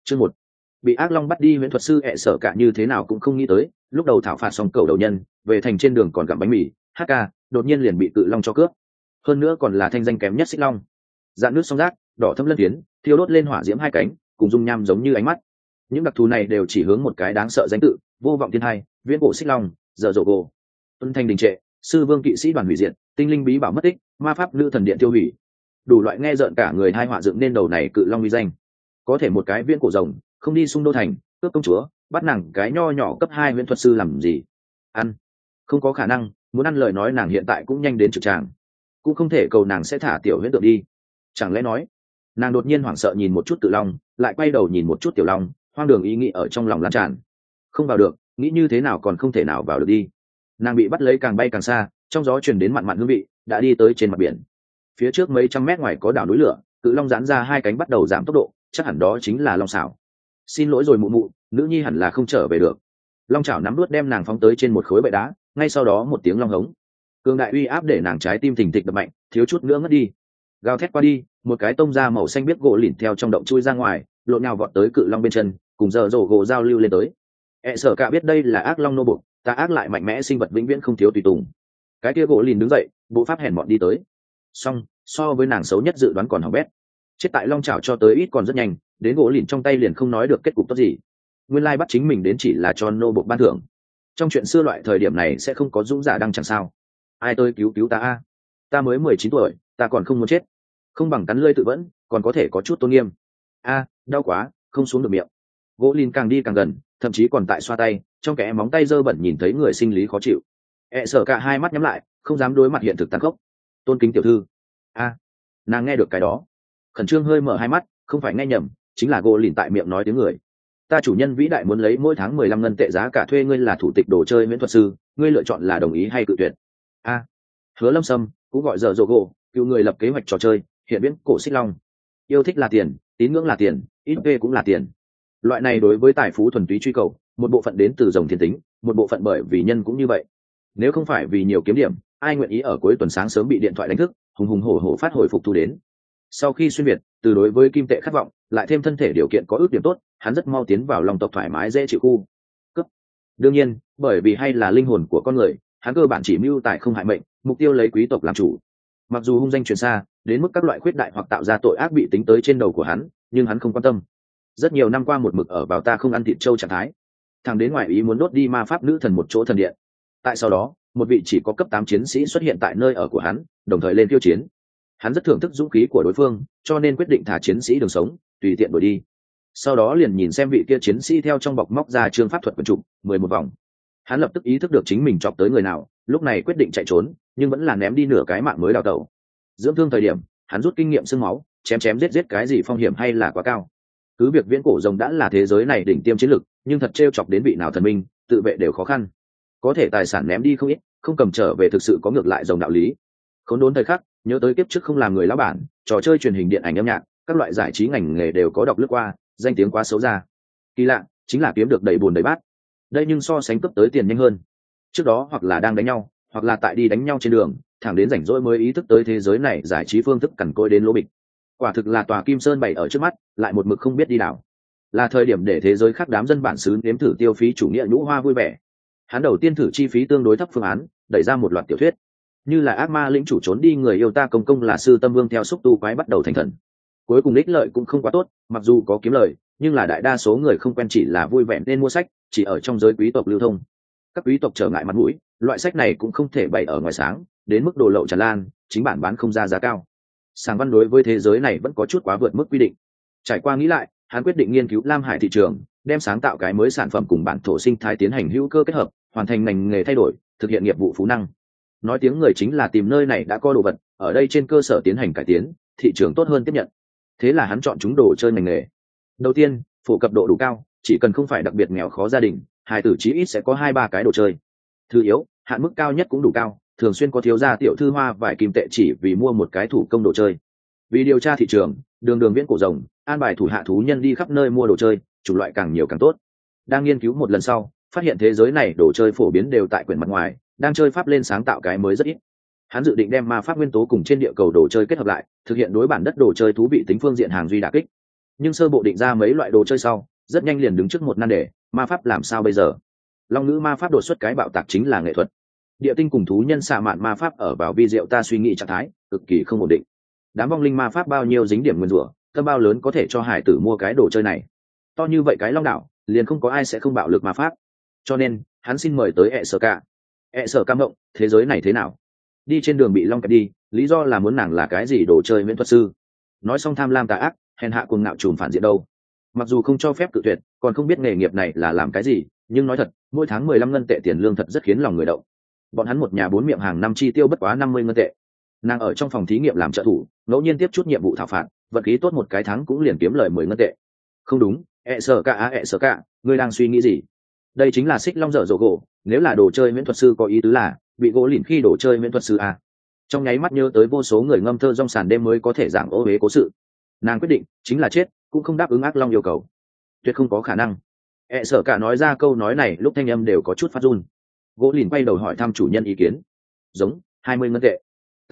Chương 1. Bị ác long bắt đi, huyễn thuật sư ẹ sợ cả như thế nào cũng không nghĩ tới, lúc đầu thảo phạt xong cầu đầu nhân, về thành trên đường còn gặm bánh mì, HK, đột nhiên liền bị cự long cho cướp. Hơn nữa còn là thanh danh kém nhất xích long. Dạn nước song rác, đỏ thâm lân phiến, thiêu đốt lên hỏa diễm hai cánh, cùng dung nham giống như ánh mắt. Những đặc thù này đều chỉ hướng một cái đáng sợ danh tự, vô vọng thiên hai, viễn cổ xích long, giờ rộ gỗ. Tuân thanh đình trệ, sư vương kỵ sĩ đoàn hủy diệt, tinh linh bí bảo mất tích, ma pháp nữ thần điện tiêu hủy. Đủ loại nghe rợn cả người hai họa dựng nên đầu này cự long uy danh. Có thể một cái viễn cổ rồng không đi xung đô thành cướp công chúa, bắt nàng cái nho nhỏ cấp 2 huyễn thuật sư làm gì? Ăn không có khả năng, muốn ăn lời nói nàng hiện tại cũng nhanh đến trực tràng, cũng không thể cầu nàng sẽ thả tiểu huyễn tượng đi. Chẳng lẽ nói nàng đột nhiên hoảng sợ nhìn một chút cự long, lại quay đầu nhìn một chút tiểu long, hoang đường ý nghĩ ở trong lòng lan tràn. Không vào được, nghĩ như thế nào còn không thể nào vào được đi. Nàng bị bắt lấy càng bay càng xa, trong gió truyền đến mặn mặn hương vị, đã đi tới trên mặt biển. Phía trước mấy trăm mét ngoài có đảo núi lửa, cự long giãn ra hai cánh bắt đầu giảm tốc độ, chắc hẳn đó chính là long xảo. Xin lỗi rồi mụ mụ, nữ nhi hẳn là không trở về được. Long chảo nắm đuốt đem nàng phóng tới trên một khối bệ đá, ngay sau đó một tiếng long hống, cường đại uy áp để nàng trái tim thình thịch đập mạnh, thiếu chút nữa ngất đi. Gào thét qua đi, một cái tông da màu xanh biếc gỗ lỉnh theo trong động chui ra ngoài, lộn nhào vọt tới cự long bên chân, cùng giờ rổ gỗ giao lưu lên tới. Sợ cả biết đây là ác long nô bộc, ta ác lại mạnh mẽ sinh vật vĩnh viễn không thiếu tùy tùng. Cái kia gỗ lìn đứng dậy, bộ pháp hèn mọn đi tới. Song so với nàng xấu nhất dự đoán còn hỏng bét, chết tại long chảo cho tới ít còn rất nhanh, đến gỗ lìn trong tay liền không nói được kết cục tốt gì. Nguyên lai bắt chính mình đến chỉ là cho nô bộc ban thưởng. Trong chuyện xưa loại thời điểm này sẽ không có dũng giả đăng chẳng sao. Ai tôi cứu cứu ta a, ta mới 19 tuổi, ta còn không muốn chết, không bằng cắn lưỡi tự vẫn, còn có thể có chút tôn nghiêm. A, đau quá, không xuống được miệng. Gỗ lìn càng đi càng gần, thậm chí còn tại xoa tay, trong kẽ móng tay dơ bẩn nhìn thấy người sinh lý khó chịu. Sợ cả hai mắt nhắm lại, không dám đối mặt hiện thực tàn khốc. Tôn kính tiểu thư. A, nàng nghe được cái đó, khẩn trương hơi mở hai mắt, không phải nghe nhầm, chính là gỗ lìn tại miệng nói tiếng người. Ta chủ nhân vĩ đại muốn lấy mỗi tháng 15 ngân tệ giá cả thuê ngươi là thủ tịch đồ chơi miễn thuật sư, ngươi lựa chọn là đồng ý hay cự tuyệt? A, Hứa Lâm Sâm, cũng gọi giờ rồ gỗ, cứu người lập kế hoạch trò chơi, hiện viễn cổ xích long. Yêu thích là tiền, tín ngưỡng là tiền, ít p cũng là tiền. Loại này đối với tài phú thuần túy truy cầu, một bộ phận đến từ dòng thiên tính, một bộ phận bởi vì nhân cũng như vậy. Nếu không phải vì nhiều kiếm điểm, ai nguyện ý ở cuối tuần sáng sớm bị điện thoại đánh thức, hùng hùng hổ hổ phát hồi phục thu đến. Sau khi xuyên việt, từ đối với kim tệ khát vọng, lại thêm thân thể điều kiện có ước điểm tốt, hắn rất mau tiến vào lòng tộc thoải mái dễ chịu khu. Cấp. Đương nhiên, bởi vì hay là linh hồn của con người, hắn cơ bản chỉ mưu tài không hại mệnh, mục tiêu lấy quý tộc làm chủ. Mặc dù hung danh truyền xa, đến mức các loại khuyết đại hoặc tạo ra tội ác bị tính tới trên đầu của hắn, nhưng hắn không quan tâm. Rất nhiều năm qua một mực ở vào ta không ăn thịt trâu trạng thái. Thằng đến ngoại ý muốn đốt đi ma pháp nữ thần một chỗ thần điện. Tại sau đó, một vị chỉ có cấp 8 chiến sĩ xuất hiện tại nơi ở của hắn, đồng thời lên tiêu chiến. Hắn rất thưởng thức dũng khí của đối phương, cho nên quyết định thả chiến sĩ đường sống, tùy tiện đuổi đi. Sau đó liền nhìn xem vị kia chiến sĩ theo trong bọc móc ra chương pháp thuật quần trục 11 vòng. Hắn lập tức ý thức được chính mình chọc tới người nào, lúc này quyết định chạy trốn, nhưng vẫn là ném đi nửa cái mạng mới đào tẩu. Dưỡng thương thời điểm, hắn rút kinh nghiệm xương máu, chém chém giết giết cái gì phong hiểm hay là quá cao. Cứ việc viễn cổ rồng đã là thế giới này đỉnh tiêm chiến lực, nhưng thật trêu chọc đến vị nào thần minh, tự vệ đều khó khăn. Có thể tài sản ném đi không ít, không cầm trở về thực sự có ngược lại rồng đạo lý. Khốn đốn thời khắc, nhớ tới kiếp trước không làm người lão bản, trò chơi truyền hình điện ảnh âm nhạc, các loại giải trí ngành nghề đều có đọc lướt qua, danh tiếng quá xấu ra. Kỳ lạ, chính là kiếm được đầy buồn đầy bát. Đây nhưng so sánh cấp tới tiền nhanh hơn. Trước đó hoặc là đang đánh nhau, hoặc là tại đi đánh nhau trên đường, thẳng đến rảnh rỗi mới ý thức tới thế giới này giải trí phương thức cằn cỗi đến lỗ bịch. Quả thực là tòa Kim Sơn bày ở trước mắt, lại một mực không biết đi đảo. Là thời điểm để thế giới khác đám dân bản xứ nếm thử tiêu phí chủ nghĩa nhũ hoa vui vẻ. Hắn đầu tiên thử chi phí tương đối thấp phương án, đẩy ra một loạt tiểu thuyết, như là ác ma lĩnh chủ trốn đi, người yêu ta công công là sư tâm vương theo xúc tu quái bắt đầu thành thần. Cuối cùng ích lợi cũng không quá tốt, mặc dù có kiếm lời, nhưng là đại đa số người không quen chỉ là vui vẻ nên mua sách, chỉ ở trong giới quý tộc lưu thông. Các quý tộc trở ngại mặt mũi, loại sách này cũng không thể bày ở ngoài sáng, đến mức đồ lậu tràn lan, chính bản bán không ra giá cao. Sàng văn đối với thế giới này vẫn có chút quá vượt mức quy định. Trải qua nghĩ lại, hắn quyết định nghiên cứu Lam Hải thị trường, đem sáng tạo cái mới sản phẩm cùng bản thổ sinh thái tiến hành hữu cơ kết hợp, hoàn thành ngành nghề thay đổi, thực hiện nghiệp vụ phú năng. Nói tiếng người chính là tìm nơi này đã có đồ vật, ở đây trên cơ sở tiến hành cải tiến, thị trường tốt hơn tiếp nhận. Thế là hắn chọn chúng đồ chơi ngành nghề. Đầu tiên, phổ cập độ đủ cao, chỉ cần không phải đặc biệt nghèo khó gia đình, hài tử chí ít sẽ có 2-3 cái đồ chơi. Thứ yếu, hạn mức cao nhất cũng đủ cao, thường xuyên có thiếu gia tiểu thư hoa vài kim tệ chỉ vì mua một cái thủ công đồ chơi. Vì điều tra thị trường, đường viễn cổ rồng, an bài thủ hạ thú nhân đi khắp nơi mua đồ chơi, chủng loại càng nhiều càng tốt. Đang nghiên cứu một lần sau, phát hiện thế giới này đồ chơi phổ biến đều tại quyển mặt ngoài, đang chơi pháp lên sáng tạo cái mới rất ít. Hắn dự định đem ma pháp nguyên tố cùng trên địa cầu đồ chơi kết hợp lại, thực hiện đối bản đất đồ chơi thú vị tính phương diện hàng duy đả kích. nhưng sơ bộ định ra mấy loại đồ chơi sau rất nhanh liền đứng trước một nan đề: ma pháp làm sao bây giờ? Long ngữ ma pháp đột xuất cái bạo tạc chính là nghệ thuật. Địa tinh cùng thú nhân xạ mạn ma pháp ở vào vi diệu ta suy nghĩ trạng thái cực kỳ không ổn định. Đám vong linh ma pháp bao nhiêu dính điểm nguyên rủa, tâm bao lớn có thể cho hải tử mua cái đồ chơi này. To như vậy cái long đảo liền không có ai sẽ không bạo lực ma pháp, cho nên hắn xin mời tới ẹ sở cả. Ẹ sở cam động, thế giới này thế nào? Đi trên đường bị long kẹp đi, lý do là muốn nàng là cái gì đồ chơi miễn thuật sư. Nói xong tham lam tà ác, hèn hạ cuồng ngạo trùm phản diện đâu. Mặc dù không cho phép cự tuyệt, còn không biết nghề nghiệp này là làm cái gì, nhưng nói thật, mỗi tháng 15 ngân tệ tiền lương thật rất khiến lòng người động. Bọn hắn một nhà 4 miệng hàng năm chi tiêu bất quá 50 ngân tệ. Nàng ở trong phòng thí nghiệm làm trợ thủ, ngẫu nhiên tiếp chút nhiệm vụ thảo phạt, vận khí tốt một cái tháng cũng liền kiếm lời 10 ngân tệ. Không đúng, ẹ sở cả, ngươi đang suy nghĩ gì? Đây chính là xích long dở dỗ gỗ, nếu là đồ chơi miễn thuật sư có ý tứ là bị gỗ lìn khi đồ chơi miễn thuật sư à. Trong nháy mắt nhớ tới vô số người ngâm thơ rong sàn đêm mới có thể giảng ô huế cố sự. Nàng quyết định chính là chết cũng không đáp ứng ác long yêu cầu, tuyệt không có khả năng. ẹ sở cả nói ra câu nói này lúc thanh âm đều có chút phát run. Gỗ lìn quay đầu hỏi thăm chủ nhân ý kiến. Giống 20 ngân tệ.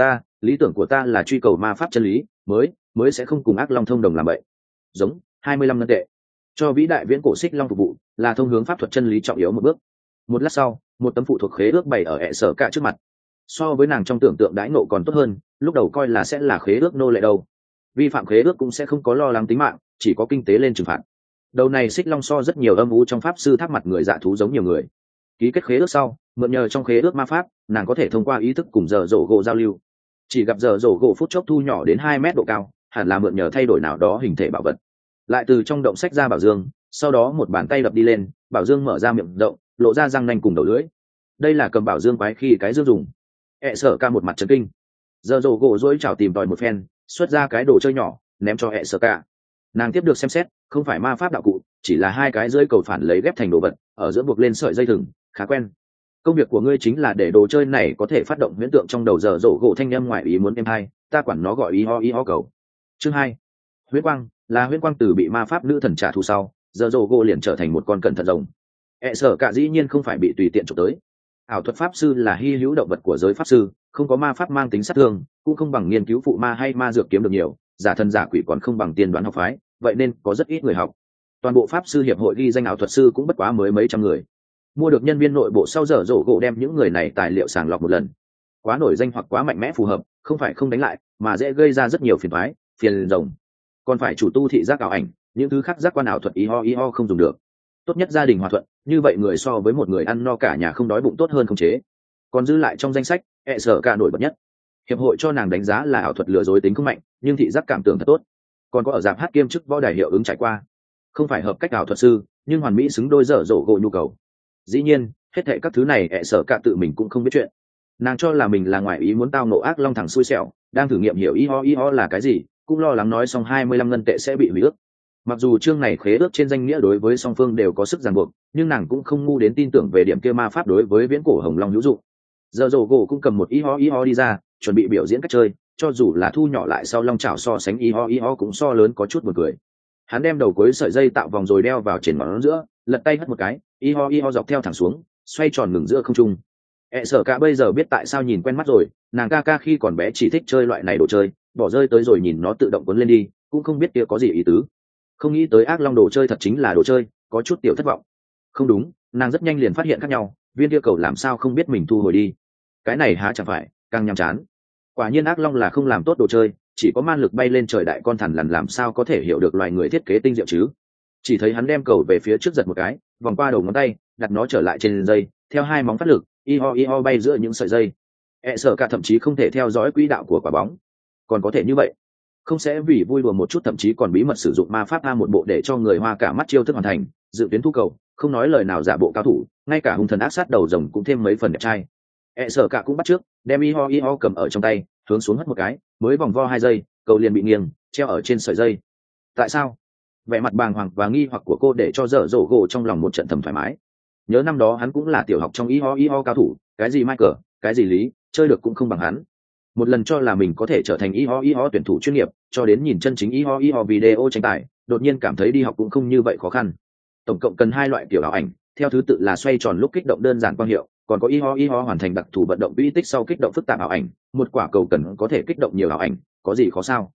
Lý tưởng của ta là truy cầu ma pháp chân lý, mới sẽ không cùng ác long thông đồng làm vậy. Giống 25 ngân tệ. Cho vĩ đại viễn cổ xích long phục vụ là thông hướng pháp thuật chân lý trọng yếu một bước. Một lát sau, một tấm phụ thuộc khế ước bày ở ẹ sở cả trước mặt. So với nàng trong tưởng tượng đãi nộ còn tốt hơn, lúc đầu coi là sẽ là khế ước nô lệ đâu. Vi phạm khế ước cũng sẽ không có lo lắng tính mạng, chỉ có kinh tế lên trừng phạt. Đầu này xích long so rất nhiều âm u trong pháp sư tháp mặt người dạ thú giống nhiều người. Ký kết khế ước sau, mượn nhờ trong khế ước ma pháp, nàng có thể thông qua ý thức cùng giờ rổ gỗ giao lưu. Chỉ gặp giờ rổ gỗ phút chốc thu nhỏ đến 2 mét độ cao, hẳn là mượn nhờ thay đổi nào đó hình thể bảo vật. Lại từ trong động sách ra bảo dương, sau đó một bàn tay đập đi lên, bảo dương mở ra miệng rộng, lộ ra răng nanh cùng đầu lưỡi. Đây là cầm bảo dương quái khi cái dương dùng. ẹ sở ca một mặt chấn kinh. Giờ rổ gỗ dỗi chảo tìm tòi một phen, xuất ra cái đồ chơi nhỏ ném cho ẹ sở ca. Nàng tiếp được xem xét, không phải ma pháp đạo cụ, chỉ là 2 cái rơi cầu phản lấy ghép thành đồ vật, ở giữa buộc lên sợi dây thừng, khá quen. Công việc của ngươi chính là để đồ chơi này có thể phát động huyễn tượng trong đầu giờ rổ gỗ thanh âm ngoài ý muốn em hay, ta quản nó gọi y ho cầu. Chương 2. Huyễn quang là huyễn quang từ bị ma pháp nữ thần trả thù sau, giờ rổ gỗ liền trở thành một con cẩn thận rồng. ẹ sở cả dĩ nhiên không phải bị tùy tiện chụp tới. Ảo thuật pháp sư là hy hữu động vật của giới pháp sư, không có ma pháp mang tính sát thương, cũng không bằng nghiên cứu phụ ma hay ma dược kiếm được nhiều, giả thần giả quỷ còn không bằng tiên đoán học phái, vậy nên có rất ít người học. Toàn bộ pháp sư hiệp hội ghi danh ảo thuật sư cũng bất quá mới mấy trăm người. Mua được nhân viên nội bộ sau giờ rổ gỗ đem những người này tài liệu sàng lọc một lần. Quá nổi danh hoặc quá mạnh mẽ phù hợp, không phải không đánh lại, mà dễ gây ra rất nhiều phiền toái, phiền rồng. Còn phải chủ tu thị giác ảo ảnh, những thứ khác giác quan ảo thuật y ho không dùng được. Tốt nhất gia đình hòa thuận, như vậy người so với một người ăn no cả nhà không đói bụng tốt hơn không chế. Còn giữ lại trong danh sách, ẹ sở cả nổi bật nhất. Hiệp hội cho nàng đánh giá là ảo thuật lừa dối tính không mạnh, nhưng thị giác cảm tưởng thật tốt. Còn có ở dạp hát kiêm chức võ đài hiệu ứng trải qua. Không phải hợp cách ảo thuật sư, nhưng hoàn mỹ xứng đôi dở dỗ gỗ nhu cầu. Dĩ nhiên, hết thệ các thứ này ẹ sở cả tự mình cũng không biết chuyện. Nàng cho là mình là ngoại ý muốn tao nộ ác long thẳng xui xẻo, đang thử nghiệm hiểu y ho là cái gì, cũng lo lắng nói xong 25 ngân tệ sẽ bị hủy ước. Mặc dù chương này khế ước trên danh nghĩa đối với song phương đều có sức ràng buộc, nhưng nàng cũng không ngu đến tin tưởng về điểm kia ma pháp đối với viễn cổ hồng long hữu dụng. Giờ rổ gỗ cũng cầm một y ho đi ra, chuẩn bị biểu diễn cách chơi, cho dù là thu nhỏ lại sau long chảo so sánh y ho cũng so lớn có chút buồn cười. Hắn đem đầu cuối sợi dây tạo vòng rồi đeo vào trên ngón giữa, lật tay hất một cái, y ho dọc theo thẳng xuống, xoay tròn ngừng giữa không trung. ẹ sở cả bây giờ biết tại sao nhìn quen mắt rồi, nàng ca khi còn bé chỉ thích chơi loại này đồ chơi, bỏ rơi tới rồi nhìn nó tự động cuốn lên đi, cũng không biết kia có gì ý tứ. Không nghĩ tới ác long đồ chơi thật chính là đồ chơi, có chút tiểu thất vọng. Không đúng, nàng rất nhanh liền phát hiện khác nhau, viên kia cầu làm sao không biết mình thu hồi đi. Cái này há chẳng phải càng nhàm chán. Quả nhiên ác long là không làm tốt đồ chơi, chỉ có man lực bay lên trời đại con thằn lằn làm sao có thể hiểu được loài người thiết kế tinh diệu chứ. Chỉ thấy hắn đem cầu về phía trước giật một cái, vòng qua đầu ngón tay, đặt nó trở lại trên dây, theo 2 móng phát lực, y ho bay giữa những sợi dây. ẹ sở cả thậm chí không thể theo dõi quỹ đạo của quả bóng. Còn có thể như vậy, không sẽ vì vui đùa một chút thậm chí còn bí mật sử dụng ma pháp a một bộ để cho người hoa cả mắt chiêu thức hoàn thành, dự tuyến thu cầu, không nói lời nào giả bộ cao thủ, ngay cả hung thần ác sát đầu rồng cũng thêm mấy phần đẹp trai. ẹ sở cả cũng bắt trước, đem y ho cầm ở trong tay, hướng xuống hất một cái, mới vòng vo 2 giây, cầu liền bị nghiêng, treo ở trên sợi dây. Tại sao? Vẻ mặt bàng hoàng và nghi hoặc của cô để cho dở dỗ gỗ trong lòng một trận thầm thoải mái. Nhớ năm đó hắn cũng là tiểu học trong y ho cao thủ, cái gì Michael, cái gì Lý, chơi được cũng không bằng hắn. Một lần cho là mình có thể trở thành y ho tuyển thủ chuyên nghiệp, cho đến nhìn chân chính y ho video tranh tài, đột nhiên cảm thấy đi học cũng không như vậy khó khăn. Tổng cộng cần 2 loại kiểu ảo ảnh, theo thứ tự là xoay tròn lúc kích động đơn giản quang hiệu, còn có y ho hoàn thành đặc thù vận động quỹ tích sau kích động phức tạp ảo ảnh. Một quả cầu cần có thể kích động nhiều ảo ảnh, có gì khó sao?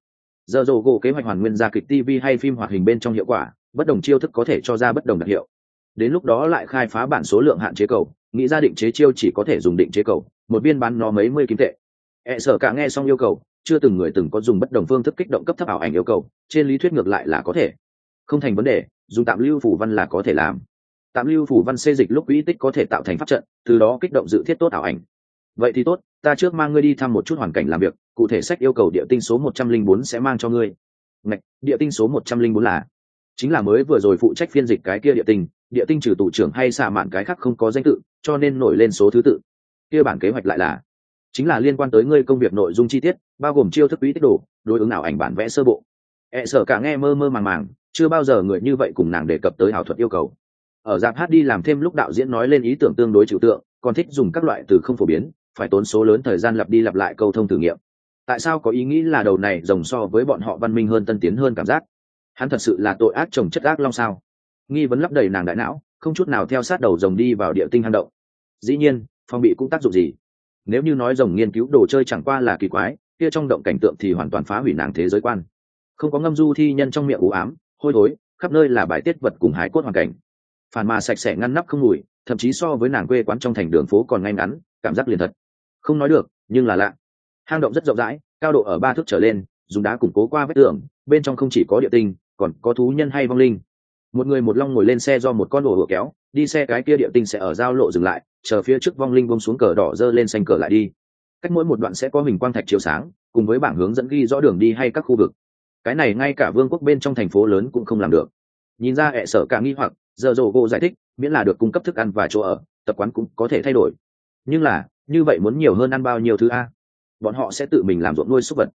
giờ dồ gỗ kế hoạch hoàn nguyên ra kịch TV hay phim hoạt hình bên trong hiệu quả, bất đồng chiêu thức có thể cho ra bất đồng đặc hiệu. Đến lúc đó lại khai phá bản số lượng hạn chế cầu, nghĩ ra định chế chiêu chỉ có thể dùng định chế cầu, một viên bán nó mấy mươi kim tệ. Sở cả nghe xong yêu cầu, chưa từng người từng có dùng bất đồng phương thức kích động cấp thấp ảo ảnh yêu cầu, trên lý thuyết ngược lại là có thể. Không thành vấn đề, dùng tạm lưu phủ văn là có thể làm. Tạm lưu phủ văn xê dịch lúc quỹ tích có thể tạo thành pháp trận, từ đó kích động dự thiết tốt ảo ảnh. Vậy thì tốt, ta trước mang ngươi đi thăm một chút hoàn cảnh làm việc, cụ thể sách yêu cầu địa tinh số 104 sẽ mang cho ngươi. Ngạch, địa tinh số 104 là chính là mới vừa rồi phụ trách phiên dịch cái kia địa tinh trừ tù trưởng hay xạ mạn cái khác không có danh tự, cho nên nổi lên số thứ tự. Kia bản kế hoạch lại là chính là liên quan tới ngươi công việc nội dung chi tiết, bao gồm chiêu thức quỹ tích đồ, đối ứng ảo ảnh bản vẽ sơ bộ. Sở cả nghe mơ mơ màng màng, chưa bao giờ người như vậy cùng nàng đề cập tới ảo thuật yêu cầu. Ở dạp hát đi làm thêm lúc đạo diễn nói lên ý tưởng tương đối trừu tượng, còn thích dùng các loại từ không phổ biến, phải tốn số lớn thời gian lặp đi lặp lại câu thông thử nghiệm. Tại sao có ý nghĩ là đầu này rồng so với bọn họ văn minh hơn, tân tiến hơn cảm giác? Hắn thật sự là tội ác chồng chất ác long sao? Nghi vấn lấp đầy nàng đại não, không chút nào theo sát đầu rồng đi vào địa tinh hang động. Dĩ nhiên, phòng bị cũng tác dụng gì? Nếu như nói rồng nghiên cứu đồ chơi chẳng qua là kỳ quái, kia trong động cảnh tượng thì hoàn toàn phá hủy nàng thế giới quan. Không có ngâm du thi nhân trong miệng u ám, hôi thối, khắp nơi là bài tiết vật cùng hái cốt hoàn cảnh. Phản mà sạch sẽ ngăn nắp không mùi, thậm chí so với nàng quê quán trong thành đường phố còn ngay ngắn, cảm giác liền thật. Không nói được, nhưng là lạ. Hang động rất rộng rãi, cao độ ở 3 thước trở lên, dùng đá củng cố qua vách tường, bên trong không chỉ có địa tinh, còn có thú nhân hay vong linh. Một người một long ngồi lên xe do một con ổ kéo, đi xe cái kia địa tinh sẽ ở giao lộ dừng lại, chờ phía trước vong linh buông xuống cờ đỏ dơ lên xanh cờ lại đi. Cách mỗi một đoạn sẽ có hình quang thạch chiếu sáng, cùng với bảng hướng dẫn ghi rõ đường đi hay các khu vực. Cái này ngay cả vương quốc bên trong thành phố lớn cũng không làm được. Nhìn ra Sở cả nghi hoặc, giờ rồ gỗ giải thích, miễn là được cung cấp thức ăn và chỗ ở, tập quán cũng có thể thay đổi. Nhưng là, như vậy muốn nhiều hơn ăn bao nhiêu thứ a? Bọn họ sẽ tự mình làm ruộng nuôi súc vật.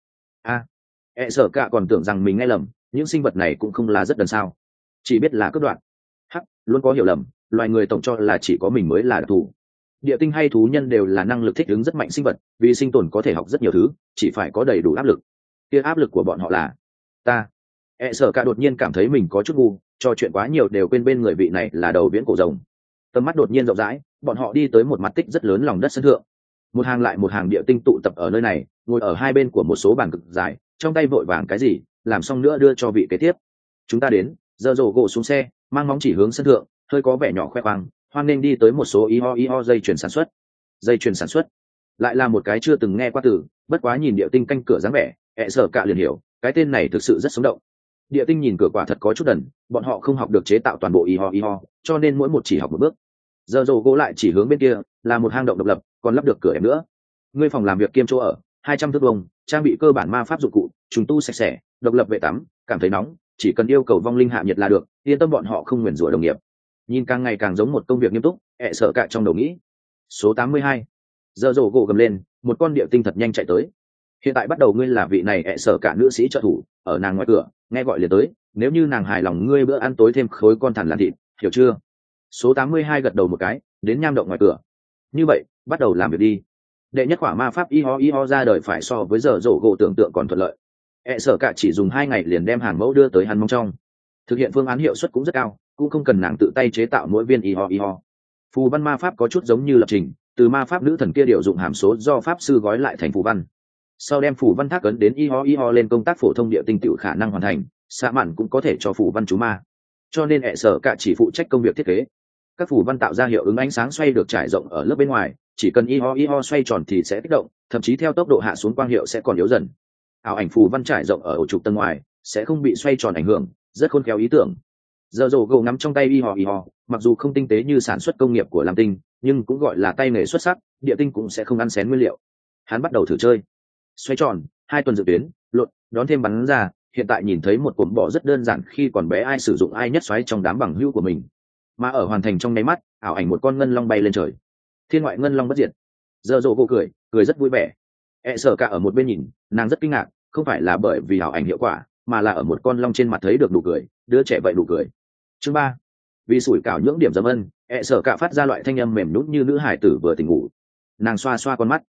Sở cả còn tưởng rằng mình nghe lầm, những sinh vật này cũng không là rất đần sao? Chỉ biết là cướp đoạt. Luôn có hiểu lầm, loài người tổng cho là chỉ có mình mới là đặc thù. Địa tinh hay thú nhân đều là năng lực thích ứng rất mạnh sinh vật, vì sinh tồn có thể học rất nhiều thứ, chỉ phải có đầy đủ áp lực. Kia áp lực của bọn họ là ta. Sở cả đột nhiên cảm thấy mình có chút ngu, trò chuyện quá nhiều đều quên bên người vị này là đầu viễn cổ rồng. Tầm mắt đột nhiên rộng rãi, bọn họ đi tới một mặt tích rất lớn lòng đất sân thượng. Một hàng lại một hàng địa tinh tụ tập ở nơi này, ngồi ở hai bên của một số bàn cực dài, trong tay vội vàng cái gì, làm xong nữa đưa cho vị kế tiếp. Chúng ta đến, giờ rồ gỗ xuống xe, mang móng chỉ hướng sân thượng, hơi có vẻ nhỏ khoe khoang, hoan nên đi tới một số y ho dây chuyền sản xuất. Dây chuyền sản xuất lại là một cái chưa từng nghe qua từ, bất quá nhìn địa tinh canh cửa dáng vẻ, Sở cả liền hiểu, cái tên này thực sự rất sống động. Địa tinh nhìn cửa quả thật có chút đần, bọn họ không học được chế tạo toàn bộ y ho, cho nên mỗi một chỉ học một bước. Giờ rồ gỗ lại chỉ hướng bên kia, là một hang động độc lập, còn lắp được cửa ép nữa. Ngươi phòng làm việc kiêm chỗ ở, 200 thước vuông, trang bị cơ bản ma pháp dụng cụ, trùng tu sạch sẽ, độc lập vệ tắm, cảm thấy nóng, chỉ cần yêu cầu vong linh hạ nhiệt là được, yên tâm bọn họ không nguyền rủa đồng nghiệp. Nhìn càng ngày càng giống một công việc nghiêm túc, Sở cả trong đầu nghĩ. Số 82. Giờ rồ gỗ gầm lên, một con địa tinh thật nhanh chạy tới. Hiện tại bắt đầu ngươi là vị này Sở cả nữ sĩ trợ thủ, ở nàng ngoài cửa, nghe gọi liền tới, nếu như nàng hài lòng ngươi bữa ăn tối thêm khối con thằn lằn thịt, hiểu chưa? Số 82 gật đầu một cái, đến nham động ngoài cửa. Như vậy, bắt đầu làm việc đi. Đệ nhất khỏa ma pháp y ho ra đời phải so với giờ rổ gỗ tưởng tượng còn thuận lợi. Sở cả chỉ dùng 2 ngày liền đem hàng mẫu đưa tới hắn mong trong. Thực hiện phương án hiệu suất cũng rất cao, cũng không cần nàng tự tay chế tạo mỗi viên y ho. Phù văn ma pháp có chút giống như lập trình, từ ma pháp nữ thần kia điều dụng hàm số do pháp sư gói lại thành phù văn. Sau đem phù văn thác ấn đến y ho lên công tác phổ thông địa tinh tựu khả năng hoàn thành, xạ mạn cũng có thể cho phù văn chú ma. Cho nên Sở cả chỉ phụ trách công việc thiết kế. Các phù văn tạo ra hiệu ứng ánh sáng xoay được trải rộng ở lớp bên ngoài, chỉ cần y ho xoay tròn thì sẽ kích động, thậm chí theo tốc độ hạ xuống quang hiệu sẽ còn yếu dần. Ảo ảnh phù văn trải rộng ở ổ trục tầng ngoài sẽ không bị xoay tròn ảnh hưởng, rất khôn khéo ý tưởng. Giờ rồ gỗ nắm trong tay y ho, mặc dù không tinh tế như sản xuất công nghiệp của lam tinh, nhưng cũng gọi là tay nghề xuất sắc, địa tinh cũng sẽ không ăn xén nguyên liệu. Hắn bắt đầu thử chơi. Xoay tròn, 2 tuần dự tuyến, lộn, đón thêm bắn ra, hiện tại nhìn thấy một cụm bọ rất đơn giản, khi còn bé ai sử dụng ai nhất xoáy trong đám bằng hữu của mình. Mà ở hoàn thành trong nháy mắt, ảo ảnh một con ngân long bay lên trời. Thiên ngoại ngân long bất diệt. Giờ rồ gỗ cười rất vui vẻ. Sở cả ở một bên nhìn, nàng rất kinh ngạc, không phải là bởi vì ảo ảnh hiệu quả, mà là ở một con long trên mặt thấy được nụ cười, đứa trẻ vậy nụ cười. Chương 3. Vì sủi cảo nhưỡng điểm dâm ân, Sở cả phát ra loại thanh âm mềm nhũn như nữ hải tử vừa tỉnh ngủ. Nàng xoa xoa con mắt.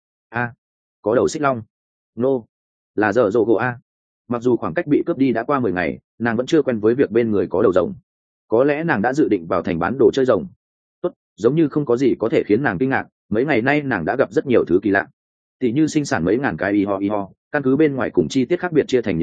Có đầu xích long. Nô, là giờ rồ gỗ a. Mặc dù khoảng cách bị cướp đi đã qua 10 ngày, nàng vẫn chưa quen với việc bên người có đầu rồng. Có lẽ nàng đã dự định vào thành bán đồ chơi rồng. Tốt, giống như không có gì có thể khiến nàng kinh ngạc, mấy ngày nay nàng đã gặp rất nhiều thứ kỳ lạ. Tỷ như sinh sản mấy ngàn cái y ho, căn cứ bên ngoài cùng chi tiết khác biệt chia thành nhiều loại,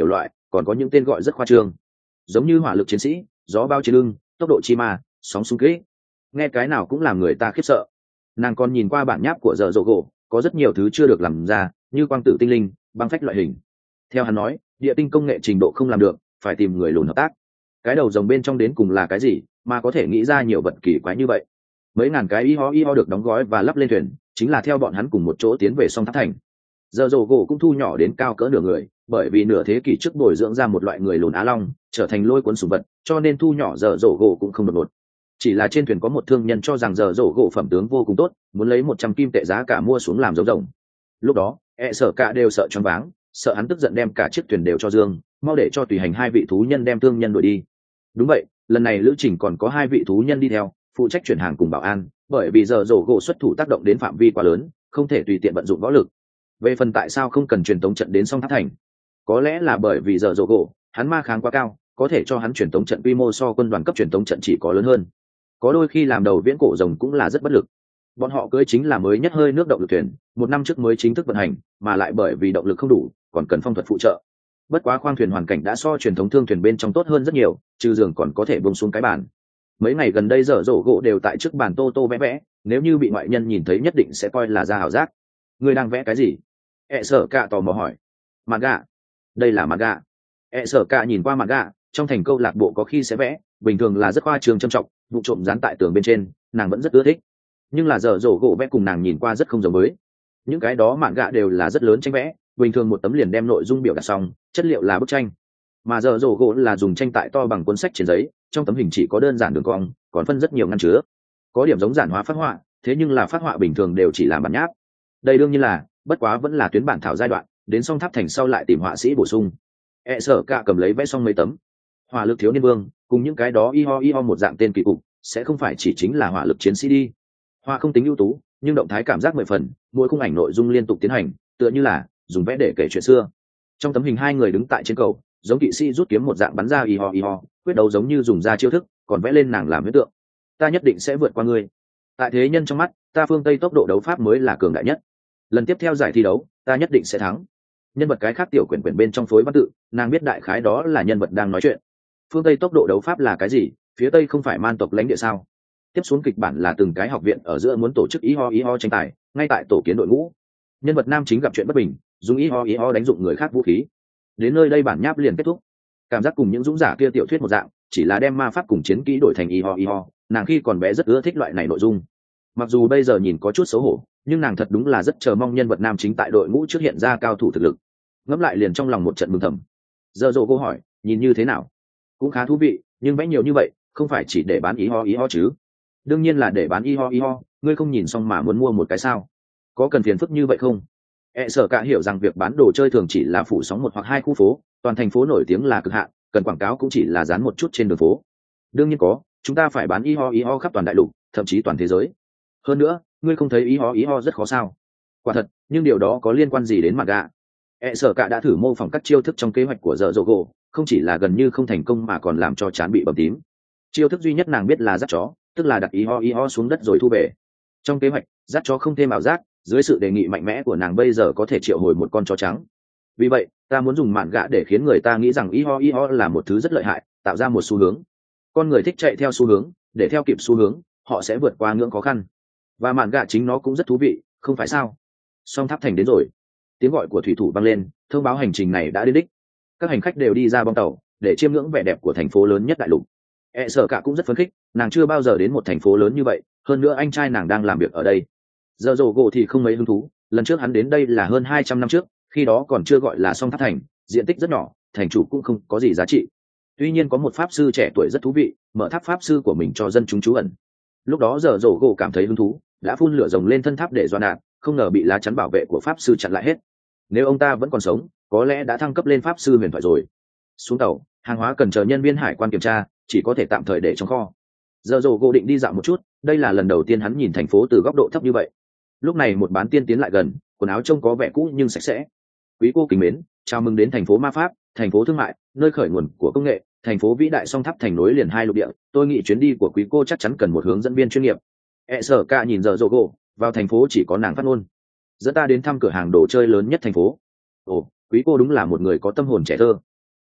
còn có những tên gọi rất khoa trương, giống như hỏa lực chiến sĩ, gió bao trên lưng, tốc độ chi ma, sóng xung kích, nghe cái nào cũng làm người ta khiếp sợ. Nàng còn nhìn qua bản nháp của giờ rộ gỗ, có rất nhiều thứ chưa được làm ra, như quang tử tinh linh, băng phách loại hình. Theo hắn nói, địa tinh công nghệ trình độ không làm được, phải tìm người lùn hợp tác. Cái đầu rồng bên trong đến cùng là cái gì mà có thể nghĩ ra nhiều vật kỳ quái như vậy? Mấy ngàn cái y ho được đóng gói và lắp lên thuyền, chính là theo bọn hắn cùng một chỗ tiến về song tháp thành. Giờ rổ gỗ cũng thu nhỏ đến cao cỡ nửa người, bởi vì nửa thế kỷ trước bồi dưỡng ra một loại người lùn á long, trở thành lôi cuốn sủng vật, cho nên thu nhỏ giờ rổ gỗ cũng không đột ngột. Chỉ là trên thuyền có một thương nhân cho rằng giờ rổ gỗ phẩm tướng vô cùng tốt, muốn lấy 100 kim tệ giá cả mua xuống làm giống rồng. Lúc đó sở cả đều sợ choáng váng, sợ hắn tức giận đem cả chiếc thuyền đều cho dương, mau để cho tùy hành hai vị thú nhân đem thương nhân đuổi đi. Đúng vậy, lần này lữ trình còn có hai vị thú nhân đi theo, phụ trách chuyển hàng cùng bảo an, bởi vì giờ rổ gỗ xuất thủ tác động đến phạm vi quá lớn, không thể tùy tiện vận dụng võ lực. Về phần tại sao không cần truyền tống trận đến song tháp thành, có lẽ là bởi vì giờ rổ gỗ hắn ma kháng quá cao, có thể cho hắn truyền tống trận quy mô so quân đoàn cấp truyền tống trận chỉ có lớn hơn. Có đôi khi làm đầu viễn cổ rồng cũng là rất bất lực. Bọn họ cưỡi chính là mới nhất hơi nước động lực thuyền, 1 năm trước mới chính thức vận hành, mà lại bởi vì động lực không đủ, còn cần phong thuật phụ trợ. Bất quá khoang thuyền hoàn cảnh đã so truyền thống thương thuyền bên trong tốt hơn rất nhiều, trừ giường còn có thể buông xuống cái bàn. Mấy ngày gần đây dở dỗ gỗ đều tại trước bàn tô tô vẽ vẽ, nếu như bị ngoại nhân nhìn thấy nhất định sẽ coi là ra ảo giác. Người đang vẽ cái gì? Sở Cạ tò mò hỏi. Mặt gà. Đây là mặt gà. Sở Cạ nhìn qua mặt gà, trong thành câu lạc bộ có khi sẽ vẽ, bình thường là rất khoa trương trầm trọng, vụ trộm dán tại tường bên trên, nàng vẫn rất ưa thích. Nhưng là dở dỗ gỗ vẽ cùng nàng nhìn qua rất không giống với. Những cái đó mạn gạ đều là rất lớn tranh vẽ, bình thường một tấm liền đem nội dung biểu đạt xong, chất liệu là bức tranh. Mà giờ rổ gỗ là dùng tranh tại to bằng cuốn sách trên giấy, trong tấm hình chỉ có đơn giản đường cong, còn phân rất nhiều ngăn chứa. Có điểm giống giản hóa phát họa, thế nhưng là phát họa bình thường đều chỉ làm bản nháp. Đây đương nhiên là, bất quá vẫn là tuyến bản thảo giai đoạn, đến song tháp thành sau lại tìm họa sĩ bổ sung. Sở Cạ cầm lấy vẽ xong mấy tấm. Hỏa lực thiếu niên vương, cùng những cái đó y ho một dạng tên kỳ cục, sẽ không phải chỉ chính là hỏa lực chiến sĩ đi. Họa không tính ưu tú, nhưng động thái cảm giác 10 phần, mỗi khung ảnh nội dung liên tục tiến hành, tựa như là dùng vẽ để kể chuyện xưa. Trong tấm hình hai người đứng tại trên cầu, giống kỵ sĩ rút kiếm một dạng bắn ra y ho, quyết đấu giống như dùng ra chiêu thức, còn vẽ lên nàng làm huyết tượng. Ta nhất định sẽ vượt qua ngươi. Tại thế nhân trong mắt, ta phương Tây tốc độ đấu pháp mới là cường đại nhất. Lần tiếp theo giải thi đấu, ta nhất định sẽ thắng. Nhân vật cái khác tiểu quyển bên trong phối văn tự, nàng biết đại khái đó là nhân vật đang nói chuyện. Phương Tây tốc độ đấu pháp là cái gì? Phía Tây không phải man tộc lãnh địa sao? Tiếp xuống kịch bản là từng cái học viện ở giữa muốn tổ chức y ho tranh tài, ngay tại tổ kiến đội ngũ. Nhân vật nam chính gặp chuyện bất bình, dùng y ho đánh dụng người khác vũ khí. Đến nơi đây bản nháp liền kết thúc. Cảm giác cùng những dũng giả kia tiểu thuyết một dạng, chỉ là đem ma pháp cùng chiến kỹ đổi thành y ho. Nàng khi còn bé rất ưa thích loại này nội dung. Mặc dù bây giờ nhìn có chút xấu hổ, nhưng nàng thật đúng là rất chờ mong nhân vật nam chính tại đội ngũ trước hiện ra cao thủ thực lực. Ngẫm lại liền trong lòng một trận mừng thầm. Giờ dỗ cô hỏi, nhìn như thế nào? Cũng khá thú vị, nhưng vẽ nhiều như vậy, không phải chỉ để bán y ho chứ? Đương nhiên là để bán y ho, ngươi không nhìn xong mà muốn mua một cái sao? Có cần phiền phức như vậy không? Sở Cạ hiểu rằng việc bán đồ chơi thường chỉ là phủ sóng 1 hoặc 2 khu phố, toàn thành phố nổi tiếng là cực hạn, cần quảng cáo cũng chỉ là dán một chút trên đường phố. Đương nhiên có, chúng ta phải bán y ho khắp toàn đại lục, thậm chí toàn thế giới. Hơn nữa, ngươi không thấy y ho rất khó sao? Quả thật, nhưng điều đó có liên quan gì đến mặt gạ? Sở Cạ đã thử mô phỏng các chiêu thức trong kế hoạch của dở dỗ gỗ, không chỉ là gần như không thành công mà còn làm cho trán bị bầm tím. Chiêu thức duy nhất nàng biết là dắt chó, tức là đặt y ho xuống đất rồi thu về. Trong kế hoạch, dắt chó không thêm ảo giác, dưới sự đề nghị mạnh mẽ của nàng bây giờ có thể triệu hồi một con chó trắng. Vì vậy, ta muốn dùng mạn gạ để khiến người ta nghĩ rằng y ho là một thứ rất lợi hại, tạo ra một xu hướng. Con người thích chạy theo xu hướng, để theo kịp xu hướng, họ sẽ vượt qua ngưỡng khó khăn. Và mạn gạ chính nó cũng rất thú vị, không phải sao? Song tháp thành đến rồi. Tiếng gọi của thủy thủ vang lên, thông báo hành trình này đã đến đích. Các hành khách đều đi ra bong tàu, để chiêm ngưỡng vẻ đẹp của thành phố lớn nhất đại lục. Sở Cạ cũng rất phấn khích, nàng chưa bao giờ đến một thành phố lớn như vậy, hơn nữa anh trai nàng đang làm việc ở đây. Giờ rổ gỗ thì không mấy hứng thú, lần trước hắn đến đây là hơn 200 năm trước, khi đó còn chưa gọi là song tháp thành, diện tích rất nhỏ, thành chủ cũng không có gì giá trị. Tuy nhiên có một pháp sư trẻ tuổi rất thú vị, mở tháp pháp sư của mình cho dân chúng trú ẩn. Lúc đó giờ rổ gỗ cảm thấy hứng thú, đã phun lửa rồng lên thân tháp để dọa nạt, không ngờ bị lá chắn bảo vệ của pháp sư chặn lại hết. Nếu ông ta vẫn còn sống, có lẽ đã thăng cấp lên pháp sư huyền thoại rồi. Xuống tàu, hàng hóa cần chờ nhân viên hải quan kiểm tra, chỉ có thể tạm thời để trong kho. Giờ rổ gỗ định đi dạo một chút, đây là lần đầu tiên hắn nhìn thành phố từ góc độ thấp như vậy. Lúc này một bán tiên tiến lại gần, quần áo trông có vẻ cũ nhưng sạch sẽ. Quý cô kính mến, chào mừng đến thành phố ma pháp, thành phố thương mại, nơi khởi nguồn của công nghệ, thành phố vĩ đại song tháp thành nối liền 2 lục địa. Tôi nghĩ chuyến đi của quý cô chắc chắn cần một hướng dẫn viên chuyên nghiệp. Sở Cạ nhìn giờ rổ gỗ, vào thành phố chỉ có nàng phát ngôn. Dẫn ta đến thăm cửa hàng đồ chơi lớn nhất thành phố. Ồ, quý cô đúng là một người có tâm hồn trẻ thơ.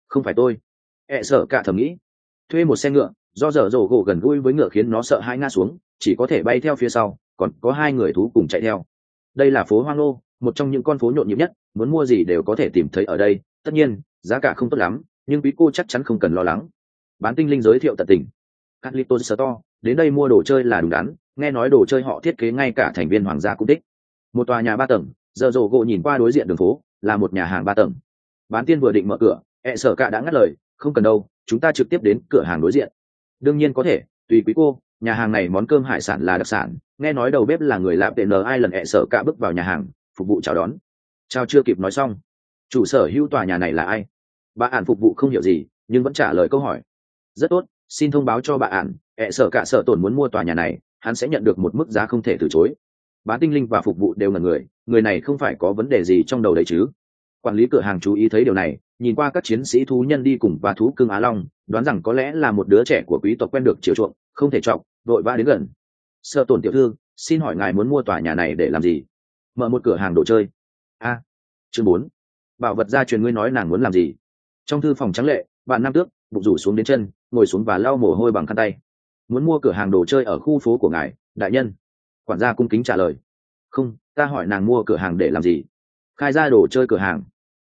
Không phải tôi. Sợ cả thầm nghĩ. Thuê một xe ngựa, do dở dồ gỗ gần gũi với ngựa khiến nó sợ hãi ngã xuống, chỉ có thể bay theo phía sau, còn có hai người thú cùng chạy theo. Đây là phố hoang lô, một trong những con phố nhộn nhịp nhất, muốn mua gì đều có thể tìm thấy ở đây. Tất nhiên giá cả không tốt lắm, nhưng quý cô chắc chắn không cần lo lắng. Bán tinh linh giới thiệu tận tình. Carlitos Store đến đây mua đồ chơi là đúng đắn, nghe nói đồ chơi họ thiết kế ngay cả thành viên hoàng gia cũng thích. Một tòa nhà 3 tầng, giờ rồ gỗ nhìn qua đối diện đường phố là một nhà hàng 3 tầng. Bán tiên vừa định mở cửa, sợ cả đã ngắt lời, không cần đâu, chúng ta trực tiếp đến cửa hàng đối diện. Đương nhiên có thể, tùy quý cô, nhà hàng này món cơm hải sản là đặc sản, nghe nói đầu bếp là người lạp tn ai lần sợ cả bước vào nhà hàng phục vụ chào đón. Chào chưa kịp nói xong, chủ sở hữu tòa nhà này là ai? Bà ản phục vụ không hiểu gì nhưng vẫn trả lời câu hỏi. Rất tốt, xin thông báo cho bà ản, sợ cả sợ tổn muốn mua tòa nhà này, hắn sẽ nhận được một mức giá không thể từ chối. Bán tinh linh và phục vụ đều là người này không phải có vấn đề gì trong đầu đấy chứ? Quản lý cửa hàng chú ý thấy điều này, nhìn qua các chiến sĩ thú nhân đi cùng và thú cưng Á Long, đoán rằng có lẽ là một đứa trẻ của quý tộc quen được chiều chuộng, không thể chọc, vội vã đến gần. Sợ tổn tiểu thư, xin hỏi ngài muốn mua tòa nhà này để làm gì? Mở một cửa hàng đồ chơi. Chương 4. Bảo vật gia truyền, ngươi nói nàng muốn làm gì? Trong thư phòng trắng lệ, bạn nam tước bụng rủ xuống đến chân, ngồi xuống và lau mồ hôi bằng khăn tay. Muốn mua cửa hàng đồ chơi ở khu phố của ngài, đại nhân. Quản gia cung kính trả lời. Không, ta hỏi nàng mua cửa hàng để làm gì? Khai ra đồ chơi cửa hàng.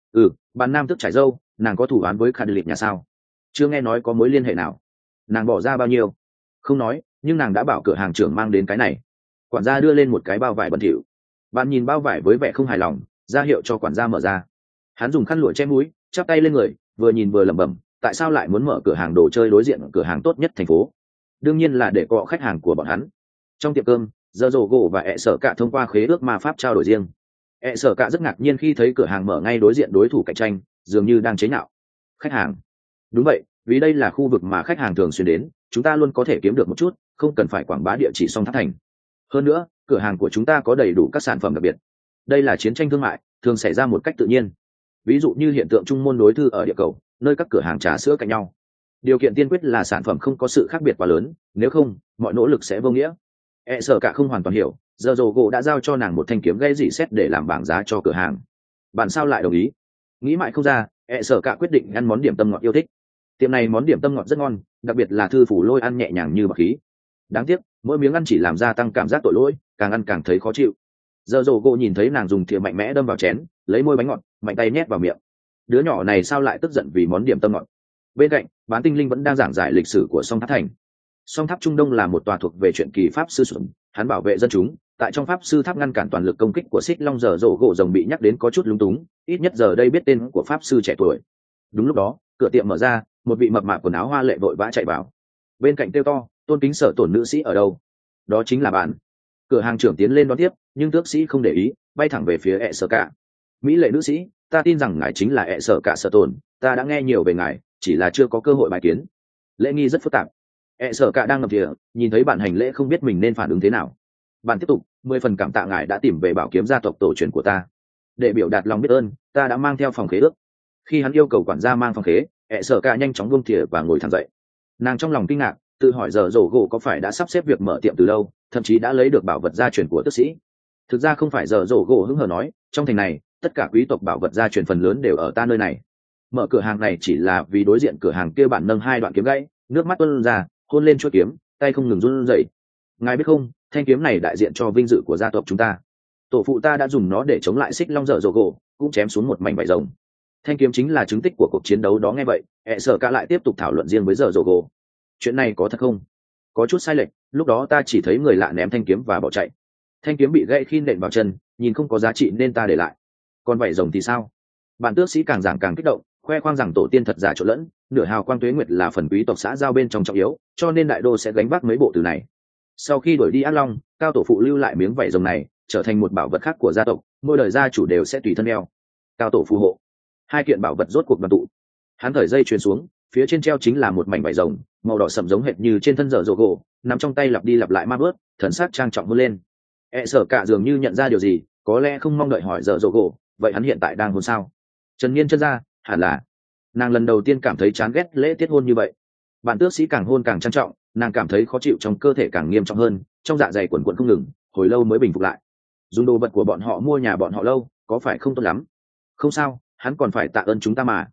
Bạn nam tước trải râu, nàng có thủ án với khả lịch nhà sao? Chưa nghe nói có mối liên hệ nào. Nàng bỏ ra bao nhiêu? Không nói, nhưng nàng đã bảo cửa hàng trưởng mang đến cái này. Quản gia đưa lên một cái bao vải bẩn thỉu. Bạn nhìn bao vải với vẻ không hài lòng, ra hiệu cho quản gia mở ra. Hắn dùng khăn lụa che mũi, chắp tay lên người, vừa nhìn vừa lẩm bẩm, tại sao lại muốn mở cửa hàng đồ chơi đối diện cửa hàng tốt nhất thành phố? Đương nhiên là để cọ khách hàng của bọn hắn. Trong tiệm cơm, giờ rồ gỗ và sợ cả thông qua khế ước ma pháp trao đổi riêng. Sợ cả rất ngạc nhiên khi thấy cửa hàng mở ngay đối diện đối thủ cạnh tranh, dường như đang chế nhạo. Khách hàng? Đúng vậy, vì đây là khu vực mà khách hàng thường xuyên đến, chúng ta luôn có thể kiếm được một chút, không cần phải quảng bá địa chỉ song tháp thành. Hơn nữa, cửa hàng của chúng ta có đầy đủ các sản phẩm đặc biệt. Đây là chiến tranh thương mại, thường xảy ra một cách tự nhiên. Ví dụ như hiện tượng trung môn đối thư ở địa cầu, nơi các cửa hàng trà sữa cạnh nhau. Điều kiện tiên quyết là sản phẩm không có sự khác biệt quá lớn, nếu không, mọi nỗ lực sẽ vô nghĩa. Sợ cả không hoàn toàn hiểu, giờ rồ gỗ đã giao cho nàng một thanh kiếm gây dị xét để làm bảng giá cho cửa hàng. Bạn sao lại đồng ý? Nghĩ mãi không ra, sợ cả quyết định ăn món điểm tâm ngọt yêu thích. Tiệm này món điểm tâm ngọt rất ngon, đặc biệt là thư phủ lôi ăn nhẹ nhàng như bạc khí. Đáng tiếc, mỗi miếng ăn chỉ làm gia tăng cảm giác tội lỗi, càng ăn càng thấy khó chịu. Giờ rồ gỗ nhìn thấy nàng dùng thìa mạnh mẽ đâm vào chén, lấy môi bánh ngọt mạnh tay nhét vào miệng. Đứa nhỏ này sao lại tức giận vì món điểm tâm ngọt? Bên cạnh, bán tinh linh vẫn đang giảng giải lịch sử của song tháp thành. Song tháp Trung Đông là một tòa thuộc về truyện kỳ pháp sư sủng, hắn bảo vệ dân chúng, tại trong pháp sư tháp ngăn cản toàn lực công kích của xích long. Giờ rồ gỗ rồng bị nhắc đến có chút lúng túng, ít nhất giờ đây biết tên của pháp sư trẻ tuổi. Đúng lúc đó, cửa tiệm mở ra, một vị mập mạp quần áo hoa lệ vội vã chạy vào. Bên cạnh kêu to, tôn kính Sở tổn nữ sĩ ở đâu? Đó chính là bạn. Cửa hàng trưởng tiến lên đón tiếp, nhưng tước sĩ không để ý, bay thẳng về phía sợ cả. Mỹ lệ nữ sĩ, ta tin rằng ngài chính là sợ cả Sở tổn, ta đã nghe nhiều về ngài, chỉ là chưa có cơ hội bài kiến. Lễ nghi rất phức tạp. Sợ cả đang ngậm thìa, nhìn thấy bạn hành lễ không biết mình nên phản ứng thế nào. Bạn tiếp tục, 10 phần cảm tạ ngài đã tìm về bảo kiếm gia tộc tổ truyền của ta. Để biểu đạt lòng biết ơn, ta đã mang theo phòng khế ước. Khi hắn yêu cầu quản gia mang phòng khế, sợ cả nhanh chóng buông thìa và ngồi thẳng dậy. Nàng trong lòng kinh ngạc, tự hỏi giờ rổ gỗ có phải đã sắp xếp việc mở tiệm từ lâu, thậm chí đã lấy được bảo vật gia truyền của tước sĩ. Thực ra không phải, giờ rổ gỗ hứng hờ nói, trong thành này tất cả quý tộc bảo vật gia truyền phần lớn đều ở ta nơi này. Mở cửa hàng này chỉ là vì đối diện cửa hàng kia bạn nâng 2 đoạn kiếm gãy, nước mắt tuôn ra, hôn lên chuôi kiếm, tay không ngừng run rẩy. Ngài biết không, thanh kiếm này đại diện cho vinh dự của gia tộc chúng ta. Tổ phụ ta đã dùng nó để chống lại xích long dở dỗ gỗ, cũng chém xuống một mảnh vải rồng. Thanh kiếm chính là chứng tích của cuộc chiến đấu đó. Nghe vậy, sợ cả lại tiếp tục thảo luận riêng với dở dỗ gỗ. Chuyện này có thật không? Có chút sai lệch, lúc đó ta chỉ thấy người lạ ném thanh kiếm và bỏ chạy. Thanh kiếm bị gãy khi nện vào chân, nhìn không có giá trị nên ta để lại. Còn vảy rồng thì sao? Bản tước sĩ càng giảng càng kích động, khoe khoang rằng tổ tiên thật giả trộn lẫn, nửa hào quang tuế nguyệt là phần quý tộc xã giao bên trong trọng yếu, cho nên đại đô sẽ gánh vác mấy bộ từ này. Sau khi đuổi đi ác long, cao tổ phụ lưu lại miếng vảy rồng này, trở thành một bảo vật khác của gia tộc, mỗi đời gia chủ đều sẽ tùy thân đeo. Cao tổ phù hộ. 2 kiện bảo vật rốt cuộc đoàn tụ. Hắn thời dây chuyền xuống, phía trên treo chính là một mảnh vải rồng, màu đỏ sẫm giống hệt như trên thân dở dỗ gỗ, nằm trong tay lặp đi lặp lại ma bớt, thần sắc trang trọng hơn lên. Sợ cả dường như nhận ra điều gì, có lẽ không mong đợi hỏi dở dỗ gỗ, vậy hắn hiện tại đang hôn sao? Trần Nhiên chân ra, hẳn là. Nàng lần đầu tiên cảm thấy chán ghét lễ tiết hôn như vậy. Bản tước sĩ càng hôn càng trang trọng, nàng cảm thấy khó chịu trong cơ thể càng nghiêm trọng hơn, trong dạ dày quần quần không ngừng, hồi lâu mới bình phục lại. Dùng đồ vật của bọn họ mua nhà bọn họ lâu, có phải không tốt lắm? Không sao, hắn còn phải tạ ơn chúng ta mà.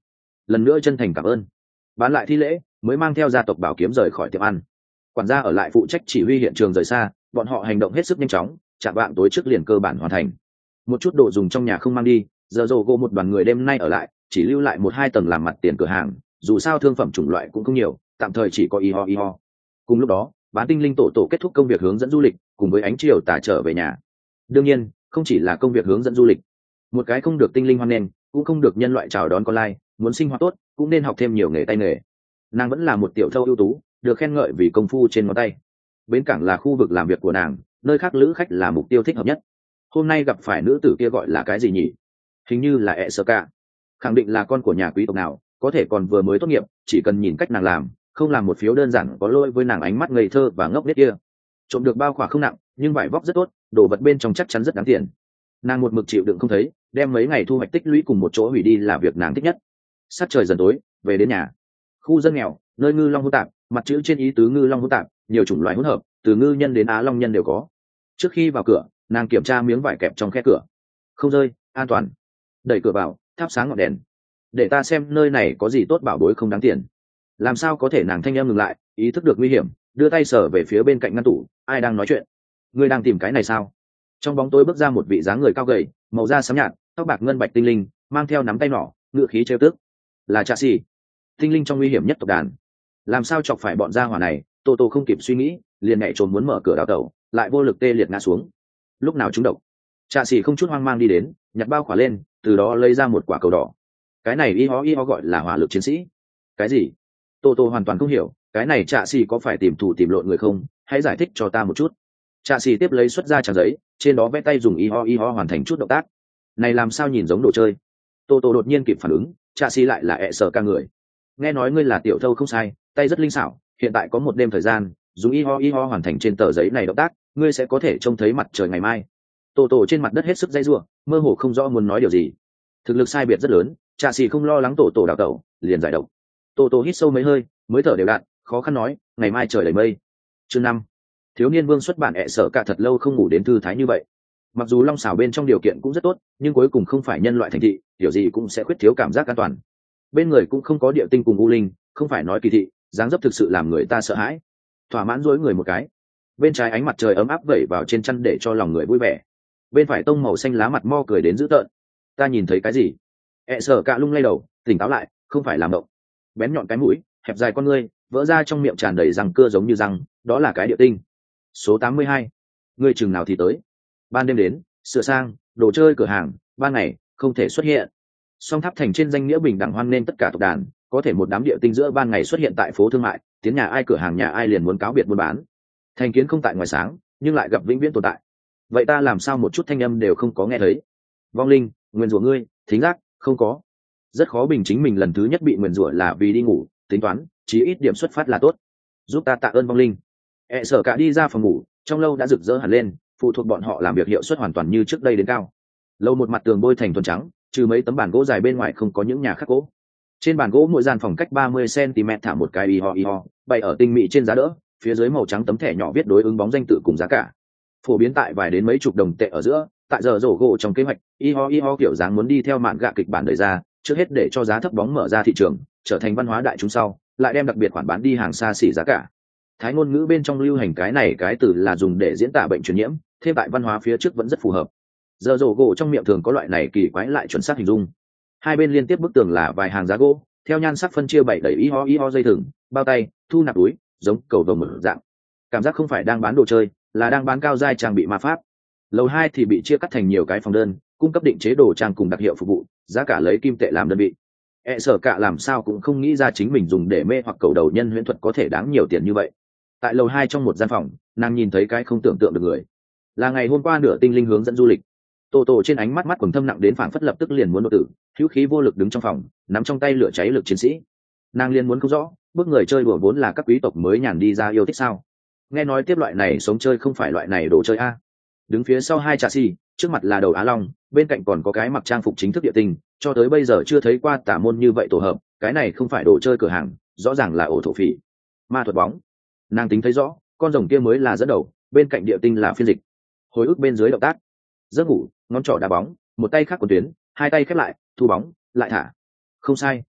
lần nữa chân thành cảm ơn. Bán lại thi lễ mới mang theo gia tộc bảo kiếm rời khỏi tiệm ăn. Quản gia ở lại phụ trách chỉ huy hiện trường rời xa, bọn họ hành động hết sức nhanh chóng, chạm vạng tối trước liền cơ bản hoàn thành. Một chút đồ dùng trong nhà không mang đi, giờ rồ gỗ một đoàn người đêm nay ở lại, chỉ lưu lại 1-2 tầng làm mặt tiền cửa hàng, dù sao thương phẩm chủng loại cũng không nhiều, tạm thời chỉ có y ho. Cùng lúc đó, bán tinh linh tổ kết thúc công việc hướng dẫn du lịch, cùng với ánh chiều tà trở về nhà. Đương nhiên, không chỉ là công việc hướng dẫn du lịch, một cái không được tinh linh hoan nghênh, cũng không được nhân loại chào đón con lai, muốn sinh hoạt tốt, cũng nên học thêm nhiều nghề tay nghề. Nàng vẫn là một tiểu thâu ưu tú, được khen ngợi vì công phu trên ngón tay. Bến cảng là khu vực làm việc của nàng, nơi khác lữ khách là mục tiêu thích hợp nhất. Hôm nay gặp phải nữ tử kia gọi là cái gì nhỉ? Hình như là Esaka. Khẳng định là con của nhà quý tộc nào, có thể còn vừa mới tốt nghiệp, chỉ cần nhìn cách nàng làm, không làm một phiếu đơn giản có lỗi với nàng ánh mắt ngây thơ và ngốc nghếch kia. Trộm được bao khỏa không nặng, nhưng vải vóc rất tốt, đồ vật bên trong chắc chắn rất đáng tiền. Nàng một mực chịu đựng không thấy, đem mấy ngày thu hoạch tích lũy cùng một chỗ hủy đi là việc nàng thích nhất. Sát trời dần tối, về đến nhà. Khu dân nghèo, nơi ngư long hỗn tạp, mặt chữ trên ý tứ ngư long hỗn tạp, nhiều chủng loại hỗn hợp, từ ngư nhân đến á long nhân đều có. Trước khi vào cửa, nàng kiểm tra miếng vải kẹp trong khe cửa, không rơi, an toàn. Đẩy cửa vào, thắp sáng ngọn đèn, để ta xem nơi này có gì tốt bảo bối không đáng tiền. Làm sao có thể? Nàng thanh em ngừng lại, ý thức được nguy hiểm, đưa tay sờ về phía bên cạnh ngăn tủ. Ai đang nói chuyện? Ngươi đang tìm cái này sao? Trong bóng tối bước ra một vị dáng người cao gầy, màu da xám nhạt, tóc bạc ngân bạch tinh linh, mang theo nắm tay nỏ, ngựa khí trêu tức. Là Trạ Xỉ, tinh linh trong nguy hiểm nhất tộc đàn. Làm sao chọc phải bọn gia hỏa này? Tô không kịp suy nghĩ, liền nhảy trốn muốn mở cửa đào tẩu, lại vô lực tê liệt ngã xuống. Lúc nào trúng độc? Trạ Xỉ không chút hoang mang đi đến, nhặt bao khỏa lên, từ đó lấy ra một quả cầu đỏ. Cái này y ho gọi là hỏa lực chiến sĩ. Cái gì? Tô hoàn toàn không hiểu, cái này Trạ Xỉ có phải tìm thủ tìm lộn người không? Hãy giải thích cho ta một chút. Trạ Xỉ tiếp lấy xuất ra trang giấy, trên đó vẽ tay dùng y ho hoàn thành chút động tác. Này làm sao nhìn giống đồ chơi? Tô đột nhiên kịp phản ứng, Trạ Xỉ lại là Esaka người. Nghe nói ngươi là tiểu thâu không sai, tay rất linh xảo, hiện tại có một đêm thời gian, dùng y ho hoàn thành trên tờ giấy này động tác, ngươi sẽ có thể trông thấy mặt trời ngày mai. Tô trên mặt đất hết sức dây rủa, mơ hồ không rõ muốn nói điều gì. Thực lực sai biệt rất lớn, Trạ Xỉ không lo lắng Tô đào tẩu, liền giải độc. Tô hít sâu mấy hơi, mới thở đều đặn, khó khăn nói, ngày mai trời đầy mây. Chương 5. Thiếu niên vương xuất bản sợ cả thật lâu không ngủ đến thư thái như vậy. Mặc dù long xảo bên trong điều kiện cũng rất tốt, nhưng cuối cùng không phải nhân loại thành thị, điều gì cũng sẽ khuyết thiếu cảm giác an toàn. Bên người cũng không có địa tinh cùng u linh, không phải nói kỳ thị, dáng dấp thực sự làm người ta sợ hãi. Thỏa mãn dối người một cái, bên trái ánh mặt trời ấm áp vẩy vào trên chăn để cho lòng người vui vẻ. Bên phải tông màu xanh lá mặt mo cười đến dữ tợn. Ta nhìn thấy cái gì? Sợ cả lung lay đầu, tỉnh táo lại, không phải làm mộng. Bén nhọn cái mũi, hẹp dài con ngươi, vỡ ra trong miệng tràn đầy răng cưa giống như răng, đó là cái địa tinh. Số 82. Ngươi chừng nào thì tới? Ban đêm đến, sửa sang, đồ chơi cửa hàng, ban ngày không thể xuất hiện. Song Tháp Thành trên danh nghĩa bình đẳng hoan nên tất cả tộc đàn, có thể một đám địa tinh giữa ban ngày xuất hiện tại phố thương mại, tiến nhà ai cửa hàng nhà ai liền muốn cáo biệt buôn bán. Thành kiến không tại ngoài sáng, nhưng lại gặp vĩnh viễn tồn tại. Vậy ta làm sao một chút thanh âm đều không có nghe thấy? Vong linh, nguyền rủa ngươi, thính giác, không có. Rất khó bình chính mình lần thứ nhất bị nguyền rủa là vì đi ngủ, tính toán, chí ít điểm xuất phát là tốt. Giúp ta tạ ơn vong linh. Sợ cả đi ra phòng ngủ, trong lâu đã rực rỡ hẳn lên, phụ thuộc bọn họ làm việc hiệu suất hoàn toàn như trước đây đến cao. Lâu một mặt tường bôi thành thuần trắng, trừ mấy tấm bàn gỗ dài bên ngoài không có những nhà khác gỗ. Trên bàn gỗ mỗi gian phòng cách 30 cm thả một cái y ho, bày ở tinh mỹ trên giá đỡ, phía dưới màu trắng tấm thẻ nhỏ viết đối ứng bóng danh tự cùng giá cả. Phổ biến tại vài đến mấy chục đồng tệ ở giữa, tại giờ rổ gỗ trong kế hoạch, y ho kiểu dáng muốn đi theo mạn gạ kịch bản đẩy ra, trước hết để cho giá thấp bóng mở ra thị trường, trở thành văn hóa đại chúng sau, lại đem đặc biệt khoản bán đi hàng xa xỉ giá cả. Thái ngôn ngữ bên trong lưu hành cái này cái từ là dùng để diễn tả bệnh truyền nhiễm, thêm tại văn hóa phía trước vẫn rất phù hợp. Giờ rổ gỗ trong miệng thường có loại này kỳ quái lại chuẩn xác hình dung. Hai bên liên tiếp bức tường là vài hàng giá gỗ, theo nhan sắc phân chia bảy đầy y ho dây thừng, bao tay, thu nạp túi, giống cầu vồng mở dạng. Cảm giác không phải đang bán đồ chơi, là đang bán cao giai trang bị ma pháp. Lầu 2 thì bị chia cắt thành nhiều cái phòng đơn, cung cấp định chế đồ trang cùng đặc hiệu phục vụ, giá cả lấy kim tệ làm đơn vị. Sợ cả làm sao cũng không nghĩ ra chính mình dùng để mê hoặc cầu đầu nhân huyễn thuật có thể đáng nhiều tiền như vậy. Tại lầu 2 trong một gian phòng, nàng nhìn thấy cái không tưởng tượng được người. Là ngày hôm qua nửa tinh linh hướng dẫn du lịch. Tô trên ánh mắt quầng thâm nặng đến phảng phất lập tức liền muốn đột tử, hữu khí vô lực đứng trong phòng, nắm trong tay lửa cháy lực chiến sĩ. Nàng liền muốn không rõ, bước người chơi đùa vốn là các quý tộc mới nhàn đi ra yêu thích sao? Nghe nói tiếp loại này sống chơi không phải loại này đồ chơi a. Đứng phía sau hai Trạ Xỉ, trước mặt là đầu Á Long, bên cạnh còn có cái mặc trang phục chính thức địa tinh, cho tới bây giờ chưa thấy qua tả môn như vậy tổ hợp, cái này không phải đồ chơi cửa hàng, rõ ràng là ổ thổ phỉ. Ma thuật bóng. Nàng tính thấy rõ, con rồng kia mới là dẫn đầu, bên cạnh địa tinh là phiên dịch. Hồi ức bên dưới động tác. Giấc ngủ, ngón trỏ đá bóng, một tay khác quần tuyến, hai tay khép lại, thu bóng, lại thả. Không sai,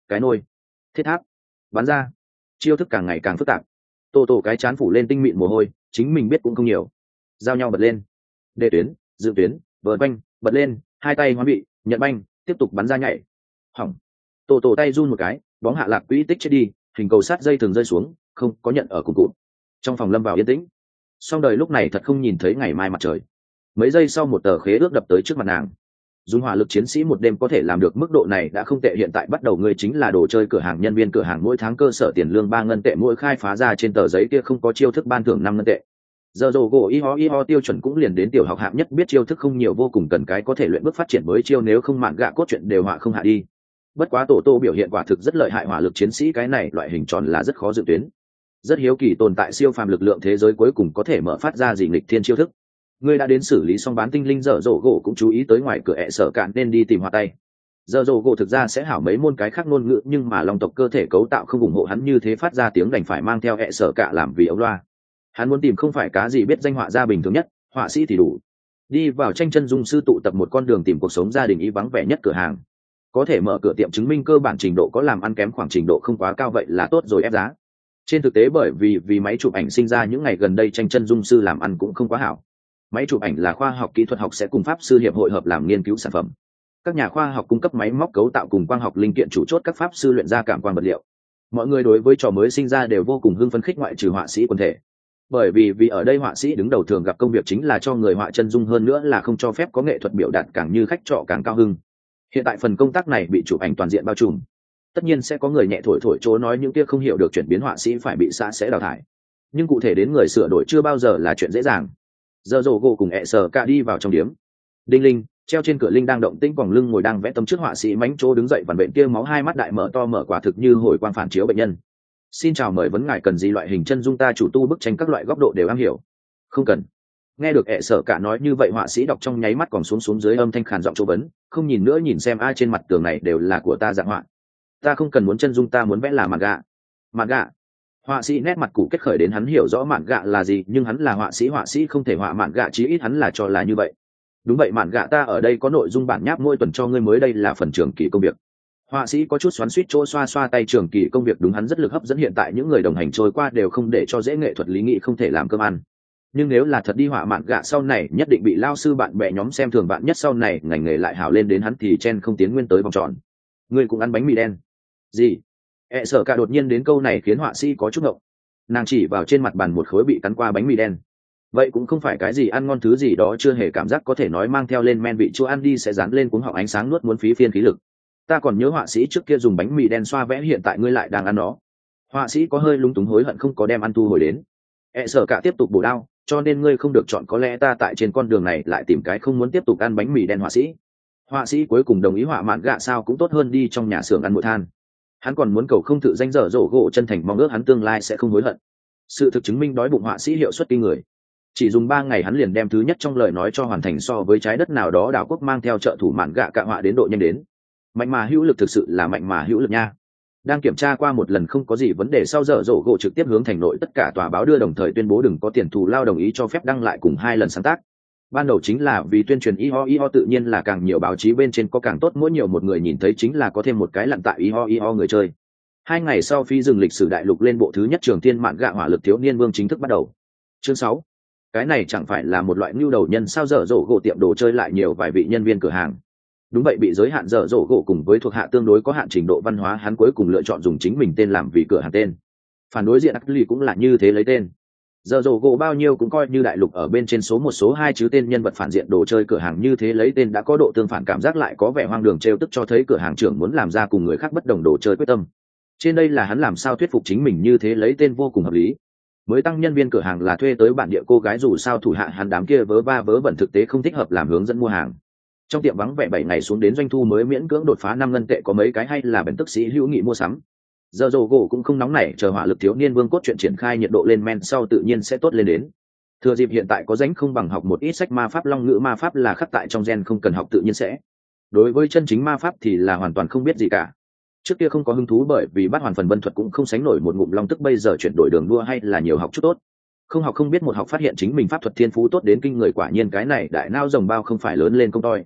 cái nôi, thiết tháp, bắn ra, chiêu thức càng ngày càng phức tạp. Tô cái chán phủ lên tinh mịn mồ hôi, chính mình biết cũng không nhiều. Giao nhau bật lên, đề tuyến, dự tuyến, vợt banh, bật lên, hai tay hoán bị, nhận banh, tiếp tục bắn ra nhảy. Hỏng. Tô tay run một cái, bóng hạ lạc quỹ tích chết đi, hình cầu sát dây thường rơi xuống, không có nhận ở cùng cụt. Trong phòng lâm vào yên tĩnh. Song đời lúc này thật không nhìn thấy ngày mai mặt trời. Mấy giây sau một tờ khế ước đập tới trước mặt nàng. Dùng hỏa lực chiến sĩ một đêm có thể làm được mức độ này đã không tệ, hiện tại bắt đầu ngươi chính là đồ chơi cửa hàng, nhân viên cửa hàng mỗi tháng cơ sở tiền lương 3 ngân tệ, mỗi khai phá ra trên tờ giấy kia không có chiêu thức ban thưởng 5 ngân tệ. Giờ rồ gỗ y ho tiêu chuẩn cũng liền đến tiểu học hạng nhất, biết chiêu thức không nhiều, vô cùng cần cái có thể luyện bước phát triển mới chiêu, nếu không mạn gạ cốt truyện đều họa không hạ đi. Bất quá Tô biểu hiện quả thực rất lợi hại, hỏa lực chiến sĩ cái này loại hình tròn là rất khó dự tuyến. Rất hiếu kỳ tồn tại siêu phàm lực lượng thế giới cuối cùng có thể mở phát ra gì nghịch thiên chiêu thức. Ngươi đã đến xử lý xong bán tinh linh, giờ rồ gỗ cũng chú ý tới ngoài cửa ẹ sở cạn nên đi tìm hòa tay. Giờ rồ gỗ thực ra sẽ hảo mấy môn cái khác ngôn ngữ, nhưng mà long tộc cơ thể cấu tạo không ủng hộ hắn như thế phát ra tiếng, đành phải mang theo ẹ sở cạ làm vì ống loa. Hắn muốn tìm không phải cá gì biết danh họa gia bình thường nhất, họa sĩ thì đủ. Đi vào tranh chân dung sư tụ tập một con đường, tìm cuộc sống gia đình ý vắng vẻ nhất cửa hàng. Có thể mở cửa tiệm chứng minh cơ bản trình độ có, làm ăn kém khoảng trình độ không quá cao vậy là tốt rồi, ép giá. Trên thực tế bởi vì máy chụp ảnh sinh ra những ngày gần đây tranh chân dung sư làm ăn cũng không quá hảo. Máy chụp ảnh là khoa học kỹ thuật học sẽ cùng pháp sư hiệp hội hợp làm nghiên cứu sản phẩm. Các nhà khoa học cung cấp máy móc cấu tạo cùng quang học linh kiện chủ chốt, các pháp sư luyện ra cảm quang vật liệu. Mọi người đối với trò mới sinh ra đều vô cùng hưng phấn khích, ngoại trừ họa sĩ quần thể. Bởi vì ở đây họa sĩ đứng đầu thường gặp công việc chính là cho người họa chân dung, hơn nữa là không cho phép có nghệ thuật biểu đạt, càng như khách trọ càng cao hưng. Hiện tại phần công tác này bị chụp ảnh toàn diện bao trùm. Tất nhiên sẽ có người nhẹ thổi chỗ nói những kia không hiểu được chuyển biến họa sĩ phải bị xã sẽ đào thải, nhưng cụ thể đến người sửa đổi chưa bao giờ là chuyện dễ dàng. Giờ rồ gỗ cùng ẹ sờ cả đi vào trong điếm. Đinh linh treo trên cửa linh đang động tĩnh, quòng lưng ngồi đang vẽ tấm trước họa sĩ mánh chỗ đứng dậy, vằn bệnh kia máu, hai mắt đại mở to, mở quả thực như hồi quang phản chiếu bệnh nhân. Xin chào, mời vấn ngài cần gì loại hình chân dung, ta chủ tu bức tranh các loại góc độ đều am hiểu. Không cần. Nghe được ẹ sở cả nói như vậy, họa sĩ đọc trong nháy mắt còn xuống dưới âm thanh khàn giọng chỗ vấn, không nhìn nữa, nhìn xem ai trên mặt tường này đều là của ta dạng họa. Ta không cần muốn chân dung, ta muốn vẽ là mạn gạ. Mạn gạ. Họa sĩ nét mặt cụ kết khởi đến, hắn hiểu rõ mạn gạ là gì, nhưng hắn là họa sĩ không thể họa mạn gạ, chí ít hắn là cho là như vậy. Đúng vậy, mạn gạ ta ở đây có nội dung bản nháp mỗi tuần cho ngươi, mới đây là phần trường kỳ công việc. Họa sĩ có chút xoắn xuýt chỗ xoa xoa tay, trường kỳ công việc đúng, hắn rất lực hấp dẫn, hiện tại những người đồng hành trôi qua đều không để cho dễ nghệ thuật lý nghị không thể làm cơm ăn. Nhưng nếu là thật đi họa mạn gạ sau này nhất định bị lao sư bạn bè nhóm xem thường, bạn nhất sau này ngành nghề lại hảo lên đến hắn thì chen không tiến nguyên tới vòng tròn. Ngươi cũng ăn bánh mì đen gì? ẹ sở cả đột nhiên đến câu này khiến họa sĩ có chút ngộng. Nàng chỉ vào trên mặt bàn một khối bị cắn qua bánh mì đen. Vậy cũng không phải cái gì ăn ngon, thứ gì đó chưa hề cảm giác, có thể nói mang theo lên men vị chua, ăn đi sẽ dán lên cuống họng, ánh sáng nuốt muốn phí phiên khí lực. Ta còn nhớ họa sĩ trước kia dùng bánh mì đen xoa vẽ, hiện tại ngươi lại đang ăn nó. Họa sĩ có hơi lúng túng hối hận không có đem ăn thu hồi đến. ẹ sở cả tiếp tục bổ đao, cho nên ngươi không được chọn, có lẽ ta tại trên con đường này lại tìm cái không muốn tiếp tục ăn bánh mì đen. Họa sĩ cuối cùng đồng ý họa mạn gạ sao cũng tốt hơn đi trong nhà xưởng ăn muội than. Hắn còn muốn cầu không tự danh, dở dỗ gỗ chân thành mong ước hắn tương lai sẽ không hối hận. Sự thực chứng minh đói bụng họa sĩ hiệu suất kinh người, chỉ dùng 3 ngày hắn liền đem thứ nhất trong lời nói cho hoàn thành, so với trái đất nào đó đảo quốc mang theo trợ thủ mạn gạ cạ họa đến độ nhanh đến. Mạnh mà hữu lực, thực sự là mạnh mà hữu lực nha. Đang kiểm tra qua một lần không có gì vấn đề sau, dở dỗ gỗ trực tiếp hướng thành nội tất cả tòa báo đưa, đồng thời tuyên bố đừng có tiền thù lao, đồng ý cho phép đăng lại cùng 2 lần sáng tác. Ban đầu chính là vì tuyên truyền iho, tự nhiên là càng nhiều báo chí bên trên có càng tốt, mỗi nhiều một người nhìn thấy chính là có thêm một cái lặn tại iho người chơi. 2 ngày sau, phi rừng lịch sử đại lục lên bộ thứ nhất, trường thiên mạn gạ hỏa lực thiếu niên vương chính thức bắt đầu. Chương 6. Cái này chẳng phải là một loại nhu đầu nhân sao? Dở dỗ gỗ tiệm đồ chơi lại nhiều vài vị nhân viên cửa hàng. Đúng vậy, bị giới hạn, dở dỗ gỗ cùng với thuộc hạ tương đối có hạn trình độ văn hóa, hắn cuối cùng lựa chọn dùng chính mình tên làm vì cửa hàng tên. Phản đối diện Ashley cũng là như thế, lấy tên dở dỗ gỗ bao nhiêu cũng coi như đại lục ở bên trên số 1 số 2 chứ tên nhân vật phản diện đồ chơi cửa hàng như thế lấy tên đã có độ tương phản cảm giác, lại có vẻ hoang đường trêu tức, cho thấy cửa hàng trưởng muốn làm ra cùng người khác bất đồng đồ chơi quyết tâm. Trên đây là hắn làm sao thuyết phục chính mình như thế lấy tên vô cùng hợp lý. Mới tăng nhân viên cửa hàng là thuê tới bản địa cô gái, dù sao thủ hạ hắn đám kia vớ va vớ vẩn thực tế không thích hợp làm hướng dẫn mua hàng. Trong tiệm vắng vẻ 7 ngày xuống đến doanh thu mới miễn cưỡng đột phá 5 ngân tệ, có mấy cái hay là bèn tức sĩ hữu nghị mua sắm. Giờ dồ gỗ cũng không nóng nảy, chờ hỏa lực thiếu niên vương cốt truyện triển khai nhiệt độ lên men sau tự nhiên sẽ tốt lên đến. Thừa dịp hiện tại có rảnh không bằng học một ít sách ma pháp, long ngữ ma pháp là khắc tại trong gen, không cần học tự nhiên sẽ. Đối với chân chính ma pháp thì là hoàn toàn không biết gì cả. Trước kia không có hứng thú, bởi vì bắt hoàn phần vân thuật cũng không sánh nổi một ngụm long tức, bây giờ chuyển đổi đường đua hay là nhiều học chút tốt. Không học không biết, một học phát hiện chính mình pháp thuật thiên phú tốt đến kinh người, quả nhiên cái này đại nao rồng bao không phải lớn lên công toi.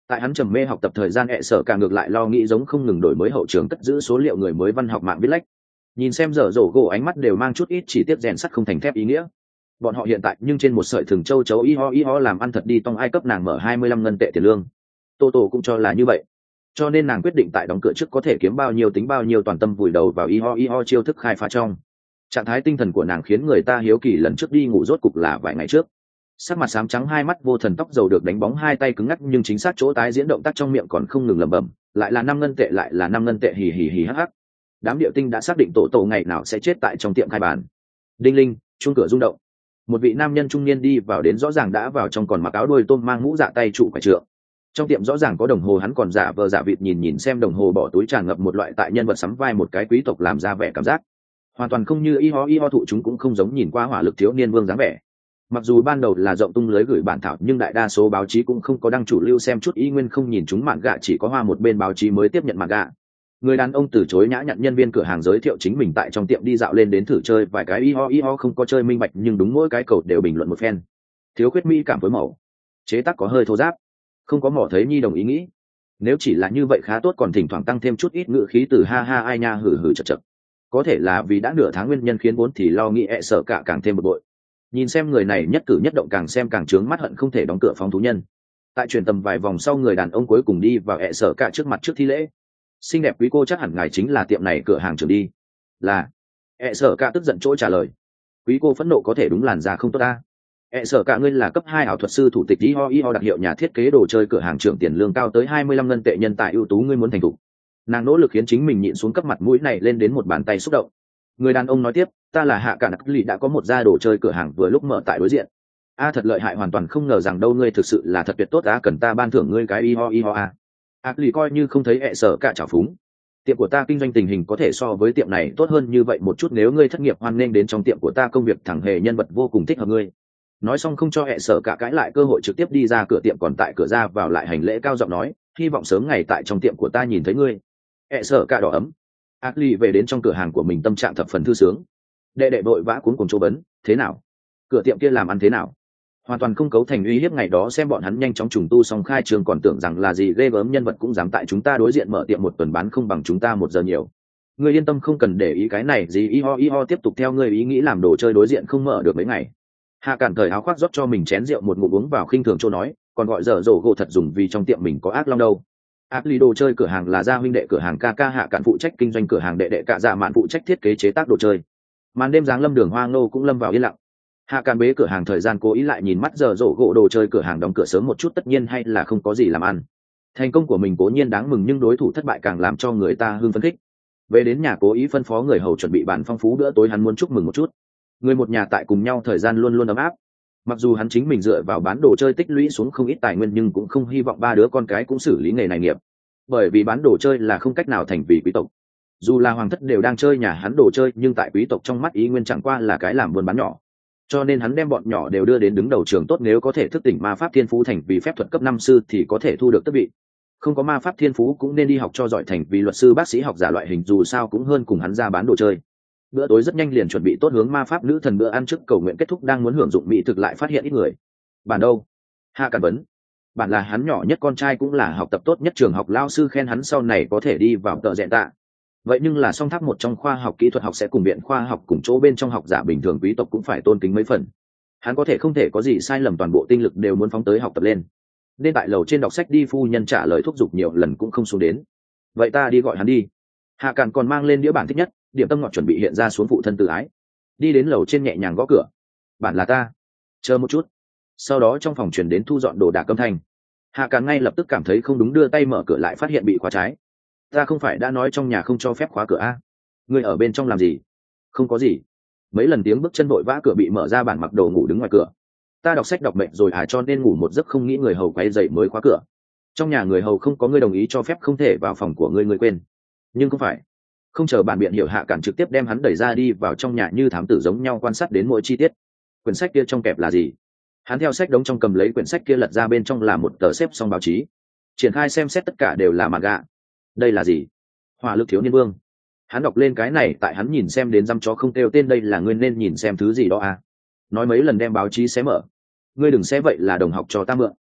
Tại hắn trầm mê học tập thời gian ẹ sở cả ngược lại lo nghĩ giống không ngừng đổi mới hậu trường cất giữ số liệu người mới văn học mạng viết lách. Nhìn xem dở dổ gỗ ánh mắt đều mang chút ít chỉ tiết rèn sắt không thành thép ý nghĩa. Bọn họ hiện tại nhưng trên một sợi thừng châu chấu y ho làm ăn thật đi tông ai cấp nàng mở 25 ngân tệ tiền lương. Tô Tô cũng cho là như vậy, cho nên nàng quyết định tại đóng cửa trước có thể kiếm bao nhiêu tính bao nhiêu, toàn tâm vùi đầu vào y ho chiêu thức khai phá trong. Trạng thái tinh thần của nàng khiến người ta hiếu kỳ lần trước đi ngủ rốt cục là vài ngày trước. Sắc mặt xám trắng, hai mắt vô thần, tóc dầu được đánh bóng, hai tay cứng ngắc nhưng chính xác chỗ tái diễn động tác trong miệng còn không ngừng lẩm bẩm, lại là 5 ngân tệ, lại là 5 ngân tệ, hì hì hì hắc hắc. Đám điệu tinh đã xác định Tổ ngày nào sẽ chết tại trong tiệm khai bàn. Đinh linh, chuông cửa rung động. Một vị nam nhân trung niên đi vào đến, rõ ràng đã vào trong, còn mặc áo đuôi tôm, mang mũ dạ tay trụ phải trượng. Trong tiệm rõ ràng có đồng hồ, hắn còn giả vờ giả vịt nhìn xem đồng hồ, bỏ túi tràn ngập một loại tại nhân vật sắm vai một cái quý tộc làm ra vẻ cảm giác, hoàn toàn không như y ho thụ chúng cũng không giống nhìn qua hỏa lực thiếu niên vương dáng vẻ. Mặc dù ban đầu là rộng tung lưới gửi bản thảo, nhưng đại đa số báo chí cũng không có đăng chủ lưu xem chút y nguyên không nhìn chúng mạn gạ, chỉ có Hoa một bên báo chí mới tiếp nhận mạn gạ. Người đàn ông từ chối nhã nhặn nhân viên cửa hàng giới thiệu chính mình tại trong tiệm đi dạo lên đến thử chơi vài cái y ho không có chơi minh bạch, nhưng đúng mỗi cái cầu đều bình luận một phen. Thiếu khuyết mỹ cảm với mẫu, chế tác có hơi thô ráp, không có mỏ thấy nhi đồng ý nghĩ. Nếu chỉ là như vậy khá tốt, còn thỉnh thoảng tăng thêm chút ít ngữ khí từ ha ha ai nha hử hử chật chật. Có thể là vì đã nửa tháng nguyên nhân khiến vốn thì lo nghĩ ẹ sợ cả càng thêm một bội. Nhìn xem người này nhất cử nhất động càng xem càng trướng mắt, hận không thể đóng cửa phóng thú nhân. Tại chuyển tầm vài vòng sau, người đàn ông cuối cùng đi vào ẹ sợ cả trước mặt trước thi lễ. Xinh đẹp quý cô, chắc hẳn ngài chính là tiệm này cửa hàng trưởng đi. Là. ẹ sợ cả tức giận chỗ trả lời. Quý cô phẫn nộ, có thể đúng làn da không tốt ta. ẹ sợ cả, ngươi là cấp 2 ảo thuật sư, thủ tịch y ho đặc hiệu nhà thiết kế đồ chơi, cửa hàng trưởng, tiền lương cao tới 25 ngân tệ, nhân tài ưu tú, ngươi muốn thành thục. Nàng nỗ lực khiến chính mình nhịn xuống cấp mặt mũi này lên đến một bàn tay xúc động. Người đàn ông nói tiếp, ta là Hạ Cả Nặc Lì, đã có một gia đồ chơi cửa hàng vừa lúc mở tại đối diện. Thật lợi hại, hoàn toàn không ngờ rằng đâu, ngươi thực sự là thật tuyệt tốt, cần ta ban thưởng ngươi cái y ho a. Lì coi như không thấy ẹ sợ cả trào phúng. Tiệm của ta kinh doanh tình hình có thể so với tiệm này tốt hơn như vậy một chút, nếu ngươi thất nghiệp hoan nghênh đến trong tiệm của ta công việc, thẳng hề nhân vật vô cùng thích hợp ngươi. Nói xong không cho ẹ sợ cả cãi lại cơ hội, trực tiếp đi ra cửa tiệm, còn tại cửa ra vào lại hành lễ cao giọng nói, hy vọng sớm ngày tại trong tiệm của ta nhìn thấy ngươi. ẹ sợ cả đỏ ấm. Ashley về đến trong cửa hàng của mình, tâm trạng thập phần thư sướng. Đệ đệ vội vã cuống cuồng chỗ vấn, thế nào? Cửa tiệm kia làm ăn thế nào? Hoàn toàn không cấu thành uy hiếp, ngày đó xem bọn hắn nhanh chóng trùng tu xong khai trường còn tưởng rằng là gì ghê gớm nhân vật cũng dám tại chúng ta đối diện mở tiệm, một tuần bán không bằng chúng ta 1 giờ nhiều. Ngươi yên tâm, không cần để ý cái này gì y ho tiếp tục theo ngươi ý nghĩ làm đồ chơi, đối diện không mở được mấy ngày. Hạ Cản thời áo khoác rót cho mình chén rượu một ngụm uống vào, khinh thường chỗ nói, còn gọi dở dỗ gỗ thật dùng vì trong tiệm mình có ác long đâu. Ashley đồ chơi cửa hàng là gia huynh đệ cửa hàng ca Hạ Cản phụ trách kinh doanh cửa hàng, đệ đệ cả dạ mạn phụ trách thiết kế chế tác đồ chơi. Màn đêm giáng lâm, đường Hoa Ngô cũng lâm vào yên lặng. Hạ Cản bế cửa hàng thời gian cố ý lại nhìn mắt giờ rổ gỗ đồ chơi cửa hàng đóng cửa sớm một chút, tất nhiên hay là không có gì làm ăn. Thành công của mình cố nhiên đáng mừng, nhưng đối thủ thất bại càng làm cho người ta hưng phấn khích. Về đến nhà cố ý phân phó người hầu chuẩn bị bàn phong phú bữa tối, hắn muốn chúc mừng một chút. Người một nhà tại cùng nhau thời gian luôn luôn ấm áp. Mặc dù hắn chính mình dựa vào bán đồ chơi tích lũy xuống không ít tài nguyên, nhưng cũng không hy vọng 3 đứa con cái cũng xử lý nghề này nghiệp. Bởi vì bán đồ chơi là không cách nào thành vì quý tộc. Dù là hoàng thất đều đang chơi nhà hắn đồ chơi, nhưng tại quý tộc trong mắt ý nguyên chẳng qua là cái làm buôn bán nhỏ. Cho nên hắn đem bọn nhỏ đều đưa đến đứng đầu trường tốt, nếu có thể thức tỉnh ma pháp thiên phú thành vì phép thuật cấp 5 sư thì có thể thu được tước vị. Không có ma pháp thiên phú cũng nên đi học cho giỏi thành vì luật sư, bác sĩ, học giả loại hình, dù sao cũng hơn cùng hắn ra bán đồ chơi. Bữa tối rất nhanh liền chuẩn bị tốt, hướng ma pháp nữ thần bữa ăn trước cầu nguyện kết thúc, đang muốn hưởng dụng mỹ thực lại phát hiện ít người. Bản đâu? Hạ Cản vấn. Bản là hắn nhỏ nhất con trai, cũng là học tập tốt nhất trường học, lao sư khen hắn sau này có thể đi vào tợ rẽn tạ. Vậy nhưng là song tháp một trong khoa học kỹ thuật học sẽ cùng viện khoa học cùng chỗ bên trong học giả bình thường quý tộc cũng phải tôn kính mấy phần. Hắn có thể không thể có gì sai lầm, toàn bộ tinh lực đều muốn phóng tới học tập lên. Nên tại lầu trên đọc sách đi, phu nhân trả lời thúc giục nhiều lần cũng không xuống đến. Vậy ta đi gọi hắn đi. Hạ Cản còn mang lên đĩa bản thích nhất, điểm tâm ngọt chuẩn bị hiện ra xuống phụ thân tự ái. Đi đến lầu trên nhẹ nhàng gõ cửa. Bản là ta. Chờ một chút. Sau đó trong phòng truyền đến thu dọn đồ đạc âm thanh. Hạ Cản ngay lập tức cảm thấy không đúng, đưa tay mở cửa lại phát hiện bị khóa trái. Ta không phải đã nói trong nhà không cho phép khóa cửa a? Ngươi ở bên trong làm gì? Không có gì. Mấy lần tiếng bước chân vội vã, cửa bị mở ra, bản mặc đồ ngủ đứng ngoài cửa. Ta đọc sách đọc mệt rồi cho nên ngủ một giấc, không nghĩ người hầu quay dậy mới khóa cửa. Trong nhà người hầu không có ngươi đồng ý cho phép không thể vào phòng của ngươi, ngươi quên. Nhưng không phải. Không chờ bản biện hiểu, Hạ Cản trực tiếp đem hắn đẩy ra, đi vào trong nhà như thám tử giống nhau quan sát đến mỗi chi tiết. Quyển sách kia trong kẹp là gì? Hắn theo sách đống trong cầm lấy quyển sách kia, lật ra, bên trong là một tờ xếp xong báo chí. Triển khai xem xét, tất cả đều là manga. Đây là gì? Hỏa lực thiếu niên vương. Hắn đọc lên cái này, tại hắn nhìn xem đến dăm chó không kêu tên, đây là ngươi nên nhìn xem thứ gì đó à? Nói mấy lần đem báo chí xé mở. Ngươi đừng xé, vậy là đồng học cho ta mượn.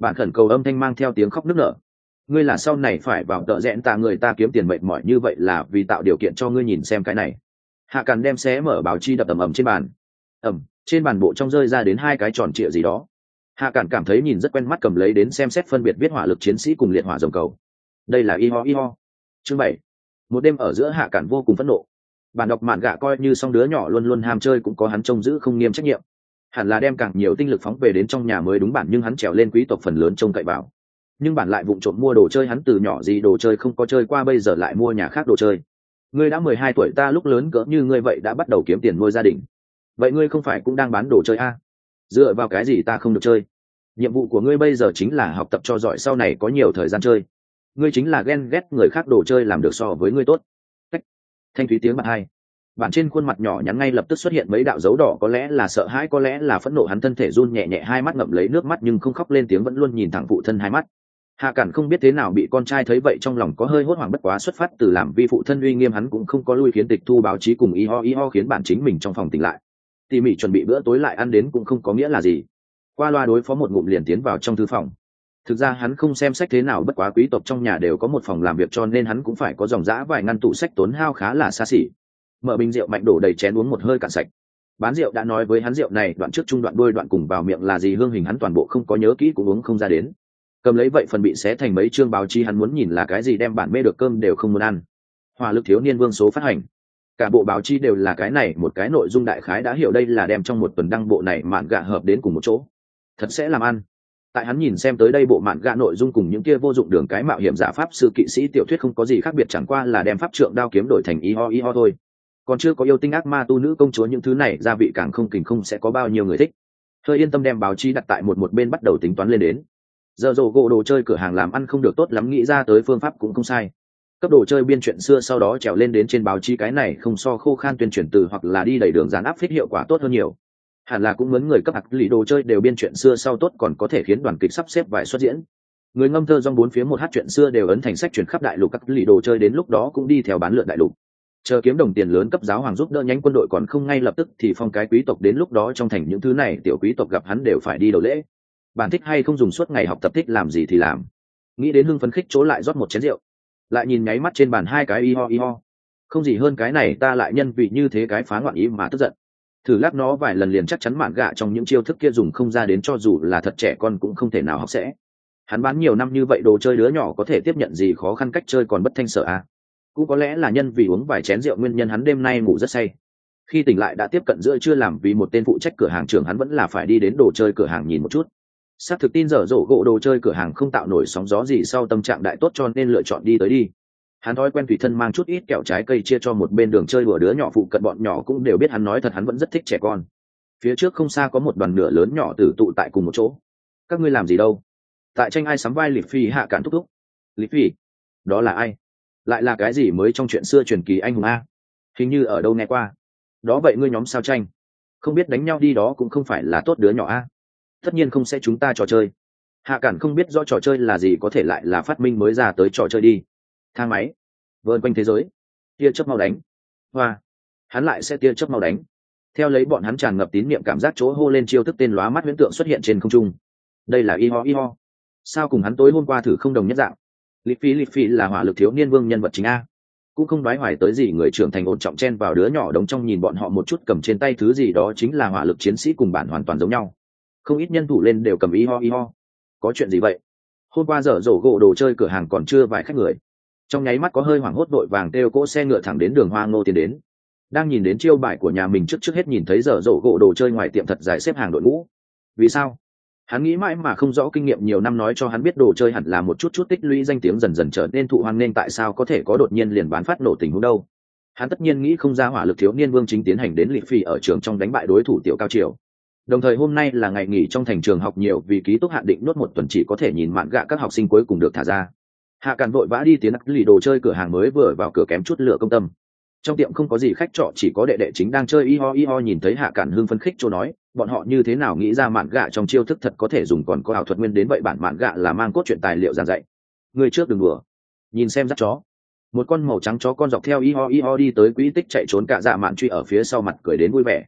Bản khẩn cầu âm thanh mang theo tiếng khóc nức nở. Ngươi là sau này phải vào tợ rẽn ta, người ta kiếm tiền mệt mỏi như vậy là vì tạo điều kiện cho ngươi nhìn xem cái này. Hạ Càn đem xé mở báo chi đập ầm ầm trên bàn. Trên bàn bộ trong rơi ra đến 2 cái tròn trịa gì đó. Hạ Càn cảm thấy nhìn rất quen mắt, cầm lấy đến xem xét, phân biệt viết hỏa lực chiến sĩ cùng liệt hỏa rồng cầu. Đây là y ho. Chương 7. Một đêm ở giữa, Hạ Càn vô cùng phẫn nộ. Bản đọc mạn gạ coi như xong đứa nhỏ luôn luôn ham chơi cũng có hắn trông giữ không nghiêm trách nhiệm. Hẳn là đem càng nhiều tinh lực phóng về đến trong nhà mới đúng bản, nhưng hắn trèo lên quý tộc phần lớn trông cậy vào. Nhưng bản lại vụng trộm mua đồ chơi, hắn từ nhỏ gì đồ chơi không có chơi qua, bây giờ lại mua nhà khác đồ chơi. Ngươi đã 12 tuổi, ta lúc lớn cỡ như ngươi vậy đã bắt đầu kiếm tiền nuôi gia đình. Vậy ngươi không phải cũng đang bán đồ chơi à? Dựa vào cái gì ta không được chơi? Nhiệm vụ của ngươi bây giờ chính là học tập cho giỏi, sau này có nhiều thời gian chơi. Ngươi chính là ghen ghét người khác đồ chơi làm được so với ngươi tốt. Cách. Thanh thúy tiếng bạn hai. Bạn trên khuôn mặt nhỏ nhắn ngay lập tức xuất hiện mấy đạo dấu đỏ, có lẽ là sợ hãi, có lẽ là phẫn nộ. Hắn thân thể run nhẹ nhẹ, hai mắt ngậm lấy nước mắt nhưng không khóc lên tiếng, vẫn luôn nhìn thẳng phụ thân hai mắt. Hạ Cản không biết thế nào bị con trai thấy vậy trong lòng có hơi hốt hoảng, bất quá xuất phát từ làm vi phụ thân uy nghiêm, hắn cũng không có lui khiến tịch thu báo chí cùng y ho khiến bản chính mình trong phòng tỉnh lại. Tỉ mỉ chuẩn bị bữa tối lại ăn đến cũng không có nghĩa là gì. Qua loa đối phó một ngụm liền tiến vào trong thư phòng. Thực ra hắn không xem sách thế nào, bất quá quý tộc trong nhà đều có một phòng làm việc cho nên hắn cũng phải có dòng dã vài ngăn tủ sách, tốn hao khá là xa xỉ. Mở bình rượu mạnh đổ đầy chén uống một hơi cạn sạch. Bán rượu đã nói với hắn rượu này đoạn trước trung đoạn đuôi đoạn cùng vào miệng là gì hương hình hắn toàn bộ không có nhớ kỹ, cũng uống không ra đến. Cầm lấy vậy phần bị xé thành mấy chương báo chí, hắn muốn nhìn là cái gì, đem bản mê được cơm đều không muốn ăn. Hỏa lực thiếu niên vương số phát hành, cả bộ báo chí đều là cái này một cái nội dung, đại khái đã hiểu đây là đem trong một tuần đăng bộ này mạn gạ hợp đến cùng một chỗ, thật sẽ làm ăn. Tại hắn nhìn xem tới đây, bộ mạn gạ nội dung cùng những kia vô dụng đường cái mạo hiểm giả pháp sư kỵ sĩ tiểu thuyết không có gì khác biệt, chẳng qua là đem pháp trượng đao kiếm đổi thành y ho thôi. Còn chưa có yêu tinh ác ma tu nữ công chúa những thứ này gia vị càng không kình không sẽ có bao nhiêu người thích. Hơi yên tâm đem báo chí đặt tại một bên, bắt đầu tính toán lên đến. Giờ rổ gỗ đồ chơi cửa hàng làm ăn không được tốt lắm, nghĩ ra tới phương pháp cũng không sai. Cấp đồ chơi biên chuyện xưa, sau đó trèo lên đến trên báo chí, cái này không so khô khan tuyên truyền từ hoặc là đi đẩy đường dán áp phích hiệu quả tốt hơn nhiều. Hẳn là cũng muốn người cấp hạt lì đồ chơi đều biên chuyện xưa sau tốt, còn có thể khiến đoàn kịch sắp xếp vài xuất diễn. Người ngâm thơ dòng bốn phía một hát chuyện xưa đều ấn thành sách truyền khắp đại lục, các lì đồ chơi đến lúc đó cũng đi theo bán lượn đại lục. Chờ kiếm đồng tiền lớn, cấp giáo hoàng giúp đỡ nhánh quân đội còn không ngay lập tức thì phong cái quý tộc, đến lúc đó trong thành những thứ này tiểu quý tộc gặp hắn đều phải đi đầu lễ. Bản thích hay không dùng suốt ngày học tập, thích làm gì thì làm. Nghĩ đến hưng phấn khích chỗ lại rót một chén rượu, lại nhìn nháy mắt trên bàn 2 cái y ho. Không gì hơn cái này, ta lại nhân vị như thế cái phá ngoạn ý mà tức giận. Thử lắc nó vài lần liền chắc chắn mạn gạ trong những chiêu thức kia dùng không ra đến, cho dù là thật trẻ con cũng không thể nào học sẽ. Hắn bán nhiều năm như vậy, đồ chơi đứa nhỏ có thể tiếp nhận gì khó khăn, cách chơi còn bất thanh sợ à. Cũng có lẽ là nhân vì uống vài chén rượu nguyên nhân hắn đêm nay ngủ rất say. Khi tỉnh lại đã tiếp cận giữa trưa, làm vì một tên phụ trách cửa hàng trưởng hắn vẫn là phải đi đến đồ chơi cửa hàng nhìn một chút. Xác thực tin dở dỗ gỗ đồ chơi cửa hàng không tạo nổi sóng gió gì, sau tâm trạng đại tốt cho nên lựa chọn đi tới đi. Hắn thói quen tùy thân mang chút ít kẹo trái cây chia cho một bên đường chơi đùa, đứa nhỏ phụ cận bọn nhỏ cũng đều biết hắn nói thật, hắn vẫn rất thích trẻ con. Phía trước không xa có một đoàn lửa lớn nhỏ tử tụ tại cùng một chỗ. Các ngươi làm gì đâu? Tại tranh ai sắm vai Lịch Phi. Hạ Cản thúc thúc. Lịch Phi? Đó là ai? Lại là cái gì mới trong chuyện xưa truyền kỳ anh hùng a? Hình như ở đâu nghe qua. Đó vậy ngươi nhóm sao tranh? Không biết đánh nhau đi, đó cũng không phải là tốt đứa nhỏ a. Tất nhiên không sẽ chúng ta trò chơi. Hạ Cản không biết rõ trò chơi là gì, có thể lại là phát minh mới ra tới trò chơi đi. Thang máy vơn quanh thế giới, tia chớp mau đánh. Hoa, hắn lại sẽ tia chớp mau đánh. Theo lấy bọn hắn tràn ngập tín niệm cảm giác, chỗ hô lên chiêu thức tên lóa mắt huyễn tượng xuất hiện trên không trung. Đây là y ho. Sao cùng hắn tối hôm qua thử không đồng nhất dạng? Lịch Phi là hỏa lực thiếu niên vương nhân vật chính a. Cũng không đoái hoài tới gì, người trưởng thành ổn trọng chen vào đứa nhỏ đống trong, nhìn bọn họ một chút, cầm trên tay thứ gì đó chính là hỏa lực chiến sĩ, cùng bản hoàn toàn giống nhau. Không ít nhân thủ lên đều cầm y ho. Có chuyện gì vậy? Hôm qua dở dỗ gỗ đồ chơi cửa hàng còn chưa vài khách người, trong nháy mắt có hơi hoảng hốt, vội vàng kêu cỗ xe ngựa thẳng đến đường Hoa Ngô tiến đến. Đang nhìn đến chiêu bài của nhà mình trước hết nhìn thấy dở dỗ gỗ đồ chơi ngoài tiệm thật dài xếp hàng đội ngũ. Vì sao? Hắn nghĩ mãi mà không rõ, kinh nghiệm nhiều năm nói cho hắn biết đồ chơi hẳn là một chút tích lũy, danh tiếng dần dần trở nên thụ hoan nghênh, tại sao có thể có đột nhiên liền bán phát nổ tình huống đâu. Hắn tất nhiên nghĩ không ra hỏa lực thiếu niên vương chính tiến hành đến Lịch Phi ở trường trong đánh bại đối thủ tiểu cao triều. Đồng thời hôm nay là ngày nghỉ trong thành trường học, nhiều vì ký túc hạn định nốt một tuần chỉ có thể nhìn mạn gạ các học sinh cuối cùng được thả ra. Hạ Cản vội vã đi tiến lì đồ chơi cửa hàng, mới vừa vào cửa kém chút lựa công tâm. Trong tiệm không có gì khách trọ, chỉ có đệ đệ chính đang chơi y ho. Nhìn thấy Hạ Cản hưng phấn khích chỗ nói, bọn họ như thế nào nghĩ ra mạn gạ trong chiêu thức thật có thể dùng, còn có ảo thuật nguyên đến vậy. Bản mạn gạ là mang cốt truyện tài liệu giảng dạy. Người trước đừng đùa, nhìn xem dắt chó. Một con màu trắng chó con dọc theo y ho đi tới quỹ tích chạy trốn, cả dạ mạn truy ở phía sau mặt cười đến vui vẻ.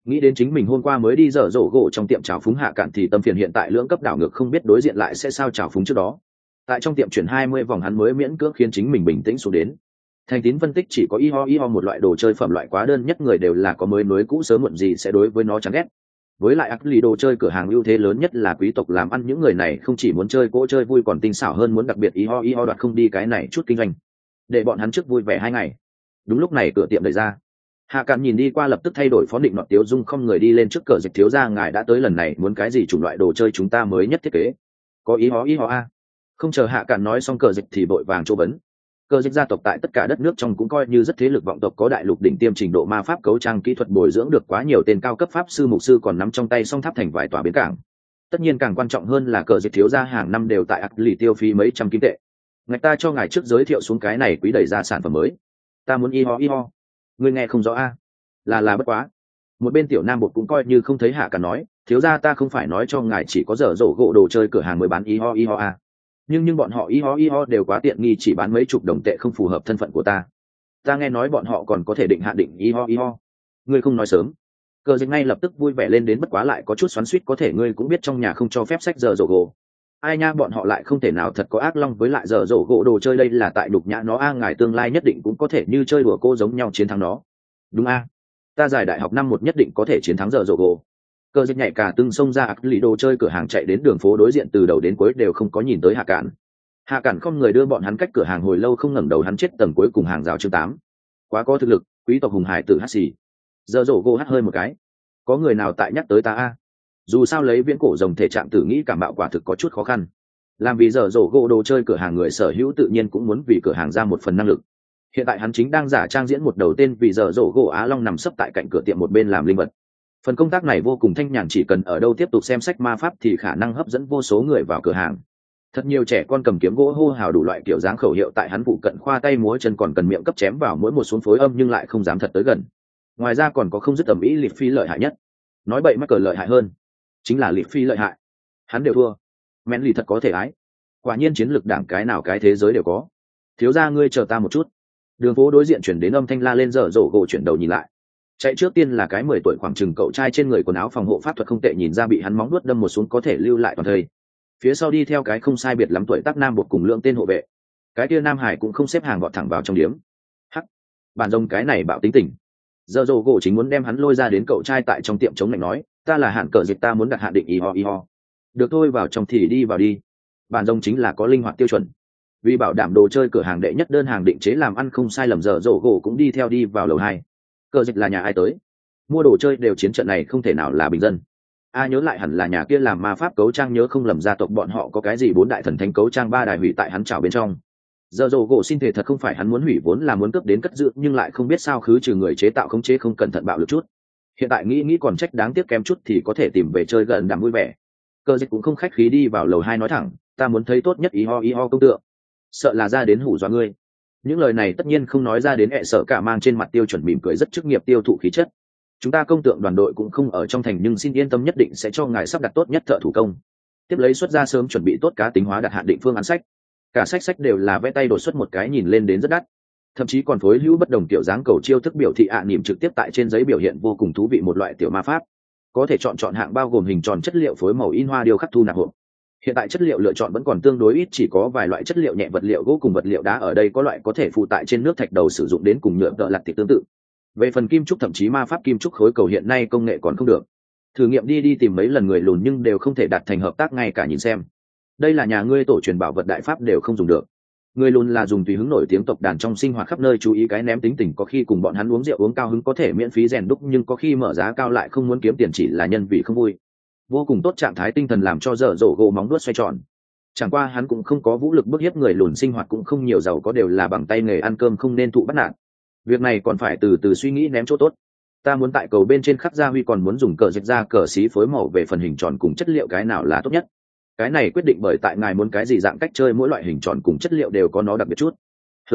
nghĩ đến chính mình hôm qua mới đi dở dỗ gỗ trong tiệm trào phúng hạ cạn thì tâm phiền hiện tại lưỡng cấp đảo ngược không biết đối diện lại sẽ sao trào phúng trước đó. Tại trong tiệm chuyển 20 vòng hắn mới miễn cưỡng khiến chính mình bình tĩnh xuống đến. Thành Tín phân tích chỉ có y ho một loại đồ chơi phẩm loại quá đơn nhất người đều là có mới nối cũ sớm muộn gì sẽ đối với nó chán ghét. Với lại ác lì đồ chơi cửa hàng ưu thế lớn nhất là quý tộc làm ăn những người này không chỉ muốn chơi cỗ chơi vui còn tinh xảo hơn muốn đặc biệt y ho đoạt không đi cái này chút kinh doanh. Để bọn hắn trước vui vẻ 2 ngày. Đúng lúc này cửa tiệm đẩy ra. Hạ Cạn nhìn đi qua lập tức thay đổi phó định nọt tiếu dung không người đi lên trước cờ dịch thiếu gia ngài đã tới lần này muốn cái gì chủng loại đồ chơi chúng ta mới nhất thiết kế. Có y ho a. Không chờ Hạ Cạn nói xong cờ dịch thì vội vàng chỗ vấn. Cờ dịch gia tộc tại tất cả đất nước trong cũng coi như rất thế lực vọng tộc có đại lục đỉnh tiêm trình độ ma pháp cấu trang kỹ thuật bồi dưỡng được quá nhiều tên cao cấp pháp sư mục sư còn nắm trong tay song tháp thành vài tòa bến cảng. Tất nhiên càng quan trọng hơn là cờ dịch thiếu gia hàng năm đều tại ác lì tiêu phí mấy trăm kim tệ. Ngạch ta cho ngài trước giới thiệu xuống cái này quý đẩy ra sản phẩm mới. Ta muốn y ho. Ngươi nghe không rõ a? Là bất quá. Một bên tiểu nam bột cũng coi như không thấy Hạ Cạn nói, thiếu gia ta không phải nói cho ngài chỉ có dở dỗ gỗ đồ chơi cửa hàng mới bán y ho a. Nhưng bọn họ y ho đều quá tiện nghi chỉ bán mấy chục đồng tệ không phù hợp thân phận của ta nghe nói bọn họ còn có thể định hạn định y ho. Ngươi không nói sớm. Cờ dịch ngay lập tức vui vẻ lên đến bất quá lại có chút xoắn xuýt có thể ngươi cũng biết trong nhà không cho phép sách dở dỗ gỗ. Ai nha bọn họ lại không thể nào thật có ác long với lại dở dỗ gỗ đồ chơi đây là tại đục nhã nó ngài tương lai nhất định cũng có thể như chơi đùa cô giống nhau chiến thắng nó. Đúng a. Ta giải đại học năm một nhất định có thể chiến thắng dở dỗ gỗ. Cờ dịch nhảy cả tưng xông ra ác lì đồ chơi cửa hàng chạy đến đường phố đối diện từ đầu đến cuối đều không có nhìn tới Hạ Cạn. Hạ Cạn không người đưa bọn hắn cách cửa hàng hồi lâu không ngẩng đầu hắn chết tầng cuối cùng hàng rào chương 8. Quá có thực lực, quý tộc hùng hải tử hắt xì. Dở dỗ gỗ hắt hơi một cái. Có người nào tại nhắc tới ta a? Dù sao lấy viễn cổ rồng thể trạng tử nghĩ cảm bạo quả thực có chút khó khăn. Làm vì dở dỗ gỗ đồ chơi cửa hàng người sở hữu tự nhiên cũng muốn vì cửa hàng ra một phần năng lực. Hiện tại hắn chính đang giả trang diễn một đầu tên vì dở dỗ gỗ Á Long nằm sấp tại cạnh cửa tiệm một bên làm linh vật. Phần công tác này vô cùng thanh nhàn chỉ cần ở đâu tiếp tục xem sách ma pháp thì khả năng hấp dẫn vô số người vào cửa hàng. Thật nhiều trẻ con cầm kiếm gỗ hô hào đủ loại kiểu dáng khẩu hiệu tại hắn phụ cận khoa tay múa chân còn cần miệng cấp chém vào mỗi một xuống phối âm nhưng lại không dám thật tới gần. Ngoài ra còn có không dứt ầm ĩ Liệt Phi lợi hại nhất. Nói bậy mắc cờ lợi hại hơn. Chính là Liệt Phi lợi hại. Hắn đều thua. Mẹn lì thật có thể ái. Quả nhiên chiến lược đảng cái nào cái thế giới đều có. Thiếu gia ngươi chờ ta một chút. Đường phố đối diện chuyển đến âm thanh la lên dở dỗ gỗ chuyển đầu nhìn lại. Chạy trước tiên là cái 10 tuổi khoảng chừng cậu trai trên người quần áo phòng hộ pháp thuật không tệ nhìn ra bị hắn móng vuốt đâm một xuống có thể lưu lại toàn thây. Phía sau đi theo cái không sai biệt lắm tuổi tác nam bột cùng lượng tên hộ vệ. Cái kia nam hải cũng không xếp hàng vọt thẳng vào trong điếm. Hắc, bản rồng cái này bạo tính tình. Giờ dồ gỗ chính muốn đem hắn lôi ra đến cậu trai tại trong tiệm chống lạnh nói, ta là hạn cờ dịch ta muốn đặt hạn định y ho. Được thôi vào trong thì đi vào đi. Bản rồng chính là có linh hoạt tiêu chuẩn. Vì bảo đảm đồ chơi cửa hàng đệ nhất đơn hàng định chế làm ăn không sai lầm giờ dồ gỗ cũng đi theo đi vào lầu 2. Cờ dịch là nhà ai tới? Mua đồ chơi đều chiến trận này không thể nào là bình dân. Nhớ lại hẳn là nhà kia làm ma pháp cấu trang nhớ không lầm gia tộc bọn họ có cái gì 4 đại thần thánh cấu trang 3 đài hủy tại hắn trào bên trong. Giờ dồ gỗ xin thể thật không phải hắn muốn hủy vốn là muốn cướp đến cất giữ nhưng lại không biết sao khứ trừ người chế tạo khống chế không cẩn thận bạo lực chút. Hiện tại nghĩ còn trách đáng tiếc kém chút thì có thể tìm về chơi gần đạm vui vẻ. Cờ dịch cũng không khách khí đi vào lầu 2 nói thẳng, ta muốn thấy tốt nhất y ho công tượng. Sợ là ra đến hủ dọa ngươi. Những lời này tất nhiên không nói ra đến sợ cả mang trên mặt tiêu chuẩn mỉm cười rất chức nghiệp tiêu thụ khí chất. Chúng ta công tượng đoàn đội cũng không ở trong thành nhưng xin yên tâm nhất định sẽ cho ngài sắp đặt tốt nhất thợ thủ công. Tiếp lấy xuất ra sớm chuẩn bị tốt cá tính hóa đặt hạn định phương án sách. Cả sách đều là vẽ tay đột xuất một cái nhìn lên đến rất đắt. Thậm chí còn phối hữu bất đồng kiểu dáng cầu chiêu thức biểu thị niệm trực tiếp tại trên giấy biểu hiện vô cùng thú vị một loại tiểu ma pháp. Có thể chọn hạng bao gồm hình tròn chất liệu phối màu in hoa điêu khắc thu nạp hộp. Hiện tại chất liệu lựa chọn vẫn còn tương đối ít chỉ có vài loại chất liệu nhẹ vật liệu gỗ cùng vật liệu đá ở đây có loại có thể phụ tại trên nước thạch đầu sử dụng đến cùng nhựa tợ lặt thì tương tự. Về phần kim trúc thậm chí ma pháp kim trúc khối cầu hiện nay công nghệ còn không được. Thử nghiệm đi tìm mấy lần người lùn nhưng đều không thể đạt thành hợp tác ngay cả nhìn xem. Đây là nhà ngươi tổ truyền bảo vật đại pháp đều không dùng được. Người lùn là dùng tùy hứng nổi tiếng tộc đàn trong sinh hoạt khắp nơi chú ý cái ném tính tình có khi cùng bọn hắn uống rượu uống cao hứng có thể miễn phí rèn đúc nhưng có khi mở giá cao lại không muốn kiếm tiền chỉ là nhân vì không vui. Vô cùng tốt trạng thái tinh thần làm cho dở dỗ gỗ móng đuốt xoay tròn. Chẳng qua hắn cũng không có vũ lực bức hiếp người lùn sinh hoạt cũng không nhiều giàu có đều là bằng tay nghề ăn cơm không nên thụ bắt nạt. Việc này còn phải từ từ suy nghĩ ném chỗ tốt. Ta muốn tại cầu bên trên khắc gia huy còn muốn dùng cờ dịch ra cờ xí phối màu về phần hình tròn cùng chất liệu cái nào là tốt nhất. Cái này quyết định bởi tại ngài muốn cái gì dạng cách chơi mỗi loại hình tròn cùng chất liệu đều có nó đặc biệt chút.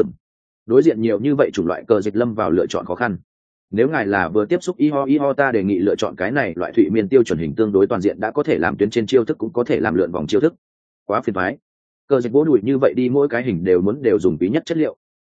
Đối diện nhiều như vậy chủng loại cờ dịch lâm vào lựa chọn khó khăn. Nếu ngài là vừa tiếp xúc y ho ta đề nghị lựa chọn cái này loại thụy miên tiêu chuẩn hình tương đối toàn diện đã có thể làm tuyến trên chiêu thức cũng có thể làm lượn vòng chiêu thức. Quá phiền toái. Cờ dịch vỗ đùi như vậy đi mỗi cái hình đều muốn đều dùng quý nhất chất liệu.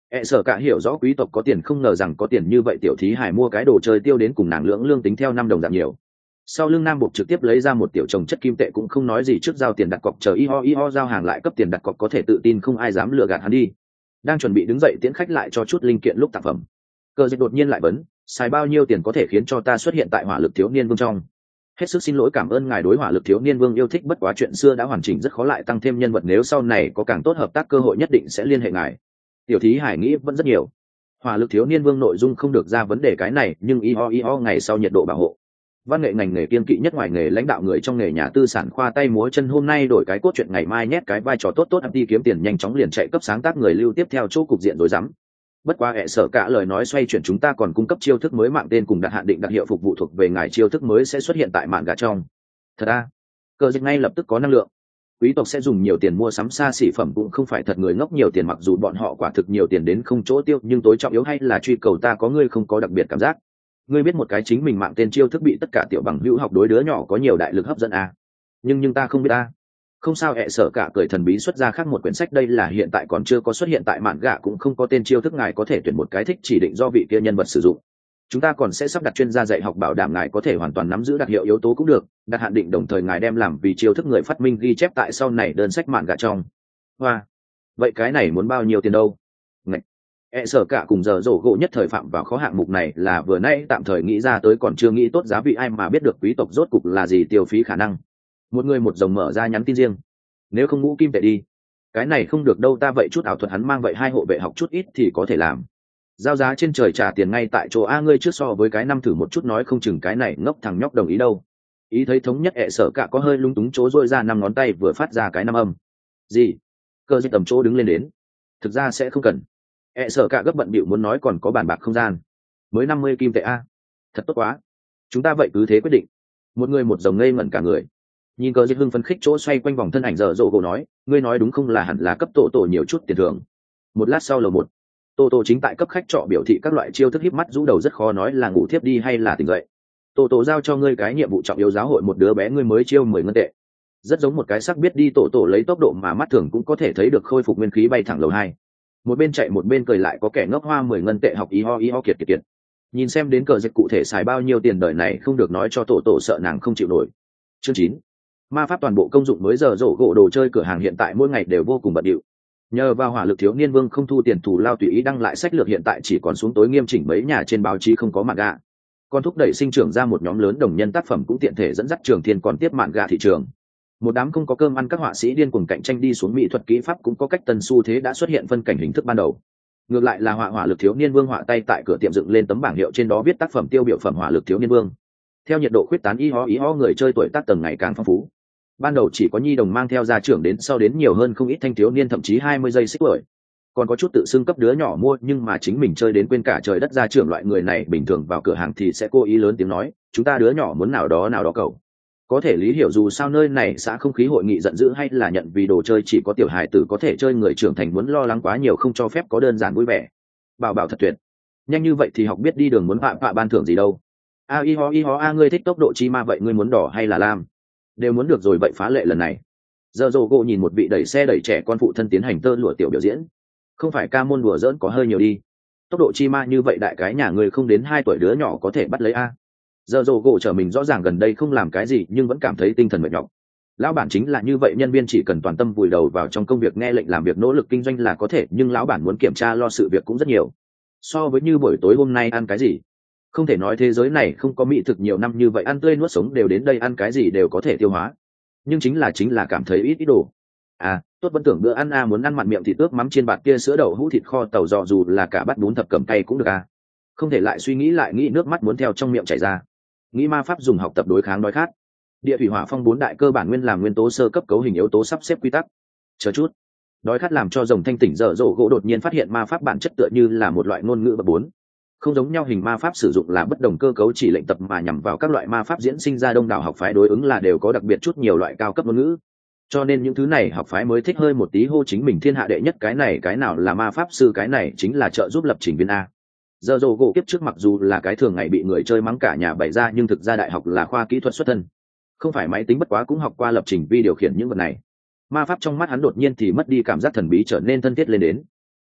Sở cả hiểu rõ quý tộc có tiền, không ngờ rằng có tiền như vậy tiểu thí hải mua cái đồ chơi tiêu đến cùng nàng lưỡng lương tính theo 5 đồng giảm nhiều. Sau lưng Nam Bộc trực tiếp lấy ra một tiểu chồng chất kim tệ, cũng không nói gì, trước giao tiền đặt cọc, chờ y ho giao hàng lại cấp tiền đặt cọc, có thể tự tin không ai dám lừa gạt hắn đi. Đang chuẩn bị đứng dậy tiễn khách lại cho chút linh kiện lúc tặng phẩm, Cờ Dịch đột nhiên lại vấn, xài bao nhiêu tiền có thể khiến cho ta xuất hiện tại Hỏa Lực Thiếu Niên Vương trong? Hết sức xin lỗi, cảm ơn ngài đối Hỏa Lực Thiếu Niên Vương yêu thích, bất quá chuyện xưa đã hoàn chỉnh, rất khó lại tăng thêm nhân vật, nếu sau này có càng tốt hợp tác cơ hội nhất định sẽ liên hệ ngài. Tiểu thí hải nghĩ vẫn rất nhiều. Hỏa Lực Thiếu Niên Vương nội dung không được ra vấn đề cái này, nhưng y ho ngày sau nhiệt độ bảo hộ. Văn nghệ ngành nghề kiên kỵ nhất ngoài nghề lãnh đạo người trong nghề nhà tư sản khoa tay múa chân, hôm nay đổi cái cốt truyện, ngày mai nhét cái vai trò tốt hấp đi kiếm tiền nhanh chóng liền chạy cấp sáng tác người lưu tiếp theo chỗ cục diện rối rắm. Bất quá Sở cả lời nói xoay chuyển, chúng ta còn cung cấp chiêu thức mới mạng tên cùng đặt hạn định đặc hiệu phục vụ thuộc về ngài, chiêu thức mới sẽ xuất hiện tại mạn gà trong. Thật à? Cờ Dịch ngay lập tức có năng lượng. Quý tộc sẽ dùng nhiều tiền mua sắm xa xỉ phẩm cũng không phải thật người ngốc nhiều tiền, mặc dù bọn họ quả thực nhiều tiền đến không chỗ tiêu, nhưng tối trọng yếu hay là truy cầu ta có ngươi không có đặc biệt cảm giác. Ngươi biết một cái chính mình mạng tên chiêu thức bị tất cả tiểu bằng hữu học đối đứa nhỏ có nhiều đại lực hấp dẫn à? Nhưng ta không biết ta. Không sao, Sở cả cười thần bí xuất ra khác một quyển sách, đây là hiện tại còn chưa có xuất hiện tại mạn gạ, cũng không có tên chiêu thức, ngài có thể tuyển một cái thích chỉ định do vị kia nhân vật sử dụng. Chúng ta còn sẽ sắp đặt chuyên gia dạy học bảo đảm ngài có thể hoàn toàn nắm giữ đặc hiệu yếu tố cũng được, đặt hạn định đồng thời ngài đem làm vì chiêu thức người phát minh ghi chép tại sau này đơn sách mạn gạ trong. Hoa, vậy cái này muốn bao nhiêu tiền đâu? Ngạch. Sở cả cùng giờ rổ gỗ nhất thời phạm vào khó, hạng mục này là vừa nãy tạm thời nghĩ ra tới, còn chưa nghĩ tốt giá vị, ai mà biết được quý tộc rốt cục là gì tiêu phí khả năng. Một người một dòng mở ra nhắn tin riêng, nếu không ngũ kim tệ đi. Cái này không được đâu, ta vậy chút ảo thuật hắn mang vậy 2 hộ vệ học chút ít thì có thể làm. Giao giá trên trời trả tiền ngay tại chỗ a, ngươi trước so với cái năm thử một chút, nói không chừng cái này ngốc thằng nhóc đồng ý đâu. Ý thấy thống nhất, Sở cả có hơi lung túng chỗ rôi ra 5 ngón tay vừa phát ra cái 5 âm. Gì? Cờ Dịch tầm chỗ đứng lên đến. Thực ra sẽ không cần. Sở cả gấp bận bịu muốn nói còn có bàn bạc không gian. Mới 50 kim tệ a. Thật tốt quá. Chúng ta vậy cứ thế quyết định. Một người một dòng ngây ngẩn cả người. Nhìn Cờ Dịch hưng phấn khích chỗ xoay quanh vòng thân ảnh, giờ rộ gỗ nói, ngươi nói đúng không, là hẳn là cấp tổ nhiều chút tiền thưởng. Một lát sau lầu 1, tổ chính tại cấp khách trọ biểu thị các loại chiêu thức, híp mắt rũ đầu, rất khó nói là ngủ thiếp đi hay là tỉnh dậy. Tổ giao cho ngươi cái nhiệm vụ trọng yếu, giáo hội một đứa bé, ngươi mới chiêu 10 ngân tệ. Rất giống một cái sắc biết đi, tổ lấy tốc độ mà mắt thường cũng có thể thấy được khôi phục nguyên khí bay thẳng lầu 2. Một bên chạy một bên cười, lại có kẻ ngốc hoa 10 ngân tệ học y ho kiệt. Nhìn xem đến Cờ Dịch cụ thể xài bao nhiêu tiền, đời này không được nói cho tổ sợ nàng không chịu nổi. Chương 9. Ma pháp toàn bộ công dụng mới, giờ rổ gỗ đồ chơi cửa hàng hiện tại mỗi ngày đều vô cùng bận rộn. Nhờ vào Hỏa Lực Thiếu Niên Vương không thu tiền thù lao, tùy ý đăng lại sách lược, hiện tại chỉ còn xuống tối nghiêm chỉnh mấy nhà trên báo chí không có mạn gạ. Còn thúc đẩy sinh trưởng ra một nhóm lớn đồng nhân tác phẩm, cũng tiện thể dẫn dắt Trường Thiên còn tiếp mạn gạ thị trường. Một đám không có cơm ăn các họa sĩ điên cuồng cạnh tranh đi xuống, mỹ thuật kỹ pháp cũng có cách tân xu thế đã xuất hiện phân cảnh hình thức ban đầu. Ngược lại là Hỏa Lực Thiếu Niên Vương họa tay tại cửa tiệm dựng lên tấm bảng hiệu, trên đó viết tác phẩm tiêu biểu phẩm Hỏa Lực Thiếu Niên Vương. Theo nhiệt độ khuyết tán, y ho người chơi tuổi tác tầng ngày càng phong phú. Ban đầu chỉ có nhi đồng mang theo gia trưởng, đến sau đến nhiều hơn không ít thanh thiếu niên, thậm chí 20 giây xích tuổi. Còn có chút tự xưng cấp đứa nhỏ mua nhưng mà chính mình chơi đến quên cả trời đất gia trưởng, loại người này bình thường vào cửa hàng thì sẽ cố ý lớn tiếng nói, chúng ta đứa nhỏ muốn nào đó cầu. Có thể lý hiểu, dù sao nơi này xã không khí hội nghị giận dữ, hay là nhận vì đồ chơi chỉ có tiểu hài tử có thể chơi, người trưởng thành muốn lo lắng quá nhiều, không cho phép có đơn giản vui vẻ. Bảo thật tuyệt. Nhanh như vậy thì học biết đi đường muốn vạ ban thưởng gì đâu. Y ho ngươi thích tốc độ chi ma, vậy ngươi muốn đỏ hay là lam? Đều muốn được rồi, vậy phá lệ lần này. Giờ rồ gỗ nhìn một vị đẩy xe đẩy trẻ con phụ thân tiến hành tơ lụa tiểu biểu diễn. Không phải ca môn đùa giỡn có hơi nhiều đi. Tốc độ chi ma như vậy đại cái nhà người không đến 2 tuổi đứa nhỏ có thể bắt lấy a. Giờ rồ gỗ trở mình rõ ràng gần đây không làm cái gì nhưng vẫn cảm thấy tinh thần mệt nhọc. Lão bản chính là như vậy, nhân viên chỉ cần toàn tâm vùi đầu vào trong công việc, nghe lệnh làm việc, nỗ lực kinh doanh là có thể, nhưng lão bản muốn kiểm tra lo sự việc cũng rất nhiều. So với như buổi tối hôm nay ăn cái gì, không thể nói thế giới này không có mỹ thực, nhiều năm như vậy ăn tươi nuốt sống đều đến đây, ăn cái gì đều có thể tiêu hóa, nhưng chính là cảm thấy ít đồ. Tốt, vẫn tưởng bữa ăn muốn ăn mặn miệng thịt ướp mắm chiên bạt kia, sữa đậu hũ, thịt kho tàu giò, dù là cả bát bún thập cẩm cay cũng được không thể lại suy nghĩ, lại nghĩ nước mắt muốn theo trong miệng chảy ra. Nghĩ ma pháp dùng học tập đối kháng đói khát. Địa thủy hỏa phong 4 đại cơ bản nguyên làm nguyên tố sơ cấp cấu hình yếu tố sắp xếp quy tắc. Chờ chút, đói khát làm cho rồng thanh tỉnh, dở dỗ gỗ đột nhiên phát hiện ma pháp bản chất tựa như là một loại ngôn ngữ bậc 4. Không giống nhau, hình ma pháp sử dụng là bất đồng cơ cấu chỉ lệnh tập mà nhằm vào các loại ma pháp diễn sinh ra đông đảo học phái đối ứng là đều có đặc biệt chút nhiều loại cao cấp ngôn ngữ, cho nên những thứ này học phái mới thích hơi một tí hô chính mình thiên hạ đệ nhất, cái này cái nào là ma pháp sư, cái này chính là trợ giúp lập trình viên a. Giờ dồ gỗ kiếp trước mặc dù là cái thường ngày bị người chơi mắng cả nhà bày ra, nhưng thực ra đại học là khoa kỹ thuật xuất thân, không phải máy tính, bất quá cũng học qua lập trình vi điều khiển những vật này. Ma pháp trong mắt hắn đột nhiên thì mất đi cảm giác thần bí, trở nên thân thiết lên đến.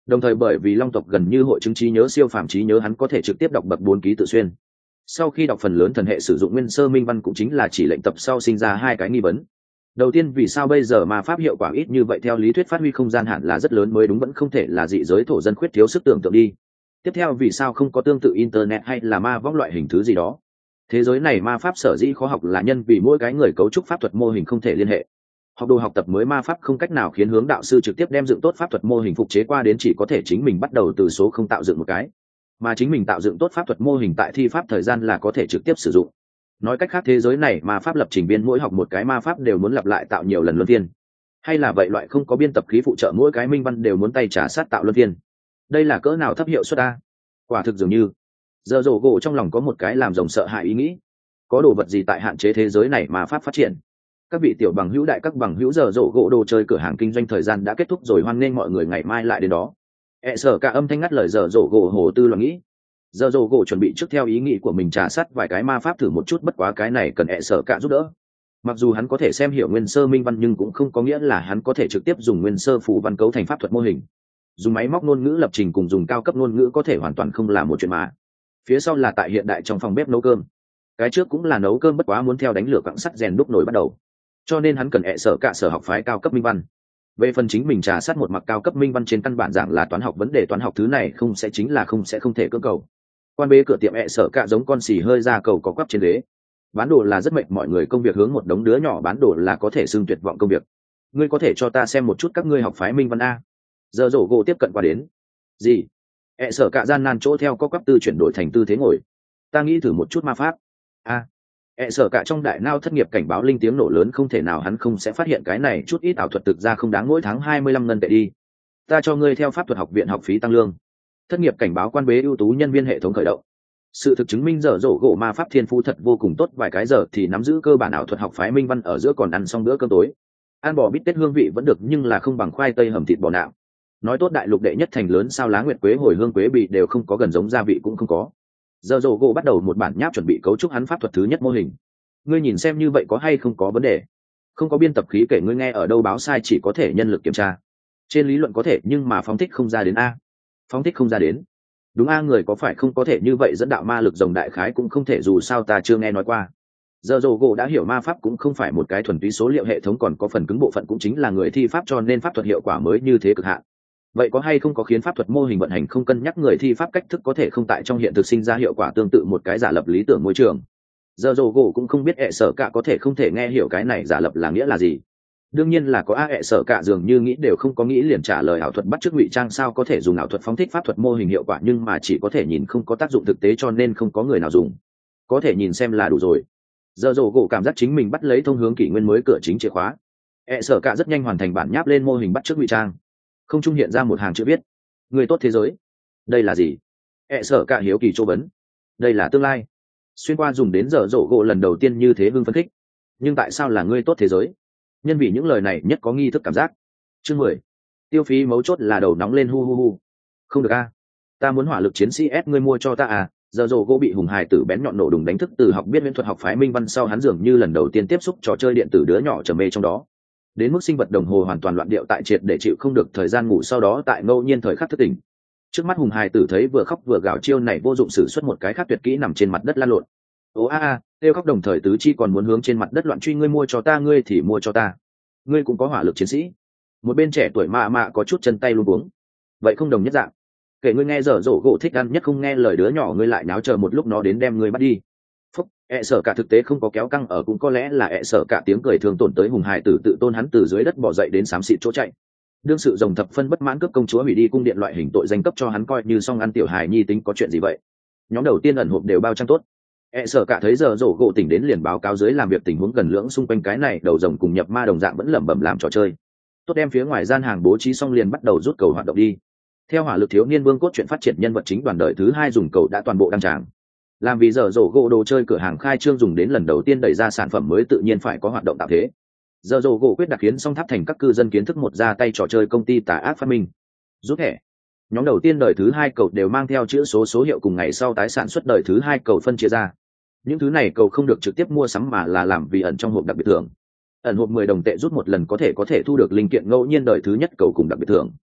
Đồng thời bởi vì long tộc gần như hội chứng trí nhớ siêu phàm trí nhớ, hắn có thể trực tiếp đọc bậc 4 ký tự xuyên. Sau khi đọc phần lớn thần hệ sử dụng nguyên sơ minh văn cũng chính là chỉ lệnh tập sau sinh ra hai cái nghi vấn. Đầu tiên, vì sao bây giờ ma pháp hiệu quả ít như vậy? Theo lý thuyết phát huy không gian hẳn là rất lớn mới đúng, vẫn không thể là dị giới thổ dân khuyết thiếu sức tưởng tượng đi. Tiếp theo, vì sao không có tương tự internet hay là ma vong loại hình thứ gì đó? Thế giới này ma pháp sở dĩ khó học là nhân vì mỗi cái người cấu trúc pháp thuật mô hình không thể liên hệ. Học đồ học tập mới ma pháp không cách nào khiến hướng đạo sư trực tiếp đem dựng tốt pháp thuật mô hình phục chế qua đến, chỉ có thể chính mình bắt đầu từ số không tạo dựng một cái, mà chính mình tạo dựng tốt pháp thuật mô hình tại thi pháp thời gian là có thể trực tiếp sử dụng. Nói cách khác, thế giới này ma pháp lập trình viên mỗi học một cái ma pháp đều muốn lặp lại tạo nhiều lần luân phiên, hay là vậy loại không có biên tập khí phụ trợ mỗi cái minh văn đều muốn tay trả sát tạo luân phiên. Đây là cỡ nào thấp hiệu suất a? Quả thực dường như giờ rổ gỗ trong lòng có một cái làm rồng sợ hãi ý nghĩ, có đồ vật gì tại hạn chế thế giới này ma pháp phát triển. Các vị tiểu bằng hữu đại các bằng hữu, giờ rổ gỗ đồ chơi cửa hàng kinh doanh thời gian đã kết thúc rồi, hoan nghênh mọi người ngày mai lại đến đó. Sở cả âm thanh ngắt lời giờ rổ gỗ hồ tư loạn nghĩ. Giờ rổ gỗ chuẩn bị trước theo ý nghĩ của mình trà sát vài cái ma pháp thử một chút, bất quá cái này cần sở cả giúp đỡ. Mặc dù hắn có thể xem hiểu nguyên sơ minh văn nhưng cũng không có nghĩa là hắn có thể trực tiếp dùng nguyên sơ phù văn cấu thành pháp thuật mô hình. Dùng máy móc ngôn ngữ lập trình cùng dùng cao cấp ngôn ngữ có thể hoàn toàn không là một chuyện mà. Phía sau là tại hiện đại trong phòng bếp nấu cơm. Cái trước cũng là nấu cơm, bất quá muốn theo đánh lửa quặng sắt rèn đúc nồi bắt đầu, cho nên hắn cần sở cả sở học phái cao cấp minh văn. Về phần chính mình trà sát một mặc cao cấp minh văn trên căn bản dạng là toán học, vấn đề toán học thứ này không sẽ chính là không thể cưỡng cầu. Quan bế cửa tiệm sở cả giống con xì hơi ra cầu có quắp trên ghế. Bán đồ là rất mệt mọi người công việc, hướng một đống đứa nhỏ bán đồ là có thể xưng tuyệt vọng công việc. Ngươi có thể cho ta xem một chút các ngươi học phái minh văn a? Giờ rổ gỗ tiếp cận qua đến. Gì? Sở cả gian nan chỗ theo có quắp tư chuyển đổi thành tư thế ngồi. Ta nghĩ thử một chút ma pháp. A. Sở cả trong đại nao thất nghiệp cảnh báo linh tiếng nổ lớn, không thể nào hắn không sẽ phát hiện cái này chút ít ảo thuật thực ra không đáng mỗi tháng 25 ngân tệ đi. Ta cho ngươi theo pháp thuật học viện học phí tăng lương. Thất nghiệp cảnh báo quan bế ưu tú nhân viên hệ thống khởi động. Sự thực chứng minh giờ rổ gỗ ma pháp thiên phú thật vô cùng tốt, vài cái giờ thì nắm giữ cơ bản ảo thuật học phái minh văn ở giữa còn ăn xong bữa cơm tối. Ăn bò bít tết hương vị vẫn được nhưng là không bằng khoai tây hầm thịt bò nạo. Nói tốt đại lục đệ nhất thành lớn sao lá nguyệt quế hồi hương quế bị đều không có, gần giống gia vị cũng không có. Giờ rổ gỗ bắt đầu một bản nháp chuẩn bị cấu trúc hắn pháp thuật thứ nhất mô hình. Ngươi nhìn xem như vậy có hay không có vấn đề? Không có biên tập khí kể ngươi nghe ở đâu báo sai, chỉ có thể nhân lực kiểm tra. Trên lý luận có thể nhưng mà phóng thích không ra đến a. Phóng thích không ra đến. Đúng a, người có phải không có thể như vậy dẫn đạo ma lực rồng đại khái cũng không thể, dù sao ta chưa nghe nói qua. Giờ rổ gỗ đã hiểu ma pháp cũng không phải một cái thuần túy số liệu hệ thống, còn có phần cứng bộ phận cũng chính là người thi pháp, cho nên pháp thuật hiệu quả mới như thế cực hạn. Vậy có hay không có khiến pháp thuật mô hình vận hành không cân nhắc người thi pháp cách thức có thể không tại trong hiện thực sinh ra hiệu quả tương tự một cái giả lập lý tưởng môi trường? Giờ rổ gỗ cũng không biết sở cả có thể không thể nghe hiểu cái này giả lập là nghĩa là gì. Đương nhiên là có a. Sở cả dường như nghĩ đều không có nghĩ liền trả lời ảo thuật bắt chước ngụy trang sao có thể dùng ảo thuật phóng thích pháp thuật mô hình hiệu quả, nhưng mà chỉ có thể nhìn không có tác dụng thực tế cho nên không có người nào dùng, có thể nhìn xem là đủ rồi. Giờ rổ gỗ cảm giác chính mình bắt lấy thông hướng kỷ nguyên mới cửa chính chìa khóa. Sở cả rất nhanh hoàn thành bản nháp lên mô hình bắt chước ngụy trang. Không trung hiện ra một hàng chữ viết: người tốt thế giới. Đây là gì? Sở cả hiếu kỳ chô vấn. Đây là tương lai. Xuyên qua dùng đến giờ rổ gỗ lần đầu tiên như thế hưng phấn khích. Nhưng tại sao là ngươi tốt thế giới? Nhân vì những lời này nhất có nghi thức cảm giác. Chương 10. Tiêu phí mấu chốt là đầu nóng lên hu hu hu. Không được a. Ta muốn hỏa lực chiến sĩ S, ngươi mua cho ta à? Giờ rổ gỗ bị hùng hài tử bén nhọn nổ đùng đánh thức từ học biết viễn thuật học phái minh văn sau, hắn dường như lần đầu tiên tiếp xúc trò chơi điện tử, đứa nhỏ trầm mê trong đó. Đến mức sinh vật đồng hồ hoàn toàn loạn điệu tại triệt để chịu không được thời gian ngủ, sau đó tại ngẫu nhiên thời khắc thức tỉnh. Trước mắt hùng hài tử thấy vừa khóc vừa gào, chiêu này vô dụng, sử xuất một cái khác tuyệt kỹ nằm trên mặt đất lăn lộn. Ô a a, kêu khóc đồng thời tứ chi còn muốn hướng trên mặt đất loạn truy. Ngươi mua cho ta, ngươi thì mua cho ta. Ngươi cũng có hỏa lực chiến sĩ. Một bên trẻ tuổi mạ có chút chân tay luống cuống. Vậy không đồng nhất dạng. Kể ngươi nghe dở dỗ gỗ thích ăn nhất không nghe lời đứa nhỏ, ngươi lại náo chờ một lúc nó đến đem ngươi bắt đi. Phúc, sở cả thực tế không có kéo căng ở, cũng có lẽ là sở cả tiếng cười thương tổn tới hùng hài tử tự tôn, hắn từ dưới đất bỏ dậy đến xám xịt chỗ chạy. Đương sự rồng thập phân bất mãn cướp công chúa hủy đi cung điện loại hình tội danh cấp cho hắn coi như xong ăn, tiểu hài nhi tính có chuyện gì vậy? Nhóm đầu tiên ẩn hộp đều bao trang tốt. Sở cả thấy giờ rổ gỗ tỉnh đến liền báo cáo dưới làm việc tình huống gần lưỡng xung quanh cái này đầu rồng cùng nhập ma đồng dạng vẫn lẩm bẩm làm trò chơi. Tốt, đem phía ngoài gian hàng bố trí xong liền bắt đầu rút cầu hoạt động đi. Theo hỏa lực thiếu niên vương cốt truyện phát triển, nhân vật chính đoàn đời thứ 2 dùng cầu đã toàn bộ đăng tràng. Làm vì giờ rổ gỗ đồ chơi cửa hàng khai trương dùng đến lần đầu tiên đẩy ra sản phẩm mới, tự nhiên phải có hoạt động tạo thế. Giờ rổ gỗ quyết đặt khiến song tháp thành các cư dân kiến thức một ra tay trò chơi công ty tà ác phát minh. Rút thẻ. Nhóm đầu tiên đời thứ 2 cầu đều mang theo chữ số hiệu, cùng ngày sau tái sản xuất đời thứ 2 cầu phân chia ra. Những thứ này cầu không được trực tiếp mua sắm mà là làm vì ẩn trong hộp đặc biệt thưởng. Ẩn hộp 10 đồng tệ rút một lần có thể thu được linh kiện ngẫu nhiên đời thứ nhất cầu cùng đặc biệt thưởng.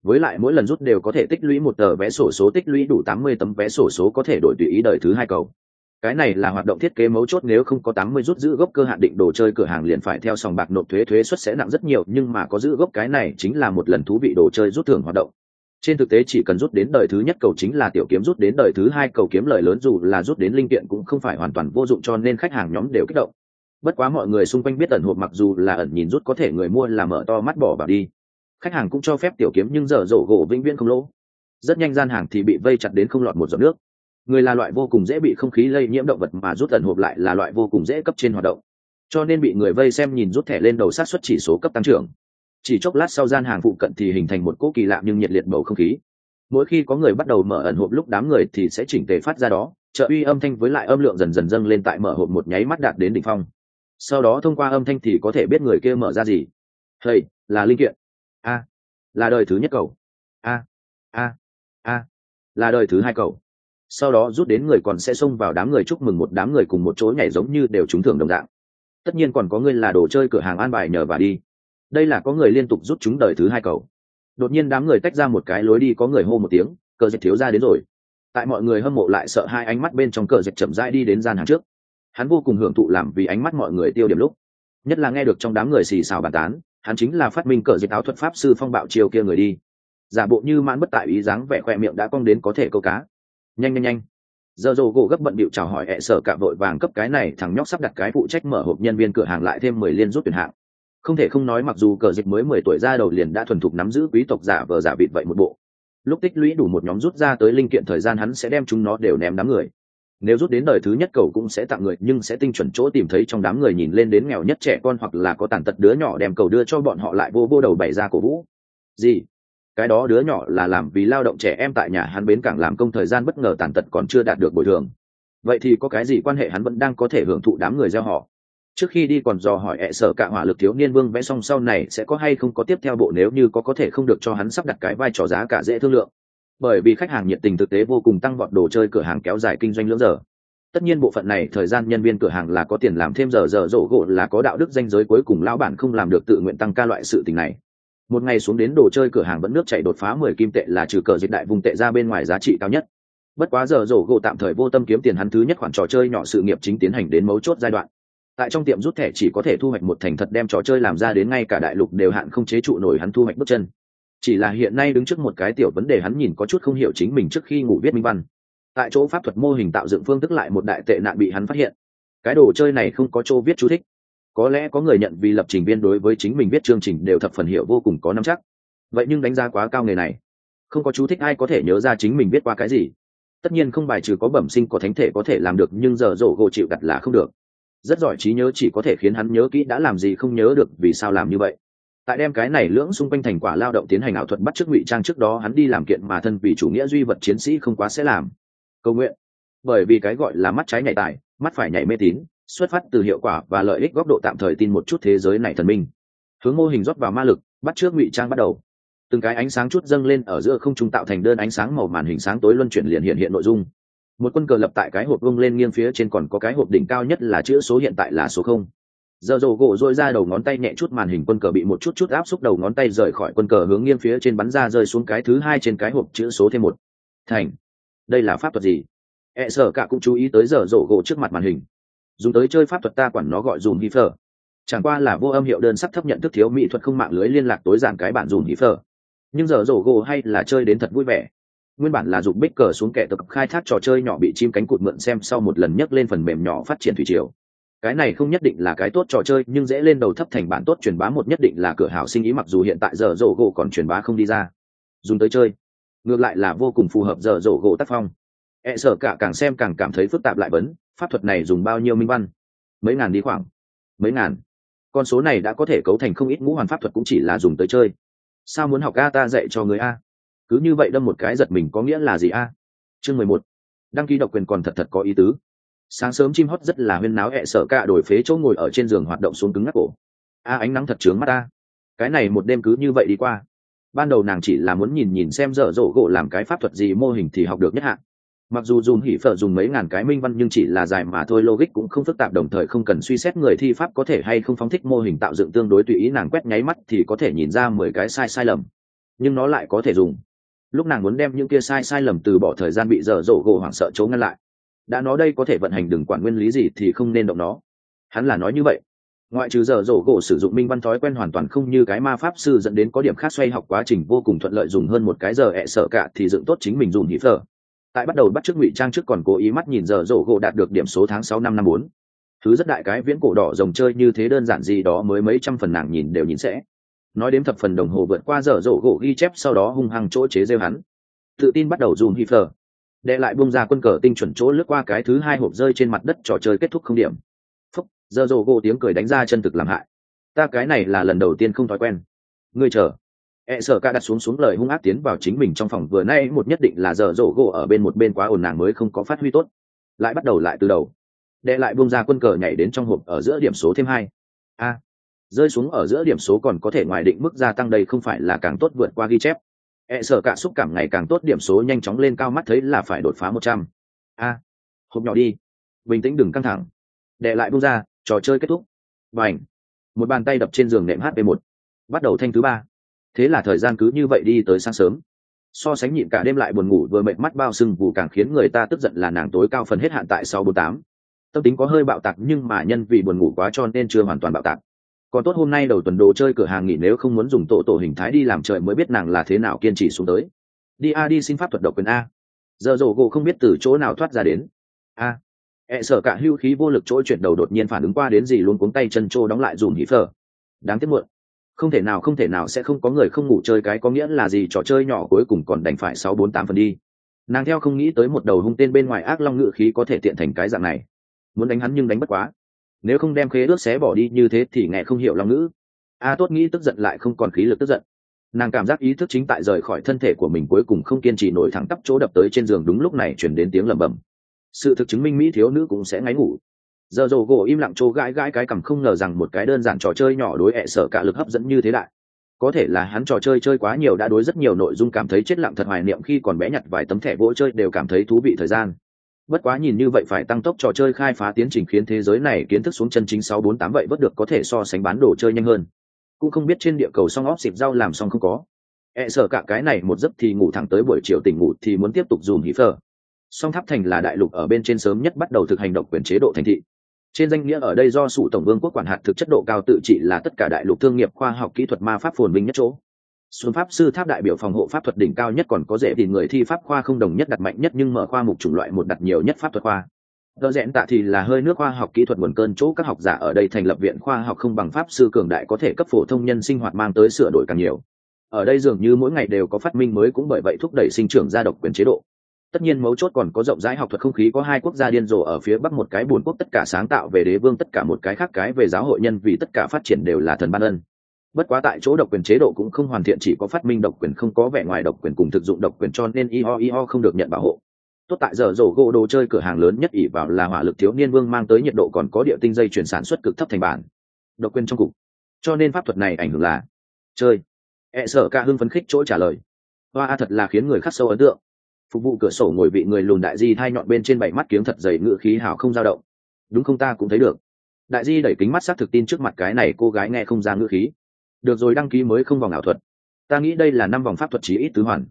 với lại mỗi lần rút đều có thể tích lũy một tờ vé sổ số, tích lũy đủ 80 tấm vé sổ số có thể đổi tùy ý đời thứ 2 cầu. Cái này là hoạt động thiết kế mấu chốt, nếu không có 80 rút giữ gốc cơ hạn định đồ chơi cửa hàng liền phải theo sòng bạc nộp thuế, thuế suất sẽ nặng rất nhiều, nhưng mà có giữ gốc cái này chính là một lần thú vị đồ chơi rút thưởng hoạt động. Trên thực tế chỉ cần rút đến đời thứ nhất cầu chính là tiểu kiếm, rút đến đời thứ 2 cầu kiếm lời lớn, dù là rút đến linh kiện cũng không phải hoàn toàn vô dụng, cho nên khách hàng nhóm đều kích động. Bất quá mọi người xung quanh biết ẩn hộp mặc dù là ẩn nhìn rút có thể người mua là mở to mắt bỏ vào đi. Khách hàng cũng cho phép tiểu kiếm nhưng dở dỗ gỗ vĩnh viễn không lỗ. Rất nhanh gian hàng thì bị vây chặt đến không lọt một giọt nước. Người là loại vô cùng dễ bị không khí lây nhiễm động vật, mà rút ẩn hộp lại là loại vô cùng dễ cấp trên hoạt động, cho nên bị người vây xem nhìn rút thẻ lên đầu sát suất chỉ số cấp tăng trưởng. Chỉ chốc lát sau gian hàng phụ cận thì hình thành một cỗ kỳ lạ nhưng nhiệt liệt bầu không khí. Mỗi khi có người bắt đầu mở ẩn hộp lúc đám người thì sẽ chỉnh tề phát ra đó trợ uy âm thanh, với lại âm lượng dần dần dâng lên, tại mở hộp một nháy mắt đạt đến đỉnh phong. Sau đó thông qua âm thanh thì có thể biết người kia mở ra gì. Hey, là linh kiện. A, là đời thứ nhất cầu. A, là đời thứ 2 cầu. Sau đó rút đến người còn sẽ xông vào đám người chúc mừng, một đám người cùng một chỗ nhảy giống như đều trúng thưởng đồng dạng. Tất nhiên còn có người là đồ chơi cửa hàng an bài nhờ và đi. Đây là có người liên tục rút trúng đời thứ 2 cầu. Đột nhiên đám người tách ra một cái lối đi, có người hô một tiếng, cờ dịch thiếu ra đến rồi. Tại mọi người hâm mộ lại sợ hai ánh mắt bên trong, cờ dịch chậm rãi đi đến gian hàng trước. Hắn vô cùng hưởng thụ làm vì ánh mắt mọi người tiêu điểm lúc, nhất là nghe được trong đám người xì xào bàn tán, hắn chính là phát minh cờ dịch áo thuật pháp sư phong bạo chiều kia người đi. Giả bộ như mãn bất tại ý, dáng vẻ khoe miệng đã cong đến có thể câu cá. Nhanh giờ dồ gỗ gấp bận bịu chào hỏi, sở cả vội vàng cấp cái này thằng nhóc sắp đặt cái phụ trách mở hộp nhân viên cửa hàng lại thêm 10 liên rút tuyển hạng. Không thể không nói, mặc dù cờ dịch mới 10 tuổi ra đầu liền đã thuần thục nắm giữ quý tộc giả vờ giả vịt vậy một bộ. Lúc tích lũy đủ một nhóm rút ra tới linh kiện thời gian, hắn sẽ đem chúng nó đều ném đám người. Nếu rút đến đời thứ nhất cầu cũng sẽ tặng người, nhưng sẽ tinh chuẩn chỗ tìm thấy trong đám người nhìn lên đến nghèo nhất trẻ con hoặc là có tàn tật đứa nhỏ, đem cầu đưa cho bọn họ lại vô đầu bày ra cổ vũ. Gì? Cái đó đứa nhỏ là làm vì lao động trẻ em tại nhà hắn bến cảng làm công, thời gian bất ngờ tàn tật còn chưa đạt được bồi thường. Vậy thì có cái gì quan hệ, hắn vẫn đang có thể hưởng thụ đám người gieo họ. Trước khi đi còn dò hỏi sở cả hỏa lực thiếu niên vương vẽ xong sau này sẽ có hay không có tiếp theo bộ, nếu như có thể không được cho hắn sắp đặt cái vai trò giá cả dễ thương lượng. Bởi vì khách hàng nhiệt tình thực tế vô cùng, tăng vọt đồ chơi cửa hàng kéo dài kinh doanh lưỡng giờ. Tất nhiên bộ phận này thời gian nhân viên cửa hàng là có tiền làm thêm giờ dỗ gỗ là có đạo đức danh giới, cuối cùng lão bản không làm được tự nguyện tăng ca loại sự tình này. Một ngày xuống đến đồ chơi cửa hàng vẫn nước chảy đột phá 10 kim tệ là trừ cờ dịch đại vùng tệ ra bên ngoài giá trị cao nhất. Bất quá giờ dỗ gỗ tạm thời vô tâm kiếm tiền, hắn thứ nhất khoản trò chơi nhỏ sự nghiệp chính tiến hành đến mấu chốt giai đoạn. Tại trong tiệm rút thẻ chỉ có thể thu hoạch một thành thật, đem trò chơi làm ra đến ngay cả đại lục đều hạn không chế trụ nổi hắn thu hoạch bước chân. Chỉ là hiện nay đứng trước một cái tiểu vấn đề, hắn nhìn có chút không hiểu chính mình trước khi ngủ viết minh văn. Tại chỗ pháp thuật mô hình tạo dựng phương thức lại một đại tệ nạn bị hắn phát hiện. Cái đồ chơi này không có chỗ viết chú thích. Có lẽ có người nhận vì lập trình viên đối với chính mình viết chương trình đều thập phần hiểu vô cùng có nắm chắc. Vậy nhưng đánh giá quá cao nghề này. Không có chú thích ai có thể nhớ ra chính mình viết qua cái gì. Tất nhiên không bài trừ có bẩm sinh có thánh thể có thể làm được, nhưng giờ dỗ gỗ chịu đặt là không được. Rất giỏi trí nhớ chỉ có thể khiến hắn nhớ kỹ đã làm gì, không nhớ được vì sao làm như vậy. Tại đem cái này lưỡng xung quanh thành quả lao động tiến hành ảo thuật bắt chước ngụy trang trước đó, hắn đi làm kiện mà thân vì chủ nghĩa duy vật chiến sĩ không quá sẽ làm. Cầu nguyện. Bởi vì cái gọi là mắt trái nhảy tài, mắt phải nhảy mê tín, xuất phát từ hiệu quả và lợi ích góc độ tạm thời tin một chút thế giới này thần minh. Hướng mô hình rót vào ma lực, bắt chước ngụy trang bắt đầu. Từng cái ánh sáng chút dâng lên ở giữa không trung tạo thành đơn ánh sáng màu, màn hình sáng tối luân chuyển liền hiện nội dung. Một quân cờ lập tại cái hộp vung lên nghiêng, phía trên còn có cái hộp đỉnh cao nhất là chữ số, hiện tại là số 0. Giờ dồ gỗ dội ra đầu ngón tay nhẹ chút, màn hình quân cờ bị một chút áp xúc, đầu ngón tay rời khỏi quân cờ hướng nghiêng phía trên bắn ra, rơi xuống cái thứ 2 trên cái hộp chữ số thêm 1. Thành. Đây là pháp thuật gì? Sở cả cũng chú ý tới giờ dồ gỗ trước mặt màn hình. Dùng tới chơi pháp thuật ta quản nó gọi dùm hí phở. Chẳng qua là vô âm hiệu đơn sắc thấp, nhận thức thiếu mỹ thuật, không mạng lưới liên lạc tối giản cái bản dùm hí phở. Nhưng giờ dồ gỗ hay là chơi đến thật vui vẻ. Nguyên bản là dục bích cờ xuống kẻ tập khai thác trò chơi nhỏ bị chim cánh cụt mượn xem sau một lần nhấc lên phần mềm nhỏ phát triển thủy triều. Cái này không nhất định là cái tốt trò chơi, nhưng dễ lên đầu thấp thành bản tốt truyền bá một nhất định là cửa hảo sinh ý, mặc dù hiện tại giờ dỗ gỗ còn truyền bá không đi ra. Dùng tới chơi ngược lại là vô cùng phù hợp giờ dỗ gỗ tác phong. Sở cả càng xem càng cảm thấy phức tạp, lại vấn pháp thuật này dùng bao nhiêu minh văn? Mấy ngàn đi, khoảng mấy ngàn. Con số này đã có thể cấu thành không ít ngũ hoàn pháp thuật, cũng chỉ là dùng tới chơi. Sao muốn học a, ta dạy cho người a. Cứ như vậy đâm một cái giật mình có nghĩa là gì a? Chương 11. Đăng ký độc quyền còn thật có ý tứ. Sáng sớm chim hót rất là huyên náo, sở cả đổi phế chỗ ngồi ở trên giường hoạt động xuống cứng ngắc cổ. Ánh nắng thật chướng mắt ta. Cái này một đêm cứ như vậy đi qua. Ban đầu nàng chỉ là muốn nhìn xem dở dỗ gỗ làm cái pháp thuật gì mô hình thì học được nhất hạng. Mặc dù dùng hỉ phở dùng mấy ngàn cái minh văn nhưng chỉ là dài mà thôi, logic cũng không phức tạp, đồng thời không cần suy xét người thi pháp có thể hay không phóng thích mô hình tạo dựng tương đối tùy ý, nàng quét nháy mắt thì có thể nhìn ra 10 cái sai lầm. nhưng nó lại có thể dùng. Lúc nàng muốn đem những kia sai lầm từ bỏ, thời gian bị dở dỗ gỗ hoảng sợ chấu ngăn lại. Đã nó đây có thể vận hành, đừng quản nguyên lý gì thì không nên động nó. Hắn là nói như vậy. Ngoại trừ dở dỗ gỗ sử dụng minh văn thói quen hoàn toàn không như cái ma pháp sư, dẫn đến có điểm khác xoay học quá trình vô cùng thuận lợi, dùng hơn một cái giờ sợ cả thì dựng tốt chính mình dùng hỉ phở. Tại bắt đầu bắt chước ngụy trang trước còn cố ý mắt nhìn dở dỗ gỗ đạt được điểm số tháng 6 năm 4. Thứ rất đại cái viễn cổ đỏ rồng chơi như thế đơn giản gì đó mới mấy trăm phần nàng nhìn đều nhìn sẽ. Nói đếm thập phần đồng hồ vượt qua dở dỗ gỗ ghi chép, sau đó hung hăng chỗ chế rêu hắn. Tự tin bắt đầu dùng hỉ phở. Đệ lại bung ra quân cờ tinh chuẩn chỗ lướt qua cái thứ 2 hộp rơi trên mặt đất, trò chơi kết thúc không điểm. Phúc, dở dỗ gỗ tiếng cười đánh ra chân thực làm hại. Ta cái này là lần đầu tiên không thói quen. Ngươi chờ. Sở ca đặt xuống lời hung ác tiến vào chính mình trong phòng, vừa nay một nhất định là dở dỗ gỗ ở bên một bên quá ồn nàng mới không có phát huy tốt. Lại bắt đầu lại từ đầu. Đệ lại bung ra quân cờ nhảy đến trong hộp ở giữa điểm số thêm 2. Rơi xuống ở giữa điểm số còn có thể ngoài định mức gia tăng, đây không phải là càng tốt vượt qua ghi chép. Sở cả xúc cảm ngày càng tốt, điểm số nhanh chóng lên cao, mắt thấy là phải đột phá 100. Hộp nhỏ đi, bình tĩnh đừng căng thẳng. Đệ lại bung ra, trò chơi kết thúc. Bành, một bàn tay đập trên giường nệm HP1. Bắt đầu thanh thứ 3. Thế là thời gian cứ như vậy đi tới sáng sớm. So sánh nhịn cả đêm lại buồn ngủ vừa mệt mắt bao sưng vụ càng khiến người ta tức giận là nàng tối cao phần hết hạn tại 648. Tâm tính có hơi bạo tạc, nhưng mà nhân vì buồn ngủ quá cho nên chưa hoàn toàn bạo tạc. Còn tốt hôm nay đầu tuần đồ chơi cửa hàng nghỉ, nếu không muốn dùng tổ hình thái đi làm trời mới biết nàng là thế nào kiên trì xuống tới. Đi xin pháp thuật độc quyền a. Giờ rổ gỗ không biết từ chỗ nào thoát ra đến. Sở cả hưu khí vô lực chỗ chuyển đầu đột nhiên phản ứng qua đến gì luôn cuống tay chân trô đóng lại dùm hí phở. Đáng tiếc muộn. Không thể nào sẽ không có người không ngủ chơi, cái có nghĩa là gì, trò chơi nhỏ cuối cùng còn đành phải 648 phần đi. Nàng theo không nghĩ tới một đầu hung tên bên ngoài ác long ngự khí có thể tiện thành cái dạng này. Muốn đánh hắn nhưng đánh bất quá. Nếu không đem khế ước xé bỏ đi như thế thì nghe không hiểu long ngữ. Tốt nghĩ tức giận lại không còn khí lực tức giận. Nàng cảm giác ý thức chính tại rời khỏi thân thể của mình, cuối cùng không kiên trì nổi thẳng tắp chỗ đập tới trên giường. Đúng lúc này chuyển đến tiếng lẩm bẩm. Sự thực chứng minh mỹ thiếu nữ cũng sẽ ngáy ngủ. Giờ rồ gỗ im lặng trô gãi cái cằm, không ngờ rằng một cái đơn giản trò chơi nhỏ đối sở cả lực hấp dẫn như thế đại. Có thể là hắn trò chơi quá nhiều, đã đối rất nhiều nội dung cảm thấy chết lặng, thật hoài niệm khi còn bé nhặt vài tấm thẻ gỗ chơi đều cảm thấy thú vị thời gian. Bất quá nhìn như vậy phải tăng tốc trò chơi khai phá tiến trình, khiến thế giới này kiến thức xuống chân chính 648 vậy vớt được có thể so sánh bán đồ chơi nhanh hơn. Cũng không biết trên địa cầu xong óp xịp rau làm xong không có. Sở cả cái này một giấc thì ngủ thẳng tới buổi chiều, tỉnh ngủ thì muốn tiếp tục dùm hí phở. Song Tháp Thành là đại lục ở bên trên sớm nhất bắt đầu thực hành độc quyền chế độ thành thị. Trên danh nghĩa ở đây do Sủ Tổng Vương quốc quản hạt, thực chất độ cao tự trị là tất cả đại lục thương nghiệp khoa học kỹ thuật ma pháp phồn vinh nhất chỗ. Xuân pháp sư tháp đại biểu phòng hộ pháp thuật đỉnh cao nhất, còn có dễ tìm người thi pháp khoa không đồng nhất đặt mạnh nhất, nhưng mở khoa mục chủng loại một đặt nhiều nhất pháp thuật khoa. Đỡ rẽn tạ thì là hơi nước khoa học kỹ thuật nguồn cơn chỗ, các học giả ở đây thành lập viện khoa học không bằng pháp sư cường đại, có thể cấp phổ thông nhân sinh hoạt mang tới sửa đổi càng nhiều. Ở đây dường như mỗi ngày đều có phát minh mới, cũng bởi vậy thúc đẩy sinh trưởng ra độc quyền chế độ. Tất nhiên mấu chốt còn có rộng rãi học thuật không khí, có 2 quốc gia điên rồ ở phía bắc, một cái buồn quốc tất cả sáng tạo về đế vương, tất cả một cái khác cái về giáo hội nhân, vì tất cả phát triển đều là thần ban ân. Bất quá tại chỗ độc quyền chế độ cũng không hoàn thiện, chỉ có phát minh độc quyền không có vẻ ngoài độc quyền cùng thực dụng độc quyền, cho nên IO không được nhận bảo hộ. Tốt tại giờ rổ gỗ đồ chơi cửa hàng lớn nhất ỷ vào là hỏa lực thiếu niên vương mang tới nhiệt độ, còn có địa tinh dây chuyển sản xuất cực thấp thành bản độc quyền trong cục, cho nên pháp thuật này ảnh hưởng là chơi. Sở ca hưng phấn khích chỗ trả lời. Thật là khiến người khắc sâu ấn tượng. Phục vụ cửa sổ ngồi vị người lùn đại di thai nhọn bên trên 7 mắt kiếng thật dày, ngự khí hào không dao động. Đúng không, ta cũng thấy được. Đại di đẩy kính mắt xác thực tin trước mặt cái này cô gái nghe không ra ngữ khí. Được rồi, đăng ký mới không vòng ảo thuật. Ta nghĩ đây là 5 vòng pháp thuật chí ít tứ hoàn.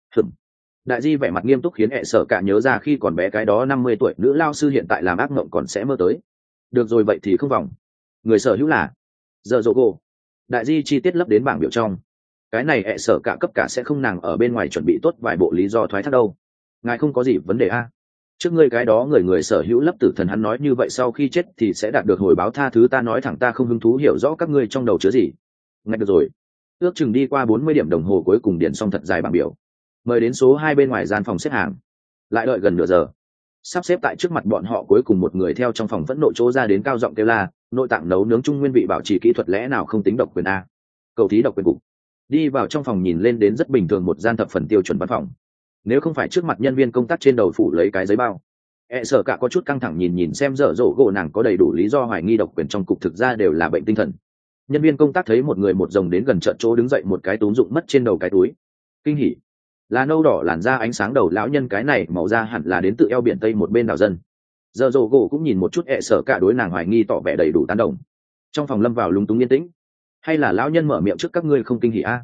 Đại di vẻ mặt nghiêm túc khiến Sở cả nhớ ra khi còn bé cái đó 50 tuổi nữ lao sư hiện tại làm ác mộng còn sẽ mơ tới. Được rồi, vậy thì không vòng. Người sở hữu là giờ dỗ gỗ. Đại di chi tiết lấp đến bảng biểu trong. Cái này Sở cả cấp cả sẽ không, nàng ở bên ngoài chuẩn bị tốt vài bộ lý do thoái thác đâu. Ngài không có gì vấn đề a? Trước ngươi cái đó người sở hữu lấp tử thần, hắn nói như vậy sau khi chết thì sẽ đạt được hồi báo tha thứ. Ta nói thẳng, ta không hứng thú hiểu rõ các ngươi trong đầu chứa gì. Ngay được rồi. Ước chừng đi qua 40 điểm đồng hồ cuối cùng điền xong thật dài bảng biểu. Mời đến số 2 bên ngoài gian phòng xếp hàng. Lại đợi gần nửa giờ. Sắp xếp tại trước mặt bọn họ, cuối cùng một người theo trong phòng vẫn nội chỗ ra đến cao giọng kêu la, nội tạng nấu nướng trung nguyên vị bảo trì kỹ thuật lẽ nào không tính độc quyền a? Cầu thí độc quyền cục. Đi vào trong phòng nhìn lên đến rất bình thường, một gian thập phần tiêu chuẩn văn phòng. Nếu không phải trước mặt nhân viên công tác trên đầu phủ lấy cái giấy bao. Sở cả có chút căng thẳng nhìn xem dở dỗ gỗ, nàng có đầy đủ lý do hoài nghi độc quyền trong cục thực ra đều là bệnh tinh thần. Nhân viên công tác thấy một người một rồng đến gần chợt chỗ đứng dậy, một cái túm dụng mất trên đầu cái túi. Kinh hỉ. Là nâu đỏ làn da ánh sáng đầu lão nhân, cái này màu da hẳn là đến tự eo biển tây một bên đảo dân. Dở dỗ gỗ cũng nhìn một chút Sở cả, đối nàng hoài nghi tỏ vẻ đầy đủ tán đồng. Trong phòng lâm vào lúng túng yên tĩnh. Hay là lão nhân mở miệng trước, các ngươi không kinh hỉ a?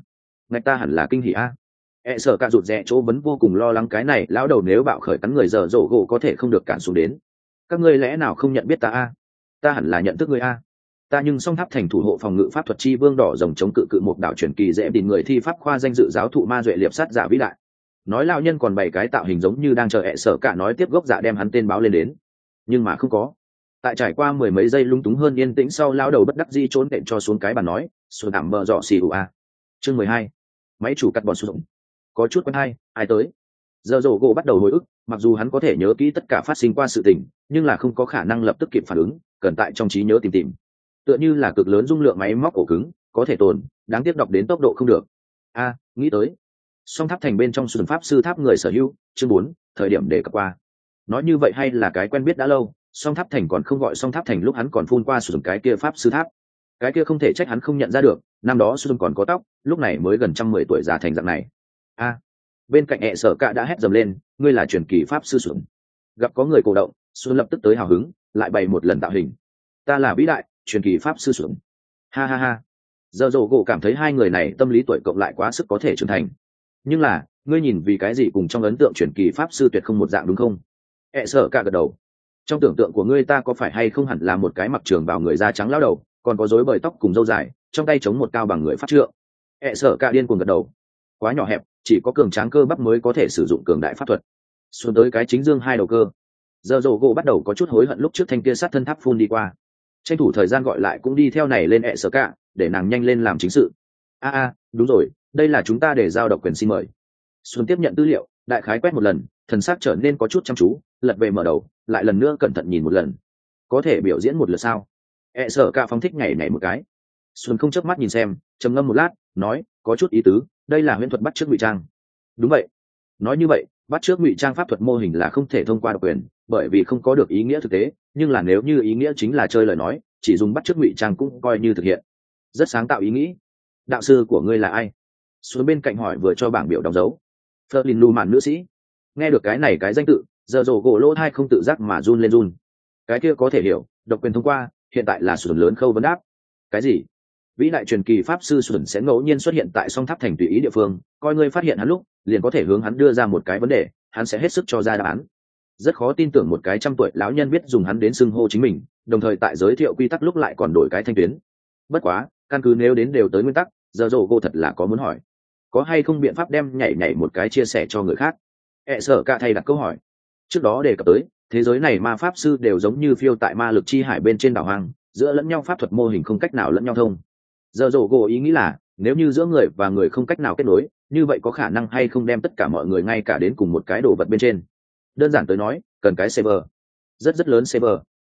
ngạch ta hẳn là kinh hỉ a. Sợ cả rụt rè chỗ vẫn vô cùng lo lắng cái này lão đầu nếu bạo khởi cắn người giờ rổ gỗ có thể không được cản xuống đến. Các ngươi lẽ nào không nhận biết ta a? Ta hẳn là nhận thức ngươi a. Ta nhưng song tháp thành thủ hộ phòng ngự pháp thuật chi vương đỏ rồng chống cự cự một đạo truyền kỳ dễ tìm người thi pháp khoa danh dự giáo thụ ma duệ liệp sát giả vĩ đại. Nói lão nhân còn bày cái tạo hình giống như đang chờ sợ cả nói tiếp gốc dạ đem hắn tên báo lên đến, nhưng mà không có. Tại trải qua mười mấy giây lung túng hơn yên tĩnh sau lão đầu bất đắc dĩ trốn đệm cho xuống cái bàn nói xuân ảm bờ dọ xì ủ a. Chương 12. Máy chủ cắt bòn xuống. Có chút quen hay, ai tới? Giờ rổ gỗ bắt đầu hồi ức, mặc dù hắn có thể nhớ kỹ tất cả phát sinh qua sự tình, nhưng là không có khả năng lập tức kịp phản ứng, cần tại trong trí nhớ tìm tìm. Tựa như là cực lớn dung lượng máy móc cổ cứng, có thể tồn, đáng tiếc đọc đến tốc độ không được. A, nghĩ tới. Song tháp thành bên trong xuân pháp sư tháp người sở hữu, chương 4, thời điểm để cập qua. Nói như vậy hay là cái quen biết đã lâu, song tháp thành còn không gọi song tháp thành lúc hắn còn phun qua sử dụng cái kia pháp sư tháp. Cái kia không thể trách hắn không nhận ra được, năm đó xuân còn có tóc, lúc này mới gần 110 tuổi già thành dạng này. A, bên cạnh ẹ sở cạ đã hét dầm lên, ngươi là truyền kỳ pháp sư xuân. Gặp có người cổ động, xuân lập tức tới hào hứng, lại bày một lần tạo hình. Ta là vĩ đại truyền kỳ pháp sư xuân. Ha ha ha. Giờ dồ gỗ cảm thấy hai người này tâm lý tuổi cộng lại quá sức có thể trưởng thành. Nhưng là, ngươi nhìn vì cái gì cùng trong ấn tượng truyền kỳ pháp sư tuyệt không một dạng đúng không? ẹ sở cạ gật đầu. Trong tưởng tượng của ngươi ta có phải hay không hẳn là một cái mặc trường bào người da trắng lão đầu, còn có rối bời tóc cùng râu dài, trong tay chống một cao bằng người pháp trượng. ẹ sở cạ điên cuồng gật đầu. Quá nhỏ hẹp, chỉ có cường tráng cơ bắp mới có thể sử dụng cường đại pháp thuật. Xuống tới cái chính dương hai đầu cơ. Giờ rồ gỗ bắt đầu có chút hối hận lúc trước thanh kia sát thân tháp phun đi qua, tranh thủ thời gian gọi lại cũng đi theo này lên ẹ sở cạ để nàng nhanh lên làm chính sự. Đúng rồi, đây là chúng ta để giao độc quyền, xin mời. Xuân tiếp nhận tư liệu, đại khái quét một lần, thần sắc trở nên có chút chăm chú, lật về mở đầu, lại lần nữa cẩn thận nhìn một lần. Có thể biểu diễn một lượt sao? ẹ sở cạ phóng thích nhảy nhảy một cái. Xuân không chớp mắt nhìn xem, trầm ngâm một lát, nói, có chút ý tứ, đây là huyễn thuật bắt chước ngụy trang. Đúng vậy. Nói như vậy, bắt chước ngụy trang pháp thuật mô hình là không thể thông qua độc quyền, bởi vì không có được ý nghĩa thực tế, nhưng là nếu như ý nghĩa chính là chơi lời nói, chỉ dùng bắt chước ngụy trang cũng coi như thực hiện. Rất sáng tạo ý nghĩ. Đạo sư của ngươi là ai? Xuống bên cạnh hỏi vừa cho bảng biểu đóng dấu. Flerlin Lu màn nữ sĩ. Nghe được cái này cái danh tự, giờ rồ gỗ lỗ thai không tự giác mà run lên run. Cái kia có thể hiểu, độc quyền thông qua, hiện tại là sườn lớn khâu vấn đáp. Cái gì? Vĩ đại truyền kỳ pháp sư sườn sẽ ngẫu nhiên xuất hiện tại song tháp thành tùy ý địa phương, coi ngươi phát hiện hắn lúc, liền có thể hướng hắn đưa ra một cái vấn đề, hắn sẽ hết sức cho ra đáp án. Rất khó tin tưởng một cái trăm tuổi lão nhân biết dùng hắn đến xưng hô chính mình, đồng thời tại giới thiệu quy tắc lúc lại còn đổi cái thanh tuyến. Bất quá, căn cứ nếu đến đều tới nguyên tắc, giờ rồ gỗ thật là có muốn hỏi, có hay không biện pháp đem nhảy nhảy một cái chia sẻ cho người khác? ẹ sở cạ thay đặt câu hỏi. Trước đó đề cập tới, thế giới này ma pháp sư đều giống như phiêu tại ma lực chi hải bên trên đảo hoang, giữa lẫn nhau pháp thuật mô hình không cách nào lẫn nhau thông. Giờ rồ gỗ ý nghĩ là, nếu như giữa người và người không cách nào kết nối, như vậy có khả năng hay không đem tất cả mọi người ngay cả đến cùng một cái đồ vật bên trên. Đơn giản tới nói, cần cái server rất lớn server.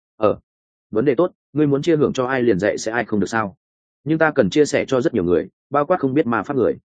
Vấn đề tốt, ngươi muốn chia hưởng cho ai liền dạy sẽ ai không được sao? Nhưng ta cần chia sẻ cho rất nhiều người, bao quát không biết ma pháp người.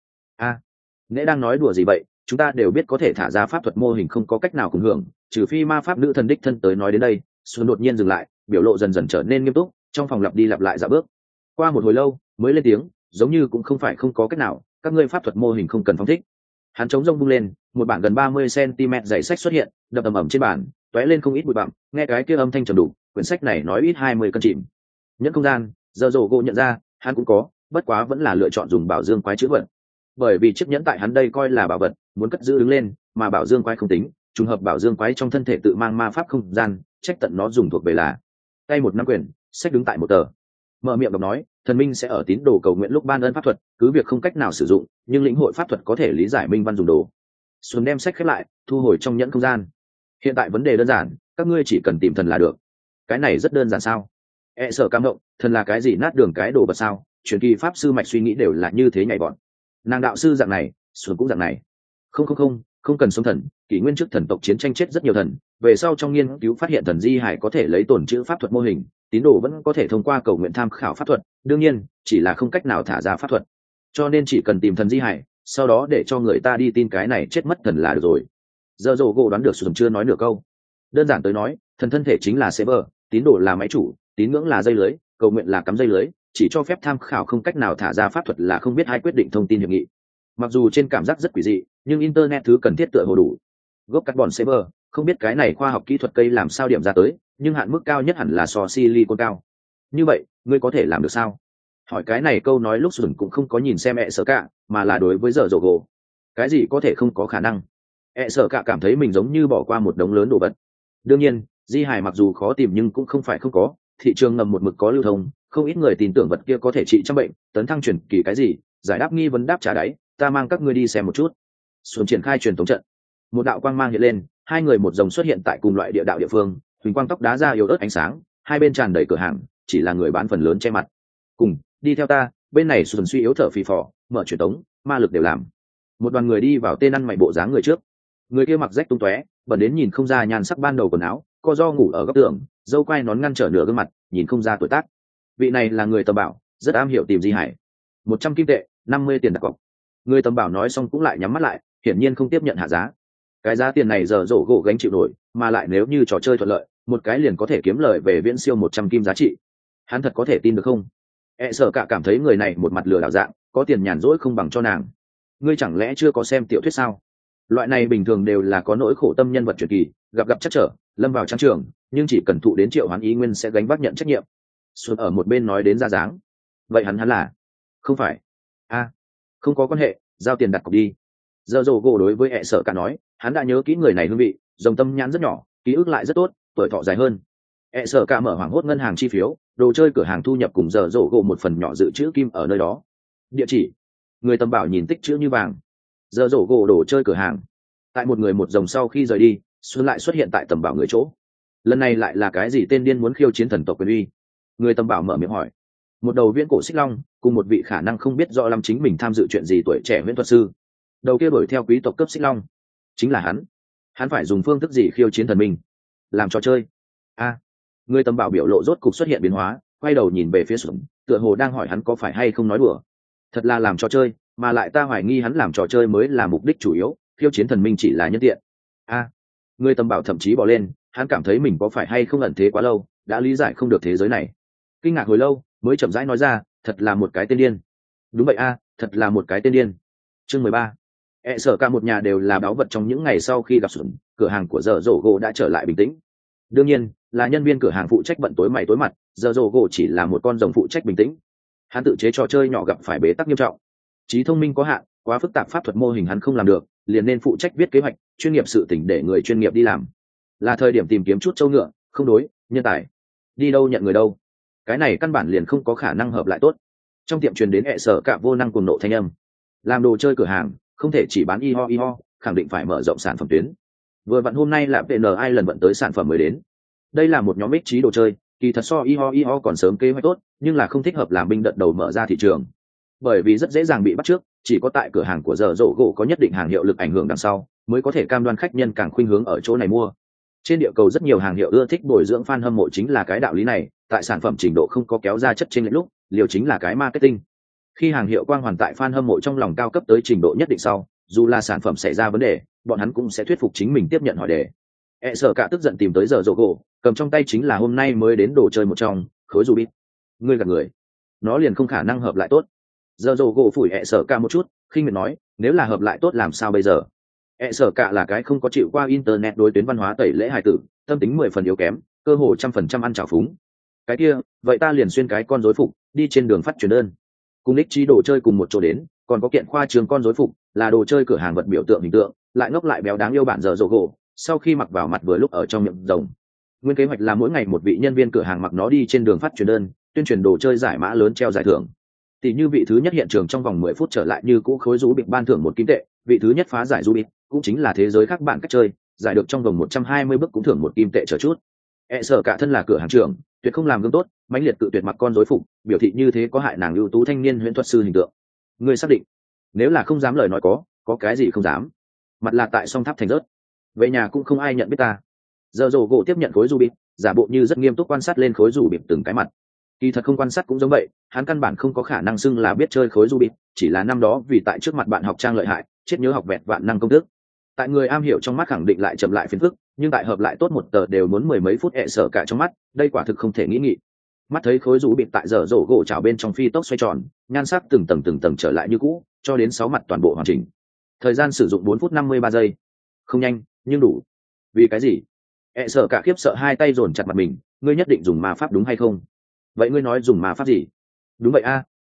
Nễ đang nói đùa gì vậy? Chúng ta đều biết có thể thả ra pháp thuật mô hình không có cách nào cùng hưởng, trừ phi ma pháp nữ thần đích thân tới nói đến đây. Xuân đột nhiên dừng lại, biểu lộ dần dần trở nên nghiêm túc, trong phòng lặp đi lặp lại dạo bước. Qua một hồi lâu mới lên tiếng, giống như cũng không phải không có cách nào, các ngươi pháp thuật mô hình không cần phóng thích. Hắn chống rông bung lên, một bản gần 30 cm dày sách xuất hiện, đập ầm ầm trên bàn, tóe lên không ít bụi bặm, nghe cái kia âm thanh trầm đủ, quyển sách này nói ít 20 cân chìm. Nhẫn không gian, giờ rồ gỗ nhận ra, hắn cũng có, bất quá vẫn là lựa chọn dùng bảo dương quái chữ vật. Bởi vì chiếc nhẫn tại hắn đây coi là bảo vật, muốn cất giữ đứng lên, mà bảo dương quái không tính, trùng hợp bảo dương quái trong thân thể tự mang ma pháp không gian, trách tận nó dùng thuộc về là. Tay một nắm quyền, sách đứng tại một tờ. Mở miệng đọc nói, thần minh sẽ ở tín đồ cầu nguyện lúc ban ơn pháp thuật, cứ việc không cách nào sử dụng, nhưng lĩnh hội pháp thuật có thể lý giải minh văn dùng đồ. Xuân đem sách khép lại, thu hồi trong nhẫn không gian. Hiện tại vấn đề đơn giản, các ngươi chỉ cần tìm thần là được. Cái này rất đơn giản sao? E sợ cam động, thần là cái gì nát đường cái đồ vật sao? Truyền kỳ pháp sư mạch suy nghĩ đều là như thế nhảy bọn. Nàng đạo sư dạng này, Xuân cũng dạng này. Không cần sống thần, kỷ nguyên trước thần tộc chiến tranh chết rất nhiều thần, về sau trong nghiên cứu phát hiện thần di hải có thể lấy tổn chữ pháp thuật mô hình, tín đồ vẫn có thể thông qua cầu nguyện tham khảo pháp thuật, đương nhiên chỉ là không cách nào thả ra pháp thuật, cho nên chỉ cần tìm thần di hải, sau đó để cho người ta đi tin cái này chết mất thần là được rồi. Giờ dồ gỗ đoán được Xuân chưa nói nửa câu. Đơn giản tới nói, thần thân thể chính là server, tín đồ là máy chủ, tín ngưỡng là dây lưới, cầu nguyện là cắm dây lưới, chỉ cho phép tham khảo không cách nào thả ra pháp thuật là không biết ai quyết định thông tin hiệp nghị. Mặc dù trên cảm giác rất quỷ dị, nhưng internet thứ cần thiết tựa hồ đủ. Gốc carbon server, không biết cái này khoa học kỹ thuật cây làm sao điểm ra tới, nhưng hạn mức cao nhất hẳn là so silicon cao. Như vậy, ngươi có thể làm được sao? hỏi cái này câu nói lúc sùn cũng không có nhìn xem ẹ sợ cả mà là đối với giờ rổ gỗ. Cái gì có thể không có khả năng? ẹ sợ cả cảm thấy mình giống như bỏ qua một đống lớn đồ vật. Đương nhiên di hải mặc dù khó tìm nhưng cũng không phải không có, thị trường ngầm một mực có lưu thông, không ít người tin tưởng vật kia có thể trị trăm bệnh, tấn thăng truyền kỳ cái gì, giải đáp nghi vấn đáp trả đáy, ta mang các ngươi đi xem một chút. Xuân triển khai truyền thống trận, một đạo quang mang hiện lên, hai người một dòng xuất hiện tại cùng loại địa đạo địa phương, huỳnh quang tóc đá ra yếu ớt ánh sáng, hai bên tràn đầy cửa hàng, chỉ là người bán phần lớn che mặt. Cùng đi theo ta, bên này Xuân suy yếu thở phì phò, mở truyền tống, ma lực đều làm. Một đoàn người đi vào tên ăn mày bộ dáng người trước, người kia mặc rách tung tóe, bẩn đến nhìn không ra nhan sắc ban đầu quần áo, co do ngủ ở góc tường, dâu quai nón ngăn trở nửa gương mặt, nhìn không ra tuổi tác. Vị này là người Tầm Bảo, rất am hiểu tìm di hải. 100 kim tệ, 50 tiền đặt cọc. Người Tầm Bảo nói xong cũng lại nhắm mắt lại, hiển nhiên không tiếp nhận hạ giá. Cái giá tiền này giờ rổ gỗ gánh chịu nổi, mà lại nếu như trò chơi thuận lợi, một cái liền có thể kiếm lời về viễn siêu 100 kim giá trị. Hắn thật có thể tin được không? Sợ cả cảm thấy người này một mặt lừa đảo dạng, có tiền nhàn rỗi không bằng cho nàng. Ngươi chẳng lẽ chưa có xem tiểu thuyết sao? Loại này bình thường đều là có nỗi khổ tâm nhân vật truyền kỳ, gặp chắc trở, lâm vào trang trường, nhưng chỉ cần thụ đến triệu hoán ý nguyên sẽ gánh vác nhận trách nhiệm. Xuân ở một bên nói đến ra dáng. Vậy hắn là? Không phải. Không có quan hệ, giao tiền đặt cọc đi. Giờ rồ gỗ đối với sợ cả nói, hắn đã nhớ kỹ người này hương vị, dòng tâm nhãn rất nhỏ, ký ức lại rất tốt, tuổi thọ dài hơn. Sợ cả mở hoảng hốt ngân hàng chi phiếu, đồ chơi cửa hàng thu nhập cùng giờ rồ gỗ một phần nhỏ dự trữ kim ở nơi đó. Địa chỉ. Người Tầm Bảo nhìn tích chữ như vàng. Giờ rổ gỗ đồ chơi cửa hàng. Tại một người một dòng sau khi rời đi, Xuân lại xuất hiện tại Tầm Bảo người chỗ. Lần này lại là cái gì tên điên muốn khiêu chiến thần tộc quyền uy? Người Tầm Bảo mở miệng hỏi. Một đầu viễn cổ xích long cùng một vị khả năng không biết rõ lắm chính mình tham dự chuyện gì tuổi trẻ huyễn thuật sư. Đầu kia đuổi theo quý tộc cấp xích long, chính là hắn. Hắn phải dùng phương thức gì khiêu chiến thần minh? Làm trò chơi. Người Tầm Bảo biểu lộ rốt cục xuất hiện biến hóa, quay đầu nhìn về phía Xuân, tựa hồ đang hỏi hắn có phải hay không nói đùa. Thật là làm trò chơi, mà lại ta hoài nghi hắn làm trò chơi mới là mục đích chủ yếu, khiêu chiến thần minh chỉ là nhân tiện. Người Tầm Bảo thậm chí bỏ lên, hắn cảm thấy mình có phải hay không ẩn thế quá lâu, đã lý giải không được thế giới này. Kinh ngạc hồi lâu mới chậm rãi nói ra, thật là một cái tên điên. Đúng vậy thật là một cái tên điên. Chương 13. Sợ cả một nhà đều là báu vật. Trong những ngày sau khi gặp Xuân, cửa hàng của giờ rổ gỗ đã trở lại bình tĩnh. Đương nhiên là nhân viên cửa hàng phụ trách bận tối mày tối mặt, giờ rổ gỗ chỉ là một con rồng phụ trách bình tĩnh. Hắn tự chế trò chơi nhỏ gặp phải bế tắc nghiêm trọng, trí thông minh có hạn, quá phức tạp pháp thuật mô hình hắn không làm được, liền nên phụ trách viết kế hoạch, chuyên nghiệp sự tỉnh để người chuyên nghiệp đi làm. Là thời điểm tìm kiếm chút châu ngựa, không đối, nhân tài. Đi đâu nhận người đâu? Cái này căn bản liền không có khả năng hợp lại tốt. Trong tiệm truyền đến sợ cả vô năng cuồng nộ thanh âm. Làm đồ chơi cửa hàng, không thể chỉ bán y ho, khẳng định phải mở rộng sản phẩm tuyến. Vừa vặn hôm nay là PNI lần vận tới sản phẩm mới đến. Đây là một nhóm ích trí đồ chơi, kỳ thật so y ho còn sớm kế hoạch tốt, nhưng là không thích hợp làm binh đợt đầu mở ra thị trường, bởi vì rất dễ dàng bị bắt trước. Chỉ có tại cửa hàng của giờ rổ gỗ có nhất định hàng hiệu lực ảnh hưởng đằng sau, mới có thể cam đoan khách nhân càng khuynh hướng ở chỗ này mua. Trên địa cầu rất nhiều hàng hiệu ưa thích bồi dưỡng fan hâm mộ chính là cái đạo lý này, tại sản phẩm trình độ không có kéo ra chất trên lúc, liều chính là cái marketing. Khi hàng hiệu quang hoàn tại fan hâm mộ trong lòng cao cấp tới trình độ nhất định sau, dù là sản phẩm xảy ra vấn đề, bọn hắn cũng sẽ thuyết phục chính mình tiếp nhận hỏi đề. Sợ cả tức giận tìm tới giờ rổ gỗ, cầm trong tay chính là hôm nay mới đến đồ chơi một trong, khối Rubik. Ngươi gạt người, nó liền không khả năng hợp lại tốt. Giờ rổ gỗ phủi sợ cả một chút, khinh miệt nói, nếu là hợp lại tốt làm sao bây giờ? Sợ cả là cái không có chịu qua internet đối tuyến văn hóa tẩy lễ hài tử, tâm tính 10 phần yếu kém, cơ hồ 100% ăn trào phúng. Cái kia, vậy ta liền xuyên cái con rối phục, đi trên đường phát truyền đơn. Cùng ích trí đồ chơi cùng một chỗ đến, còn có kiện khoa trường con rối phục, là đồ chơi cửa hàng vật biểu tượng hình tượng, lại ngốc lại béo đáng yêu bản giờ rổ gỗ, sau khi mặc vào mặt vừa lúc ở trong miệng rồng. Nguyên kế hoạch là mỗi ngày một vị nhân viên cửa hàng mặc nó đi trên đường phát truyền đơn, tuyên truyền đồ chơi giải mã lớn treo giải thưởng. Tỷ như vị thứ nhất hiện trường trong vòng 10 phút trở lại như cũ khối Rubik ban thưởng 1 kim tệ, vị thứ nhất phá giải Rubik, cũng chính là thế giới khác bạn cách chơi, giải được trong vòng 120 bước cũng thưởng 1 kim tệ trở chút. Sợ cả thân là cửa hàng trưởng, tuyệt không làm gương tốt, mãnh liệt tự tuyệt mặc con rối phục, biểu thị như thế có hại nàng ưu tú thanh niên huyễn thuật sư hình tượng. Ngươi xác định? Nếu là không dám lời nói có cái gì không dám? Mặt là tại song tháp thành rớt. Về nhà cũng không ai nhận biết ta. Giờ rồ gỗ tiếp nhận khối Rubik, giả bộ như rất nghiêm túc quan sát lên khối Rubik từng cái mặt. Kỳ thật không quan sát cũng giống vậy, hắn căn bản không có khả năng xưng là biết chơi khối Rubik, chỉ là năm đó vì tại trước mặt bạn học trang lợi hại, chết nhớ học vẹt vạn năng công thức. Tại người am hiểu trong mắt khẳng định lại chậm lại phiền phức, nhưng tại hợp lại tốt một tờ đều muốn 10 mấy phút sợ cả trong mắt, đây quả thực không thể nghĩ nghị. Mắt thấy khối Rubik tại giờ rổ gỗ chảo bên trong phi tốc xoay tròn, nhan sắc từng tầng trở lại như cũ, cho đến 6 mặt toàn bộ hoàn chỉnh. Thời gian sử dụng 4 phút 53 giây. Không nhanh, nhưng đủ. Vì cái gì? Sợ cả khiếp sợ hai tay dồn chặt mặt mình, ngươi nhất định dùng ma pháp đúng hay không? Vậy ngươi nói dùng ma pháp gì? Đúng vậy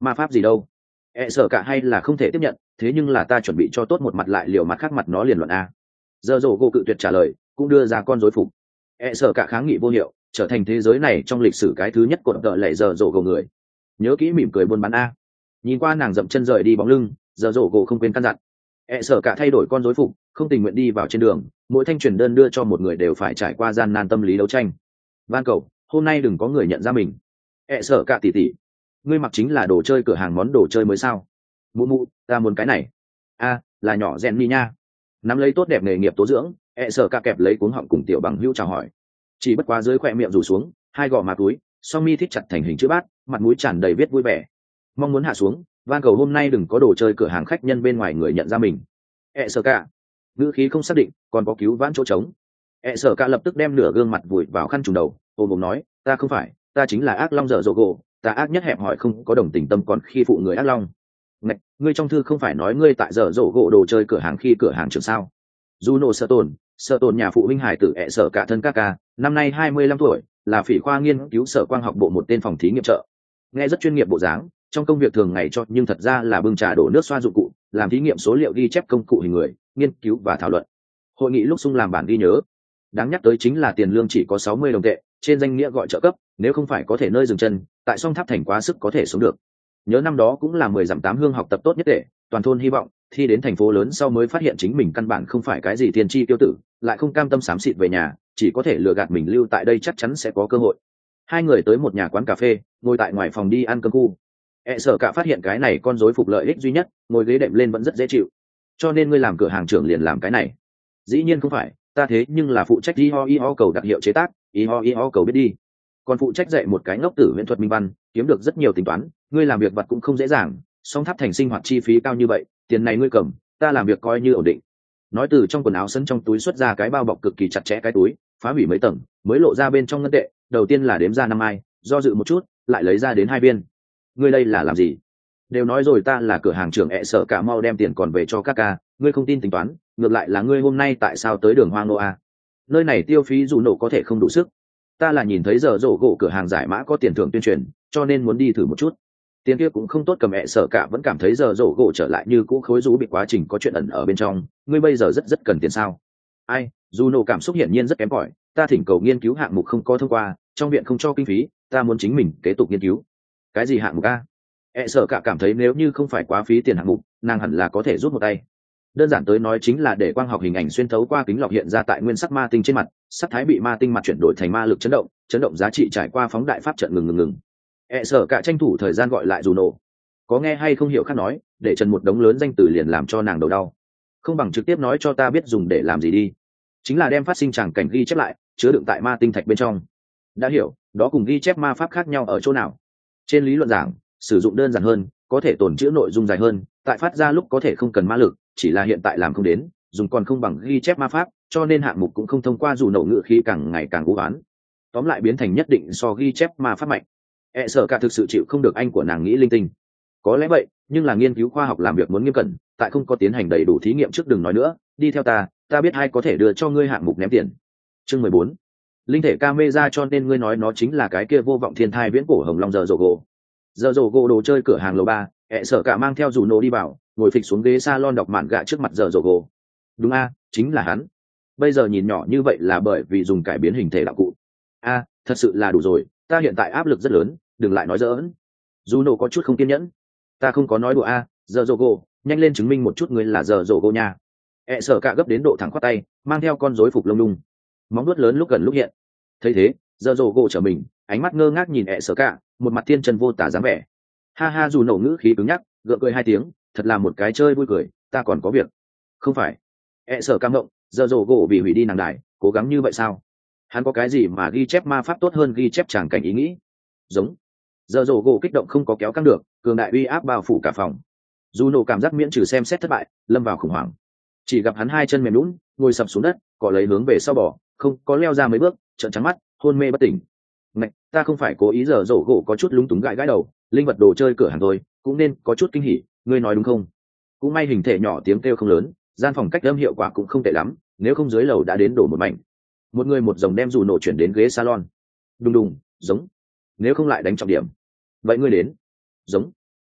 Ma pháp gì đâu? Sợ cả hay là không thể tiếp nhận, thế nhưng là ta chuẩn bị cho tốt một mặt lại liều mặt khác mặt nó liền luận a. Giờ rổ gỗ cự tuyệt trả lời, cũng đưa ra con rối phục. Sợ cả kháng nghị vô hiệu, trở thành thế giới này trong lịch sử cái thứ nhất cột tợ lệ giờ rổ gỗ người. Nhớ kỹ mỉm cười buôn bán a. Nhìn qua nàng dậm chân rời đi bóng lưng, giờ rổ gỗ không quên căn dặn. Sợ cả thay đổi con rối phục, không tình nguyện đi vào trên đường, mỗi thanh truyền đơn đưa cho một người đều phải trải qua gian nan tâm lý đấu tranh. Van cầu, hôm nay đừng có người nhận ra mình. Sợ cả tỉ tỉ, ngươi mặc chính là đồ chơi cửa hàng món đồ chơi mới sao? Mụ mụ, ta muốn cái này. A, là nhỏ rèn mi nha. Nắm lấy tốt đẹp nghề nghiệp tố dưỡng, sợ cả kẹp lấy cuống họng cùng tiểu bằng hữu chào hỏi. Chỉ bất quá dưới khỏe miệng rủ xuống, hai gò má túi, song mi thít chặt thành hình chữ bát, mặt mũi tràn đầy viết vui vẻ. Mong muốn hạ xuống, van cầu hôm nay đừng có đồ chơi cửa hàng khách nhân bên ngoài người nhận ra mình. Sợ cả, ngữ khí không xác định, còn có cứu vãn chỗ trống. Sợ cả lập tức đem nửa gương mặt vùi vào khăn trùm đầu, ôm nói, ta không phải, ta chính là ác long dở dỗ gỗ, ta ác nhất hẹp hỏi không có đồng tình tâm còn khi phụ người ác long. Ngạch, ngươi trong thư không phải nói ngươi tại dở dỗ gỗ đồ chơi cửa hàng khi cửa hàng trường sao? Juno sợ tồn nhà phụ huynh hải tử sợ cả thân các ca, năm nay 25 tuổi, là phỉ khoa nghiên cứu sở quang học bộ một tên phòng thí nghiệm trợ. Nghe rất chuyên nghiệp bộ dáng, trong công việc thường ngày cho nhưng thật ra là bưng trà đổ nước xoa dụng cụ, làm thí nghiệm số liệu ghi chép công cụ hình người, nghiên cứu và thảo luận. Hội nghị lúc xung làm bản ghi nhớ. Đáng nhắc tới chính là tiền lương chỉ có 60 đồng tệ, trên danh nghĩa gọi trợ cấp, nếu không phải có thể nơi dừng chân, tại Song Tháp thành quá sức có thể sống được. Nhớ năm đó cũng là 10 dặm 8 hương học tập tốt nhất tệ, toàn thôn hy vọng, thi đến thành phố lớn sau mới phát hiện chính mình căn bản không phải cái gì tiên tri tiêu tử, lại không cam tâm xám xịt về nhà, chỉ có thể lừa gạt mình lưu tại đây chắc chắn sẽ có cơ hội. Hai người tới một nhà quán cà phê, ngồi tại ngoài phòng đi ăn cơm khu. Sợ cả phát hiện cái này con rối phục lợi ích duy nhất, ngồi ghế đệm lên vẫn rất dễ chịu. Cho nên ngươi làm cửa hàng trưởng liền làm cái này. Dĩ nhiên không phải, ta thế nhưng là phụ trách ho cầu đặc hiệu chế tác, ho cầu biết đi. Còn phụ trách dạy một cái ngốc tử viễn thuật minh văn, kiếm được rất nhiều tính toán, ngươi làm việc vật cũng không dễ dàng, Song Tháp thành sinh hoạt chi phí cao như vậy, tiền này ngươi cầm, ta làm việc coi như ổn định. Nói từ trong quần áo sân trong túi xuất ra cái bao bọc cực kỳ chặt chẽ cái túi, phá hủy mấy tầng, mới lộ ra bên trong ngân tệ, đầu tiên là đếm ra 5 ai, do dự một chút, lại lấy ra đến 2 viên. Ngươi đây là làm gì? Đều nói rồi ta là cửa hàng trưởng sợ cả mau đem tiền còn về cho các ca, ngươi không tin tính toán, ngược lại là ngươi hôm nay tại sao tới đường hoang nô a? Nơi này tiêu phí dù nổ có thể không đủ sức. Ta là nhìn thấy giờ rổ gỗ cửa hàng giải mã có tiền thưởng tuyên truyền, cho nên muốn đi thử một chút. Tiền kia cũng không tốt cầm sợ cả vẫn cảm thấy giờ rổ gỗ trở lại như cũ khối rũ bị quá trình có chuyện ẩn ở bên trong, ngươi bây giờ rất cần tiền sao? Ai, dù nổ cảm xúc hiển nhiên rất kém cỏi, ta thỉnh cầu nghiên cứu hạng mục không có thông qua, trong viện không cho kinh phí, ta muốn chính mình kế tục nghiên cứu. Cái gì hạng mục a? Sợ cả cảm thấy nếu như không phải quá phí tiền hạng mục, nàng hẳn là có thể rút một tay. Đơn giản tới nói chính là để quang học hình ảnh xuyên thấu qua kính lọc hiện ra tại nguyên sắc ma tinh trên mặt, sắc thái bị ma tinh mặt chuyển đổi thành ma lực chấn động giá trị trải qua phóng đại pháp trận ngừng. Sợ cả tranh thủ thời gian gọi lại dù nổ. Có nghe hay không hiểu khác nói, để trần một đống lớn danh từ liền làm cho nàng đầu đau. Không bằng trực tiếp nói cho ta biết dùng để làm gì đi. Chính là đem phát sinh tràng cảnh ghi chép lại, chứa đựng tại ma tinh thạch bên trong. Đã hiểu, đó cùng ghi chép ma pháp khác nhau ở chỗ nào? Trên lý luận giảng, sử dụng đơn giản hơn, có thể tồn trữ nội dung dài hơn, tại phát ra lúc có thể không cần ma lực, chỉ là hiện tại làm không đến, dùng còn không bằng ghi chép ma pháp, cho nên hạng mục cũng không thông qua dù nổ ngữ khí càng ngày càng u ám. Tóm lại biến thành nhất định so ghi chép ma pháp mạnh. Sợ cả thực sự chịu không được anh của nàng nghĩ linh tinh. Có lẽ vậy, nhưng là nghiên cứu khoa học làm việc muốn nghiêm cẩn, tại không có tiến hành đầy đủ thí nghiệm trước đừng nói nữa, đi theo ta biết ai có thể đưa cho ngươi hạng mục ném tiền. Chương 14. Linh thể camera cho nên ngươi nói nó chính là cái kia vô vọng thiên thai viễn cổ hồng long giờ rồ gỗ. Giờ rồ gỗ đồ chơi cửa hàng lầu 3, Sợ cả mang theo dù nổ đi vào, ngồi phịch xuống ghế salon đọc mạn gạ trước mặt giờ rồ gỗ. Đúng a, chính là hắn. Bây giờ nhìn nhỏ như vậy là bởi vì dùng cải biến hình thể đạo cụ. A, thật sự là đủ rồi, ta hiện tại áp lực rất lớn, đừng lại nói giỡn. Dù nổ có chút không kiên nhẫn. Ta không có nói đùa a, giờ rồ gỗ, nhanh lên chứng minh một chút ngươi là giờ rồ gỗ nha. Sợ cả gấp đến độ thẳng khoát tay, mang theo con rối phục lông đung, móng vuốt lớn lúc gần lúc hiện. Thấy thế, giờ rồ gỗ trở mình, ánh mắt ngơ ngác nhìn sợ cả, một mặt thiên chân vô tả dáng vẻ. Ha ha, dù nổ ngữ khí cứng nhắc, gượng cười 2 tiếng, thật là một cái chơi vui cười, ta còn có việc. Không phải. Sợ cam động, giờ rồ gỗ vì hủy đi nàng đại, cố gắng như vậy sao? Hắn có cái gì mà ghi chép ma pháp tốt hơn ghi chép tràng cảnh ý nghĩ? Giống. Giờ rồ gỗ kích động không có kéo căng được, cường đại uy áp bao phủ cả phòng. Dù nổ cảm giác miễn trừ xem xét thất bại, lâm vào khủng hoảng. Chỉ gặp hắn 2 chân mềm nhũn, ngồi sập xuống đất, cọ lấy hướng về sau bỏ, không có leo ra mấy bước, trợn trắng mắt, hôn mê bất tỉnh. Ngạch, ta không phải cố ý, giờ rổ gỗ có chút lúng túng gãi đầu, linh vật đồ chơi cửa hàng thôi, cũng nên có chút kinh hỉ, ngươi nói đúng không? Cũng may hình thể nhỏ tiếng kêu không lớn, gian phòng cách âm hiệu quả cũng không tệ lắm, nếu không dưới lầu đã đến đổ một mảnh. Một người một dòng đem dù nổ chuyển đến ghế salon. Đùng đùng, giống. Nếu không lại đánh trọng điểm. Vậy ngươi đến. Giống.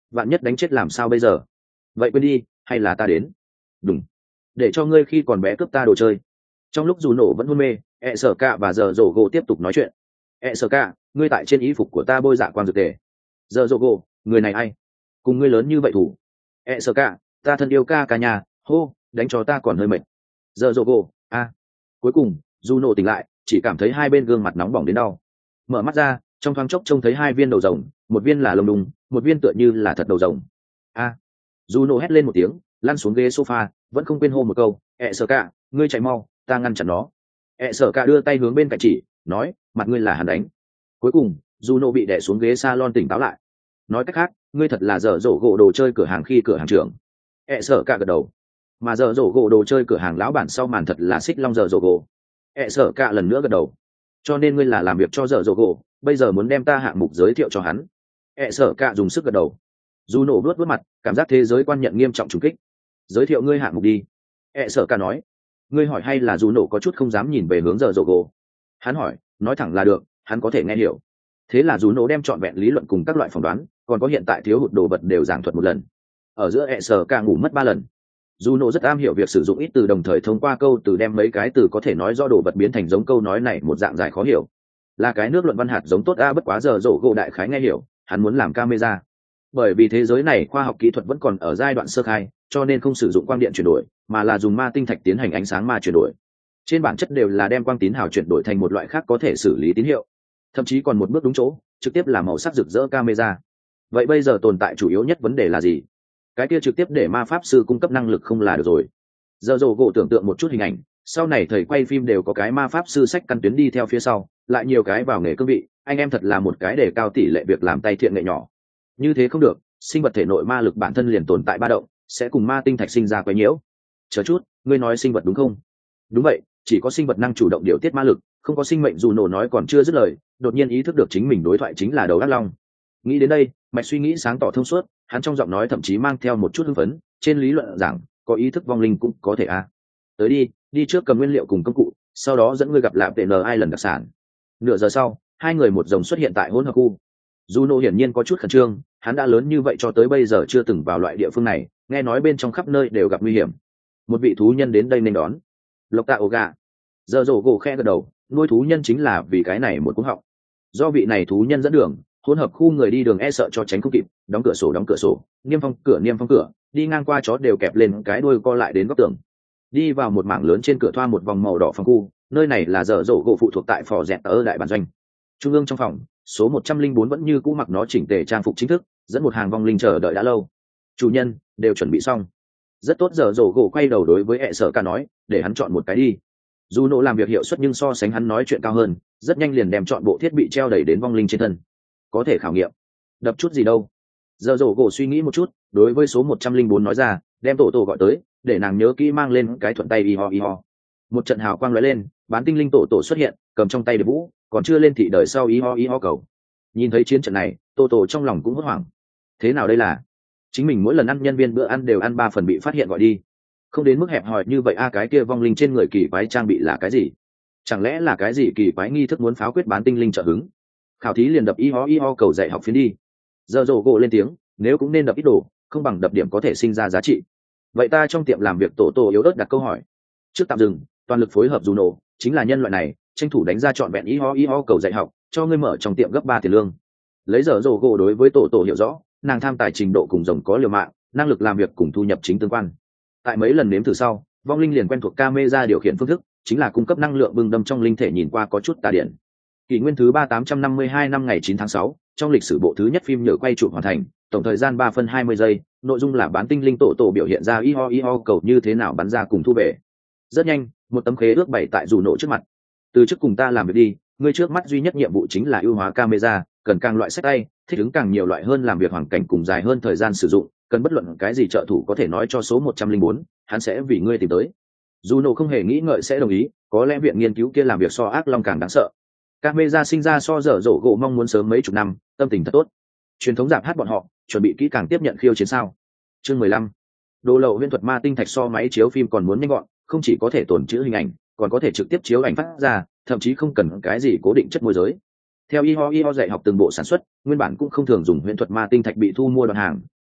vạn nhất đánh chết làm sao bây giờ? Vậy quên đi, hay là ta đến? Đúng, để cho ngươi khi còn bé cướp ta đồ chơi. Trong lúc dù nổ vẫn hôn mê, sở cạ và giờ rổ gỗ tiếp tục nói chuyện. Sở cạ, ngươi tại trên y phục của ta bôi dạ quang dược tề. Giờ rổ gỗ, người này ai? Cùng ngươi lớn như vậy thủ. Sở cạ, ta thân yêu ca nhà, hô, đánh cho ta còn hơi mệt. Giờ rổ gỗ, a. Cuối cùng, dù nổ tỉnh lại, chỉ cảm thấy hai bên gương mặt nóng bỏng đến đau. Mở mắt ra, trong thoáng chốc trông thấy hai viên đầu rồng, một viên là lông đùng, một viên tựa như là thật đầu rồng. A. Dù nổ hét lên một tiếng, lăn xuống ghế sofa, vẫn không quên hô một câu, sở cạ, ngươi chạy mau, ta ngăn chặn nó. Sở cạ đưa tay hướng bên cạnh chỉ, nói, mặt ngươi là hắn đánh. Cuối cùng, dù nổ bị đè xuống ghế salon tỉnh táo lại. Nói cách khác, ngươi thật là dở dỗ gỗ đồ chơi cửa hàng khi cửa hàng trưởng. Sở cạ gật đầu. Mà dở dỗ gỗ đồ chơi cửa hàng lão bản sau màn thật là xích long dở dỗ gỗ. Sở cạ lần nữa gật đầu. Cho nên ngươi là làm việc cho dở dỗ gỗ, bây giờ muốn đem ta hạng mục giới thiệu cho hắn. Sở cạ dùng sức gật đầu. Dù nổ vuốt mặt, cảm giác thế giới quan nhận nghiêm trọng trùng kích. Giới thiệu ngươi hạng mục đi. Sở cạ nói. Ngươi hỏi hay là dù nổ có chút không dám nhìn về hướng dở dỗ gỗ. Hắn hỏi, nói thẳng là được, hắn có thể nghe hiểu. Thế là dù nổ đem trọn vẹn lý luận cùng các loại phỏng đoán, còn có hiện tại thiếu hụt đồ vật đều giảng thuật một lần. Ở giữa sở cạ ngủ mất 3 lần. Dù nổ rất am hiểu việc sử dụng ít từ, đồng thời thông qua câu từ đem mấy cái từ có thể nói do đồ vật biến thành giống câu nói này một dạng dài khó hiểu. Là cái nước luận văn hạt giống tốt bất quá giờ dỗ gỗ đại khái nghe hiểu, hắn muốn làm camera. Bởi vì thế giới này khoa học kỹ thuật vẫn còn ở giai đoạn sơ khai, cho nên không sử dụng quang điện chuyển đổi, mà là dùng ma tinh thạch tiến hành ánh sáng ma chuyển đổi. Trên bản chất đều là đem quang tín hào chuyển đổi thành một loại khác có thể xử lý tín hiệu, thậm chí còn một bước đúng chỗ, trực tiếp là màu sắc rực rỡ camera. Vậy bây giờ tồn tại chủ yếu nhất vấn đề là gì? Cái kia trực tiếp để ma pháp sư cung cấp năng lực không là được rồi. Giờ dồ gỗ tưởng tượng một chút hình ảnh, sau này thầy quay phim đều có cái ma pháp sư sách căn tuyến đi theo phía sau, lại nhiều cái vào nghề cương vị, anh em thật là một cái đề cao tỷ lệ việc làm tay thiện nghệ nhỏ. Như thế không được, sinh vật thể nội ma lực bản thân liền tồn tại ba động, sẽ cùng ma tinh thạch sinh ra quấy nhiễu. Chờ chút, ngươi nói sinh vật đúng không? Đúng vậy, chỉ có sinh vật năng chủ động điều tiết ma lực, không có sinh mệnh. Dù nổ nói còn chưa dứt lời, đột nhiên ý thức được chính mình đối thoại chính là đầu ác long. Nghĩ đến đây, mạch suy nghĩ sáng tỏ thông suốt, hắn trong giọng nói thậm chí mang theo một chút hưng phấn. Trên lý luận giảng, có ý thức vong linh cũng có thể tới đi trước cầm nguyên liệu cùng công cụ, sau đó dẫn ngươi gặp lạm tệ ai lần đặc sản. Nửa giờ sau, hai người một dòng xuất hiện tại hỗn hợp khu. Juno hiển nhiên có chút khẩn trương, hắn đã lớn như vậy cho tới bây giờ chưa từng vào loại địa phương này, nghe nói bên trong khắp nơi đều gặp nguy hiểm. Một vị thú nhân đến đây nên đón. Lộc Tạ Oga. Giờ rổ gỗ khe gật đầu, nuôi thú nhân chính là vì cái này một cú họng. Do vị này thú nhân dẫn đường, hỗn hợp khu người đi đường e sợ cho tránh không kịp, đóng cửa sổ, niêm phong cửa, đi ngang qua chó đều kẹp lên cái đuôi co lại đến góc tường. Đi vào một mảng lớn trên cửa thoa một vòng màu đỏ phòng khu, nơi này là giờ rổ gỗ phụ thuộc tại phò dẹt ở đại bản doanh. Trung ương trong phòng, số 104 vẫn như cũ mặc nó chỉnh tề trang phục chính thức, dẫn một hàng vong linh chờ đợi đã lâu. Chủ nhân đều chuẩn bị xong. Rất tốt. Giờ rổ gỗ quay đầu đối với sở ca nói, để hắn chọn một cái đi. Dù nỗ làm việc hiệu suất nhưng so sánh hắn nói chuyện cao hơn, rất nhanh liền đem chọn bộ thiết bị treo đẩy đến vong linh trên thân. Có thể khảo nghiệm. Đập chút gì đâu? Giờ rổ gỗ suy nghĩ một chút, đối với số 104 nói ra, đem tổ gọi tới, để nàng nhớ kỹ mang lên cái thuận tay y ho. Một trận hào quang lóe lên, bán tinh linh tổ xuất hiện, cầm trong tay đế vũ, còn chưa lên thị đời sau y ho cầu. Nhìn thấy chiến trận này, tổ trong lòng cũng hốt hoảng. Thế nào đây là? Chính mình mỗi lần ăn nhân viên bữa ăn đều ăn 3 phần bị phát hiện gọi đi. Không đến mức hẹp hòi như vậy cái kia vong linh trên người kỳ quái trang bị là cái gì? Chẳng lẽ là cái gì kỳ quái nghi thức muốn pháo quyết bán tinh linh trợ hứng? Khảo thí liền đập y ho cầu dạy học phiến đi. Giờ rổ gỗ lên tiếng, nếu cũng nên đập ít đồ, không bằng đập điểm có thể sinh ra giá trị. Vậy ta trong tiệm làm việc tổ yếu ớt đặt câu hỏi. Trước tạm dừng, toàn lực phối hợp dù nổ, chính là nhân loại này, tranh thủ đánh ra trọn vẹn y ho cầu dạy học, cho ngươi mở trong tiệm gấp 3 tiền lương. Lấy giờ rổ gỗ đối với tổ hiểu rõ, nàng tham tài trình độ cùng rồng có liều mạng, năng lực làm việc cùng thu nhập chính tương quan. Tại mấy lần nếm thử sau, vong linh liền quen thuộc camera điều khiển phương thức, chính là cung cấp năng lượng bừng đâm trong linh thể nhìn qua có chút tà điện. Kỷ nguyên thứ 3852 năm ngày 9 tháng 6, trong lịch sử bộ thứ nhất phim nhựa quay chụp hoàn thành, tổng thời gian 3 phân 20 giây, nội dung là bán tinh linh tổ biểu hiện ra y ho cầu như thế nào bắn ra cùng thu về. Rất nhanh, một tấm khế ước bày tại dù nổ trước mặt. Từ trước cùng ta làm việc đi, ngươi trước mắt duy nhất nhiệm vụ chính là ưu hóa camera, cần càng loại sách tay, thích ứng càng nhiều loại hơn làm việc hoàn cảnh cùng dài hơn thời gian sử dụng, cần bất luận cái gì trợ thủ có thể nói cho số 104, hắn sẽ vì ngươi tìm tới. Juno không hề nghĩ ngợi sẽ đồng ý, có lẽ viện nghiên cứu kia làm việc so ác long càng đáng sợ. Camera sinh ra so dở dỗ gỗ mong muốn sớm mấy chục năm, tâm tình thật tốt. Truyền thống rạp hát bọn họ, chuẩn bị kỹ càng tiếp nhận khiêu chiến sao. Chương 15. Đồ lậu huyễn thuật ma tinh thạch so máy chiếu phim còn muốn nhanh gọn, không chỉ có thể tồn trữ hình ảnh, còn có thể trực tiếp chiếu ảnh phát ra, thậm chí không cần cái gì cố định chất môi giới. Theo y ho dạy học từng bộ sản xuất, nguyên bản cũng không thường dùng huyễn thuật ma tinh thạch bị thu mua đoạn hàng,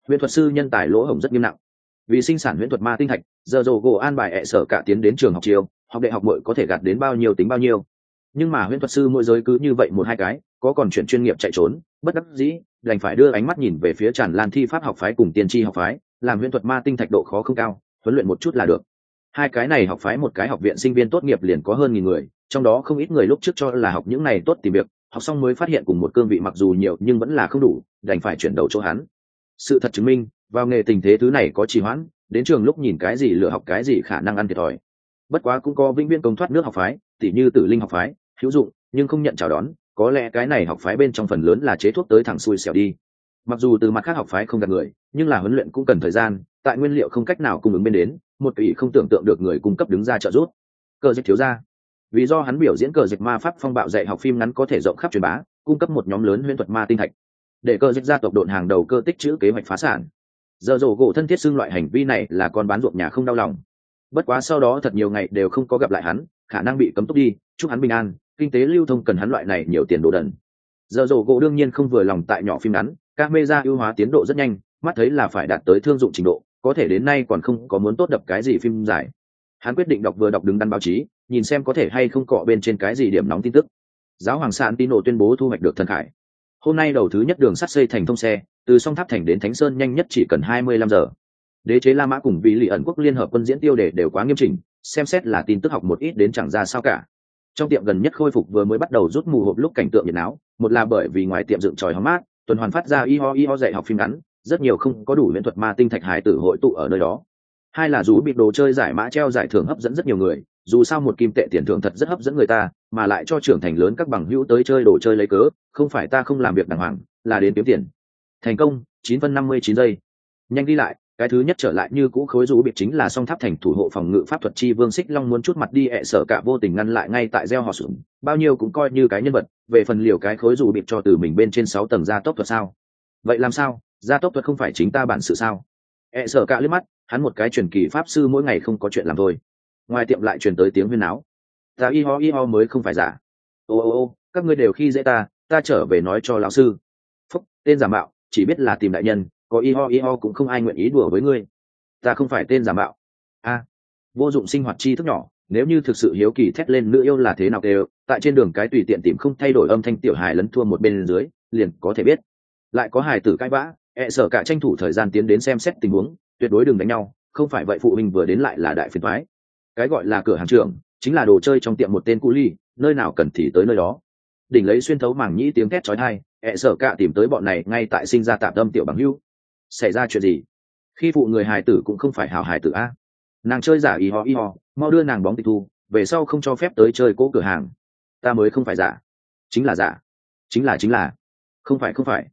Huyễn thuật sư nhân tài lỗ hổng rất nghiêm nặng. Vì sinh sản huyễn thuật ma tinh thạch, giờ rồ gỗ an bài ẹ sở cả tiến đến trường học chiều, học đại học muội có thể gạt đến bao nhiêu tính bao nhiêu. Nhưng mà huyễn thuật sư mỗi giới cứ như vậy một hai cái, có còn chuyện chuyên nghiệp chạy trốn, bất đắc dĩ đành phải đưa ánh mắt nhìn về phía Tràn Lan Thi Pháp học phái cùng Tiên Tri học phái, làm huyễn thuật ma tinh thạch độ khó không cao, huấn luyện một chút là được. Hai cái này học phái một cái học viện sinh viên tốt nghiệp liền có hơn 1000 người, trong đó không ít người lúc trước cho là học những này tốt tìm việc, học xong mới phát hiện cùng một cương vị mặc dù nhiều nhưng vẫn là không đủ, đành phải chuyển đầu chỗ hắn. Sự thật chứng minh, vào nghề tình thế thứ này có trì hoãn, đến trường lúc nhìn cái gì lựa học cái gì khả năng ăn thiệt thòi. Bất quá cũng có vĩnh viễn công thoát nước học phái, tỉ như Tử Linh học phái, hữu dụng nhưng không nhận chào đón, có lẽ cái này học phái bên trong phần lớn là chế thuốc tới thẳng xuôi xẻo đi. Mặc dù từ mặt khác học phái không gạt người, nhưng là huấn luyện cũng cần thời gian, tại nguyên liệu không cách nào cung ứng bên đến, một ủy không tưởng tượng được người cung cấp đứng ra trợ giúp. Cờ dịch thiếu ra, vì do hắn biểu diễn cờ dịch ma pháp phong bạo dạy học phim ngắn có thể rộng khắp truyền bá, cung cấp một nhóm lớn huyễn thuật ma tinh thạch, để cờ dịch gia tộc độn hàng đầu cơ tích chữ kế hoạch phá sản. Giờ rổ gỗ thân thiết xưng loại hành vi này là con bán ruộng nhà không đau lòng. Bất quá sau đó thật nhiều ngày đều không có gặp lại hắn, khả năng bị cấm túc đi, chúc hắn bình an, kinh tế lưu thông cần hắn loại này nhiều tiền đồ đần. Giờ rổ gỗ đương nhiên không vừa lòng tại nhỏ phim ngắn, camera ưu hóa tiến độ rất nhanh, mắt thấy là phải đạt tới thương dụng trình độ, có thể đến nay còn không có muốn tốt đập cái gì phim dài. Hắn quyết định vừa đọc đứng đắn báo chí, nhìn xem có thể hay không cọ bên trên cái gì điểm nóng tin tức. Giáo hoàng Santino tuyên bố thu hoạch được thần khải. Hôm nay đầu thứ nhất đường sắt xây thành thông xe, từ Song Tháp thành đến Thánh Sơn nhanh nhất chỉ cần 25 giờ. Đế chế La Mã cùng vị lì ẩn quốc liên hợp quân diễn tiêu đề đều quá nghiêm chỉnh, xem xét là tin tức học một ít đến chẳng ra sao cả. Trong tiệm gần nhất khôi phục vừa mới bắt đầu rút mù hộp lúc cảnh tượng nhiệt náo, một là bởi vì ngoài tiệm dựng tròi hóng mát, tuần hoàn phát ra y ho dạy học phim ngắn, rất nhiều không có đủ luyện thuật ma tinh thạch hải tử hội tụ ở nơi đó. Hai là dù bị đồ chơi giải mã treo giải thưởng hấp dẫn rất nhiều người, dù sao một kim tệ tiền thưởng thật rất hấp dẫn người ta, mà lại cho trưởng thành lớn các bằng hữu tới chơi đồ chơi lấy cớ, không phải ta không làm việc đàng hoàng, là đến kiếm tiền. Thành công 9 phân 59 giây. Nhanh đi lại, cái thứ nhất trở lại như cũ khối rũ biệt chính là Song Tháp thành thủ hộ phòng ngự pháp thuật chi vương Xích Long muốn chút mặt đi ẹ sở cả vô tình ngăn lại ngay tại gieo họ sủng, bao nhiêu cũng coi như cái nhân vật, về phần liều cái khối rũ biệt cho từ mình bên trên 6 tầng gia tốc thuật sao? Vậy làm sao? Gia tốc thuật không phải chính ta bản sự sao? ẹ sở cả liếc mắt, hắn một cái truyền kỳ pháp sư mỗi ngày không có chuyện làm thôi. Ngoài tiệm lại truyền tới tiếng huyên náo. Ta y ho mới không phải giả. Ô, các ngươi đều khi dễ ta trở về nói cho lão sư. Phúc, tên giả mạo, chỉ biết là tìm đại nhân, có y ho cũng không ai nguyện ý đùa với ngươi. Ta không phải tên giả mạo. Vô dụng sinh hoạt chi thức nhỏ, nếu như thực sự hiếu kỳ thét lên nữ yêu là thế nào đều, tại trên đường cái tùy tiện tìm không thay đổi âm thanh tiểu hài lấn thua một bên dưới, liền có thể biết. Lại có hài tử cãi vã, sợ cả tranh thủ thời gian tiến đến xem xét tình huống, tuyệt đối đừng đánh nhau, không phải vậy phụ huynh vừa đến lại là đại phiền toái. Cái gọi là cửa hàng trưởng, chính là đồ chơi trong tiệm một tên cu ly, nơi nào cần thì tới nơi đó. Đỉnh lấy xuyên thấu màng nhĩ tiếng thét chói tai, sợ cả tìm tới bọn này ngay tại sinh ra tạm tâm tiểu bằng hữu. Xảy ra chuyện gì? Khi phụ người hài tử cũng không phải hào hài tử a. Nàng chơi giả y ho, mau đưa nàng bóng tịch thu, về sau không cho phép tới chơi cố cửa hàng. Ta mới không phải giả. Chính là giả. Chính là. Không phải.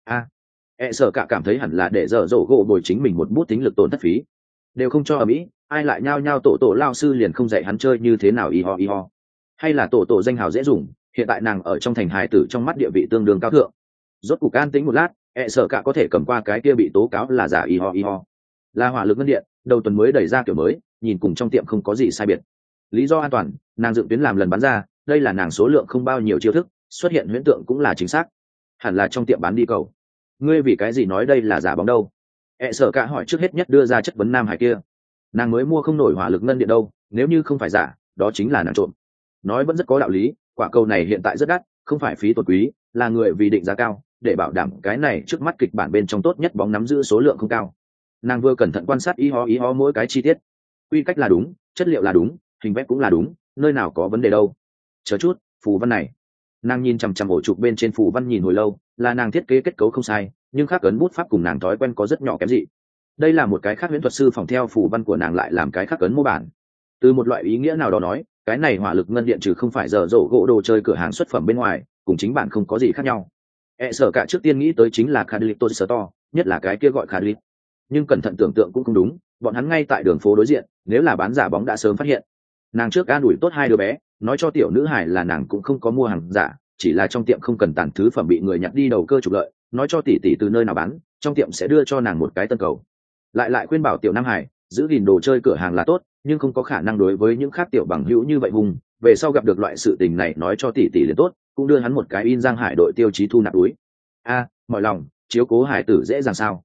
Sợ cả cảm thấy hẳn là để dở dỗ gỗ bồi chính mình một bút tính lực tổn thất phí. Đều không cho ở Mỹ, ai lại nhao nhao tổ lao sư liền không dạy hắn chơi như thế nào y ho. Hay là tổ danh hào dễ dùng, hiện tại nàng ở trong thành hài tử trong mắt địa vị tương đương cao thượng. Rốt cục an tĩnh một lát, sợ cả có thể cầm qua cái kia bị tố cáo là giả y ho. Là hỏa lực ngân điện, đầu tuần mới đẩy ra kiểu mới, nhìn cùng trong tiệm không có gì sai biệt. Lý do an toàn, nàng dựng tuyến làm lần bán ra, đây là nàng số lượng không bao nhiêu chiêu thức, xuất hiện huyễn tượng cũng là chính xác. Hẳn là trong tiệm bán đi cầu. Ngươi vì cái gì nói đây là giả bóng đâu? Sợ cả hỏi trước hết nhất đưa ra chất vấn nam hải kia. Nàng mới mua không nổi hỏa lực ngân điện đâu, nếu như không phải giả, đó chính là nàng trộm. Nói vẫn rất có đạo lý, quả cầu này hiện tại rất đắt, không phải phí tổn quý, là người vì định giá cao, để bảo đảm cái này trước mắt kịch bản bên trong tốt nhất bóng nắm giữ số lượng không cao. Nàng vừa cẩn thận quan sát y ho mỗi cái chi tiết. Quy cách là đúng, chất liệu là đúng, hình vẽ cũng là đúng, nơi nào có vấn đề đâu. Chờ chút, phù văn này. Nàng nhìn chằm chằm ổ trục bên trên phù văn nhìn hồi lâu, là nàng thiết kế kết cấu không sai, nhưng khắc ấn bút pháp cùng nàng thói quen có rất nhỏ kém dị. Đây là một cái khác huyễn thuật sư phòng theo phù văn của nàng lại làm cái khắc ấn mô bản. Từ một loại ý nghĩa nào đó nói, cái này hỏa lực ngân điện trừ không phải dở dỗ gỗ đồ chơi cửa hàng xuất phẩm bên ngoài, cùng chính bản không có gì khác nhau. Sợ cả trước tiên nghĩ tới chính là Cadillito Store, nhất là cái kia gọi Cadillito. Nhưng cẩn thận tưởng tượng cũng không đúng, bọn hắn ngay tại đường phố đối diện, nếu là bán giả bóng đã sớm phát hiện. Nàng trước an ủi tốt hai đứa bé, nói cho tiểu nữ hải là nàng cũng không có mua hàng giả, chỉ là trong tiệm không cần tàn thứ phẩm bị người nhặt đi đầu cơ trục lợi, nói cho tỷ tỷ từ nơi nào bán, trong tiệm sẽ đưa cho nàng một cái tân cầu. Lại khuyên bảo tiểu nam hải, giữ gìn đồ chơi cửa hàng là tốt, nhưng không có khả năng đối với những khác tiểu bằng hữu như vậy hùng, về sau gặp được loại sự tình này nói cho tỷ tỷ liền tốt, cũng đưa hắn một cái in Giang Hải đội tiêu chí thu nạp túi. Mọi lòng, chiếu cố hải tử dễ dàng sao?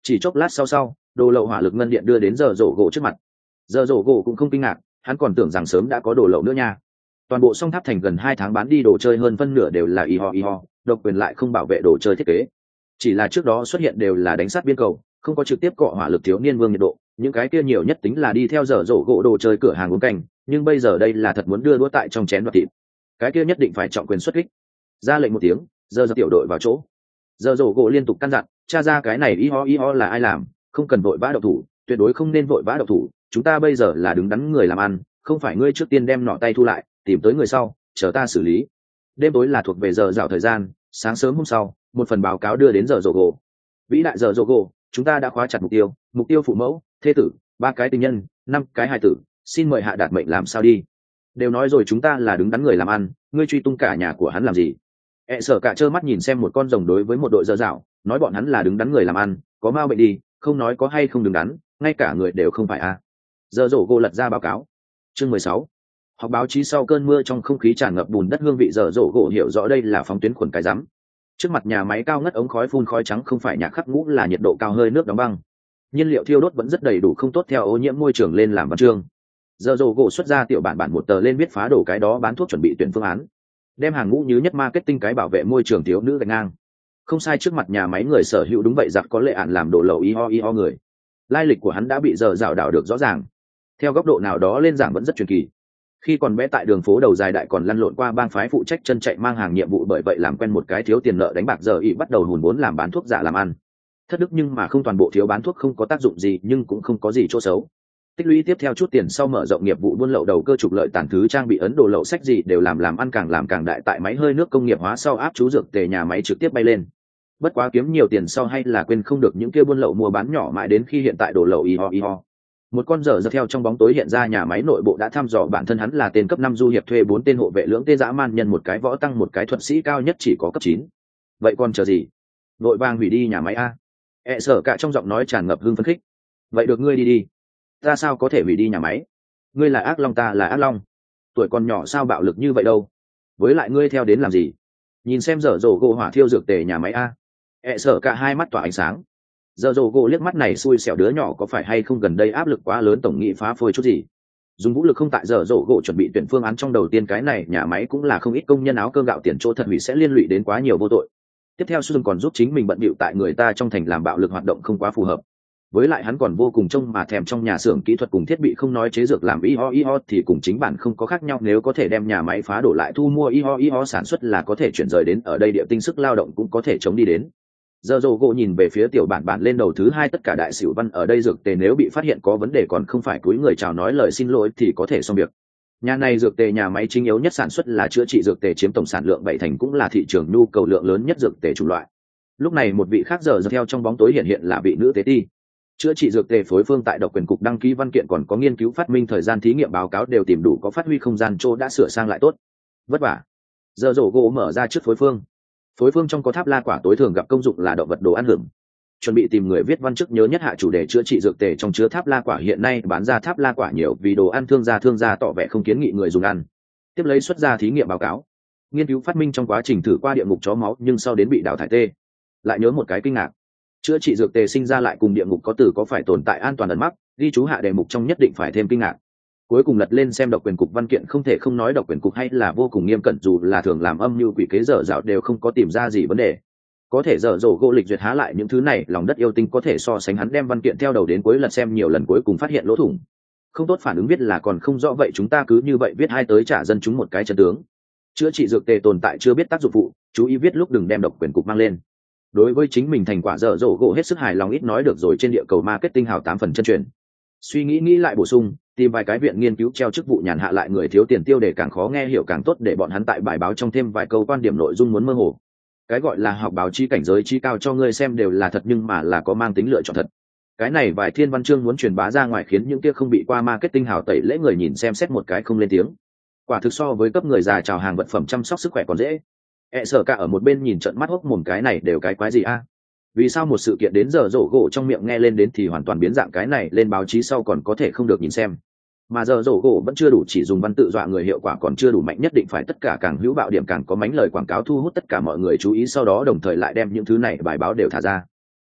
Chỉ chốc lát sau đồ lậu hỏa lực ngân điện đưa đến giờ rổ gỗ trước mặt. Giờ rổ gỗ cũng không kinh ngạc, hắn còn tưởng rằng sớm đã có đồ lậu nữa nha. Toàn bộ song tháp thành gần 2 tháng bán đi đồ chơi hơn phân nửa đều là y ho, độc quyền lại không bảo vệ đồ chơi thiết kế. Chỉ là trước đó xuất hiện đều là đánh sát biên cầu, không có trực tiếp cọ hỏa lực thiếu niên vương nhiệt độ, những cái kia nhiều nhất tính là đi theo giờ rổ gỗ đồ chơi cửa hàng uống canh, nhưng bây giờ đây là thật muốn đưa đũa tại trong chén đoạt thịt. Cái kia nhất định phải trọng quyền xuất kích. Ra lệnh một tiếng, giờ tiểu đội vào chỗ. Giờ rổ gỗ liên tục căn dặn, tra ra cái này y ho là ai làm, không cần vội vã động thủ, tuyệt đối không nên vội vã động thủ, chúng ta bây giờ là đứng đắn người làm ăn, không phải ngươi trước tiên đem nọ tay thu lại, tìm tới người sau, chờ ta xử lý. Đêm tối là thuộc về giờ dạo thời gian, sáng sớm hôm sau, một phần báo cáo đưa đến giờ rổ gỗ. Vĩ đại giờ rổ gỗ, chúng ta đã khóa chặt mục tiêu phụ mẫu, thê tử, 3 cái tình nhân, 5 cái hài tử, xin mời hạ đạt mệnh làm sao đi. Đều nói rồi chúng ta là đứng đắn người làm ăn, ngươi truy tung cả nhà của hắn làm gì? Sở cả trơ mắt nhìn xem một con rồng đối với một đội dơ dạo, nói bọn hắn là đứng đắn người làm ăn, có mau bệnh đi, không nói có hay không đứng đắn, ngay cả người đều không phải à. Giờ rổ gỗ lật ra báo cáo. Chương 16. Họp báo chí sau cơn mưa trong không khí tràn ngập bùn đất hương vị. Giờ rổ gỗ hiểu rõ đây là phóng tuyến khuẩn cái rắm. Trước mặt nhà máy cao ngất ống khói phun khói trắng không phải nhạc khắc ngũ là nhiệt độ cao hơi nước đóng băng. Nhiên liệu thiêu đốt vẫn rất đầy đủ không tốt theo ô nhiễm môi trường lên làm văn chương. Giờ rổ gỗ xuất ra tiểu bản một tờ lên viết phá đổ cái đó bán thuốc chuẩn bị tuyển phương án. Đem hàng ngũ như nhất marketing cái bảo vệ môi trường thiếu nữ gạch ngang. Không sai, trước mặt nhà máy người sở hữu đúng vậy giặc có lệ ạn làm đổ lầu y ho người. Lai lịch của hắn đã bị giờ rào đảo được rõ ràng. Theo góc độ nào đó lên giảng vẫn rất truyền kỳ. Khi còn bé tại đường phố đầu dài đại còn lăn lộn qua bang phái phụ trách chân chạy mang hàng nhiệm vụ, bởi vậy làm quen một cái thiếu tiền nợ đánh bạc, giờ y bắt đầu hùn vốn làm bán thuốc giả làm ăn. Thất đức nhưng mà không toàn bộ, thiếu bán thuốc không có tác dụng gì nhưng cũng không có gì chỗ xấu. Tích lũy tiếp theo chút tiền sau mở rộng nghiệp vụ buôn lậu đầu cơ trục lợi, tàn thứ trang bị ấn đồ lậu sách gì đều làm ăn càng làm càng đại. Tại máy hơi nước công nghiệp hóa sau áp chú dược tề nhà máy trực tiếp bay lên. Bất quá kiếm nhiều tiền sau hay là quên không được những kia buôn lậu mua bán nhỏ mãi đến khi hiện tại đồ lậu y ho. Một con giờ theo trong bóng tối hiện ra nhà máy nội bộ đã thăm dò bản thân hắn là tên cấp 5 du hiệp, thuê 4 tên hộ vệ lưỡng tên dã man nhân, một cái võ tăng, một cái thuật sĩ, cao nhất chỉ có cấp 9. Vậy còn chờ gì? Vội vàng hủy đi nhà máy a. Sở cả trong giọng nói tràn ngập hưng phấn khích. Vậy được, ngươi đi. Ta sao có thể hủy đi nhà máy? Ngươi là ác long, ta là ác long. Tuổi còn nhỏ sao bạo lực như vậy đâu? Với lại ngươi theo đến làm gì? Nhìn xem giờ rổ gỗ hỏa thiêu dược tề nhà máy a. Sở cả hai mắt tỏa ánh sáng. Giờ rổ gỗ liếc mắt này xui xẻo đứa nhỏ có phải hay không gần đây áp lực quá lớn, tổng nghị phá phôi chút gì. Dùng vũ lực không tại, giờ rổ gỗ chuẩn bị tuyển phương án trong đầu tiên cái này nhà máy cũng là không ít công nhân áo cơm gạo tiền chỗ thật hủy sẽ liên lụy đến quá nhiều vô tội. Tiếp theo Susan còn giúp chính mình bận bịu tại người ta trong thành làm bạo lực hoạt động không quá phù hợp. Với lại hắn còn vô cùng trông mà thèm trong nhà xưởng kỹ thuật cùng thiết bị, không nói chế dược làm y ho thì cùng chính bản không có khác nhau. Nếu có thể đem nhà máy phá đổ lại thu mua y ho sản xuất là có thể chuyển rời đến ở đây, địa tinh sức lao động cũng có thể chống đi đến. Giờ rổ gỗ nhìn về phía tiểu bản lên đầu thứ 2, tất cả đại xỉu văn ở đây dược tề nếu bị phát hiện có vấn đề còn không phải cúi người chào nói lời xin lỗi thì có thể xong việc. Nhà này dược tề nhà máy chính yếu nhất sản xuất là chữa trị dược tề, chiếm tổng sản lượng 7 thành, cũng là thị trường nhu cầu lượng lớn nhất dược tề chủng loại. Lúc này một vị khác giờ theo trong bóng tối hiện là vị nữ tế ti. Chữa trị dược tề phối phương tại độc quyền cục đăng ký văn kiện, còn có nghiên cứu phát minh thời gian thí nghiệm báo cáo đều tìm đủ, có phát huy không gian, chỗ đã sửa sang lại tốt. Vất vả. Giờ rổ gỗ mở ra trước phối phương trong có tháp la quả, tối thường gặp công dụng là động vật đồ ăn hưởng. Chuẩn bị tìm người viết văn chức nhớ nhất hạ chủ đề chữa trị dược tề trong chứa tháp la quả, hiện nay bán ra tháp la quả nhiều vì đồ ăn, thương gia tỏ vẻ không kiến nghị người dùng ăn. Tiếp lấy xuất ra thí nghiệm báo cáo. Nghiên cứu phát minh trong quá trình thử qua địa ngục chó máu nhưng sau đến bị đào thải tê. Lại nhớ một cái kinh ngạc. Chữa trị dược tề sinh ra lại cùng địa ngục có phải tồn tại an toàn ẩn mắc, ghi chú hạ đề mục trong nhất định phải thêm kinh ngạc. Cuối cùng lật lên xem độc quyền cục văn kiện, không thể không nói độc quyền cục hay là vô cùng nghiêm cẩn, dù là thường làm âm mưu quỷ kế dở dạo đều không có tìm ra gì vấn đề. Có thể dở dỗ gỗ lịch duyệt há lại những thứ này, lòng đất yêu tinh có thể so sánh hắn đem văn kiện theo đầu đến cuối lật xem nhiều lần, cuối cùng phát hiện lỗ thủng. Không tốt phản ứng viết là còn không rõ, vậy chúng ta cứ như vậy viết hai tới trả dân chúng một cái chân tướng. Chữa trị dược tề tồn tại chưa biết tác dụng phụ, chú ý viết lúc đừng đem độc quyền cục mang lên. Đối với chính mình thành quả dở dỗ gỗ hết sức hài lòng, ít nói được rồi, trên địa cầu marketing hào 8 phần chân truyền. Suy nghĩ lại bổ sung, tìm vài cái viện nghiên cứu treo chức vụ nhàn hạ lại người thiếu tiền tiêu đề càng khó nghe hiểu càng tốt, để bọn hắn tại bài báo trong thêm vài câu quan điểm nội dung muốn mơ hồ. Cái gọi là học báo chi cảnh giới chi cao cho ngươi xem đều là thật, nhưng mà là có mang tính lựa chọn thật. Cái này vài thiên văn chương muốn truyền bá ra ngoài khiến những kia không bị qua marketing hào tẩy lễ người nhìn xem xét một cái không lên tiếng. Quả thực so với cấp người già chào hàng vật phẩm chăm sóc sức khỏe còn dễ. Sở cả ở một bên nhìn trợn mắt hốc mồm, cái này đều cái quái gì a? Vì sao một sự kiện đến giờ rổ gỗ trong miệng nghe lên đến thì hoàn toàn biến dạng, cái này lên báo chí sau còn có thể không được nhìn xem. Mà giờ rổ gỗ vẫn chưa đủ, chỉ dùng văn tự dọa người hiệu quả còn chưa đủ mạnh, nhất định phải tất cả càng hữu bạo điểm, càng có mánh lời quảng cáo thu hút tất cả mọi người chú ý, sau đó đồng thời lại đem những thứ này bài báo đều thả ra.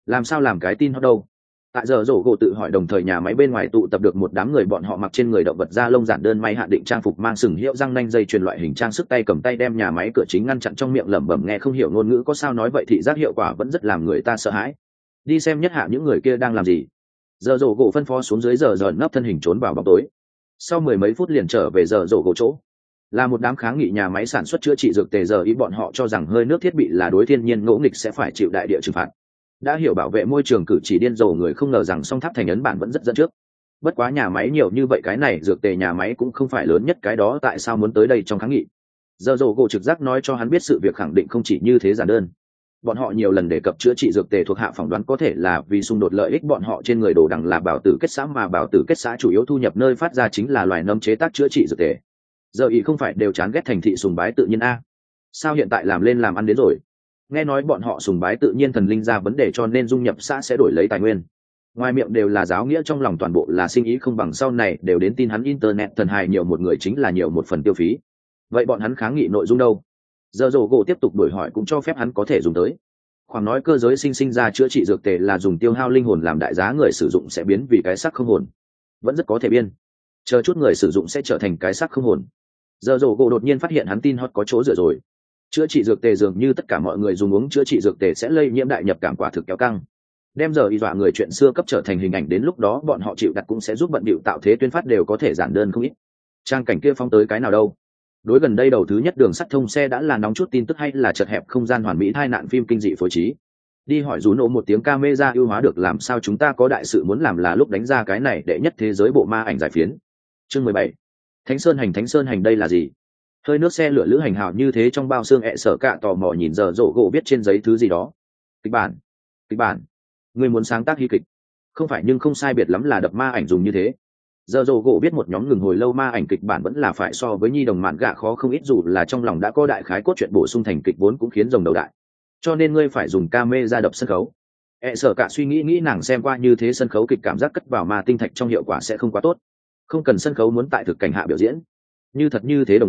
Làm sao làm cái tin hot đâu? Tại giờ rổ gỗ tự hỏi, đồng thời nhà máy bên ngoài tụ tập được một đám người, bọn họ mặc trên người động vật da lông giản đơn may hạn định trang phục, mang sừng hiệu răng nanh dây chuyền loại hình trang sức, tay cầm tay đem nhà máy cửa chính ngăn chặn, trong miệng lẩm bẩm nghe không hiểu ngôn ngữ, có sao nói vậy, thị giác hiệu quả vẫn rất làm người ta sợ hãi. Đi xem nhất hạ những người kia đang làm gì. Giờ rổ gỗ phân phó xuống dưới, giờ dần nấp thân hình trốn vào bóng tối. Sau mười mấy phút liền trở về giờ rổ gỗ chỗ, là một đám kháng nghị nhà máy sản xuất chữa trị dược tề. Giờ ý bọn họ cho rằng hơi nước thiết bị là đối thiên nhiên ngỗ nghịch sẽ phải chịu đại địa trừng phạt. Đã hiểu bảo vệ môi trường cử chỉ điên rồ người, không ngờ rằng song tháp thành ấn bản vẫn rất dẫn trước. Bất quá nhà máy nhiều như vậy, cái này dược tề nhà máy cũng không phải lớn nhất cái đó, tại sao muốn tới đây trong kháng nghị? Giờ rổ gỗ trực giác nói cho hắn biết sự việc khẳng định không chỉ như thế giản đơn. Bọn họ nhiều lần đề cập chữa trị dược tề, thuộc hạ phỏng đoán có thể là vì xung đột lợi ích. Bọn họ trên người đồ đằng là bảo tử kết xã, mà bảo tử kết xã chủ yếu thu nhập nơi phát ra chính là loài nấm chế tác chữa trị dược tề. Giờ ý không phải đều chán ghét thành thị sùng bái tự nhiên a? Sao hiện tại làm lên làm ăn đến rồi? Nghe nói bọn họ sùng bái tự nhiên thần linh ra vấn đề, cho nên dung nhập xã sẽ đổi lấy tài nguyên. Ngoài miệng đều là giáo nghĩa, trong lòng toàn bộ là sinh ý không bằng, sau này đều đến tin hắn internet thần hài nhiều một người chính là nhiều một phần tiêu phí. Vậy bọn hắn kháng nghị nội dung đâu? Giờ rổ gỗ tiếp tục đổi hỏi, cũng cho phép hắn có thể dùng tới. Khoảng nói cơ giới sinh ra chữa trị dược tề là dùng tiêu hao linh hồn làm đại giá, người sử dụng sẽ biến vì cái xác không hồn. Vẫn rất có thể biên. Chờ chút người sử dụng sẽ trở thành cái xác không hồn. Giờ rổ gỗ đột nhiên phát hiện hắn tin hot có chỗ dựa rồi. Chữa trị dược tề dường như tất cả mọi người dùng uống chữa trị dược tề sẽ lây nhiễm đại nhập cảm, quả thực kéo căng. Đem giờ y dọa người chuyện xưa cấp trở thành hình ảnh, đến lúc đó bọn họ chịu đặt cũng sẽ giúp bận bịu tạo thế tuyên phát đều có thể giản đơn không ít. Trang cảnh kia phóng tới cái nào đâu? Đối gần đây đầu thứ nhất đường sắt thông xe đã là nóng chút tin tức, hay là chật hẹp không gian hoàn mỹ tai nạn phim kinh dị phối trí? Đi hỏi rú nổ một tiếng, camera ưu hóa được làm sao? Chúng ta có đại sự muốn làm, là lúc đánh ra cái này đệ nhất thế giới bộ ma ảnh giải phiến. Chương 17. Thánh Sơn hành đây là gì? Hơi nước xe lửa lữ hành hào như thế trong bao xương, sở cạ tò mò nhìn giờ rổ gỗ viết trên giấy thứ gì đó. Kịch bản, người muốn sáng tác hy kịch? Không phải, nhưng không sai biệt lắm là đập ma ảnh dùng như thế. Giờ rổ gỗ biết một nhóm ngừng hồi lâu ma ảnh kịch bản vẫn là phải so với nhi đồng mạn gạ khó không ít, dù là trong lòng đã có đại khái cốt truyện bổ sung thành kịch vốn cũng khiến rồng đầu đại. Cho nên ngươi phải dùng camera đập sân khấu. Sở cả suy nghĩ nàng xem qua như thế sân khấu kịch, cảm giác cất vào ma tinh thạch trong hiệu quả sẽ không quá tốt. Không cần sân khấu, muốn tại thực cảnh hạ biểu diễn như thật như thế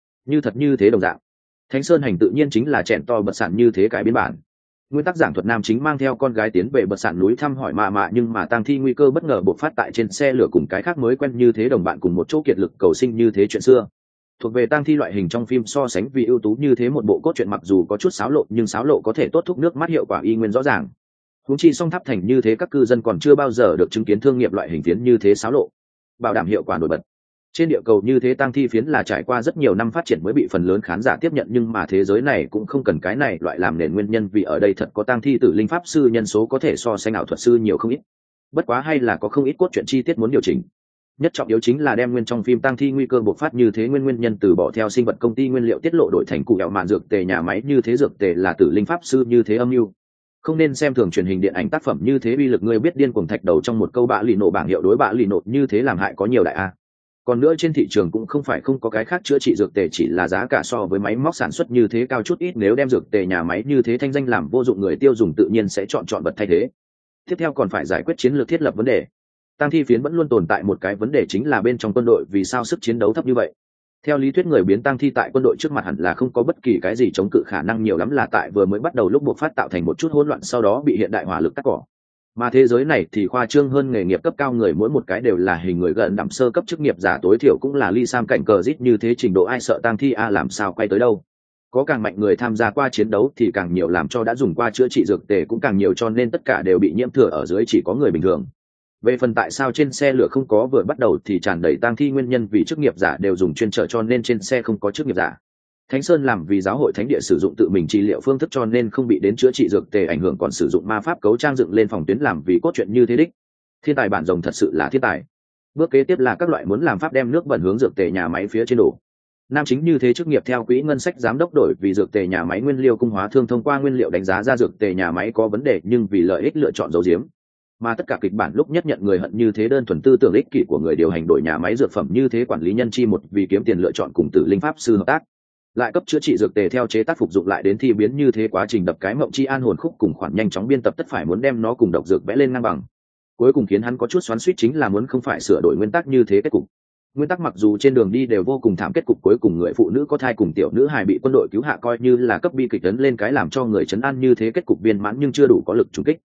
đồng dạng. Thánh Sơn hành tự nhiên chính là chèn to bật sản như thế cái biến bản. Nguyên tắc giảng thuật nam chính mang theo con gái tiến về bật sản núi thăm hỏi mạ, nhưng mà tang thi nguy cơ bất ngờ bộc phát tại trên xe lửa, cùng cái khác mới quen như thế đồng bạn cùng một chỗ kiệt lực cầu sinh như thế chuyện xưa. Thuộc về tang thi loại hình trong phim so sánh vì ưu tú như thế một bộ cốt truyện, mặc dù có chút xáo lộ nhưng xáo lộ có thể tốt thúc nước mắt, hiệu quả y nguyên rõ ràng. Huống chi song tháp thành như thế, các cư dân còn chưa bao giờ được chứng kiến thương nghiệp loại hình phiến như thế xáo lộ, bảo đảm hiệu quả nổi bật. Trên địa cầu như thế tang thi phiến là trải qua rất nhiều năm phát triển mới bị phần lớn khán giả tiếp nhận, nhưng mà thế giới này cũng không cần cái này loại làm nền nguyên nhân, vì ở đây thật có tang thi tử linh pháp sư, nhân số có thể so sánh ảo thuật sư nhiều không ít. Bất quá hay là có không ít cốt truyện chi tiết muốn điều chỉnh. Nhất trọng yếu chính là đem nguyên trong phim tang thi nguy cơ bộc phát như thế nguyên nhân từ bỏ theo sinh vật công ty nguyên liệu tiết lộ đổi thành cụ kẹo mạn dược tề nhà máy như thế, dược tề là tử linh pháp sư như thế âm mưu. Không nên xem thường truyền hình điện ảnh tác phẩm như thế uy lực, ngươi biết điên cuồng thạch đầu trong một câu bạ lì nổ bảng hiệu đối bạ lì nổ như thế làm hại có nhiều đại a. Còn nữa trên thị trường cũng không phải không có cái khác chữa trị dược tề, chỉ là giá cả so với máy móc sản xuất như thế cao chút ít, nếu đem dược tề nhà máy như thế thanh danh làm vô dụng, người tiêu dùng tự nhiên sẽ chọn bật thay thế. Tiếp theo còn phải giải quyết chiến lược thiết lập vấn đề. Tang thi phiến vẫn luôn tồn tại một cái vấn đề, chính là bên trong quân đội vì sao sức chiến đấu thấp như vậy. Theo lý thuyết người biến tang thi tại quân đội trước mặt hẳn là không có bất kỳ cái gì chống cự khả năng, nhiều lắm là tại vừa mới bắt đầu lúc buộc phát tạo thành một chút hỗn loạn, sau đó bị hiện đại hỏa lực cắt cỏ. Mà thế giới này thì khoa trương hơn, nghề nghiệp cấp cao người mỗi một cái đều là hình người gần đẳng sơ cấp chức nghiệp giả, tối thiểu cũng là ly sam cảnh cờ rít như thế trình độ, ai sợ tang thi a, làm sao quay tới đâu. Có càng mạnh người tham gia qua chiến đấu thì càng nhiều, làm cho đã dùng qua chữa trị dược tề cũng càng nhiều, cho nên tất cả đều bị nhiễm thừa, ở dưới chỉ có người bình thường. Về phần tại sao trên xe lửa không có vừa bắt đầu thì tràn đầy tang thi, nguyên nhân vì chức nghiệp giả đều dùng chuyên trở cho nên trên xe không có chức nghiệp giả. Thánh Sơn làm vì giáo hội thánh địa sử dụng tự mình trị liệu phương thức cho nên không bị đến chữa trị dược tề ảnh hưởng, còn sử dụng ma pháp cấu trang dựng lên phòng tuyến làm vì cốt truyện như thế đích. Thiên tài bản rồng thật sự là thiên tài. Bước kế tiếp là các loại muốn làm pháp đem nước bẩn hướng dược tề nhà máy phía trên đổ. Nam chính như thế chức nghiệp theo quỹ ngân sách giám đốc đổi vì dược tề nhà máy nguyên liệu cung hóa thương, thông qua nguyên liệu đánh giá ra dược tề nhà máy có vấn đề nhưng vì lợi ích lựa chọn giấu giếm. Mà tất cả kịch bản lúc nhất nhận người hận như thế, đơn thuần tư tưởng ích kỷ của người điều hành đổi nhà máy dược phẩm như thế, quản lý nhân chi một vì kiếm tiền lựa chọn cùng tử linh pháp sư hợp tác, lại cấp chữa trị dược tề theo chế tác phục dụng lại đến thi biến như thế, quá trình đập cái mộng chi an hồn khúc cùng khoản nhanh chóng biên tập tất phải muốn đem nó cùng độc dược vẽ lên ngang bằng. Cuối cùng khiến hắn có chút xoắn xuýt chính là muốn không phải sửa đổi nguyên tắc như thế kết cục. Nguyên tắc mặc dù trên đường đi đều vô cùng thảm, kết cục cuối cùng người phụ nữ có thai cùng tiểu nữ hài bị quân đội cứu hạ coi như là cấp bi kịch ấn lên cái làm cho người chấn an như thế kết cục viên mãn, nhưng chưa đủ có lực trùng kích.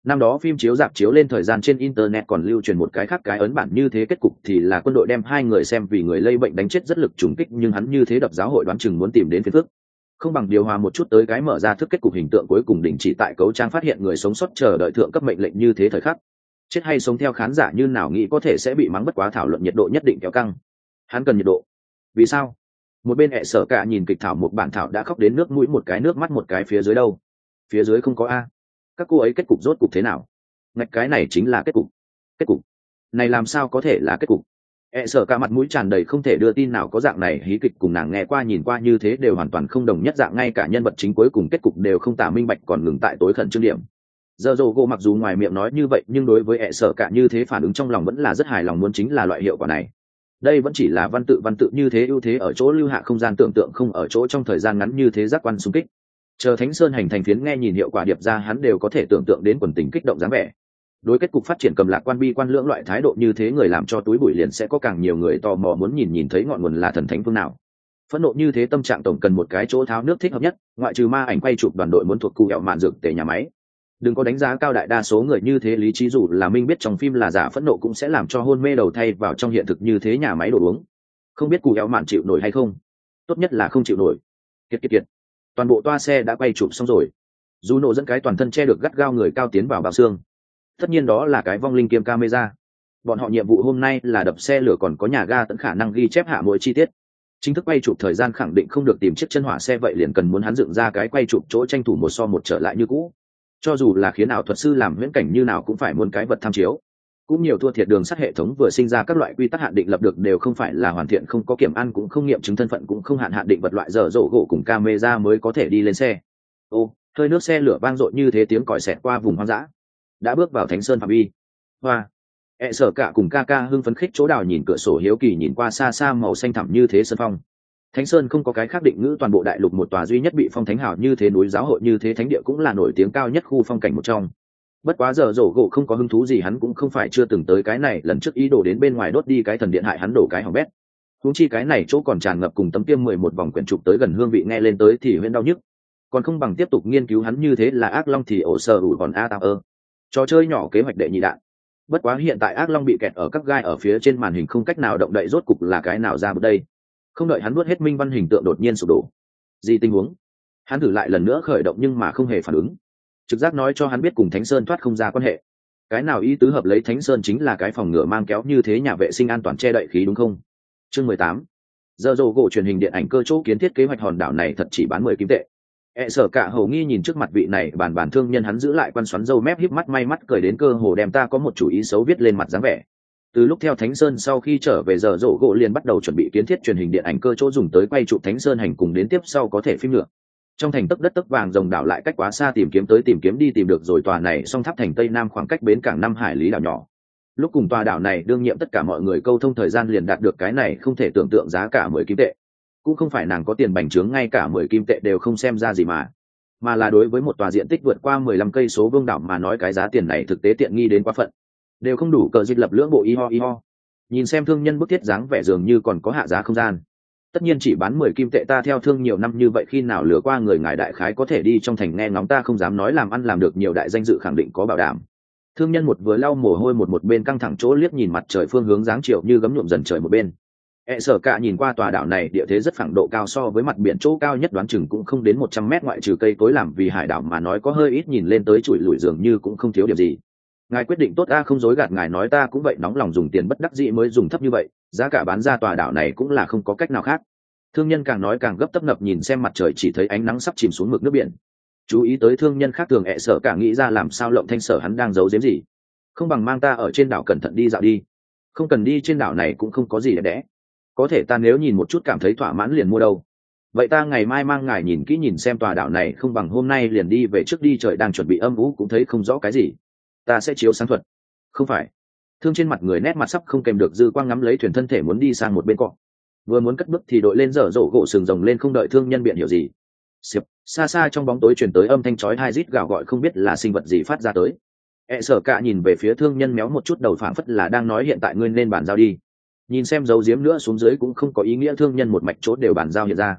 Năm đó phim chiếu rạp chiếu lên thời gian trên internet còn lưu truyền một cái khác cái ấn bản như thế, kết cục thì là quân đội đem hai người xem vì người lây bệnh đánh chết rất lực trùng kích, nhưng hắn như thế đập giáo hội đoán chừng muốn tìm đến phiền phức. Không bằng điều hòa một chút tới cái mở ra thức kết cục hình tượng cuối cùng đình chỉ tại cấu trang phát hiện người sống sót chờ đợi thượng cấp mệnh lệnh như thế thời khắc. Chết hay sống theo khán giả như nào nghĩ có thể sẽ bị mắng, bất quá thảo luận nhiệt độ nhất định kéo căng. Hắn cần nhiệt độ. Vì sao? Một bên ẹ sở cả nhìn kịch thảo một bản thảo đã khóc đến nước mũi một cái nước mắt một cái, phía dưới đâu? Phía dưới không có a. Các cô ấy kết cục rốt cục thế nào? Ngạch, cái này chính là kết cục. Kết cục này làm sao có thể là kết cục? E sợ cả mặt mũi tràn đầy không thể đưa tin, nào có dạng này hí kịch cùng nàng nghe qua nhìn qua như thế đều hoàn toàn không đồng nhất dạng, ngay cả nhân vật chính cuối cùng kết cục đều không tả minh bạch, còn ngừng tại tối khẩn trương điểm. Giờ dồ gỗ mặc dù ngoài miệng nói như vậy nhưng đối với E sợ cả như thế phản ứng trong lòng vẫn là rất hài lòng, muốn chính là loại hiệu quả này. Đây vẫn chỉ là văn tự như thế, ưu thế ở chỗ lưu hạ không gian tưởng tượng, không ở chỗ trong thời gian ngắn như thế giác quan xung kích. Chờ Thánh Sơn hành thành phiến nghe nhìn hiệu quả điệp ra, hắn đều có thể tưởng tượng đến quần tình kích động dáng vẻ. Đối kết cục phát triển cầm lạc quan bi quan lưỡng loại thái độ như thế, người làm cho túi bụi liền sẽ có càng nhiều người tò mò muốn nhìn thấy ngọn nguồn là thần thánh phương nào. Phẫn nộ như thế tâm trạng tổng cần một cái chỗ tháo nước thích hợp nhất, ngoại trừ ma ảnh quay chụp đoàn đội muốn thuộc cụ hẹo mạn dược tể nhà máy. Đừng có đánh giá cao đại đa số người như thế, lý trí dù là minh biết trong phim là giả, phẫn nộ cũng sẽ làm cho hôn mê đầu thay vào trong hiện thực như thế nhà máy đồ uống. Không biết cụ hẹo mạn chịu nổi hay không? Tốt nhất là không chịu nổi. Kiệt. Toàn bộ toa xe đã quay chụp xong rồi. Dù nổ dẫn cái toàn thân che được gắt gao người cao tiến vào bao xương. Tất nhiên đó là cái vong linh kiêm camera. Bọn họ nhiệm vụ hôm nay là đập xe lửa, còn có nhà ga tận khả năng ghi chép hạ mỗi chi tiết. Chính thức quay chụp thời gian khẳng định không được tìm chiếc chân hỏa xe, vậy liền cần muốn hắn dựng ra cái quay chụp chỗ tranh thủ một so một trở lại như cũ. Cho dù là khiến ảo thuật sư làm huyễn cảnh như nào cũng phải muốn cái vật tham chiếu. Cũng nhiều thua thiệt đường sắt hệ thống vừa sinh ra các loại quy tắc hạn định lập được đều không phải là hoàn thiện, không có kiểm ăn cũng không nghiệm chứng thân phận cũng không hạn định vật loại dở dỗ gỗ cùng camera mới có thể đi lên xe. Ô, hơi nước xe lửa vang dội như thế, tiếng còi xẹt qua vùng hoang dã. Đã bước vào Thánh Sơn phạm vi. Hoa. E sở cả cùng ca hưng phấn khích chỗ đào nhìn cửa sổ hiếu kỳ nhìn qua xa xa màu xanh thẳm như thế sân phong. Thánh Sơn không có cái khác định ngữ, toàn bộ đại lục một tòa duy nhất bị phong thánh hào như thế núi giáo hội như thế thánh địa, cũng là nổi tiếng cao nhất khu phong cảnh một trong. Bất quá giờ rổ gỗ không có hứng thú gì, hắn cũng không phải chưa từng tới cái này, lần trước ý đồ đến bên ngoài đốt đi cái thần điện hại hắn đổ cái hỏng bét. Huống chi cái này chỗ còn tràn ngập cùng tấm kiêm 11 vòng quyển trục tới gần hương vị, nghe lên tới thì huyễn đau nhức. Còn không bằng tiếp tục nghiên cứu hắn như thế là ác long thì ổ sở ủ còn a tao ơ. Trò chơi nhỏ kế hoạch đệ nhị đạn. Bất quá hiện tại ác long bị kẹt ở các gai ở phía trên màn hình không cách nào động đậy, rốt cục là cái nào ra một đây. Không đợi hắn nuốt hết minh văn, hình tượng đột nhiên sụp đổ. Gì tình huống? Hắn thử lại lần nữa khởi động nhưng mà không hề phản ứng. Trực giác nói cho hắn biết cùng Thánh Sơn thoát không ra quan hệ. Cái nào ý tứ hợp lấy Thánh Sơn chính là cái phòng ngựa mang kéo như thế, nhà vệ sinh an toàn che đậy khí đúng không? Chương 18. Giờ rồ gỗ truyền hình điện ảnh cơ chỗ kiến thiết kế hoạch hòn đảo này thật chỉ bán 10 kim tệ. E sở cả hầu nghi nhìn trước mặt vị này bản thương nhân, hắn giữ lại quan xoắn râu mép híp mắt may mắt cười đến cơ hồ đem ta có một chủ ý xấu viết lên mặt dáng vẻ. Từ lúc theo Thánh Sơn sau khi trở về, giờ rổ gỗ liền bắt đầu chuẩn bị kiến thiết truyền hình điện ảnh cơ chỗ dùng tới quay chụp Thánh Sơn hành cùng đến tiếp sau có thể phim nữa. Trong thành tấc đất tấc vàng rồng đảo lại cách quá xa, tìm kiếm đi tìm được rồi tòa này song tháp thành Tây Nam khoảng cách bến cảng 5 hải lý đảo nhỏ. Lúc cùng tòa đảo này đương nhiệm tất cả mọi người câu thông thời gian liền đạt được cái này không thể tưởng tượng giá cả 10 kim tệ. Cũng không phải nàng có tiền bành trướng ngay cả 10 kim tệ đều không xem ra gì mà là đối với một tòa diện tích vượt qua 15 cây số vương đảo mà nói cái giá tiền này thực tế tiện nghi đến quá phận, đều không đủ cờ dịch lập lưỡng bộ y ho. Nhìn xem thương nhân bức thiết dáng vẻ dường như còn có hạ giá không gian. Tất nhiên chỉ bán 10 kim tệ, ta theo thương nhiều năm như vậy khi nào lừa qua người, ngài đại khái có thể đi trong thành nghe ngóng, ta không dám nói làm ăn làm được nhiều đại danh dự khẳng định có bảo đảm. Thương nhân một vừa lau mồ hôi một bên căng thẳng chỗ liếc nhìn mặt trời phương hướng dáng chiều như gấm nhuộm dần trời một bên. E sở cả nhìn qua tòa đảo này địa thế rất phẳng, độ cao so với mặt biển chỗ cao nhất đoán chừng cũng không đến 100 mét, ngoại trừ cây cối làm vì hải đảo mà nói có hơi ít, nhìn lên tới chùi lủi dường như cũng không thiếu điểm gì. Ngài quyết định tốt, không dối gạt ngài nói, ta cũng vậy, nóng lòng dùng tiền bất đắc dĩ mới dùng thấp như vậy, giá cả bán ra tòa đảo này cũng là không có cách nào khác. Thương nhân càng nói càng gấp tấp nập nhìn xem mặt trời, chỉ thấy ánh nắng sắp chìm xuống mực nước biển. Chú ý tới thương nhân khác thường, E sở cả nghĩ ra làm sao Lộng Thanh Sở hắn đang giấu giếm gì. Không bằng mang ta ở trên đảo cẩn thận đi dạo đi. Không cần đi, trên đảo này cũng không có gì đẹp đẽ. Có thể ta nếu nhìn một chút cảm thấy thỏa mãn liền mua đâu. Vậy ta ngày mai mang ngài nhìn kỹ nhìn xem tòa đảo này, không bằng hôm nay liền đi về trước đi, trời đang chuẩn bị âm u cũng thấy không rõ cái gì. Ta sẽ chiếu sáng thuật. Không phải. Thương trên mặt người nét mặt sắp không kèm được dư quang ngắm lấy thuyền thân thể muốn đi sang một bên cọ. Vừa muốn cất bước thì đội lên dở dỗ gỗ sừng rồng lên, không đợi thương nhân biện hiểu gì. Xịp, xa xa trong bóng tối truyền tới âm thanh chói tai rít gào gọi, không biết là sinh vật gì phát ra tới. E sở cả nhìn về phía thương nhân méo một chút đầu, phảng phất là đang nói hiện tại ngươi nên bàn giao đi. Nhìn xem dấu diếm nữa xuống dưới cũng không có ý nghĩa, thương nhân một mạch chốt đều bàn giao hiện ra.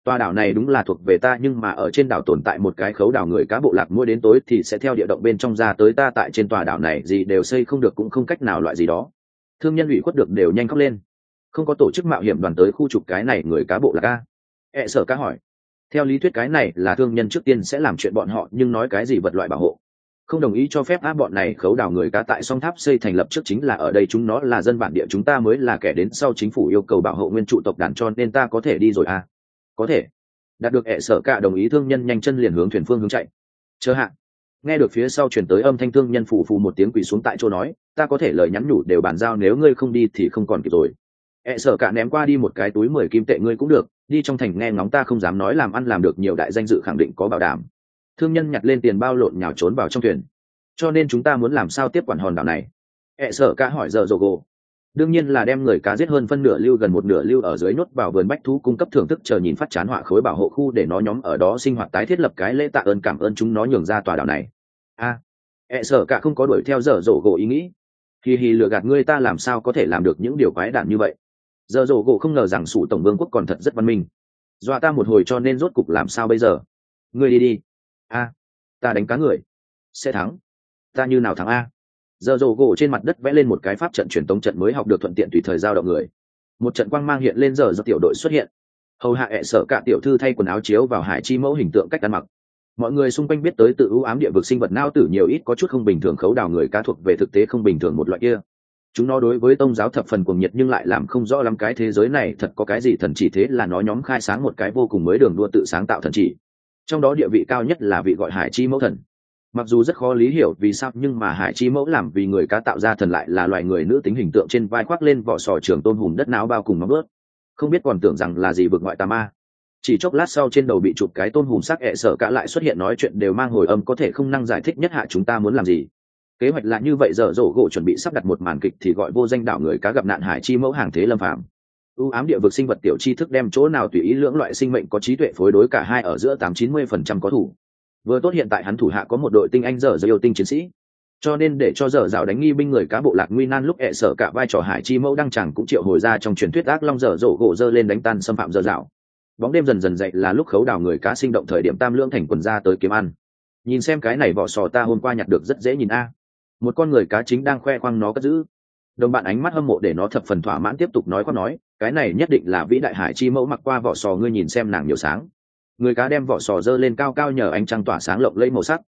Tòa đảo này đúng là thuộc về ta, nhưng mà ở trên đảo tồn tại một cái khấu đảo người cá bộ lạc, mỗi đến tối thì sẽ theo địa động bên trong ra tới ta, tại trên tòa đảo này gì đều xây không được, cũng không cách nào loại gì đó. Thương nhân ủy khuất được đều nhanh khóc lên. Không có tổ chức mạo hiểm đoàn tới khu trục cái này người cá bộ lạc a? Sở cá hỏi. Theo lý thuyết cái này là thương nhân trước tiên sẽ làm chuyện bọn họ, nhưng nói cái gì vật loại bảo hộ, không đồng ý cho phép bọn này khấu đảo người cá tại song tháp xây thành lập trước chính là ở đây, chúng nó là dân bản địa, chúng ta mới là kẻ đến sau, chính phủ yêu cầu bảo hộ nguyên trụ tộc đàn, cho nên ta có thể đi rồi à? Có thể. Đạt được Sở cả đồng ý, thương nhân nhanh chân liền hướng thuyền phương hướng chạy. Chờ hạ. Nghe được phía sau truyền tới âm thanh, thương nhân phù phù một tiếng quỳ xuống tại chỗ nói, ta có thể lời nhắn nhủ đều bàn giao, nếu ngươi không đi thì không còn kịp rồi. Sở cả ném qua đi một cái túi 10 kim tệ, ngươi cũng được, đi trong thành nghe ngóng, ta không dám nói làm ăn làm được nhiều đại danh dự khẳng định có bảo đảm. Thương nhân nhặt lên tiền bao lộn nhào trốn vào trong thuyền. Cho nên chúng ta muốn làm sao tiếp quản hòn đảo này? Sở cả hỏi giờ Diogo. Đương nhiên là đem người cá giết hơn phân nửa lưu, gần một nửa lưu ở dưới, nhốt vào vườn bách thú cung cấp thưởng thức, chờ nhìn phát chán họa khối bảo hộ khu để nó nhóm ở đó sinh hoạt, tái thiết lập cái lễ tạ ơn cảm ơn chúng nó nhường ra tòa đảo này. Sở cả không có đuổi theo giờ Diogo ý nghĩ. Hi hi, lừa gạt ngươi, ta làm sao có thể làm được những điều quái đản như vậy? Giờ Diogo không ngờ rằng sủ tổng vương quốc còn thật rất văn minh, dọa ta một hồi, cho nên rốt cục làm sao bây giờ? Ngươi đi. Ta đánh cá người sẽ thắng. Ta như nào thắng a? Giờ Diogo trên mặt đất vẽ lên một cái pháp trận truyền tống trận mới học được, thuận tiện tùy thời giao động người. Một trận quang mang hiện lên, giờ tiểu đội xuất hiện. Hầu hạ Sở cả tiểu thư thay quần áo chiếu vào hải chi mẫu hình tượng cách ăn mặc. Mọi người xung quanh biết tới tự ưu ám địa vực sinh vật nao tử nhiều ít có chút không bình thường, khấu đảo người cá thuộc về thực tế không bình thường một loại kia. Chúng nó đối với tôn giáo thập phần cuồng nhiệt, nhưng lại làm không rõ lắm cái thế giới này thật có cái gì thần chỉ, thế là nó nhóm khai sáng một cái vô cùng mới đường đua tự sáng tạo thần chỉ. Trong đó địa vị cao nhất là vị gọi hải chi mẫu thần. Mặc dù rất khó lý hiểu vì sao, nhưng mà hải chi mẫu làm vì người cá tạo ra thần lại là loài người nữ tính, hình tượng trên vai khoác lên vỏ sò trường tôn hùm đất não bao cùng móng ướt, không biết còn tưởng rằng là gì vực ngoại tà ma. Chỉ chốc lát sau trên đầu bị chụp cái tôn hùm sắc, Sở cả lại xuất hiện, nói chuyện đều mang hồi âm, có thể không năng giải thích nhất hạ chúng ta muốn làm gì. Kế hoạch là như vậy, giờ Diogo chuẩn bị sắp đặt một màn kịch thì gọi vô danh đảo người cá gặp nạn, hải chi mẫu hàng thế lâm phàm. U ám địa vực sinh vật tiểu tri thức đem chỗ nào tùy ý lưỡng loại sinh mệnh có trí tuệ phối đối cả hai ở giữa 80-90% có thủ. Vừa tốt hiện tại hắn thủ hạ có một đội tinh anh dở yêu tinh chiến sĩ, cho nên để cho dở dạo đánh nghi binh người cá bộ lạc nguy nan lúc Sở cả vai trò hải chi mẫu đăng chẳng cũng triệu hồi ra trong truyền thuyết ác long dở gỗ dơ lên đánh tan xâm phạm dở dạo. Bóng đêm dần dần dậy là lúc khấu đảo người cá sinh động, thời điểm tam lưỡng thành quần ra tới kiếm ăn. Nhìn xem cái này vỏ sò ta hôm qua nhặt được rất dễ nhìn a. Một con người cá chính đang khoe khoang nó cất giữ. Đồng bạn ánh mắt hâm mộ để nó thập phần thỏa mãn, tiếp tục nói, cái này nhất định là vĩ đại hải chi mẫu mặc qua vỏ sò, ngươi nhìn xem nàng nhiều sáng. Người cá đem vỏ sò dơ lên cao cao, nhờ ánh trăng tỏa sáng lộng lẫy màu sắc.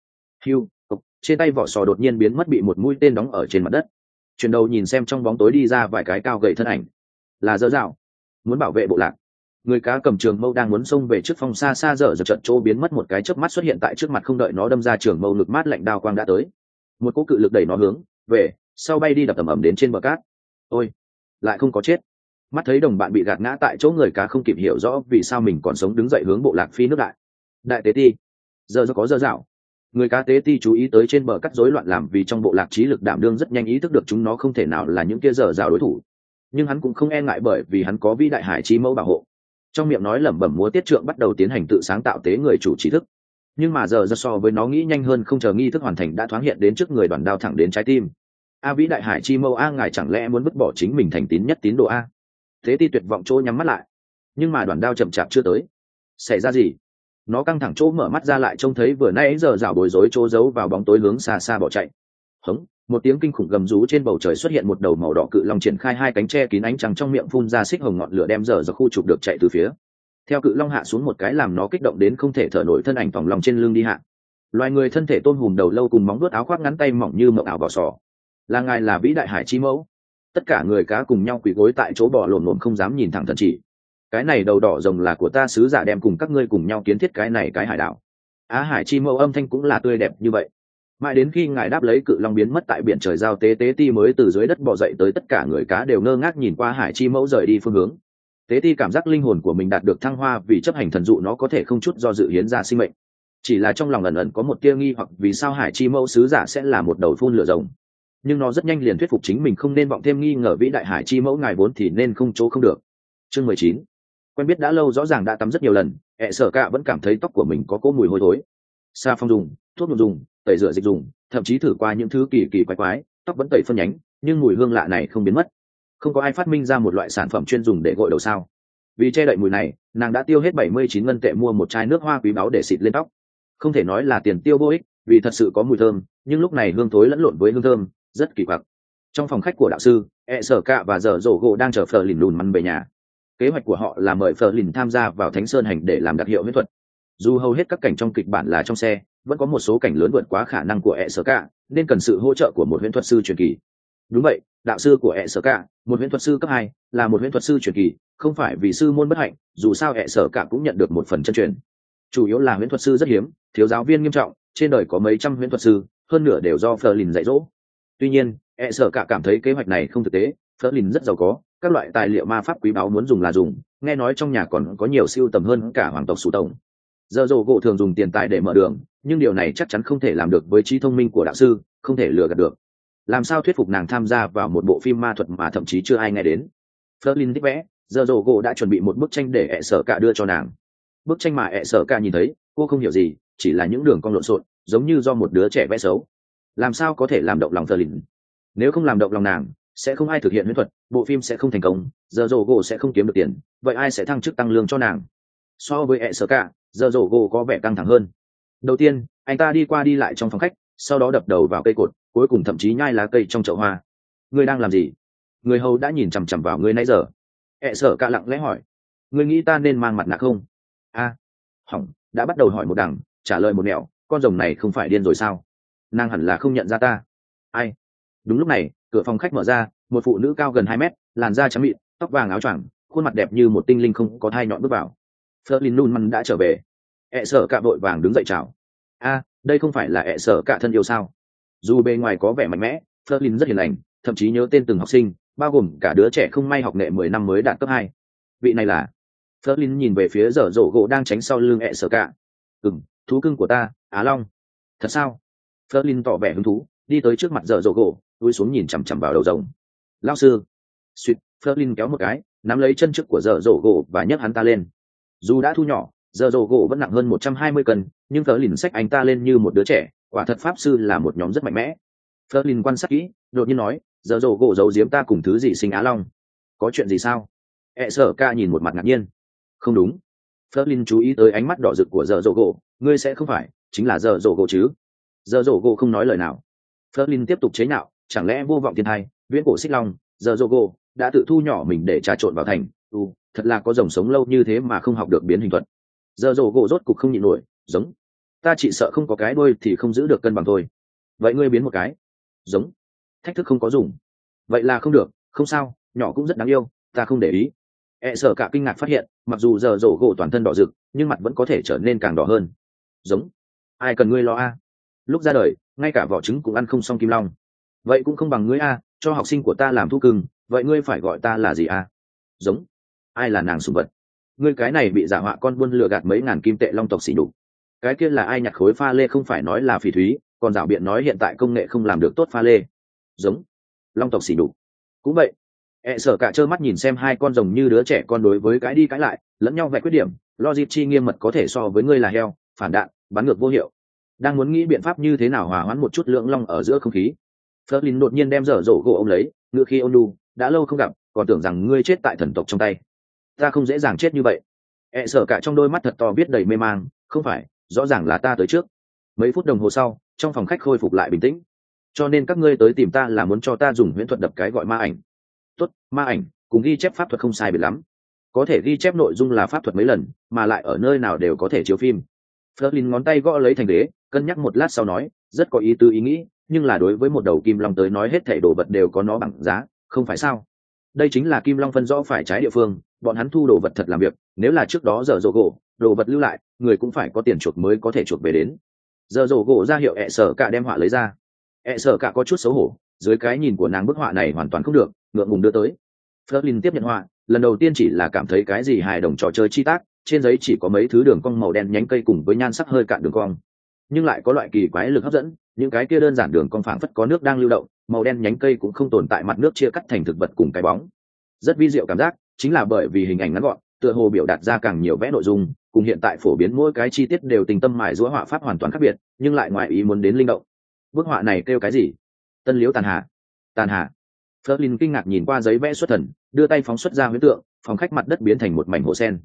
Trên tay vỏ sò đột nhiên biến mất, bị một mũi tên đóng ở trên mặt đất. Chuyển đầu nhìn xem trong bóng tối đi ra vài cái cao gầy thân ảnh, là dở dạo muốn bảo vệ bộ lạc. Người cá cầm trường mâu đang muốn xông về trước phong, xa xa dở trận chỗ biến mất, một cái chớp mắt xuất hiện tại trước mặt, không đợi nó đâm ra trường mâu, lực mát lạnh đao quang đã tới. Một cỗ cự lực đẩy nó hướng về sau bay đi, đập ầm ầm đến trên bờ cát. Ôi, lại không có chết. Mắt thấy đồng bạn bị gạt ngã tại chỗ, người cá không kịp hiểu rõ vì sao mình còn sống, đứng dậy hướng bộ lạc phi nước đại tế ti. Giờ có dở dạo. Người cá tế ti chú ý tới trên bờ cát rối loạn, làm vì trong bộ lạc trí lực đảm đương rất nhanh ý thức được chúng nó không thể nào là những kia dở dạo đối thủ, nhưng hắn cũng không e ngại bởi vì hắn có vĩ đại hải chi mẫu bảo hộ. Trong miệng nói lẩm bẩm múa tiết trượng, bắt đầu tiến hành tự sáng tạo tế người chủ trí thức. Nhưng mà giờ so với nó nghĩ nhanh hơn, không chờ nghi thức hoàn thành đã thoáng hiện đến trước người, đoàn đao thẳng đến trái tim. Vĩ đại hải chi mẫu ngài chẳng lẽ muốn vứt bỏ chính mình thành tín nhất tín đồ a? Tế ti tuyệt vọng chỗ nhắm mắt lại, nhưng mà đoàn đao chậm chạp chưa tới. Xảy ra gì? Nó căng thẳng chỗ mở mắt ra, lại trông thấy vừa nãy giờ rảo bối rối chỗ giấu vào bóng tối hướng xa xa bỏ chạy. Hống, một tiếng kinh khủng gầm rú, trên bầu trời xuất hiện một đầu màu đỏ cự long, triển khai hai cánh che kín ánh trăng, trong miệng phun ra xích hồng ngọn lửa, đem giờ khu chụp được chạy từ phía. Theo cự long hạ xuống một cái, làm nó kích động đến không thể thở nổi, thân ảnh vòng lòng trên lưng đi hạ. Loài người thân thể tôn hùm đầu lâu cùng móng vuốt áo khoác ngắn tay mỏng như mộng ảo vỏ sò. Là ngài là vĩ đại hải chi mẫu. Tất cả người cá cùng nhau quỳ gối tại chỗ, bò lổn lổn không dám nhìn thẳng thần chỉ. Cái này đầu đỏ rồng là của ta, sứ giả đem cùng các ngươi cùng nhau kiến thiết cái này cái hải đảo. Hải chi mẫu âm thanh cũng là tươi đẹp như vậy. Mãi đến khi ngài đáp lấy cự long biến mất tại biển trời, giao tế ti mới từ dưới đất bò dậy tới, tất cả người cá đều ngơ ngác nhìn qua hải chi mẫu rời đi phương hướng. Tế ti cảm giác linh hồn của mình đạt được thăng hoa, vì chấp hành thần dụ nó có thể không chút do dự hiến ra sinh mệnh. Chỉ là trong lòng ẩn ẩn có một tia nghi hoặc, vì sao hải chi mẫu sứ giả sẽ là một đầu phun lửa rồng. Nhưng nó rất nhanh liền thuyết phục chính mình không nên vọng thêm nghi ngờ, vĩ đại hải chi mẫu ngài vốn thì nên không chỗ không được. Chương 19. Quen biết đã lâu, rõ ràng đã tắm rất nhiều lần, Sở cả vẫn cảm thấy tóc của mình có cỗ mùi hôi thối. Sa phong dùng, thuốc nhuộm dùng, tẩy rửa dịch dùng, thậm chí thử qua những thứ kỳ kỳ quái quái, tóc vẫn tẩy phân nhánh, nhưng mùi hương lạ này không biến mất. Không có ai phát minh ra một loại sản phẩm chuyên dùng để gội đầu sao? Vì che đậy mùi này, nàng đã tiêu hết 79 ngân tệ mua một chai nước hoa quý báu để xịt lên tóc. Không thể nói là tiền tiêu vô ích, vì thật sự có mùi thơm, nhưng lúc này hương thối lẫn lộn với hương thơm, rất kỳ quặc. Trong phòng khách của đạo sư, sở cạ và dở dỗ gỗ đang chờ phờ lìn lùn măn về nhà. Kế hoạch của họ là mời phờ lìn tham gia vào Thánh Sơn hành để làm đặc hiệu huyễn thuật. Dù hầu hết các cảnh trong kịch bản là trong xe, vẫn có một số cảnh lớn vượt quá khả năng của sở cạ, nên cần sự hỗ trợ của một huyễn thuật sư truyền kỳ. Đúng vậy, đạo sư của sở cạ, một huyễn thuật sư cấp 2, là một huyễn thuật sư truyền kỳ, không phải vì sư môn bất hạnh, dù sao sở cạ cũng nhận được một phần chân truyền. Chủ yếu là huyễn thuật sư rất hiếm, thiếu giáo viên nghiêm trọng, trên đời có mấy trăm huyễn thuật sư, hơn nửa đều do Flerlin dạy dỗ. Tuy nhiên, sở cả cảm thấy kế hoạch này không thực tế. Flerlin rất giàu có, các loại tài liệu ma pháp quý báu muốn dùng là dùng, nghe nói trong nhà còn có nhiều siêu tầm hơn cả hoàng tộc sủ tổng. Giờ dỗ gỗ thường dùng tiền tài để mở đường, nhưng điều này chắc chắn không thể làm được với trí thông minh của đạo sư, không thể lừa gạt được. Làm sao thuyết phục nàng tham gia vào một bộ phim ma thuật mà thậm chí chưa ai nghe đến? Flerlin thích vẽ, giờ dỗ gỗ đã chuẩn bị một bức tranh để sở cả đưa cho nàng. Bức tranh mà sở cả nhìn thấy, cô không hiểu gì, chỉ là những đường cong lộn xộn, giống như do một đứa trẻ vẽ xấu. Làm sao có thể làm động lòng Flerlin? Nếu không làm động lòng nàng, sẽ không ai thực hiện huyễn thuật, bộ phim sẽ không thành công, giờ dỗ gỗ sẽ không kiếm được tiền, vậy ai sẽ thăng chức tăng lương cho nàng? So với sở cả, giờ dỗ gỗ có vẻ căng thẳng hơn. Đầu tiên, anh ta đi qua đi lại trong phòng khách, sau đó đập đầu vào cây cột, cuối cùng thậm chí nhai lá cây trong chậu hoa. Ngươi đang làm gì? Người hầu đã nhìn chằm chằm vào ngươi nãy giờ. Sở cả lặng lẽ hỏi. Ngươi nghĩ ta nên mang mặt nạ không? Hỏng, đã bắt đầu hỏi một đằng, trả lời một nẻo, con rồng này không phải điên rồi sao? Nàng hẳn là không nhận ra ta. Ai? Đúng lúc này, cửa phòng khách mở ra, một phụ nữ cao gần 2 mét, làn da trắng mịn, tóc vàng áo choàng, khuôn mặt đẹp như một tinh linh không có thai nhọn bước vào. Flerlin Nunman đã trở về. Sở cả vội vàng đứng dậy chào. Đây không phải là sở cả thân yêu sao? Dù bề ngoài có vẻ mạnh mẽ, Flerlin rất hiền lành, thậm chí nhớ tên từng học sinh, bao gồm cả đứa trẻ không may học nghệ 10 năm mới đạt cấp 2. Vị này là... Flerlin nhìn về phía dở dỗ gỗ đang tránh sau lưng sở cả. Thú cưng của ta, Á Long. Thật sao? Flerlin tỏ vẻ hứng thú, đi tới trước mặt dở dỗ gỗ, cúi xuống nhìn chằm chằm vào đầu rồng. Lao sư. Suýt, Flerlin kéo một cái, nắm lấy chân trước của dở dỗ gỗ và nhấc hắn ta lên. Dù đã thu nhỏ, dở dỗ gỗ vẫn nặng hơn 120 cân, nhưng Flerlin xách anh ta lên như một đứa trẻ, quả thật pháp sư là một nhóm rất mạnh mẽ. Flerlin quan sát kỹ, đột nhiên nói, dở dỗ gỗ giấu giếm ta cùng thứ gì sinh Á Long. Có chuyện gì sao? Sở ca nhìn một mặt ngạc nhiên. Không đúng. Flerlin chú ý tới ánh mắt đỏ rực của dở dỗ gỗ. Ngươi sẽ không phải chính là dở dỗ gỗ chứ? Dở dỗ gỗ không nói lời nào. Flerlin tiếp tục chế nhạo, chẳng lẽ vô vọng thiên thai, viễn cổ xích long, dở dỗ gỗ đã tự thu nhỏ mình để trà trộn vào thành. Thật là có rồng sống lâu như thế mà không học được biến hình thuật. Dở dỗ gỗ rốt cục không nhịn nổi, giống. Ta chỉ sợ không có cái đuôi thì không giữ được cân bằng thôi. Vậy ngươi biến một cái. Giống. Thách thức không có dùng. Vậy là không được, không sao, nhỏ cũng rất đáng yêu, ta không để ý. Sở cả kinh ngạc phát hiện, mặc dù giờ dỗ gỗ toàn thân đỏ rực, nhưng mặt vẫn có thể trở nên càng đỏ hơn. Giống. Ai cần ngươi lo Lúc ra đời, ngay cả vỏ trứng cũng ăn không xong kim long. Vậy cũng không bằng ngươi cho học sinh của ta làm thú cưng, vậy ngươi phải gọi ta là gì Giống. Ai là nàng sùng vật? Ngươi cái này bị giả họa con buôn lừa gạt mấy ngàn kim tệ long tộc xỉ đục. Cái kia là ai nhặt khối pha lê không phải nói là phỉ thúy, còn rảo biện nói hiện tại công nghệ không làm được tốt pha lê. Giống. Long tộc xỉ đục. Cũng vậy. Sở cả trơ mắt nhìn xem hai con rồng như đứa trẻ con đối với cái đi cái lại, lẫn nhau vạch khuyết điểm, logic chi nghiêm mật có thể so với ngươi là heo, phản đạn, bắn ngược vô hiệu. Đang muốn nghĩ biện pháp như thế nào hòa hoãn một chút lượng long ở giữa không khí. Flerlin đột nhiên đem dở dỗ gỗ ông lấy, ngựa khi ôn nhu, đã lâu không gặp, còn tưởng rằng ngươi chết tại thần tộc trong tay. Ta không dễ dàng chết như vậy. Sở cả trong đôi mắt thật to biết đầy mê mang, không phải, rõ ràng là ta tới trước. Mấy phút đồng hồ sau, trong phòng khách khôi phục lại bình tĩnh. Cho nên các ngươi tới tìm ta là muốn cho ta dùng huyễn thuật đập cái gọi ma ảnh. Tốt, ma ảnh cùng ghi chép pháp thuật không sai biệt lắm, có thể ghi chép nội dung là pháp thuật mấy lần, mà lại ở nơi nào đều có thể chiếu phim. Flerlin ngón tay gõ lấy thành ghế, cân nhắc một lát sau nói, rất có ý tứ ý nghĩ, nhưng là đối với một đầu kim long tới nói hết thảy đồ vật đều có nó bằng giá, không phải sao? Đây chính là kim long phân rõ phải trái địa phương, bọn hắn thu đồ vật thật làm việc, nếu là trước đó giờ dỗ gỗ, đồ vật lưu lại, người cũng phải có tiền chuộc mới có thể chuộc về đến. Giờ dỗ gỗ ra hiệu sở cả đem họa lấy ra. Sở cả có chút xấu hổ, dưới cái nhìn của nàng bức họa này hoàn toàn không được, ngượng ngùng đưa tới. Flerlin tiếp nhận họa, lần đầu tiên chỉ là cảm thấy cái gì hài đồng trò chơi chi tác, trên giấy chỉ có mấy thứ đường cong màu đen nhánh cây cùng với nhan sắc hơi cạn đường cong, nhưng lại có loại kỳ quái lực hấp dẫn, những cái kia đơn giản đường cong phảng phất có nước đang lưu động, màu đen nhánh cây cũng không tồn tại mặt nước chia cắt thành thực vật cùng cái bóng. Rất vi diệu cảm giác, chính là bởi vì hình ảnh ngắn gọn, tựa hồ biểu đạt ra càng nhiều vẽ nội dung, cùng hiện tại phổ biến mỗi cái chi tiết đều tình tâm mài giũa họa pháp hoàn toàn khác biệt, nhưng lại ngoài ý muốn đến linh động. Bức họa này kêu cái gì? Tân liễu tàn hà. Tàn hà. Flerlin kinh ngạc nhìn qua giấy vẽ xuất thần, đưa tay phóng xuất ra huyễn tượng, phòng khách mặt đất biến thành một mảnh hồ sen.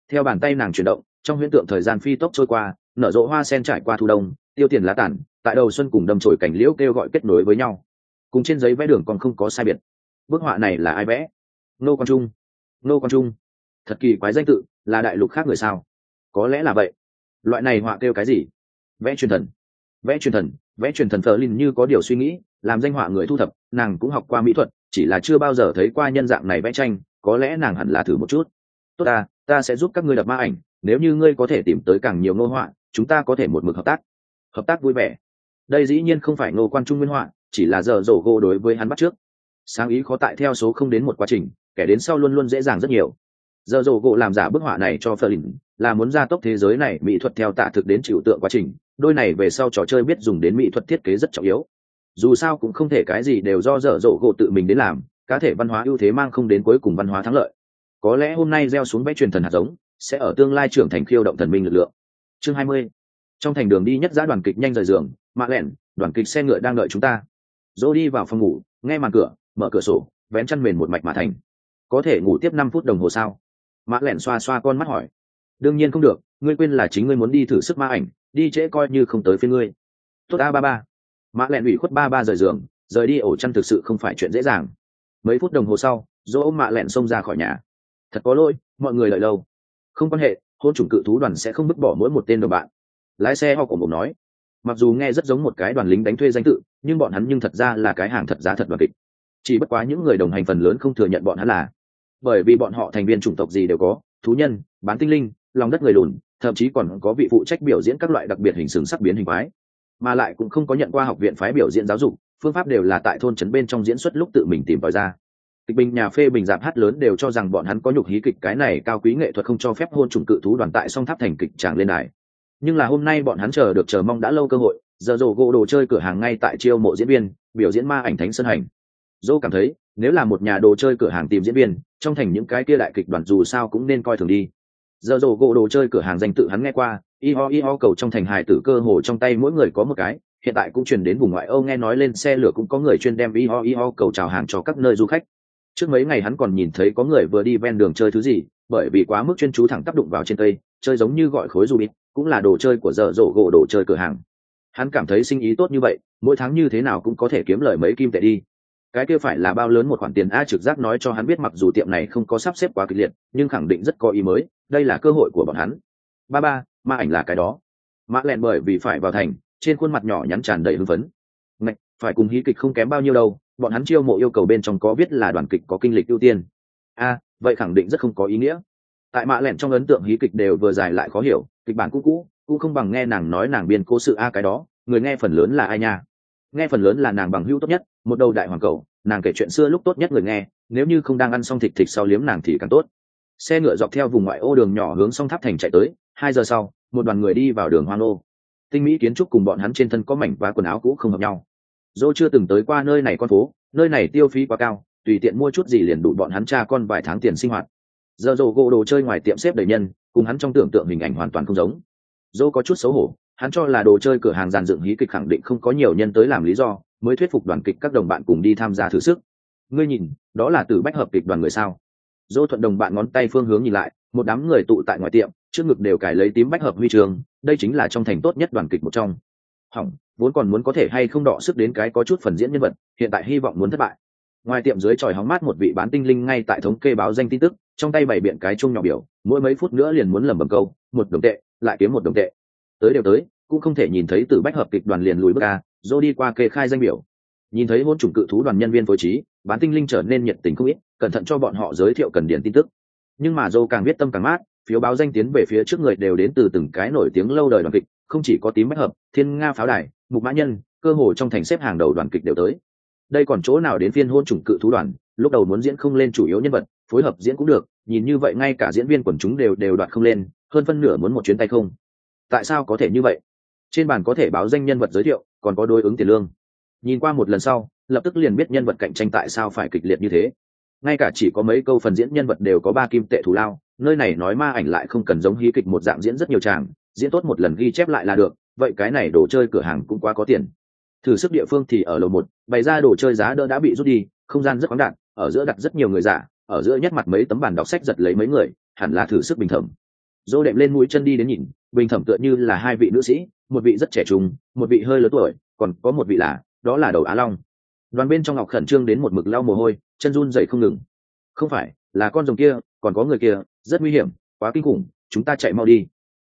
Theo bàn tay nàng chuyển động, trong huyễn tượng thời gian phi tốc trôi qua, nở rộ hoa sen trải qua thu đông, tiêu tiền lá tản, tại đầu xuân cùng đâm chồi cảnh liễu kêu gọi kết nối với nhau. Cùng trên giấy vẽ đường còn không có sai biệt. Bức họa này là ai vẽ? Nô Quan Trung. Nô Quan Trung, thật kỳ quái danh tự, là đại lục khác người sao? Có lẽ là vậy. Loại này họa kêu cái gì? Vẽ truyền thần. Vẽ truyền thần. Vẽ truyền thần Phở Linh như có điều suy nghĩ, làm danh họa người thu thập, nàng cũng học qua mỹ thuật, chỉ là chưa bao giờ thấy qua nhân dạng này vẽ tranh, có lẽ nàng hẳn là thử một chút. Tốt ta sẽ giúp các ngươi đập ma ảnh, nếu như ngươi có thể tìm tới càng nhiều ngô họa, chúng ta có thể một mực hợp tác vui vẻ. Đây dĩ nhiên không phải Ngô Quan Trung nguyên họa, chỉ là giờ dỗ gỗ đối với hắn bắt trước. Sáng ý khó tại theo số không đến một quá trình, kẻ đến sau luôn luôn dễ dàng rất nhiều. Giờ dỗ gỗ làm giả bức họa này cho Flynn là muốn gia tốc thế giới này mỹ thuật theo tạ thực đến chịu tượng quá trình, đôi này về sau trò chơi biết dùng đến mỹ thuật thiết kế rất trọng yếu. Dù sao cũng không thể cái gì đều do giờ dỗ gỗ tự mình đến làm, cá thể văn hóa ưu thế mang không đến cuối cùng văn hóa thắng lợi. Có lẽ hôm nay gieo xuống vẽ truyền thần hạt giống, sẽ ở tương lai trưởng thành khiêu động thần minh lực lượng. Chương 20. Trong thành đường đi nhất dã đoàn kịch nhanh rời giường, mạ lẹn, đoàn kịch xe ngựa đang đợi chúng ta. Dô đi vào phòng ngủ, nghe màn cửa, mở cửa sổ, vén chăn mền một mạch mà thành. Có thể ngủ tiếp 5 phút đồng hồ sao? Mạ lẹn xoa xoa con mắt hỏi. Đương nhiên không được, ngươi quên là chính ngươi muốn đi thử sức ma ảnh, đi trễ coi như không tới phiên ngươi. Tốt a ba ba. Mạ lẹn ủy khuất ba ba rời giường, rời đi ổ chăn thực sự không phải chuyện dễ dàng. Mấy phút đồng hồ sau, Dô ôm mạ lẹn xông ra khỏi nhà. Thật có lỗi, mọi người đợi lâu. Không quan hệ, hôn chủng cự thú đoàn sẽ không vứt bỏ mỗi một tên đồng bạn. Lái xe ho của mồm nói. Mặc dù nghe rất giống một cái đoàn lính đánh thuê danh tự, nhưng bọn hắn nhưng thật ra là cái hàng thật giá thật đoàn kịch. Chỉ bất quá những người đồng hành phần lớn không thừa nhận bọn hắn là, bởi vì bọn họ thành viên chủng tộc gì đều có, thú nhân, bán tinh linh, lòng đất người lùn, thậm chí còn có vị phụ trách biểu diễn các loại đặc biệt hình sừng sắc biến hình quái, mà lại cũng không có nhận qua học viện phái biểu diễn giáo dục, phương pháp đều là tại thôn trấn bên trong diễn xuất lúc tự mình tìm tòi ra. Kịch bình nhà phê bình dạp hát lớn đều cho rằng bọn hắn có nhục hí kịch, cái này cao quý nghệ thuật không cho phép hôn chủng cự thú đoàn tại song tháp thành kịch tràng lên đài. Nhưng là hôm nay bọn hắn chờ mong đã lâu cơ hội, giờ rổ gỗ đồ chơi cửa hàng ngay tại chiêu mộ diễn viên biểu diễn ma ảnh thánh sơn hành. Dô cảm thấy nếu là một nhà đồ chơi cửa hàng tìm diễn viên, trong thành những cái kia đại kịch đoàn dù sao cũng nên coi thường đi. Giờ rổ gỗ đồ chơi cửa hàng danh tự hắn nghe qua, y ho cầu trong thành hài tử cơ hồ trong tay mỗi người có một cái, hiện tại cũng truyền đến vùng ngoại Âu, nghe nói lên xe lửa cũng có người chuyên đem y ho cầu chào hàng cho các nơi du khách. Trước mấy ngày hắn còn nhìn thấy có người vừa đi ven đường chơi thứ gì, bởi vì quá mức chuyên chú thẳng tác đụng vào trên cây, chơi giống như gọi khối Rubik, cũng là đồ chơi của giờ rổ gỗ đồ chơi cửa hàng. Hắn cảm thấy sinh ý tốt như vậy, mỗi tháng như thế nào cũng có thể kiếm lời mấy kim tệ đi. Cái kia phải là bao lớn một khoản tiền a, trực giác nói cho hắn biết mặc dù tiệm này không có sắp xếp quá kịch liệt, nhưng khẳng định rất có ý mới, đây là cơ hội của bọn hắn. Ba, ma ảnh là cái đó. Mã lẹn bởi vì phải vào thành, trên khuôn mặt nhỏ nhắn tràn đầy hưng phấn. Ngạch, phải cùng hí kịch không kém bao nhiêu đâu, bọn hắn chiêu mộ yêu cầu bên trong có viết là đoàn kịch có kinh lịch ưu tiên. Vậy khẳng định rất không có ý nghĩa. Tại mã lẹn trong ấn tượng hí kịch đều vừa dài lại khó hiểu, kịch bản cũ cũng không bằng nghe nàng nói nàng biên cố sự cái đó, người nghe phần lớn là ai nha? Nghe phần lớn là nàng bằng hữu tốt nhất, một đầu đại hoàng cầu, nàng kể chuyện xưa lúc tốt nhất người nghe, nếu như không đang ăn xong thịt sau liếm nàng thì càng tốt. Xe ngựa dọc theo vùng ngoại ô đường nhỏ hướng song tháp thành chạy tới. 2 giờ sau, một đoàn người đi vào đường hoang ô. Tinh mỹ kiến trúc cùng bọn hắn trên thân có mảnh và quần áo cũ không hợp nhau. Dô chưa từng tới qua nơi này con phố, nơi này tiêu phí quá cao, tùy tiện mua chút gì liền đủ bọn hắn cha con vài tháng tiền sinh hoạt. Giờ rổ gỗ đồ chơi ngoài tiệm xếp đầy nhân, cùng hắn trong tưởng tượng hình ảnh hoàn toàn không giống. Dô có chút xấu hổ, hắn cho là đồ chơi cửa hàng dàn dựng hí kịch khẳng định không có nhiều nhân tới làm lý do, mới thuyết phục đoàn kịch các đồng bạn cùng đi tham gia thử sức. Ngươi nhìn, đó là từ bách hợp kịch đoàn người sao? Dô thuận đồng bạn ngón tay phương hướng nhìn lại, một đám người tụ tại ngoài tiệm, trước ngực đều cài lấy tím bách hợp huy chương, đây chính là trong thành tốt nhất đoàn kịch một trong. Hỏng, vốn còn muốn có thể hay không đọ sức đến cái có chút phần diễn nhân vật, hiện tại hy vọng muốn thất bại. Ngoài tiệm dưới chòi hóng mát một vị bán tinh linh ngay tại thống kê báo danh tin tức, trong tay bày biện cái chuông nhỏ biểu, mỗi mấy phút nữa liền muốn lẩm bẩm câu, 1 đồng tệ, lại kiếm 1 đồng tệ. Tới đều tới, cũng không thể nhìn thấy từ bách hợp kịch đoàn liền lùi bước a. Dô đi qua kê khai danh biểu, nhìn thấy hôn chủng cự thú đoàn nhân viên phối trí, bán tinh linh trở nên nhiệt tình không ít, cẩn thận cho bọn họ giới thiệu cần điền tin tức. Nhưng mà Dô càng biết tâm càng mát, phiếu báo danh tiến về phía trước người đều đến từ từng cái nổi tiếng lâu đời đoàn kịch, không chỉ có tím bách hợp, thiên nga pháo đài, mục mã nhân, cơ hồ trong thành xếp hàng đầu đoàn kịch đều tới. Đây còn chỗ nào đến phiên hôn chủng cự thú đoàn, lúc đầu muốn diễn không lên chủ yếu nhân vật, phối hợp diễn cũng được, nhìn như vậy ngay cả diễn viên quần chúng đều đoạt không lên, hơn phân nửa muốn một chuyến tay không. Tại sao có thể như vậy? Trên bàn có thể báo danh nhân vật giới thiệu, còn có đối ứng tiền lương. Nhìn qua một lần sau, lập tức liền biết nhân vật cạnh tranh tại sao phải kịch liệt như thế. Ngay cả chỉ có mấy câu phần diễn nhân vật đều có 3 kim tệ thù lao, nơi này nói ma ảnh lại không cần giống hí kịch một dạng diễn rất nhiều tràng, diễn tốt một lần ghi chép lại là được, vậy cái này đồ chơi cửa hàng cũng quá có tiền. Thử sức địa phương thì ở lầu 1, bày ra đồ chơi giá đỡ đã bị rút đi, không gian rất khoáng đạt, ở giữa đặt rất nhiều người giả, ở giữa nhất mặt mấy tấm bàn đọc sách giật lấy mấy người, hẳn là thử sức bình thường. Dô đệm lên mũi chân đi đến nhìn, bình thẩm tựa như là hai vị nữ sĩ, một vị rất trẻ trung, một vị hơi lớn tuổi, còn có một vị đó là đầu Á Long. Đoàn bên trong Ngọc khẩn trương đến một mực lau mồ hôi, chân run dậy không ngừng. Không phải, là con rồng kia, còn có người kia, rất nguy hiểm, quá kinh khủng, chúng ta chạy mau đi.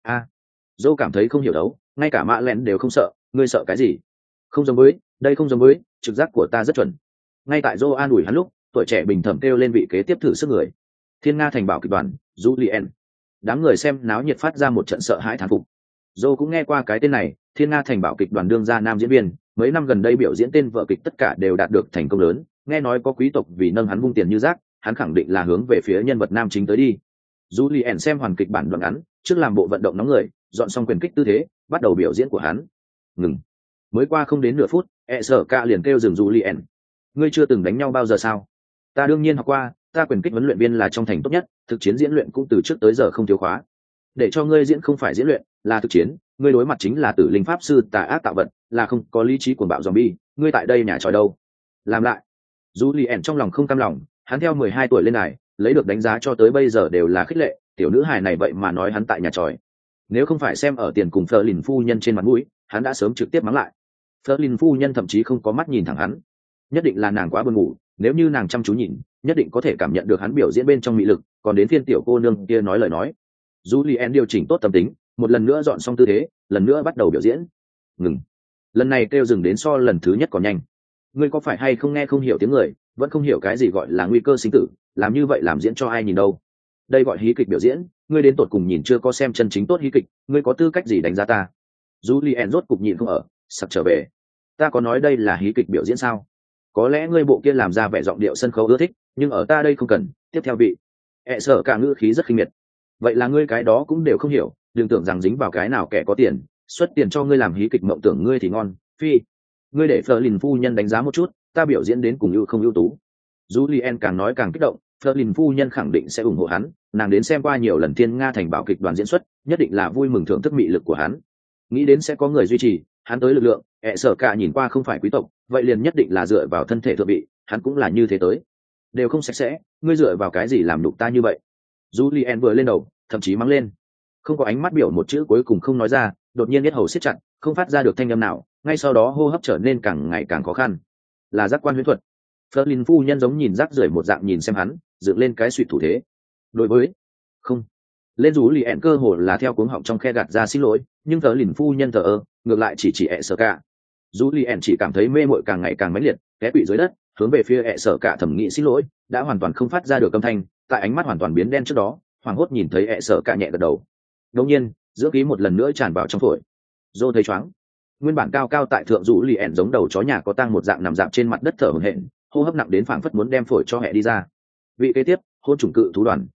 Dô cảm thấy không hiểu đấu, ngay cả mạ lẹn đều không sợ, ngươi sợ cái gì? Không giống với, đây không giống với, trực giác của ta rất chuẩn. Ngay tại Dô an ủi hắn lúc, tuổi trẻ bình thẩm kêu lên vị kế tiếp thử sức người. Thiên Nga thành bảo kịch đoàn, Julien. Đám người xem náo nhiệt phát ra một trận sợ hãi thán phục. Dô cũng nghe qua cái tên này, Thiên Nga thành bảo kịch đoàn đương gia nam diễn viên, mấy năm gần đây biểu diễn tên vợ kịch tất cả đều đạt được thành công lớn, nghe nói có quý tộc vì nâng hắn vung tiền như rác, hắn khẳng định là hướng về phía nhân vật nam chính tới đi. Julien xem hoàn kịch bản đoạn ngắn, trước làm bộ vận động nóng người, dọn xong quyền kích tư thế, bắt đầu biểu diễn của hắn. Ngừng. Mới qua không đến nửa phút, sở ca liền kêu dừng Julien. Ngươi chưa từng đánh nhau bao giờ sao? Ta đương nhiên học qua, ta quyền kích huấn luyện viên là trong thành tốt nhất, thực chiến diễn luyện cũng từ trước tới giờ không thiếu khóa. Để cho ngươi diễn không phải diễn luyện, là thực chiến, ngươi đối mặt chính là tử linh pháp sư tà ác tạo vật, là không có lý trí cuồng bạo zombie, ngươi tại đây nhà tròi đâu? Làm lại. Julien trong lòng không cam lòng, hắn theo 12 tuổi lên này, lấy được đánh giá cho tới bây giờ đều là khích lệ, tiểu nữ hài này vậy mà nói hắn tại nhà tròi. Nếu không phải xem ở tiền cùng Fleur phu nhân trên mặt mũi, hắn đã sớm trực tiếp mắng lại. Fleur phu nhân thậm chí không có mắt nhìn thẳng hắn. Nhất định là nàng quá buồn ngủ, nếu như nàng chăm chú nhìn, nhất định có thể cảm nhận được hắn biểu diễn bên trong mị lực, còn đến phiên tiểu cô nương kia nói lời nói. Julien điều chỉnh tốt tâm tính, một lần nữa dọn xong tư thế, lần nữa bắt đầu biểu diễn. Ngừng. Lần này kêu dừng đến so lần thứ nhất còn nhanh. Ngươi có phải hay không nghe không hiểu tiếng người, vẫn không hiểu cái gì gọi là nguy cơ sinh tử, làm như vậy làm diễn cho ai nhìn đâu? Đây gọi hí kịch biểu diễn, ngươi đến tột cùng nhìn chưa có xem chân chính tốt hí kịch, ngươi có tư cách gì đánh giá ta? Julien rốt cục nhịn không ở, sặc trở về. Ta có nói đây là hí kịch biểu diễn sao? Có lẽ ngươi bộ kia làm ra vẻ giọng điệu sân khấu ưa thích, nhưng ở ta đây không cần. Tiếp theo vị. Sợ cả ngữ khí rất khinh miệt. Vậy là ngươi cái đó cũng đều không hiểu, đừng tưởng rằng dính vào cái nào kẻ có tiền, xuất tiền cho ngươi làm hí kịch mộng tưởng ngươi thì ngon. Phi, ngươi để Fleur phu nhân đánh giá một chút, ta biểu diễn đến cùng ưu không ưu tú. Julien càng nói càng kích động, Fleur phu nhân khẳng định sẽ ủng hộ hắn, nàng đến xem qua nhiều lần Thiên Nga thành bảo kịch đoàn diễn xuất, nhất định là vui mừng thưởng thức mị lực của hắn. Nghĩ đến sẽ có người duy trì, hắn tới lực lượng, sợ cả nhìn qua không phải quý tộc, vậy liền nhất định là dựa vào thân thể thượng vị, hắn cũng là như thế tới. Đều không sạch sẽ, ngươi dựa vào cái gì làm đục ta như vậy? Julien vừa lên đầu, thậm chí mắng lên. Không có ánh mắt biểu một chữ cuối cùng không nói ra, đột nhiên biết hầu siết chặt, không phát ra được thanh âm nào, ngay sau đó hô hấp trở nên càng ngày càng khó khăn. Là giác quan huyễn thuật. Fleur phu nhân giống nhìn rác rưởi một dạng nhìn xem hắn, dựng lên cái suy thủ thế. Đối với không lên Julien cơ hồ là theo cuống họng trong khe gạt ra xin lỗi, nhưng Fleur phu nhân thờ ơ, ngược lại chỉ sợ cả. Julien chỉ cảm thấy mê muội càng ngày càng mãnh liệt, té quỵ dưới đất, hướng về phía sợ cả thẩm nghĩ xin lỗi, đã hoàn toàn không phát ra được âm thanh, tại ánh mắt hoàn toàn biến đen trước đó, hoảng hốt nhìn thấy sợ cả nhẹ gật đầu. Đột nhiên, dưỡng khí một lần nữa tràn vào trong phổi. Dô thấy choáng. Nguyên bản cao cao tại thượng Julien giống đầu chó nhà có tang một dạng nằm dạp trên mặt đất thở hổn hển, hô hấp nặng đến phảng phất muốn đem phổi cho hẹ đi ra. Vị kế tiếp, hôn chủng cự thú đoàn,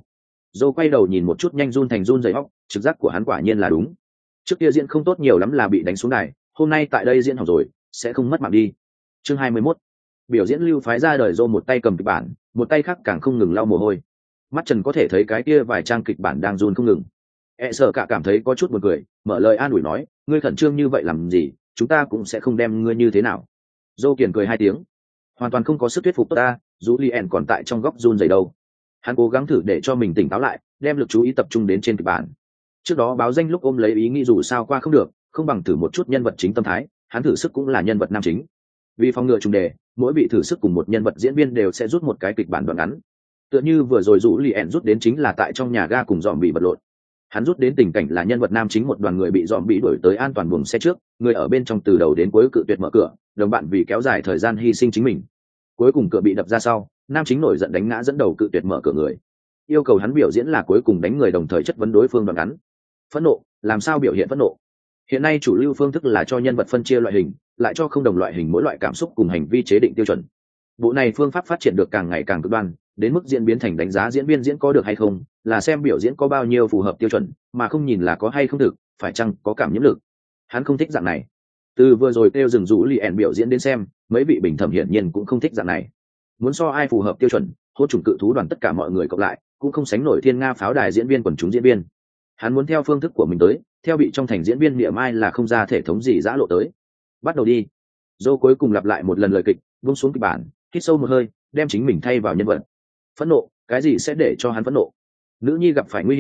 Dô quay đầu nhìn một chút nhanh run thành run rẩy óc, trực giác của hắn quả nhiên là đúng. Trước kia diễn không tốt nhiều lắm là bị đánh xuống đài, hôm nay tại đây diễn hỏng rồi, sẽ không mất mạng đi. Chương 21. Biểu diễn lưu phái ra đời Dô một tay cầm kịch bản, một tay khác càng không ngừng lau mồ hôi. Mắt Trần có thể thấy cái kia vài trang kịch bản đang run không ngừng. Sợ cả cảm thấy có chút buồn cười, mở lời an ủi nói, ngươi khẩn trương như vậy làm gì, chúng ta cũng sẽ không đem ngươi như thế nào. Dô kiền cười hai tiếng, hoàn toàn không có sức thuyết phục ta, Julien còn tại trong góc run rẩy đâu. Hắn cố gắng thử để cho mình tỉnh táo lại, đem lực chú ý tập trung đến trên kịch bản. Trước đó báo danh lúc ôm lấy ý nghĩ dù sao qua không được, không bằng thử một chút nhân vật chính tâm thái, hắn thử sức cũng là nhân vật nam chính. Vì phòng ngừa trùng đề, mỗi vị thử sức cùng một nhân vật diễn viên đều sẽ rút một cái kịch bản đoạn ngắn. Tựa như vừa rồi Julien rút đến chính là tại trong nhà ga cùng dòm bị vật lộn. Hắn rút đến tình cảnh là nhân vật nam chính một đoàn người bị dòm bị đuổi tới an toàn buồng xe trước, người ở bên trong từ đầu đến cuối cự tuyệt mở cửa, đồng bạn vì kéo dài thời gian hy sinh chính mình. Cuối cùng cửa bị đập ra sau, nam chính nổi giận đánh ngã dẫn đầu cự tuyệt mở cửa người, yêu cầu hắn biểu diễn là cuối cùng đánh người đồng thời chất vấn đối phương đoạn ngắn. Phẫn nộ, làm sao biểu hiện phẫn nộ? Hiện nay chủ lưu phương thức là cho nhân vật phân chia loại hình, lại cho không đồng loại hình mỗi loại cảm xúc cùng hành vi chế định tiêu chuẩn. Bộ này phương pháp phát triển được càng ngày càng cực đoan, đến mức diễn biến thành đánh giá diễn viên diễn có được hay không, là xem biểu diễn có bao nhiêu phù hợp tiêu chuẩn, mà không nhìn là có hay không thực, phải chăng có cảm nhiễm lực. Hắn không thích dạng này. Từ vừa rồi kêu dừng Julien biểu diễn đến xem, mấy vị bình thẩm hiển nhiên cũng không thích dạng này. Muốn so ai phù hợp tiêu chuẩn, hôn chủng cự thú đoàn tất cả mọi người cộng lại, cũng không sánh nổi Thiên Nga pháo đài diễn viên quần chúng diễn viên. Hắn muốn theo phương thức của mình tới, theo bị trong thành diễn viên niệm ai là không ra thể thống gì dã lộ tới. Bắt đầu đi. Dô cuối cùng lặp lại một lần lời kịch, buông xuống kịch bản, hít sâu một hơi, đem chính mình thay vào nhân vật. Phẫn nộ, cái gì sẽ để cho hắn phẫn nộ? Nữ nhi gặp phải nguy hiểm,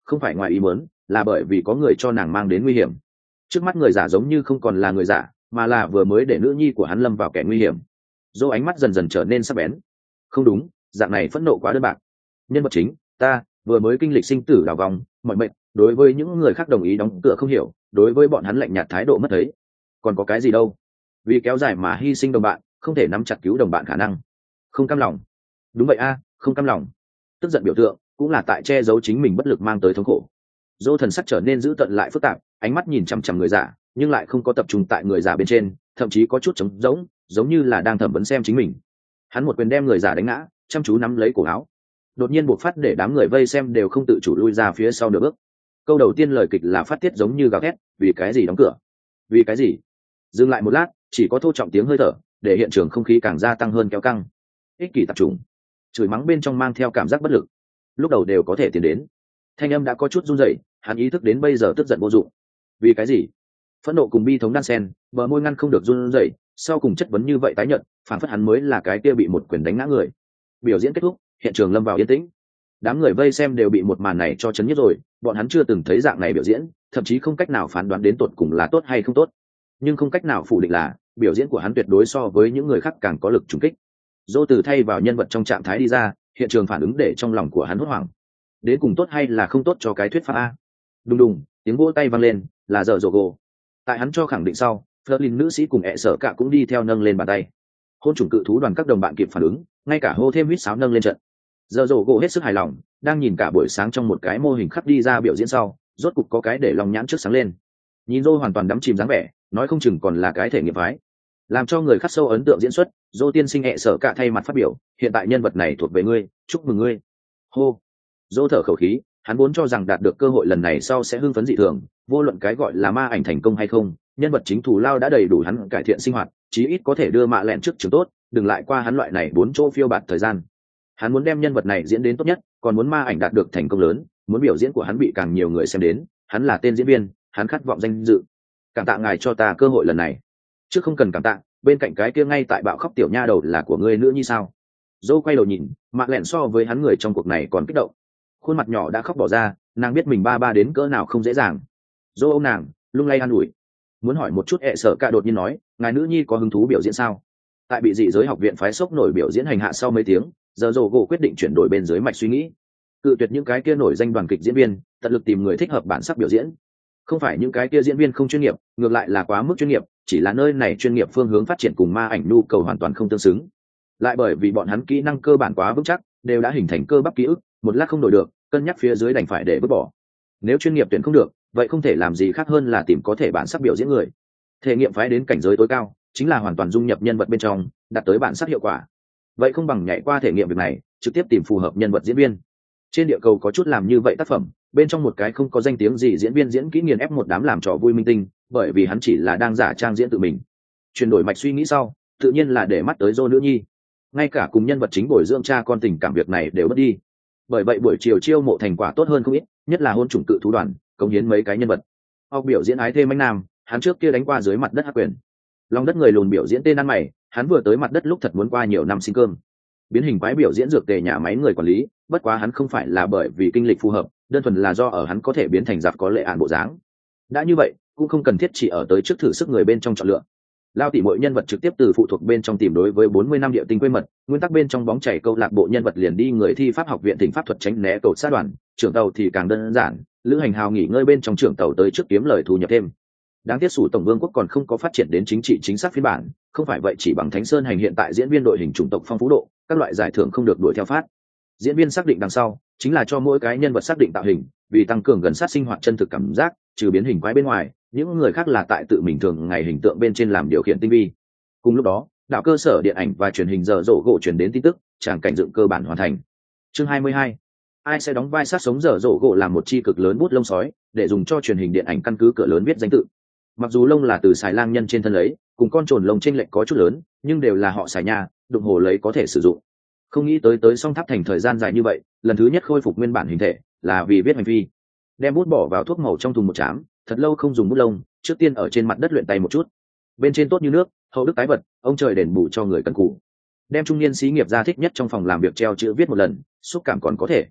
không phải ngoài ý muốn, là bởi vì có người cho nàng mang đến nguy hiểm. Trước mắt người giả giống như không còn là người giả, mà là vừa mới để nữ nhi của hắn lâm vào kẻ nguy hiểm. Dô ánh mắt dần dần trở nên sắc bén. Không đúng, dạng này phẫn nộ quá đơn bạc. Nhân vật chính, ta vừa mới kinh lịch sinh tử đảo vòng, mọi mệnh, đối với những người khác đồng ý đóng cửa không hiểu, đối với bọn hắn lạnh nhạt thái độ mất thấy. Còn có cái gì đâu? Vì kéo dài mà hy sinh đồng bạn, không thể nắm chặt cứu đồng bạn khả năng. Không cam lòng. Đúng vậy a, không cam lòng. Tức giận biểu tượng cũng là tại che giấu chính mình bất lực mang tới thống khổ. Dô thần sắc trở nên dữ tợn lại phức tạp, ánh mắt nhìn chằm chằm người giả, nhưng lại không có tập trung tại người giả bên trên, thậm chí có chút trống rỗng, giống như là đang thẩm vấn xem chính mình. Hắn một quyền đem người giả đánh ngã, chăm chú nắm lấy cổ áo. Đột nhiên buộc phát để đám người vây xem đều không tự chủ lui ra phía sau nửa bước. Câu đầu tiên lời kịch là phát tiết giống như gào thét, vì cái gì đóng cửa? Vì cái gì? Dừng lại một lát, chỉ có thô trọng tiếng hơi thở, để hiện trường không khí càng gia tăng hơn kéo căng. Ích kỷ tập trung, chửi mắng bên trong mang theo cảm giác bất lực. Lúc đầu đều có thể tiến đến. Thanh âm đã có chút run rẩy, hắn ý thức đến bây giờ tức giận vô dụng. Vì cái gì? Phẫn nộ cùng bi thống đan sen, bờ môi ngăn không được run rẩy, sau cùng chất vấn như vậy tái nhận, phản phất hắn mới là cái kia bị một quyền đánh ngã người. Biểu diễn kết thúc, hiện trường lâm vào yên tĩnh. Đám người vây xem đều bị một màn này cho chấn nhất rồi, bọn hắn chưa từng thấy dạng này biểu diễn, thậm chí không cách nào phán đoán đến tột cùng là tốt hay không tốt, nhưng không cách nào phủ định là biểu diễn của hắn tuyệt đối so với những người khác càng có lực trùng kích. Dô từ thay vào nhân vật trong trạng thái đi ra, hiện trường phản ứng để trong lòng của hắn hốt hoảng. Đến cùng tốt hay là không tốt cho cái thuyết pháp a? Đùng đùng, tiếng vỗ tay vang lên, là giờ rồ gỗ. Tại hắn cho khẳng định sau, Flerlin nữ sĩ cùng ẹ sở cả cũng đi theo nâng lên bàn tay. Hôn chủng cự thú đoàn các đồng bạn kịp phản ứng, ngay cả hô thêm huýt sáo nâng lên trận. Giờ rồ gỗ hết sức hài lòng, đang nhìn cả buổi sáng trong một cái mô hình khắc đi ra biểu diễn sau, rốt cục có cái để lòng nhãn trước sáng lên. Nhìn Dô hoàn toàn đắm chìm dáng vẻ, nói không chừng còn là cái thể nghiệm phái. Làm cho người khắc sâu ấn tượng diễn xuất, Dô tiên sinh ẹ sở cả thay mặt phát biểu, hiện tại nhân vật này thuộc về ngươi, chúc mừng ngươi. Hô. Dô thở khẩu khí, hắn vốn cho rằng đạt được cơ hội lần này sau sẽ hưng phấn dị thường, vô luận cái gọi là ma ảnh thành công hay không, nhân vật chính thù lao đã đầy đủ hắn cải thiện sinh hoạt, chí ít có thể đưa mạ lẹn trước trường tốt, đừng lại qua hắn loại này 4 chỗ phiêu bạt thời gian. Hắn muốn đem nhân vật này diễn đến tốt nhất, còn muốn ma ảnh đạt được thành công lớn, muốn biểu diễn của hắn bị càng nhiều người xem đến, hắn là tên diễn viên, hắn khát vọng danh dự. Cảm tạ ngài cho ta cơ hội lần này. Chứ không cần cảm tạ, bên cạnh cái kia ngay tại bạo khóc tiểu nha đầu là của ngươi nữa như sao? Dô quay đầu nhìn, mạ lẹn so với hắn người trong cuộc này còn kích động. Khuôn mặt nhỏ đã khóc bỏ ra, nàng biết mình ba đến cỡ nào không dễ dàng. Dô ôm nàng, lung lay an ủi. Muốn hỏi một chút ẹ sợ cả đột nhiên nói, ngài nữ nhi có hứng thú biểu diễn sao? Tại bị dị giới học viện phái sốc nổi biểu diễn hành hạ sau mấy tiếng, giờ rồ gỗ quyết định chuyển đổi bên dưới mạch suy nghĩ, cự tuyệt những cái kia nổi danh đoàn kịch diễn viên, tận lực tìm người thích hợp bản sắc biểu diễn. Không phải những cái kia diễn viên không chuyên nghiệp, ngược lại là quá mức chuyên nghiệp, chỉ là nơi này chuyên nghiệp phương hướng phát triển cùng ma ảnh nhu cầu hoàn toàn không tương xứng. Lại bởi vì bọn hắn kỹ năng cơ bản quá vững chắc, đều đã hình thành cơ bắp ký ức, một lát không đổi được, cân nhắc phía dưới đành phải để vứt bỏ. Nếu chuyên nghiệp tuyển không được, vậy không thể làm gì khác hơn là tìm có thể bản sắc biểu diễn người. Thể nghiệm phái đến cảnh giới tối cao, chính là hoàn toàn dung nhập nhân vật bên trong, đạt tới bản sắc hiệu quả. Vậy không bằng nhảy qua thể nghiệm việc này, trực tiếp tìm phù hợp nhân vật diễn viên. Trên địa cầu có chút làm như vậy tác phẩm, bên trong một cái không có danh tiếng gì diễn viên diễn kỹ nghiền ép một đám làm trò vui minh tinh, bởi vì hắn chỉ là đang giả trang diễn tự mình. Chuyển đổi mạch suy nghĩ sau, tự nhiên là để mắt tới Dô nữ nhi. Ngay cả cùng nhân vật chính bồi dưỡng cha con tình cảm việc này đều mất đi. Bởi vậy buổi chiều chiêu mộ thành quả tốt hơn không ít, nhất là hôn chủng cự thú đoàn, cống hiến mấy cái nhân vật. Học biểu diễn ái thê mãnh nam, hắn trước kia đánh qua dưới mặt đất hắc quyền. Long đất người lùn biểu diễn tên ăn mày, hắn vừa tới mặt đất lúc thật muốn qua nhiều năm sinh cơm. Biến hình quái biểu diễn dược tề nhà máy người quản lý, bất quá hắn không phải là bởi vì kinh lịch phù hợp, đơn thuần là do ở hắn có thể biến thành giặc có lệ ạn bộ dáng. Đã như vậy, cũng không cần thiết chỉ ở tới trước thử sức người bên trong chọn lựa. Lao tỉ mỗi nhân vật trực tiếp từ phụ thuộc bên trong tìm đối với 40 năm địa tinh quê mật, nguyên tắc bên trong bóng chảy câu lạc bộ nhân vật liền đi người thi pháp học viện thỉnh pháp thuật tránh né cầu sát đoàn, trưởng tàu thì càng đơn giản, lữ hành hào nghỉ ngơi bên trong trưởng tàu tới trước kiếm lời thu nhập thêm. Đáng tiếc sủ tổng vương quốc còn không có phát triển đến chính trị chính xác phiên bản, không phải vậy chỉ bằng Thánh Sơn hành hiện tại diễn viên đội hình chủng tộc phong phú độ, các loại giải thưởng không được đuổi theo phát. Diễn viên xác định đằng sau, chính là cho mỗi cái nhân vật xác định tạo hình, vì tăng cường gần sát sinh hoạt chân thực cảm giác, trừ biến hình quái bên ngoài, những người khác là tại tự mình thường ngày hình tượng bên trên làm điều khiển tinh vi. Cùng lúc đó, đạo cơ sở điện ảnh và truyền hình giờ rổ gỗ truyền đến tin tức, tràng cảnh dựng cơ bản hoàn thành. Chương 22. Ai sẽ đóng vai sát sống giờ rổ gỗ làm một chi cực lớn bút lông sói, để dùng cho truyền hình điện ảnh căn cứ cửa lớn viết danh tự. Mặc dù lông là từ xài lang nhân trên thân lấy, cùng con trồn lông chênh lệch có chút lớn, nhưng đều là họ xài nhà, đụng hồ lấy có thể sử dụng. Không nghĩ tới song tháp thành thời gian dài như vậy, lần thứ nhất khôi phục nguyên bản hình thể, là vì viết hành vi. Đem bút bỏ vào thuốc màu trong thùng một chám, thật lâu không dùng bút lông, trước tiên ở trên mặt đất luyện tay một chút. Bên trên tốt như nước, hậu đức tái vật, ông trời đền bù cho người cần cù. Đem trung niên xí nghiệp gia thích nhất trong phòng làm việc treo chữ viết một lần, xúc cảm còn có thể.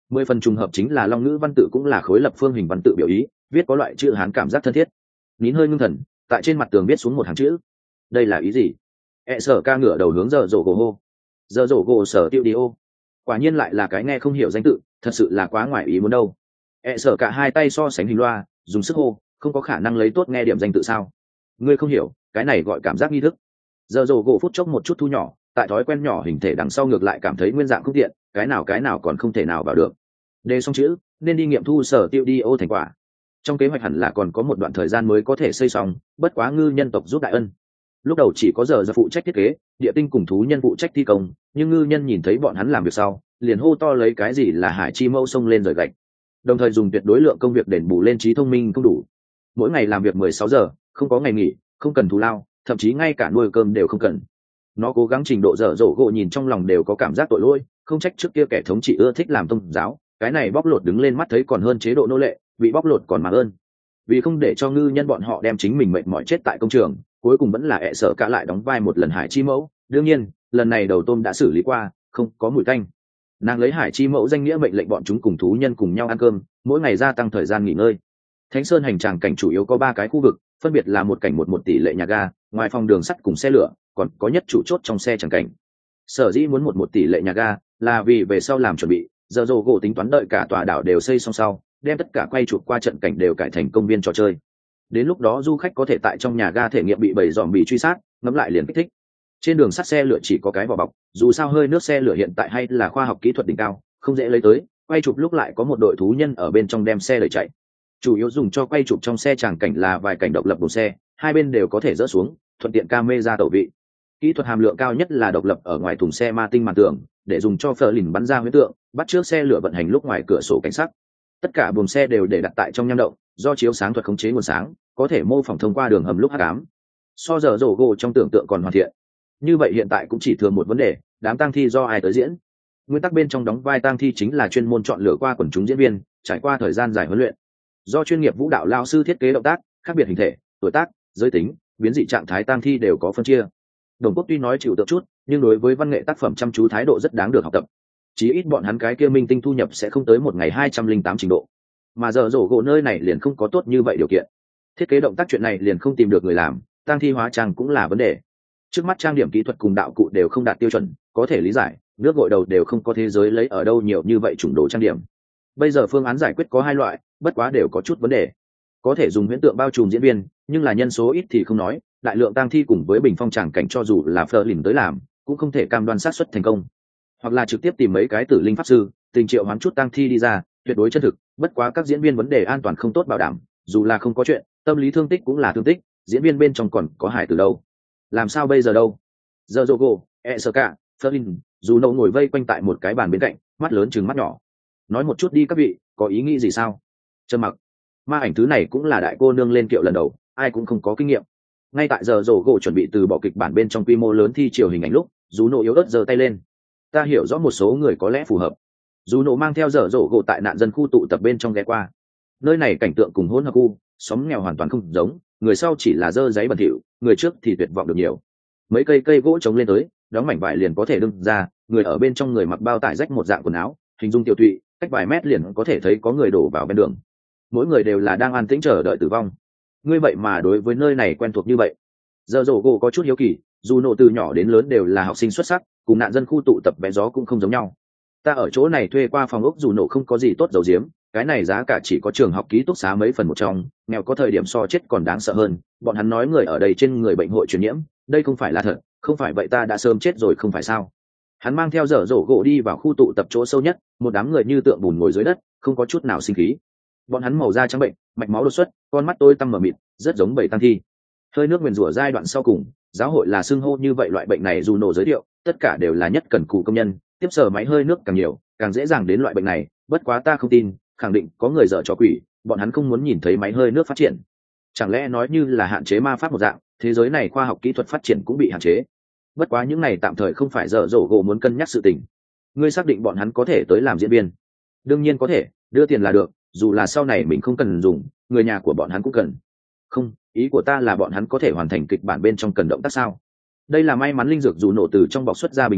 10 phần trùng hợp chính là long ngữ văn tự cũng là khối lập phương hình văn tự biểu ý, viết có loại chữ Hán cảm giác thân thiết. Nín hơi ngưng thần, tại trên mặt tường viết xuống một hàng chữ. Đây là ý gì? Sở ca ngửa đầu hướng giờ rổ gỗ hô. Giờ rổ gỗ sở tiêu đi ô. Quả nhiên lại là cái nghe không hiểu danh tự, thật sự là quá ngoài ý muốn đâu. Sở cả hai tay so sánh hình loa, dùng sức hô, không có khả năng lấy tốt nghe điểm danh tự sao? Ngươi không hiểu, cái này gọi cảm giác nghi thức. Giờ rổ gỗ phút chốc một chút thu nhỏ, tại thói quen nhỏ hình thể đằng sau ngược lại cảm thấy nguyên dạng không tiện, cái nào còn không thể nào vào được. Đề xong chữ, nên đi nghiệm thu sở tiêu đi ô thành quả. Trong kế hoạch hẳn là còn có một đoạn thời gian mới có thể xây xong, bất quá ngư nhân tộc giúp đại ân. Lúc đầu chỉ có giờ phụ trách thiết kế, địa tinh cùng thú nhân phụ trách thi công, nhưng ngư nhân nhìn thấy bọn hắn làm việc sau, liền hô to lấy cái gì là hải chi mâu xông lên rời gạch, đồng thời dùng tuyệt đối lượng công việc đền bù lên trí thông minh không đủ. Mỗi ngày làm việc 16 giờ, không có ngày nghỉ, không cần thù lao, thậm chí ngay cả nuôi cơm đều không cần. Nó cố gắng trình độ dở dỗ gỗ nhìn trong lòng đều có cảm giác tội lỗi, không trách trước kia kẻ thống trị ưa thích làm tôn giáo, cái này bóc lột đứng lên mắt thấy còn hơn chế độ nô lệ, bị bóc lột còn mà ơn. Vì không để cho ngư nhân bọn họ đem chính mình mệt mỏi chết tại công trường, cuối cùng vẫn là sợ cả lại đóng vai một lần hải chi mẫu. Đương nhiên lần này đầu tôm đã xử lý qua, không có mùi tanh. Nàng lấy hải chi mẫu danh nghĩa mệnh lệnh bọn chúng cùng thú nhân cùng nhau ăn cơm, mỗi ngày gia tăng thời gian nghỉ ngơi. Thánh Sơn hành tràng cảnh chủ yếu có 3 cái khu vực, phân biệt là một cảnh một tỷ lệ nhà ga, ngoài phòng đường sắt cùng xe lửa, còn có nhất chủ chốt trong xe tràng cảnh. Sở dĩ muốn một tỷ lệ nhà ga là vì về sau làm chuẩn bị, giờ dồ gỗ tính toán đợi cả tòa đảo đều xây xong sau, đem tất cả quay chụp qua trận cảnh đều cải thành công viên trò chơi. Đến lúc đó du khách có thể tại trong nhà ga thể nghiệm bị bầy dòm bị truy sát, ngẫm lại liền kích thích. Trên đường sắt xe lửa chỉ có cái vỏ bọc, dù sao hơi nước xe lửa hiện tại hay là khoa học kỹ thuật đỉnh cao, không dễ lấy tới, quay chụp lúc lại có một đội thú nhân ở bên trong đem xe đẩy chạy. Chủ yếu dùng cho quay chụp trong xe tràng cảnh là vài cảnh độc lập buồng xe, hai bên đều có thể dỡ xuống, thuận tiện camera tẩu vị. Kỹ thuật hàm lượng cao nhất là độc lập ở ngoài thùng xe ma tinh màn tường, để dùng cho phở lìn bắn ra huyễn tượng, bắt trước xe lửa vận hành lúc ngoài cửa sổ cảnh sát. Tất cả buồng xe đều để đặt tại trong nham động, do chiếu sáng thuật khống chế nguồn sáng, có thể mô phỏng thông qua đường hầm lúc hắc ám. So giờ rổ gỗ trong tưởng tượng còn hoàn thiện. Như vậy hiện tại cũng chỉ thừa một vấn đề, đám tang thi do ai tới diễn? Nguyên tắc bên trong đóng vai tang thi chính là chuyên môn chọn lựa qua quần chúng diễn viên, trải qua thời gian dài huấn luyện. Do chuyên nghiệp vũ đạo lao sư thiết kế động tác, khác biệt hình thể, tuổi tác, giới tính, biến dị trạng thái tang thi đều có phân chia. Đồng Quốc tuy nói chịu tượng chút, nhưng đối với văn nghệ tác phẩm chăm chú thái độ rất đáng được học tập. Chí ít bọn hắn cái kia minh tinh thu nhập sẽ không tới một ngày 208 trình độ. Mà giờ rổ gỗ nơi này liền không có tốt như vậy điều kiện. Thiết kế động tác chuyện này liền không tìm được người làm, tang thi hóa trang cũng là vấn đề. Trước mắt trang điểm kỹ thuật cùng đạo cụ đều không đạt tiêu chuẩn, có thể lý giải, nước gội đầu đều không có thế giới lấy ở đâu nhiều như vậy chủng đồ trang điểm. Bây giờ phương án giải quyết có 2 loại, bất quá đều có chút vấn đề. Có thể dùng huyễn tượng bao trùm diễn viên, nhưng là nhân số ít thì không nói, đại lượng tang thi cùng với bình phong tràng cảnh cho dù là phơ lìn tới làm, cũng không thể cam đoan xác suất thành công. Hoặc là trực tiếp tìm mấy cái tử linh pháp sư, tình triệu hoán chút tang thi đi ra, tuyệt đối chân thực, bất quá các diễn viên vấn đề an toàn không tốt bảo đảm, dù là không có chuyện, tâm lý thương tích cũng là thương tích, diễn viên bên trong còn có hải từ đâu. Làm sao bây giờ đâu? Giờ Jogo, Esuka, Ferlin, dù nậu ngồi vây quanh tại một cái bàn bên cạnh, mắt lớn trừng mắt nhỏ. Nói một chút đi các vị, có ý nghĩ gì sao? Trầm mặc. Ma ảnh thứ này cũng là đại cô nương lên kiệu lần đầu, ai cũng không có kinh nghiệm. Ngay tại giờ Jogo chuẩn bị từ bỏ kịch bản bên trong quy mô lớn thi chiều hình ảnh lúc, dù nậu yếu ớt giơ tay lên. Ta hiểu rõ một số người có lẽ phù hợp. Dù nậu mang theo giờ Jogo tại nạn dân khu tụ tập bên trong ghé qua. Nơi này cảnh tượng cùng hỗn hợp khu, xóm nghèo hoàn toàn không giống, người sau chỉ là dơ giấy bẩn thỉu, người trước thì tuyệt vọng được nhiều. Mấy cây gỗ trống lên tới, đóng mảnh vải liền có thể đâm ra, người ở bên trong người mặc bao tải rách một dạng quần áo, hình dung tiểu thụy, cách vài mét liền có thể thấy có người đổ vào bên đường. Mỗi người đều là đang an tĩnh chờ đợi tử vong. Ngươi vậy mà đối với nơi này quen thuộc như vậy? Giờ rổ gỗ có chút hiếu kỳ, dù nổ từ nhỏ đến lớn đều là học sinh xuất sắc, cùng nạn dân khu tụ tập vé gió cũng không giống nhau. Ta ở chỗ này thuê qua phòng ốc dù nổ không có gì tốt dầu diếm, cái này giá cả chỉ có trường học ký túc xá mấy phần một trong, nghèo có thời điểm so chết còn đáng sợ hơn. Bọn hắn nói người ở đây trên người bệnh hội truyền nhiễm, đây không phải là thật, không phải vậy ta đã sớm chết rồi không phải sao? Hắn mang theo dở dỗ gỗ đi vào khu tụ tập chỗ sâu nhất, một đám người như tượng bùn ngồi dưới đất, không có chút nào sinh khí. Bọn hắn màu da trắng bệnh, mạch máu đột xuất, con mắt tối tăm mờ mịt, rất giống bầy tang thi. Hơi nước nguyền rủa giai đoạn sau cùng, giáo hội là xưng hô như vậy loại bệnh này dù nổ giới thiệu, tất cả đều là nhất cần cù công nhân, tiếp sở máy hơi nước càng nhiều, càng dễ dàng đến loại bệnh này. Bất quá ta không tin, khẳng định có người dở trò quỷ, bọn hắn không muốn nhìn thấy máy hơi nước phát triển. Chẳng lẽ nói như là hạn chế ma pháp một dạng, thế giới này khoa học kỹ thuật phát triển cũng bị hạn chế. Bất quá những này tạm thời không phải dở dỗ gỗ muốn cân nhắc sự tình. Ngươi xác định bọn hắn có thể tới làm diễn viên? Đương nhiên có thể, đưa tiền là được, dù là sau này mình không cần dùng, người nhà của bọn hắn cũng cần. Không, ý của ta là bọn hắn có thể hoàn thành kịch bản bên trong cần động tác sao? Đây là may mắn linh dược dù nổ từ trong bọc xuất ra bình nhỏ,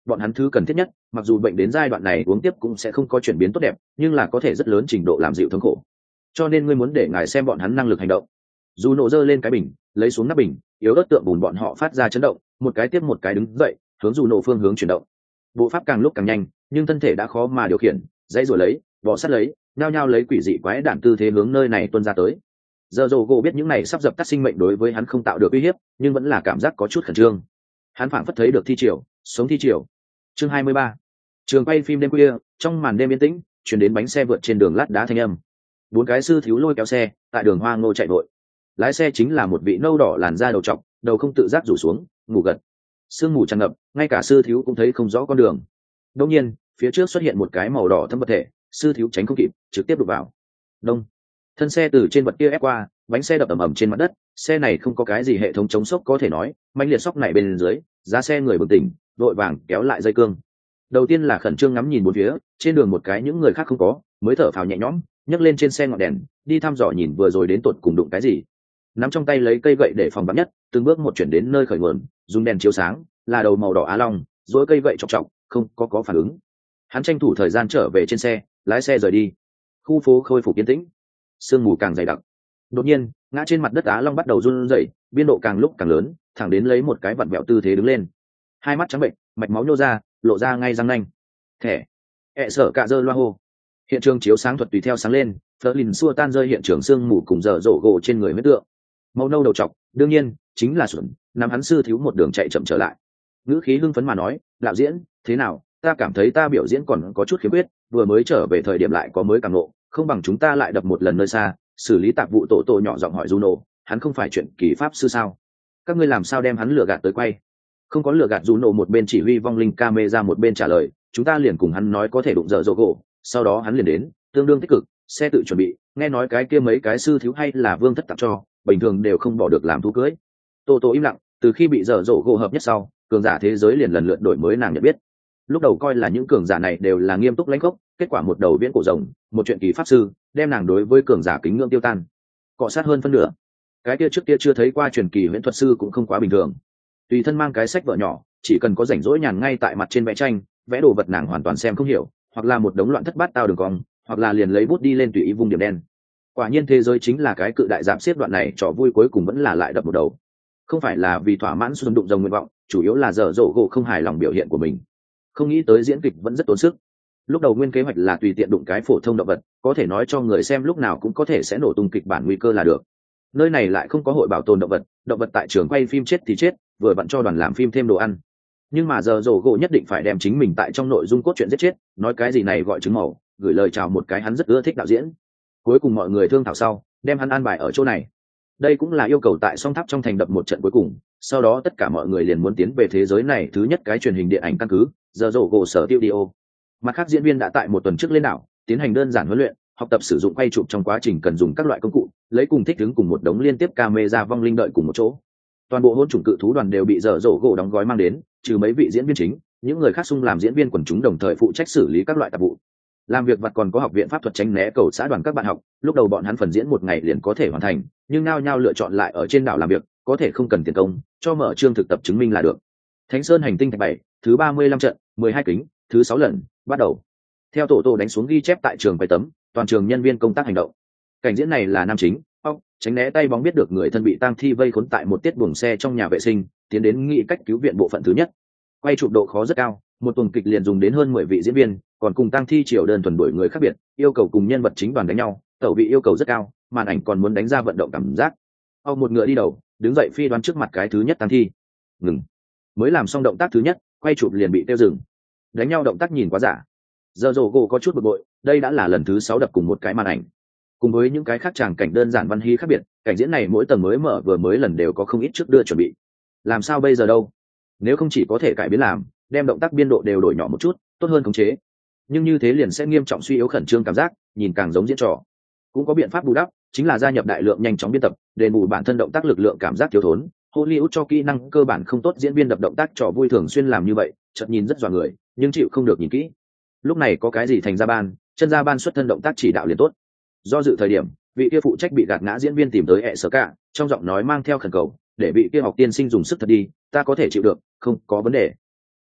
bọn hắn thứ cần thiết nhất, mặc dù bệnh đến giai đoạn này uống tiếp cũng sẽ không có chuyển biến tốt đẹp, nhưng là có thể rất lớn trình độ làm dịu thống khổ. Cho nên ngươi muốn để ngài xem bọn hắn năng lực hành động. Dù nổ giơ lên cái bình, lấy xuống nắp bình, yếu ớt tượng bùn bọn họ phát ra chấn động, một cái tiếp một cái đứng dậy, hướng dù nổ phương hướng chuyển động. Bộ pháp càng lúc càng nhanh, nhưng thân thể đã khó mà điều khiển, dãy rồi lấy, bò sát lấy, nhao nhao lấy quỷ dị quái đản tư thế hướng nơi này tuôn ra tới. Giờ Dầu Gỗ biết những này sắp dập tắt sinh mệnh đối với hắn không tạo được uy hiếp, nhưng vẫn là cảm giác có chút khẩn trương. Hắn phảng phất thấy được thi triều, sống thi triều. Chương 23. Trường quay phim đêm khuya, trong màn đêm yên tĩnh, truyền đến bánh xe vượt trên đường lát đá thanh âm. Bốn cái sư thiếu lôi kéo xe, tại đường hoa ngô chạy vội. Lái xe chính là một vị nâu đỏ làn da đầu trọc, đầu không tự giác rủ xuống, ngủ gật. Sương mù tràn ngập, ngay cả sư thiếu cũng thấy không rõ con đường. Đột nhiên, phía trước xuất hiện một cái màu đỏ thâm vật thể, sư thiếu tránh không kịp, trực tiếp đụng vào. Đông. Thân xe từ trên vật kia ép qua, bánh xe đập ầm ầm trên mặt đất. Xe này không có cái gì hệ thống chống sốc có thể nói, mãnh liệt sốc này bên dưới, giá xe người bừng tỉnh, đội vàng kéo lại dây cương. Đầu tiên là khẩn trương ngắm nhìn bốn phía, trên đường một cái những người khác không có, mới thở phào nhẹ nhõm, nhấc lên trên xe ngọn đèn, đi thăm dò nhìn vừa rồi đến tột cùng đụng cái gì. Nắm trong tay lấy cây gậy để phòng bắn nhất, từng bước một chuyển đến nơi khởi nguồn, dùng đèn chiếu sáng, là đầu màu đỏ á long, dối cây gậy chọc chọc, không có phản ứng. Hắn tranh thủ thời gian trở về trên xe, lái xe rời đi. Khu phố khôi phục yên tĩnh, sương mù càng dày đặc. Đột nhiên, ngã trên mặt đất á long bắt đầu run rẩy, biên độ càng lúc càng lớn, thẳng đến lấy một cái vặn vẹo tư thế đứng lên. Hai mắt trắng bệnh, mạch máu nhô ra, lộ ra ngay răng nanh. Thẻ. Sợ cả dơ loa hô. Hiện trường chiếu sáng thuật tùy theo sáng lên, Flerlin xua tan rơi hiện trường sương mù cùng giờ rổ gỗ trên người huyết tượng. Màu nâu đầu trọc, đương nhiên chính là Xuân, nắm hắn sư thiếu một đường chạy chậm trở lại. Ngữ khí hưng phấn mà nói, đạo diễn, thế nào? Ta cảm thấy ta biểu diễn còn có chút khiếm khuyết, vừa mới trở về thời điểm lại có mới càng nộ, không bằng chúng ta lại đập một lần nơi xa, xử lý tạp vụ tổ nhỏ giọng hỏi Juno, hắn không phải chuyện kỳ pháp sư sao? Các ngươi làm sao đem hắn lừa gạt tới quay? Không có lừa gạt Juno, một bên chỉ huy vong linh camera một bên trả lời, chúng ta liền cùng hắn nói có thể đụng dở dỗ gỗ, sau đó hắn liền đến, tương đương tích cực, xe tự chuẩn bị, nghe nói cái kia mấy cái sư thiếu hay là vương thất tặng cho, bình thường đều không bỏ được làm thú cưới. Tô im lặng, từ khi bị dở dỗ gỗ hợp nhất sau, cường giả thế giới liền lần lượt đổi mới nàng nhận biết. Lúc đầu coi là những cường giả này đều là nghiêm túc lãnh khốc, kết quả một đầu viễn cổ rồng, một chuyện kỳ pháp sư, đem nàng đối với cường giả kính ngưỡng tiêu tan, cọ sát hơn phân nửa. Cái kia trước kia chưa thấy qua truyền kỳ huyễn thuật sư cũng không quá bình thường. Tùy thân mang cái sách vở nhỏ, chỉ cần có rảnh rỗi nhàn ngay tại mặt trên vẽ tranh, vẽ đồ vật nàng hoàn toàn xem không hiểu, hoặc là một đống loạn thất bát tao đường cong, hoặc là liền lấy bút đi lên tùy ý vung điểm đen. Quả nhiên thế giới chính là cái cự đại giảm xếp đoạn này, trò vui cuối cùng vẫn là lại đập một đầu. Không phải là vì thỏa mãn xuân đụng rồng nguyện vọng, chủ yếu là dở dỗ gỗ không hài lòng biểu hiện của mình. Không nghĩ tới diễn kịch vẫn rất tốn sức. Lúc đầu nguyên kế hoạch là tùy tiện đụng cái phổ thông động vật, có thể nói cho người xem lúc nào cũng có thể sẽ nổ tung kịch bản nguy cơ là được. Nơi này lại không có hội bảo tồn động vật tại trường quay phim chết thì chết, vừa vặn cho đoàn làm phim thêm đồ ăn. Nhưng mà giờ dỗ gỗ nhất định phải đem chính mình tại trong nội dung cốt truyện giết chết, nói cái gì này gọi trứng màu, gửi lời chào một cái hắn rất ưa thích đạo diễn. Cuối cùng mọi người thương thảo sau, đem hắn an bài ở chỗ này. Đây cũng là yêu cầu tại song tháp trong thành đập một trận cuối cùng, sau đó tất cả mọi người liền muốn tiến về thế giới này thứ nhất cái truyền hình điện ảnh căn cứ, giờ dỗ gỗ sở tiêu đi ô. Mặt khác diễn viên đã tại một tuần trước lên đảo, tiến hành đơn giản huấn luyện, học tập sử dụng quay chụp trong quá trình cần dùng các loại công cụ, lấy cùng thích ứng cùng một đống liên tiếp camera vong linh đợi cùng một chỗ. Toàn bộ hôn chủng cự thú đoàn đều bị dở dỗ gỗ đóng gói mang đến, trừ mấy vị diễn viên chính, những người khác xung làm diễn viên quần chúng đồng thời phụ trách xử lý các loại tạp vụ. Làm việc vặt còn có học viện pháp thuật tránh né cầu xã đoàn các bạn học, lúc đầu bọn hắn phần diễn một ngày liền có thể hoàn thành, nhưng nao nhao lựa chọn lại ở trên đảo làm việc, có thể không cần tiền công, cho mở chương thực tập chứng minh là được. Thánh Sơn hành tinh thạch 7, thứ 35 trận, 12 kính, thứ 6 lần, bắt đầu. Theo tổ đánh xuống ghi chép tại trường quay tấm, toàn trường nhân viên công tác hành động. Cảnh diễn này là nam chính, tránh né tay bóng biết được người thân bị tang thi vây khốn tại một tiết buồng xe trong nhà vệ sinh, tiến đến nghĩ cách cứu viện bộ phận thứ nhất. Quay chụp độ khó rất cao, một tuần kịch liền dùng đến hơn 10 vị diễn viên, còn cùng tang thi triều đơn thuần đổi người khác biệt, yêu cầu cùng nhân vật chính đoàn đánh nhau, tẩu vị yêu cầu rất cao, màn ảnh còn muốn đánh ra vận động cảm giác. Một ngựa đi đầu, đứng dậy phi đoán trước mặt cái thứ nhất tang thi. Ngừng. Mới làm xong động tác thứ nhất, quay chụp liền bị tiêu dừng. Đánh nhau động tác nhìn quá giả. Giờ rồ gỗ có chút bực bội, đây đã là lần thứ 6 đập cùng một cái màn ảnh. Cùng với những cái khác tràng cảnh đơn giản văn hí khác biệt, cảnh diễn này mỗi tầng mới mở vừa mới lần đều có không ít trước đưa chuẩn bị. Làm sao bây giờ đâu? Nếu không chỉ có thể cải biến làm, đem động tác biên độ đều đổi nhỏ một chút, tốt hơn khống chế. Nhưng như thế liền sẽ nghiêm trọng suy yếu khẩn trương cảm giác, nhìn càng giống diễn trò. Cũng có biện pháp bù đắp, chính là gia nhập đại lượng nhanh chóng biên tập, đền bù bản thân động tác lực lượng cảm giác thiếu thốn. Hollywood cho kỹ năng cơ bản không tốt, diễn viên đập động tác trò vui thường xuyên làm như vậy, chợt nhìn rất dọa người, nhưng chịu không được nhìn kỹ. Lúc này có cái gì thành ra ban, chân ra ban xuất thân động tác chỉ đạo liền tốt. Do dự thời điểm, vị kia phụ trách bị gạt ngã diễn viên tìm tới sở cả, trong giọng nói mang theo khẩn cầu, để vị kia học tiên sinh dùng sức thật đi, ta có thể chịu được, không có vấn đề.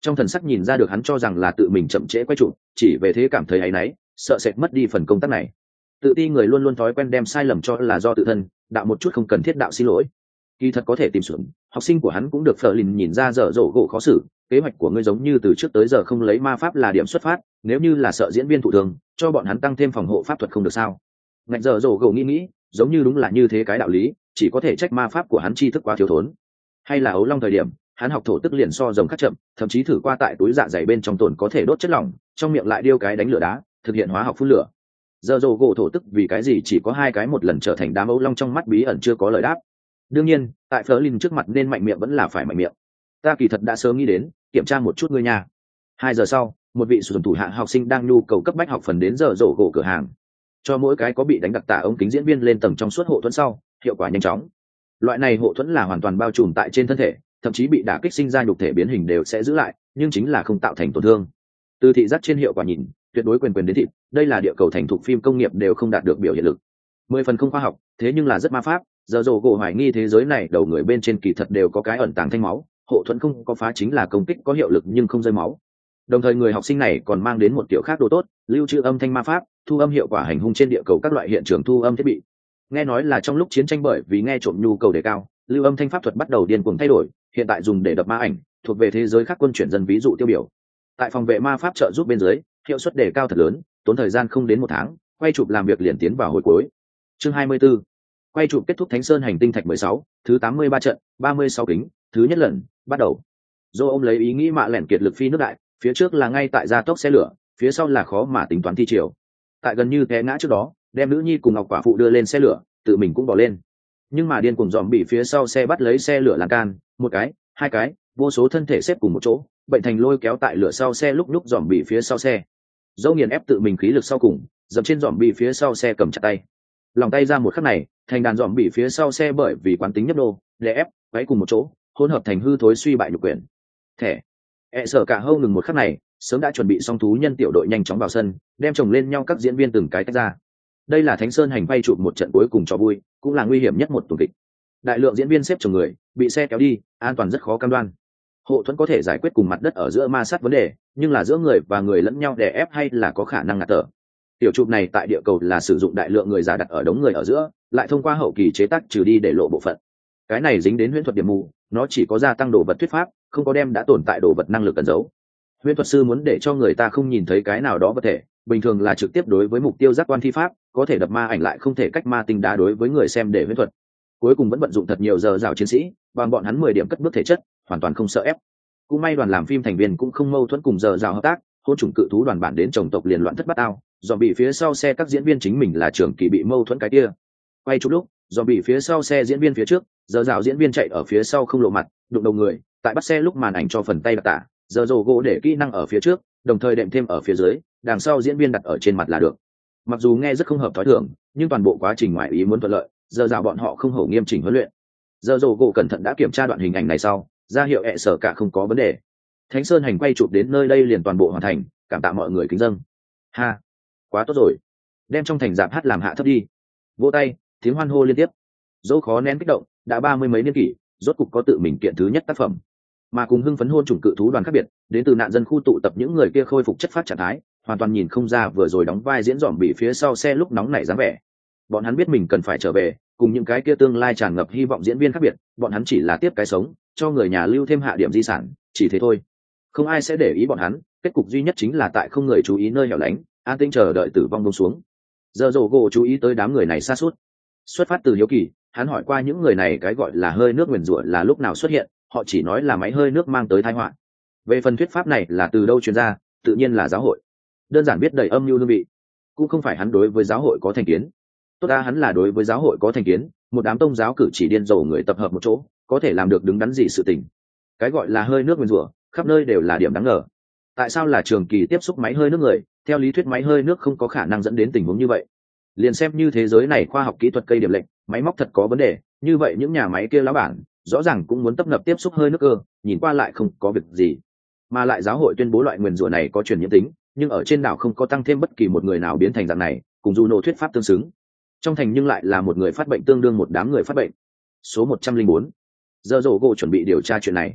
Trong thần sắc nhìn ra được hắn cho rằng là tự mình chậm trễ quay chụp, chỉ về thế cảm thấy áy náy, sợ sệt mất đi phần công tác này. Tự ti người luôn luôn thói quen đem sai lầm cho là do tự thân, đạo một chút không cần thiết đạo xin lỗi. Kỳ thật có thể tìm xuống, học sinh của hắn cũng được Fleur Lin nhìn ra dở dỗ gỗ khó xử, kế hoạch của ngươi giống như từ trước tới giờ không lấy ma pháp là điểm xuất phát, nếu như là sợ diễn viên thụ thường, cho bọn hắn tăng thêm phòng hộ pháp thuật không được sao? Ngạch dở dỗ gỗ nghĩ, giống như đúng là như thế cái đạo lý, chỉ có thể trách ma pháp của hắn tri thức quá thiếu thốn. Hay là ấu long thời điểm, hắn học thổ tức liền so rồng khắc chậm, thậm chí thử qua tại túi dạ dày bên trong tồn có thể đốt chất lỏng, trong miệng lại điêu cái đánh lửa đá, thực hiện hóa học phun lửa. Giờ dồ gỗ thổ tức vì cái gì chỉ có hai cái một lần trở thành đám ấu long trong mắt bí ẩn chưa có lời đáp. Đương nhiên, tại Fleur trước mặt nên mạnh miệng vẫn là phải mạnh miệng. Ta kỳ thật đã sớm nghĩ đến, kiểm tra một chút ngươi nha. 2 giờ sau, một vị sử dụng thủ hạ học sinh đang nhu cầu cấp bách học phần đến giờ dồ gỗ cửa hàng. Cho mỗi cái có bị đánh đặc tả ống kính diễn viên lên tầng trong suốt hộ thuẫn sau, hiệu quả nhanh chóng. Loại này hộ thuẫn là hoàn toàn bao trùm tại trên thân thể, thậm chí bị đả kích sinh ra nhục thể biến hình đều sẽ giữ lại, nhưng chính là không tạo thành tổn thương. Từ thị giác trên hiệu quả nhìn, tuyệt đối quyền đến thịt, đây là địa cầu thành thục phim công nghiệp đều không đạt được biểu hiện lực. 10 phần không khoa học, thế nhưng là rất ma pháp. Giờ dồ gỗ hoài nghi thế giới này đầu người bên trên kỳ thật đều có cái ẩn tàng thanh máu, hộ thuẫn không có phá chính là công kích có hiệu lực nhưng không rơi máu. Đồng thời người học sinh này còn mang đến một kiểu khác đồ tốt, lưu trữ âm thanh ma pháp, thu âm hiệu quả hành hung trên địa cầu các loại hiện trường thu âm thiết bị. Nghe nói là trong lúc chiến tranh bởi vì nghe trộm nhu cầu đề cao, lưu âm thanh pháp thuật bắt đầu điên cuồng thay đổi, hiện tại dùng để đập ma ảnh, thuộc về thế giới khác quân chuyển dân ví dụ tiêu biểu. Tại phòng vệ ma pháp trợ giúp bên dưới, hiệu suất đề cao thật lớn, tốn thời gian không đến 1 tháng, quay chụp làm việc liền tiến vào hồi cuối. Chương 24. Quay chụp kết thúc Thánh Sơn hành tinh thạch 16, thứ 83 trận, 36 kính, thứ nhất lần, bắt đầu. Dô ôm lấy ý nghĩ mạ lẻn kiệt lực phi nước đại, phía trước là ngay tại gia tốc xe lửa, phía sau là khó mà tính toán thi chiều. Tại gần như té ngã trước đó, đem nữ nhi cùng Ngọc Quả phụ đưa lên xe lửa, tự mình cũng bỏ lên. Nhưng mà điên cuồng dòm bị phía sau xe bắt lấy xe lửa lan can, một cái, hai cái, vô số thân thể xếp cùng một chỗ, bệnh thành lôi kéo tại lửa sau xe lúc nhúc dòm bị phía sau xe. Dâu nghiền ép tự mình khí lực sau cùng, dậm trên dòm bị phía sau xe cầm chặt tay. Lòng tay ra một khắc này, thành đàn dòm bị phía sau xe bởi vì quán tính nhấp đô, đè ép, quấy cùng một chỗ, hỗn hợp thành hư thối suy bại nhục quyền. Thẻ. Sở cả hâu ngừng một khắc này, sớm đã chuẩn bị xong thú nhân tiểu đội nhanh chóng vào sân, đem chồng lên nhau các diễn viên từng cái tách ra. Đây là Thánh Sơn hành quay chụp một trận cuối cùng cho vui, cũng là nguy hiểm nhất một tuần kịch. Đại lượng diễn viên xếp chồng người, bị xe kéo đi, an toàn rất khó cam đoan. Hộ thuẫn có thể giải quyết cùng mặt đất ở giữa ma sát vấn đề, nhưng là giữa người và người lẫn nhau đè ép hay là có khả năng ngạt thở. Tiểu chụp này tại địa cầu là sử dụng đại lượng người già đặt ở đống người ở giữa, lại thông qua hậu kỳ chế tác trừ đi để lộ bộ phận. Cái này dính đến huyễn thuật điểm mù, nó chỉ có gia tăng đồ vật thuyết pháp, không có đem đã tồn tại đồ vật năng lực ẩn giấu. Huyễn thuật sư muốn để cho người ta không nhìn thấy cái nào đó vật thể, bình thường là trực tiếp đối với mục tiêu giác quan thi pháp, có thể đập ma ảnh lại không thể cách ma tinh đá đối với người xem để huyễn thuật. Cuối cùng vẫn vận dụng thật nhiều giờ rào chiến sĩ, bằng bọn hắn 10 điểm cất bước thể chất, hoàn toàn không sợ ép. Cũng may đoàn làm phim thành viên cũng không mâu thuẫn cùng giờ rào hợp tác, hôn chủng cự thú đoàn bản đến chồng tộc liền loạn thất bát ao, dòm bị phía sau xe các diễn viên chính mình là trưởng kỳ bị mâu thuẫn cái kia. Quay chụp lúc, dòm bị phía sau xe diễn viên phía trước, giờ rào diễn viên chạy ở phía sau không lộ mặt, đụng đầu người, tại bắt xe lúc màn ảnh cho phần tay đặc tả, giờ rồ gỗ để kỹ năng ở phía trước, đồng thời đệm thêm ở phía dưới, đằng sau diễn viên đặt ở trên mặt là được. Mặc dù nghe rất không hợp thói thường, nhưng toàn bộ quá trình ngoài ý muốn thuận lợi, giờ rào bọn họ không hổ nghiêm chỉnh huấn luyện. Giờ rồ gỗ cẩn thận đã kiểm tra đoạn hình ảnh này sau, ra hiệu sở cả không có vấn đề. Thánh Sơn hành quay chụp đến nơi đây liền toàn bộ hoàn thành, cảm tạ mọi người kính dâng. Ha, quá tốt rồi, đem trong thành dạp hát làm hạ thấp đi. Vỗ tay, tiếng hoan hô liên tiếp. Dẫu khó nén kích động, đã 30 mấy niên kỷ, rốt cục có tự mình kiện thứ nhất tác phẩm. Mà cùng hưng phấn hôn chủng cự thú đoàn khác biệt, đến từ nạn dân khu tụ tập những người kia khôi phục chất phát trạng thái, hoàn toàn nhìn không ra vừa rồi đóng vai diễn dòm bị phía sau xe lúc nóng nảy dáng vẻ. Bọn hắn biết mình cần phải trở về, cùng những cái kia tương lai tràn ngập hy vọng diễn viên khác biệt, bọn hắn chỉ là tiếp cái sống, cho người nhà lưu thêm hạ điểm di sản, chỉ thế thôi. Không ai sẽ để ý bọn hắn, kết cục duy nhất chính là tại không người chú ý nơi hẻo lánh, an tĩnh chờ đợi tử vong buông xuống. Giờ rồ gỗ chú ý tới đám người này xa suốt. Xuất phát từ hiếu kỳ, hắn hỏi qua những người này cái gọi là hơi nước nguyền rủa là lúc nào xuất hiện, họ chỉ nói là máy hơi nước mang tới tai họa. Về phần thuyết pháp này là từ đâu truyền ra, tự nhiên là giáo hội. Đơn giản biết đầy âm mưu hương vị. Cũng không phải hắn đối với giáo hội có thành kiến. Tốt ra hắn là đối với giáo hội có thành kiến, một đám tông giáo cử chỉ điên rồ người tập hợp một chỗ, có thể làm được đứng đắn gì sự tình. Cái gọi là hơi nước nguyền rủa, khắp nơi đều là điểm đáng ngờ. Tại sao là trường kỳ tiếp xúc máy hơi nước người, theo lý thuyết máy hơi nước không có khả năng dẫn đến tình huống như vậy. Liền xem như thế giới này khoa học kỹ thuật cây điểm lệnh, máy móc thật có vấn đề, như vậy những nhà máy kia lão bản rõ ràng cũng muốn tấp nập tiếp xúc hơi nước cơ, nhìn qua lại không có việc gì. Mà lại giáo hội tuyên bố loại nguyền rủa này có truyền nhiễm tính, nhưng ở trên đảo không có tăng thêm bất kỳ một người nào biến thành dạng này, cùng Juno thuyết pháp tương xứng. Trong thành nhưng lại là một người phát bệnh tương đương một đám người phát bệnh. Số 104. Giờ rổ gỗ chuẩn bị điều tra chuyện này.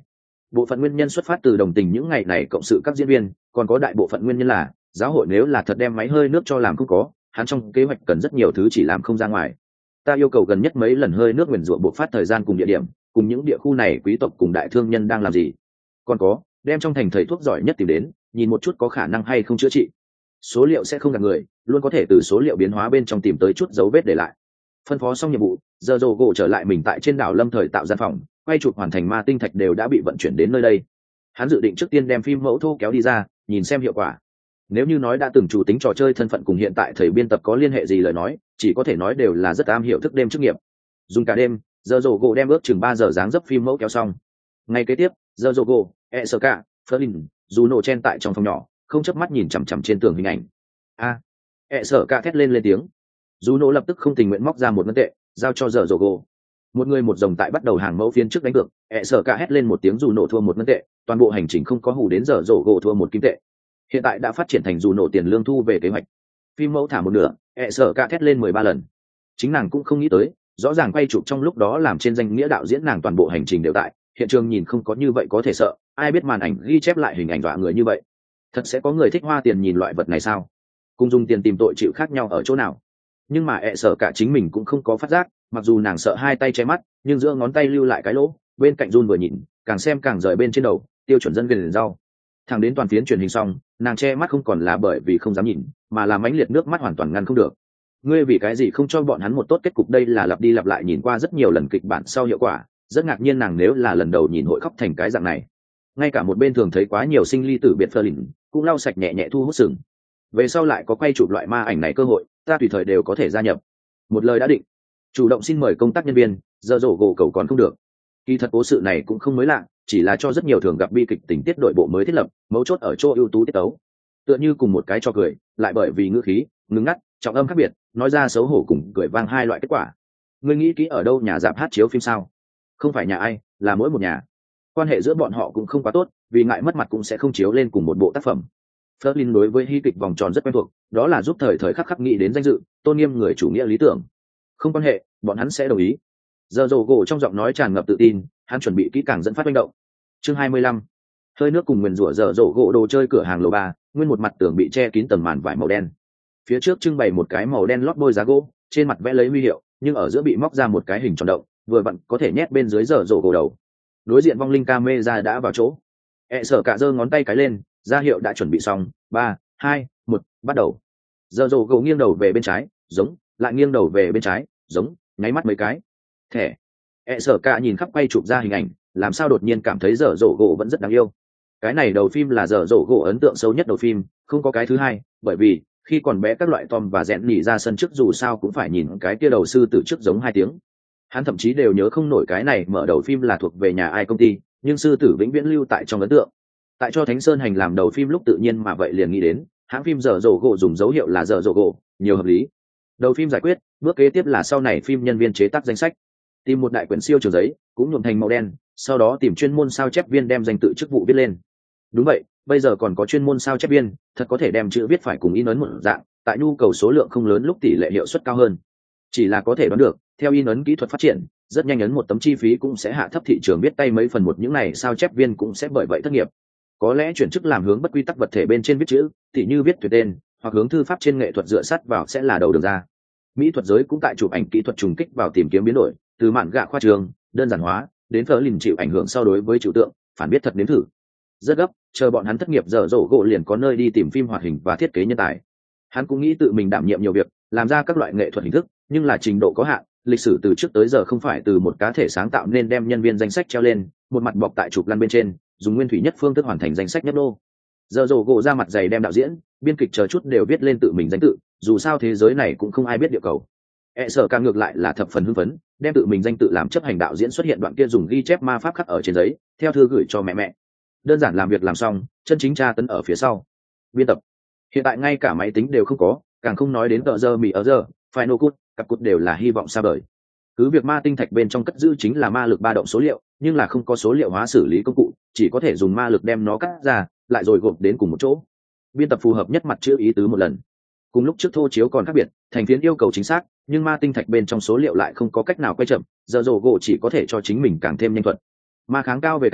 Bộ phận nguyên nhân xuất phát từ đồng tình những ngày này cộng sự các diễn viên, còn có đại bộ phận nguyên nhân là giáo hội nếu là thật đem máy hơi nước cho làm không có, hắn trong kế hoạch cần rất nhiều thứ chỉ làm không ra ngoài. Ta yêu cầu gần nhất mấy lần hơi nước nguyền rủa buộc phát thời gian cùng địa điểm, cùng những địa khu này quý tộc cùng đại thương nhân đang làm gì. Còn có, đem trong thành thầy thuốc giỏi nhất tìm đến, nhìn một chút có khả năng hay không chữa trị. Số liệu sẽ không gạt người, luôn có thể từ số liệu biến hóa bên trong tìm tới chút dấu vết để lại. Phân phó xong nhiệm vụ, giờ rồ gỗ trở lại mình tại trên đảo lâm thời tạo gian phòng, quay chụp hoàn thành ma tinh thạch đều đã bị vận chuyển đến nơi đây. Hắn dự định trước tiên đem phim mẫu thô kéo đi ra, nhìn xem hiệu quả. Nếu như nói đã từng chủ tính trò chơi thân phận cùng hiện tại thầy biên tập có liên hệ gì lời nói, chỉ có thể nói đều là rất am hiểu thức đêm chức nghiệp. Dùng cả đêm, giờ rồ gỗ đem ước chừng 3 giờ dáng dấp phim mẫu kéo xong. Ngày kế tiếp, giờ rồ gỗ, Esuka, Flynn, Juno chen tại trong phòng nhỏ, không chớp mắt nhìn chằm chằm trên tường hình ảnh. Esuka thét lên tiếng. Juno lập tức không tình nguyện móc ra một ngân tệ, giao cho giờ rồ gỗ. Một người một dòng tại bắt đầu hàng mẫu phiên trước đánh cược, Esuka hét lên một tiếng Juno thua một ngân tệ, toàn bộ hành trình không có hù đến giờ rồ gỗ thua một kim tệ. Hiện tại đã phát triển thành Juno tiền lương thu về kế hoạch. Phim mẫu thả một nửa, Esuka thét lên 13 lần. Chính nàng cũng không nghĩ tới, rõ ràng quay chụp trong lúc đó làm trên danh nghĩa đạo diễn nàng toàn bộ hành trình đều tại, hiện trường nhìn không có như vậy có thể sợ, ai biết màn ảnh ghi chép lại hình ảnh dọa người như vậy. Thật sẽ có người thích hoa tiền nhìn loại vật này sao? Cùng dùng tiền tìm tội chịu khác nhau ở chỗ nào? Nhưng mà Esuka chính mình cũng không có phát giác, mặc dù nàng sợ hai tay che mắt, nhưng giữa ngón tay lưu lại cái lỗ, bên cạnh run vừa nhìn, càng xem càng rời bên trên đầu, tiêu chuẩn dân gần rau. Thẳng đến toàn phiến truyền hình xong, nàng che mắt không còn là bởi vì không dám nhìn, mà là mãnh liệt nước mắt hoàn toàn ngăn không được. Ngươi vì cái gì không cho bọn hắn một tốt kết cục? Đây là lặp đi lặp lại nhìn qua rất nhiều lần kịch bản sau hiệu quả, rất ngạc nhiên nàng nếu là lần đầu nhìn hội khóc thành cái dạng này. Ngay cả một bên thường thấy quá nhiều sinh ly tử biệt Flynn cũng lau sạch nhẹ nhẹ thu hút sừng. Về sau lại có quay chụp loại ma ảnh này cơ hội, ta tùy thời đều có thể gia nhập. Một lời đã định, chủ động xin mời công tác nhân viên, giờ rổ gỗ cầu còn không được. Kỳ thật cố sự này cũng không mới lạ, chỉ là cho rất nhiều thường gặp bi kịch tình tiết đội bộ mới thiết lập, mấu chốt ở chỗ ưu tú tiết tấu. Tựa như cùng một cái cho cười, lại bởi vì ngữ khí, ngưng ngắt, trọng âm khác biệt, nói ra xấu hổ cùng cười vang hai loại kết quả. Ngươi nghĩ kỹ ở đâu nhà rạp hát chiếu phim sao? Không phải nhà ai, là mỗi một nhà. Quan hệ giữa bọn họ cũng không quá tốt, vì ngại mất mặt cũng sẽ không chiếu lên cùng một bộ tác phẩm. Flynn đối với hy kịch vòng tròn rất quen thuộc, đó là giúp thời thời khắc khắc nghĩ đến danh dự, tôn nghiêm người chủ nghĩa lý tưởng. Không quan hệ, bọn hắn sẽ đồng ý. Giờ rồ gỗ trong giọng nói tràn ngập tự tin, hắn chuẩn bị kỹ càng dẫn phát manh động. Chương 25. Hơi nước cùng nguyền rủa giờ rồ gỗ đồ chơi cửa hàng lầu 3, nguyên một mặt tường bị che kín tầng màn vải màu đen. Phía trước trưng bày một cái màu đen lót bôi giá gỗ, trên mặt vẽ lấy huy hiệu, nhưng ở giữa bị móc ra một cái hình tròn động, vừa vặn có thể nhét bên dưới giờ rồ gỗ đầu. Đối diện vong linh camera đã vào chỗ. Sở cả giơ ngón tay cái lên, ra hiệu đã chuẩn bị xong. 3, 2, 1, bắt đầu. Giờ rồ gỗ nghiêng đầu về bên trái, giống, lại nghiêng đầu về bên trái, giống, nháy mắt mấy cái. Thẻ. Sở cả nhìn khắp quay chụp ra hình ảnh, làm sao đột nhiên cảm thấy giờ rồ gỗ vẫn rất đáng yêu. Cái này đầu phim là giờ rồ gỗ ấn tượng sâu nhất đầu phim, không có cái thứ hai, bởi vì khi còn bé các loại Tom và Rẽn nhỉ ra sân trước dù sao cũng phải nhìn cái kia đầu sư tử trước giống 2 tiếng. Hắn thậm chí đều nhớ không nổi cái này mở đầu phim là thuộc về nhà ai công ty, nhưng sư tử vĩnh viễn lưu tại trong ấn tượng. Tại cho Thánh Sơn Hành làm đầu phim lúc tự nhiên mà vậy liền nghĩ đến, hãng phim giờ rồ gỗ dùng dấu hiệu là giờ rồ gỗ, nhiều hợp lý. Đầu phim giải quyết, bước kế tiếp là sau này phim nhân viên chế tác danh sách, tìm một đại quyển siêu trường giấy, cũng nhuộm thành màu đen, sau đó tìm chuyên môn sao chép viên đem danh tự chức vụ viết lên. Đúng vậy, bây giờ còn có chuyên môn sao chép viên, thật có thể đem chữ viết phải cùng in ấn một dạng, tại nhu cầu số lượng không lớn lúc tỷ lệ hiệu suất cao hơn. Chỉ là có thể đoán được, theo in ấn kỹ thuật phát triển, rất nhanh ấn một tấm chi phí cũng sẽ hạ thấp, thị trường viết tay mấy phần một những này sao chép viên cũng sẽ bởi vậy thất nghiệp. Có lẽ chuyển chức làm hướng bất quy tắc vật thể bên trên viết chữ, tỉ như viết tuyệt tên, hoặc hướng thư pháp trên nghệ thuật dựa sắt vào sẽ là đầu đường ra. Mỹ thuật giới cũng tại chụp ảnh kỹ thuật trùng kích vào tìm kiếm biến đổi, từ mạn gạ khoa trường, đơn giản hóa, đến Flynn chịu ảnh hưởng sau đối với trừu tượng, phản biết thật nếm thử. Rất gấp, chờ bọn hắn thất nghiệp giờ rổ gỗ liền có nơi đi tìm phim hoạt hình và thiết kế nhân tài. Hắn cũng nghĩ tự mình đảm nhiệm nhiều việc, làm ra các loại nghệ thuật hình thức, nhưng là trình độ có hạn, lịch sử từ trước tới giờ không phải từ một cá thể sáng tạo nên đem nhân viên danh sách treo lên, một mặt bọc tại chụp lăn bên trên, dùng nguyên thủy nhất phương thức hoàn thành danh sách nhất đô. Giờ rổ gỗ ra mặt dày đem đạo diễn, biên kịch chờ chút đều viết lên tự mình danh tự, dù sao thế giới này cũng không ai biết địa cầu. Sở càng ngược lại là thập phần hưng phấn, đem tự mình danh tự làm chấp hành đạo diễn xuất hiện đoạn kia dùng ghi chép ma pháp khắc ở trên giấy, theo thư gửi cho mẹ. Đơn giản làm việc làm xong, chân chính tra tấn ở phía sau. Biên tập. Hiện tại ngay cả máy tính đều không có, càng không nói đến tờ giờ mì ở giờ, Final Cut, cặp cút đều là hy vọng xa vời. Cứ việc ma tinh thạch bên trong cất giữ chính là ma lực ba động số liệu, nhưng là không có số liệu hóa xử lý công cụ, chỉ có thể dùng ma lực đem nó cắt ra, lại rồi gộp đến cùng một chỗ. Biên tập phù hợp nhất mặt chữ ý tứ một lần. Cùng lúc trước thô chiếu còn khác biệt, thành phiến yêu cầu chính xác, nhưng ma tinh thạch bên trong số liệu lại không có cách nào quay chậm, giờ rồ gỗ chỉ có thể cho chính mình càng thêm nhanh thuận. Ma kháng cao về cao,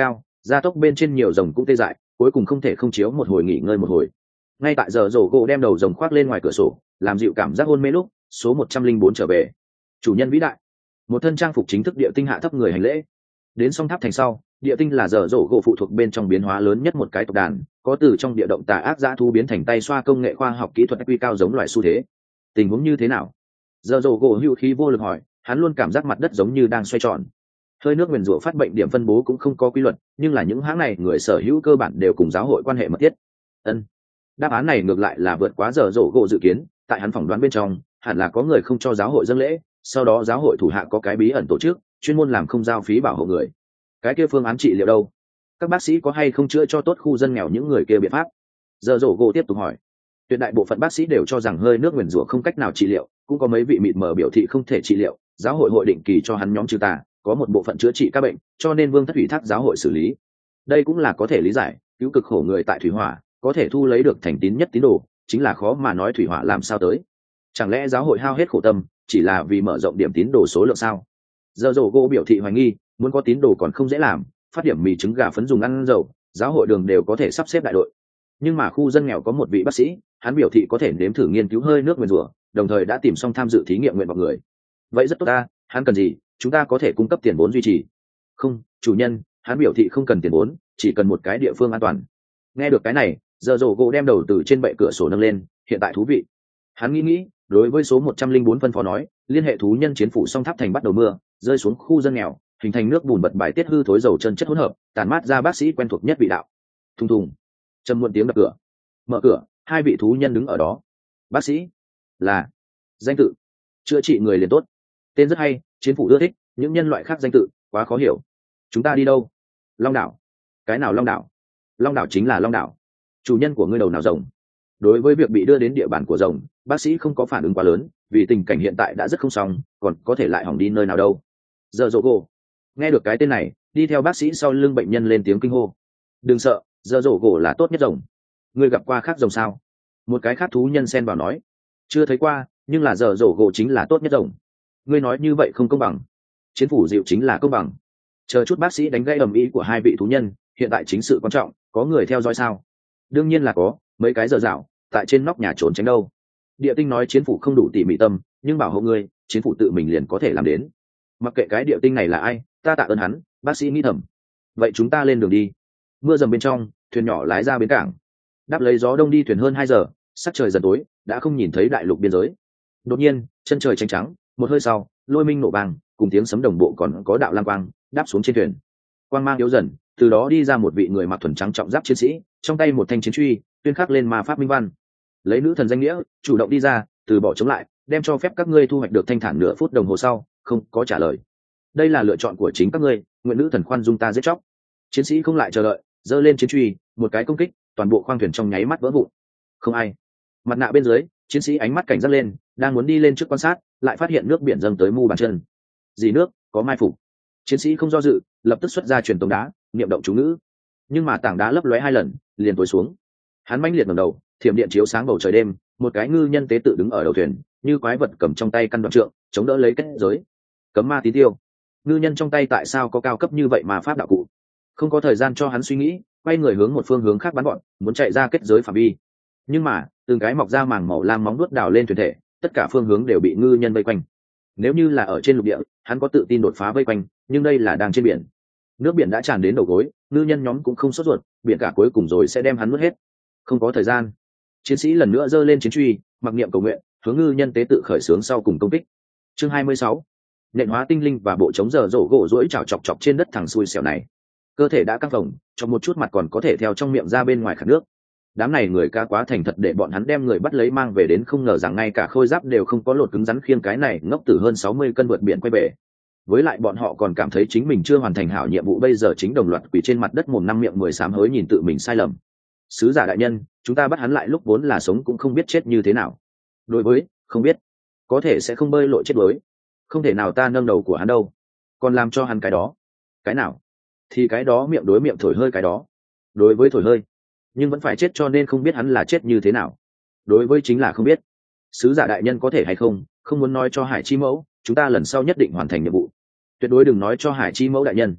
gia tốc bên trên nhiều rồng cũng tê dại, cuối cùng không thể không chiếu một hồi nghỉ ngơi một hồi. Ngay tại giờ rổ gỗ đem đầu rồng khoác lên ngoài cửa sổ làm dịu cảm giác hôn mê lúc số 104 trở về. Chủ nhân vĩ đại. Một thân trang phục chính thức địa tinh hạ thấp người hành lễ. Đến song tháp thành sau, địa tinh là giờ rổ gỗ phụ thuộc bên trong biến hóa lớn nhất một cái tộc đàn, có từ trong địa động tà ác dã thu biến thành tay xoa công nghệ khoa học kỹ thuật quy cao giống loài xu thế. Tình huống như thế nào? Giờ rổ gỗ hữu khí vô lực hỏi, hắn luôn cảm giác mặt đất giống như đang xoay tròn. Hơi nước nguyền rủa phát bệnh điểm phân bố cũng không có quy luật, nhưng là những hãng này người sở hữu cơ bản đều cùng giáo hội quan hệ mật thiết. Ân. Đáp án này ngược lại là vượt quá giờ rổ gỗ dự kiến, tại hắn phỏng đoán bên trong hẳn là có người không cho giáo hội dâng lễ, sau đó giáo hội thủ hạ có cái bí ẩn tổ chức chuyên môn làm không giao phí bảo hộ người. Cái kia phương án trị liệu đâu? Các bác sĩ có hay không chữa cho tốt khu dân nghèo những người kia biện pháp? Giờ rổ gỗ tiếp tục hỏi. Tuyệt đại bộ phận bác sĩ đều cho rằng hơi nước nguyền rủa không cách nào trị liệu, cũng có mấy vị mịt mờ biểu thị không thể trị liệu, giáo hội hội định kỳ cho hắn nhóm trừ tà, có một bộ phận chữa trị các bệnh, cho nên vương thất ủy thác giáo hội xử lý. Đây cũng là có thể lý giải, cứu cực khổ người tại thủy hỏa có thể thu lấy được thành tín nhất tín đồ, chính là khó mà nói thủy hỏa làm sao tới. Chẳng lẽ giáo hội hao hết khổ tâm chỉ là vì mở rộng điểm tín đồ số lượng sao? Giờ rổ gỗ biểu thị hoài nghi, muốn có tín đồ còn không dễ làm, phát điểm mì trứng gà phấn dùng ăn dầu, giáo hội đường đều có thể sắp xếp đại đội. Nhưng mà khu dân nghèo có một vị bác sĩ, hắn biểu thị có thể nếm thử nghiên cứu hơi nước nguyền rủa, đồng thời đã tìm xong tham dự thí nghiệm nguyện vọng người. Vậy rất tốt ta, hắn cần gì, chúng ta có thể cung cấp tiền vốn duy trì. Không, chủ nhân, hắn biểu thị không cần tiền vốn, chỉ cần một cái địa phương an toàn. Nghe được cái này, giờ rổ gỗ đem đầu từ trên bệ cửa sổ nâng lên, hiện tại thú vị. Hắn nghĩ, đối với số 104 phân phó nói, liên hệ thú nhân chiến phủ song tháp thành bắt đầu mưa, rơi xuống khu dân nghèo, hình thành nước bùn bật bài tiết hư thối dầu chân chất hỗn hợp, tàn mát ra bác sĩ quen thuộc nhất vị đạo. Thùng thùng, trầm muộn tiếng đập cửa. Mở cửa, hai vị thú nhân đứng ở đó. Bác sĩ là danh tự, chữa trị người liền tốt, tên rất hay, chiến phủ ưa thích, những nhân loại khác danh tự quá khó hiểu. Chúng ta đi đâu? Long đảo. Cái nào Long đảo? Long đảo chính là Long đảo. Chủ nhân của ngươi đầu nào rồng? Đối với việc bị đưa đến địa bàn của rồng, bác sĩ không có phản ứng quá lớn, vì tình cảnh hiện tại đã rất không xong, còn có thể lại hỏng đi nơi nào đâu. Giờ rổ gỗ nghe được cái tên này, đi theo bác sĩ sau lưng bệnh nhân lên tiếng kinh hô. Đừng sợ, giờ rổ gỗ là tốt nhất rồng. Ngươi gặp qua khác rồng sao? Một cái khác thú nhân xen vào nói. Chưa thấy qua, nhưng là giờ rổ gỗ chính là tốt nhất rồng. Ngươi nói như vậy không công bằng. Chiến phủ dịu chính là công bằng. Chờ chút bác sĩ đánh gãy ầm ĩ của hai vị thú nhân, hiện tại chính sự quan trọng, có người theo dõi sao? Đương nhiên là có, mấy cái giờ dạo tại trên nóc nhà trốn tránh đâu. Địa tinh nói chiến phủ không đủ tỉ mỉ tâm, nhưng bảo hộ ngươi, chiến phủ tự mình liền có thể làm đến. Mặc kệ cái địa tinh này là ai, ta tạ ơn hắn. Bác sĩ nghĩ thầm. Vậy chúng ta lên đường đi. Mưa dầm bên trong, thuyền nhỏ lái ra bến cảng. Đáp lấy gió đông đi thuyền hơn 2 giờ, sắc trời dần tối, đã không nhìn thấy đại lục biên giới. Đột nhiên, chân trời trắng trắng, một hơi sau, lôi minh nổ bang, cùng tiếng sấm đồng bộ còn có đạo lang quang đáp xuống trên thuyền. Quang mang yếu dần, từ đó đi ra một vị người mặc thuần trắng trọng giáp chiến sĩ, trong tay một thanh chiến truy, tuyên khắc lên ma pháp minh văn. Lấy nữ thần danh nghĩa, chủ động đi ra, từ bỏ chống lại, đem cho phép các ngươi thu hoạch được thanh thản nửa phút đồng hồ sau, không có trả lời. Đây là lựa chọn của chính các ngươi, nguyện nữ thần khoan dung ta giết chóc. Chiến sĩ không lại chờ đợi, giơ lên chiến truy, một cái công kích, toàn bộ khoang thuyền trong nháy mắt vỡ vụn. Không ai. Mặt nạ bên dưới, chiến sĩ ánh mắt cảnh giác lên, đang muốn đi lên trước quan sát, lại phát hiện nước biển dâng tới mu bàn chân. Gì nước, có mai phục. Chiến sĩ không do dự, lập tức xuất ra truyền tống đá, niệm động chú ngữ. Nhưng mà tảng đá lấp lóe 2 lần, liền tối xuống. Hắn mãnh liệt ngẩng đầu, thiểm điện chiếu sáng bầu trời đêm, một cái ngư nhân tế tự đứng ở đầu thuyền, như quái vật cầm trong tay căn đoạn trượng, chống đỡ lấy kết giới. Cấm ma tí tiêu. Ngư nhân trong tay tại sao có cao cấp như vậy mà pháp đạo cụ? Không có thời gian cho hắn suy nghĩ, quay người hướng một phương hướng khác bắn gọn, muốn chạy ra kết giới phạm vi. Nhưng mà, từng cái mọc ra màng màu lam móng vuốt đào lên thuyền thể, tất cả phương hướng đều bị ngư nhân vây quanh. Nếu như là ở trên lục địa, hắn có tự tin đột phá vây quanh, nhưng đây là đang trên biển. Nước biển đã tràn đến đầu gối, ngư nhân nhóm cũng không sốt ruột, biển cả cuối cùng rồi sẽ đem hắn nuốt hết. Không có thời gian. Chiến sĩ lần nữa giơ lên chiến truy, mặc niệm cầu nguyện, hướng ngư nhân tế tự khởi xướng sau cùng công kích. Chương 26. Nện hóa tinh linh và bộ chống giờ rổ gỗ rũi chảo chọc chọc trên đất thằng xui xẻo này. Cơ thể đã căng phồng, trong một chút mặt còn có thể theo trong miệng ra bên ngoài khát nước. Đám này người ca quá thành thật để bọn hắn đem người bắt lấy mang về, đến không ngờ rằng ngay cả khôi giáp đều không có lột cứng rắn khiêng cái này ngốc tử hơn 60 cân vượt biển quay về. Với lại bọn họ còn cảm thấy chính mình chưa hoàn thành hảo nhiệm vụ, bây giờ chính đồng loạt quỳ trên mặt đất mồm năm miệng mười sám hối nhìn tự mình sai lầm. Sứ giả đại nhân, chúng ta bắt hắn lại lúc vốn là sống cũng không biết chết như thế nào. Đối với không biết, có thể sẽ không bơi lội chết đuối, không thể nào ta nâng đầu của hắn đâu, còn làm cho hắn cái đó. Cái nào? Thì cái đó miệng đối miệng thổi hơi cái đó. Đối với thổi hơi, nhưng vẫn phải chết, cho nên không biết hắn là chết như thế nào. Đối với chính là không biết. Sứ giả đại nhân có thể hay không muốn nói cho Hải Chi Mẫu, chúng ta lần sau nhất định hoàn thành nhiệm vụ. Tuyệt đối đừng nói cho Hải Chi Mẫu đại nhân.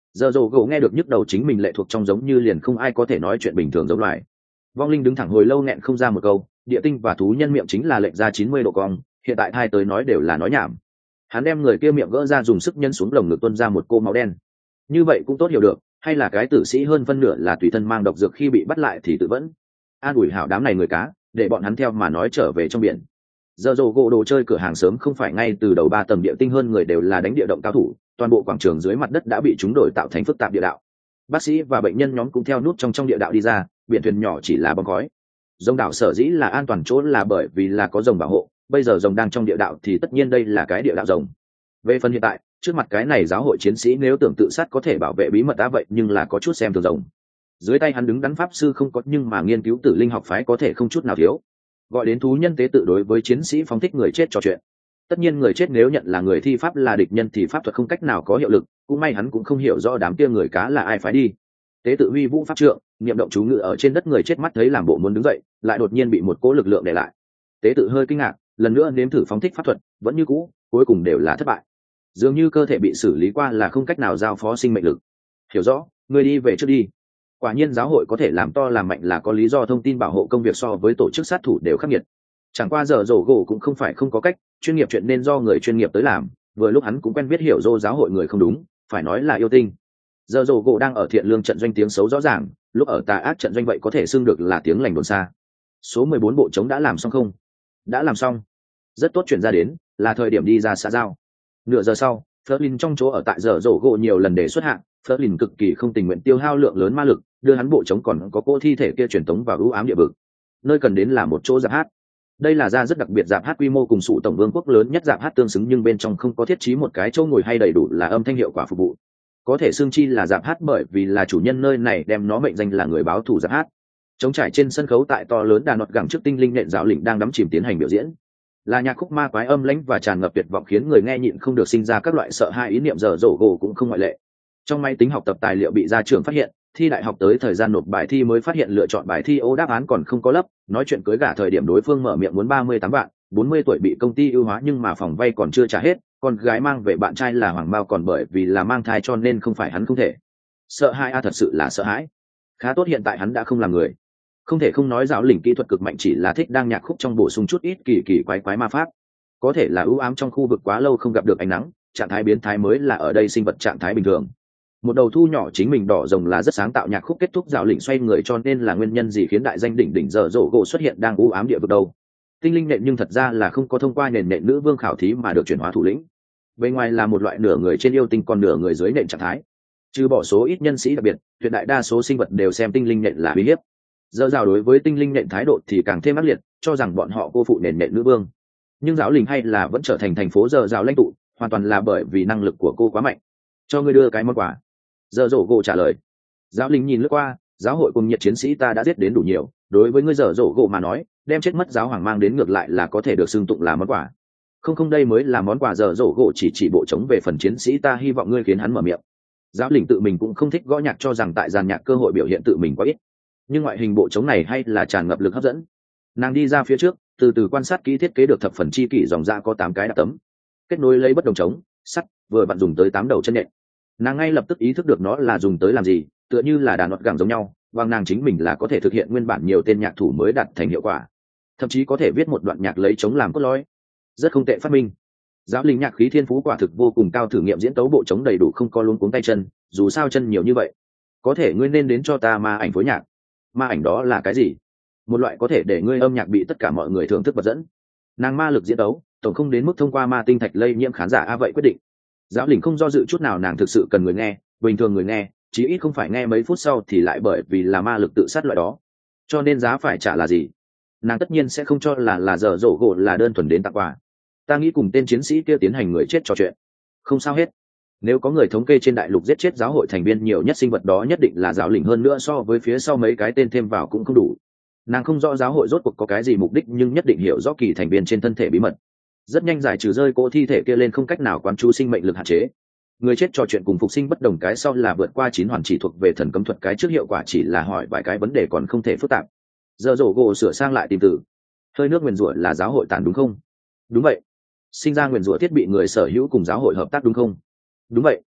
Giờ rồ gỗ nghe được nhức đầu chính mình lệ thuộc trong giống như liền không ai có thể nói chuyện bình thường giống loài. Vong linh đứng thẳng hồi lâu nghẹn không ra một câu, địa tinh và thú nhân miệng chính là lệch ra 90 độ cong, hiện tại hai tới nói đều là nói nhảm. Hắn đem người kia miệng gỡ ra dùng sức nhân xuống lồng ngực tuôn ra một cô máu đen. Như vậy cũng tốt hiểu được, hay là cái tử sĩ hơn phân nửa là tùy thân mang độc dược khi bị bắt lại thì tự vẫn. An ủi hảo đám này người cá, để bọn hắn theo mà nói trở về trong biển. Giờ rồ gỗ đồ chơi cửa hàng sớm không phải ngay từ đầu 3 tầng địa tinh hơn người đều là đánh địa động cao thủ, toàn bộ quảng trường dưới mặt đất đã bị chúng đổi tạo thành phức tạp địa đạo. Bác sĩ và bệnh nhân nhóm cũng theo nút trong địa đạo đi ra, biển thuyền nhỏ chỉ là bong khói. Rồng đảo sở dĩ là an toàn chỗ là bởi vì là có rồng bảo hộ, bây giờ rồng đang trong địa đạo thì tất nhiên đây là cái địa đạo rồng. Về phần hiện tại, trước mặt cái này giáo hội chiến sĩ nếu tưởng tự sát có thể bảo vệ bí mật đã vậy nhưng là có chút xem thường rồng. Dưới tay hắn đứng đắn pháp sư không có nhưng mà nghiên cứu tử linh học phái có thể không chút nào thiếu. Gọi đến thú nhân tế tự đối với chiến sĩ phóng thích người chết trò chuyện. Tất nhiên người chết nếu nhận là người thi pháp là địch nhân thì pháp thuật không cách nào có hiệu lực, cũng may hắn cũng không hiểu rõ đám kia người cá là ai phái đi. Tế tự huy vũ pháp trượng, niệm động chú ngự ở trên đất người chết mắt thấy làm bộ muốn đứng dậy, lại đột nhiên bị một cỗ lực lượng đè lại. Tế tự hơi kinh ngạc, lần nữa nếm thử phóng thích pháp thuật, vẫn như cũ, cuối cùng đều là thất bại. Dường như cơ thể bị xử lý qua là không cách nào giao phó sinh mệnh lực. Hiểu rõ, người đi về trước đi. Quả nhiên giáo hội có thể làm to làm mạnh là có lý do, thông tin bảo hộ công việc so với tổ chức sát thủ đều khắc nghiệt. Chẳng qua giờ rổ gỗ cũng không phải không có cách, chuyên nghiệp chuyện nên do người chuyên nghiệp tới làm, vừa lúc hắn cũng quen biết hiểu dô giáo hội người không đúng, phải nói là yêu tinh. Giờ rổ gỗ đang ở thiện lương trận doanh tiếng xấu rõ ràng, lúc ở tà ác trận doanh vậy có thể xưng được là tiếng lành đồn xa. Số 14 bộ trống đã làm xong không? Đã làm xong. Rất tốt, chuyển ra đến, là thời điểm đi ra xã giao. Nửa giờ sau, Flerlin trong chỗ ở tại giờ rổ gỗ nhiều lần đề xuất hạng, Flerlin cực kỳ không tình nguyện tiêu hao lượng lớn ma lực, đưa hắn bộ trống còn có cô thi thể kia truyền tống vào ưu ám địa vực. Nơi cần đến là một chỗ rạp hát. Đây là ra rất đặc biệt rạp hát quy mô cùng sụ tổng vương quốc lớn nhất rạp hát tương xứng, nhưng bên trong không có thiết trí một cái chỗ ngồi hay đầy đủ là âm thanh hiệu quả phục vụ. Có thể xương chi là rạp hát bởi vì là chủ nhân nơi này đem nó mệnh danh là người báo thù rạp hát. Trống trải trên sân khấu tại to lớn đàn nọt gẳng trước tinh linh nện giáo lĩnh đang đắm chìm tiến hành biểu diễn, là nhạc khúc ma quái âm lãnh và tràn ngập tuyệt vọng khiến người nghe nhịn không được sinh ra các loại sợ hãi ý niệm. Giờ rổ gỗ cũng không ngoại lệ. Trong máy tính học tập tài liệu bị gia trưởng phát hiện, thi đại học tới thời gian nộp bài thi mới phát hiện lựa chọn bài thi ô đáp án còn không có lấp, nói chuyện cưới gả thời điểm đối phương mở miệng muốn 38 vạn, 40 tuổi bị công ty ưu hóa nhưng mà phòng vay còn chưa trả hết, con gái mang về bạn trai là hoàng bao còn bởi vì là mang thai cho nên không phải hắn không thể. Sợ hãi thật sự là sợ hãi. Khá tốt hiện tại hắn đã không làm người. Không thể không nói giáo lĩnh kỹ thuật cực mạnh, chỉ là thích đang nhạc khúc trong bổ sung chút ít kỳ kỳ quái quái ma pháp. Có thể là ưu ám trong khu vực quá lâu không gặp được ánh nắng, trạng thái biến thái mới là ở đây sinh vật trạng thái bình thường. Một đầu thu nhỏ chính mình đỏ rồng là rất sáng tạo nhạc khúc kết thúc giáo lĩnh xoay người, cho nên là nguyên nhân gì khiến đại danh đỉnh đỉnh giờ rổ gỗ xuất hiện đang ưu ám địa vực đâu. Tinh linh nện nhưng thật ra là không có thông qua nền nện nữ vương khảo thí mà được chuyển hóa thủ lĩnh. Bên ngoài là một loại nửa người trên yêu tinh còn nửa người dưới nện trạng thái. Trừ bỏ số ít nhân sĩ đặc biệt, tuyệt đại đa số sinh vật đều xem tinh linh nện là uy hiếp. Giờ rào đối với tinh linh nện thái độ thì càng thêm ác liệt, cho rằng bọn họ cô phụ nền nện nữ vương. Nhưng giáo lĩnh hay là vẫn trở thành thành phố giờ rào lãnh tụ, hoàn toàn là bởi vì năng lực của cô quá mạnh. Cho ngươi đưa cái món quà. Giờ rổ gỗ trả lời. Giáo lĩnh nhìn lướt qua, giáo hội cùng nhiệt chiến sĩ ta đã giết đến đủ nhiều, đối với ngươi giờ rổ gỗ mà nói, đem chết mất giáo hoàng mang đến ngược lại là có thể được xưng tụng là món quà. Không đây mới là món quà. Giờ rổ gỗ chỉ bộ trống về phần chiến sĩ ta hy vọng ngươi khiến hắn mở miệng. Giáo lĩnh tự mình cũng không thích gõ nhạc, cho rằng tại giàn nhạc cơ hội biểu hiện tự mình quá ít, nhưng ngoại hình bộ trống này hay là tràn ngập lực hấp dẫn. Nàng đi ra phía trước, từ từ quan sát kỹ thiết kế được thập phần chi kỷ dòng ra có 8 cái đạp tấm, kết nối lấy bất đồng trống sắt, vừa vặn dùng tới 8 đầu chân nhện. Nàng ngay lập tức ý thức được nó là dùng tới làm gì, tựa như là đàn nọt gẳng giống nhau, và nàng chính mình là có thể thực hiện nguyên bản nhiều tên nhạc thủ mới đạt thành hiệu quả, thậm chí có thể viết một đoạn nhạc lấy trống làm cốt lõi. Rất không tệ phát minh. Giáo linh nhạc khí thiên phú quả thực vô cùng cao, thử nghiệm diễn tấu bộ trống đầy đủ không có luống cuống tay chân, dù sao chân nhiều như vậy. Có thể ngươi nên đến cho ta ma ảnh phối nhạc. Ma ảnh đó là cái gì? Một loại có thể để ngươi âm nhạc bị tất cả mọi người thưởng thức vật dẫn. Nàng ma lực diễn tấu tổng không đến mức thông qua ma tinh thạch lây nhiễm khán giả vậy quyết định. Giáo lĩnh không do dự chút nào, nàng thực sự cần người nghe, bình thường người nghe chí ít không phải nghe mấy phút sau thì lại bởi vì là ma lực tự sát loại đó. Cho nên giá phải trả là gì? Nàng tất nhiên sẽ không cho là giờ rổ gỗ là đơn thuần đến tặng quà. Ta nghĩ cùng tên chiến sĩ kia tiến hành người chết trò chuyện. Không sao hết. Nếu có người thống kê trên đại lục giết chết giáo hội thành viên nhiều nhất sinh vật đó nhất định là giáo lĩnh, hơn nữa so với phía sau mấy cái tên thêm vào cũng không đủ. Nàng không rõ giáo hội rốt cuộc có cái gì mục đích, nhưng nhất định hiểu rõ kỳ thành viên trên thân thể bí mật. Rất nhanh giải trừ rơi cỗ thi thể kia lên không cách nào quán chú sinh mệnh lực hạn chế. Người chết trò chuyện cùng phục sinh bất đồng, cái sau là vượt qua 9 hoàn chỉ thuộc về thần cấm thuật, cái trước hiệu quả chỉ là hỏi vài cái vấn đề còn không thể phức tạp. Giờ rổ gỗ sửa sang lại tìm từ. Hơi nước nguyền rủa là giáo hội tàn đúng không? Đúng vậy. Sinh ra nguyền rủa thiết bị người sở hữu cùng giáo hội hợp tác đúng không? Đúng vậy.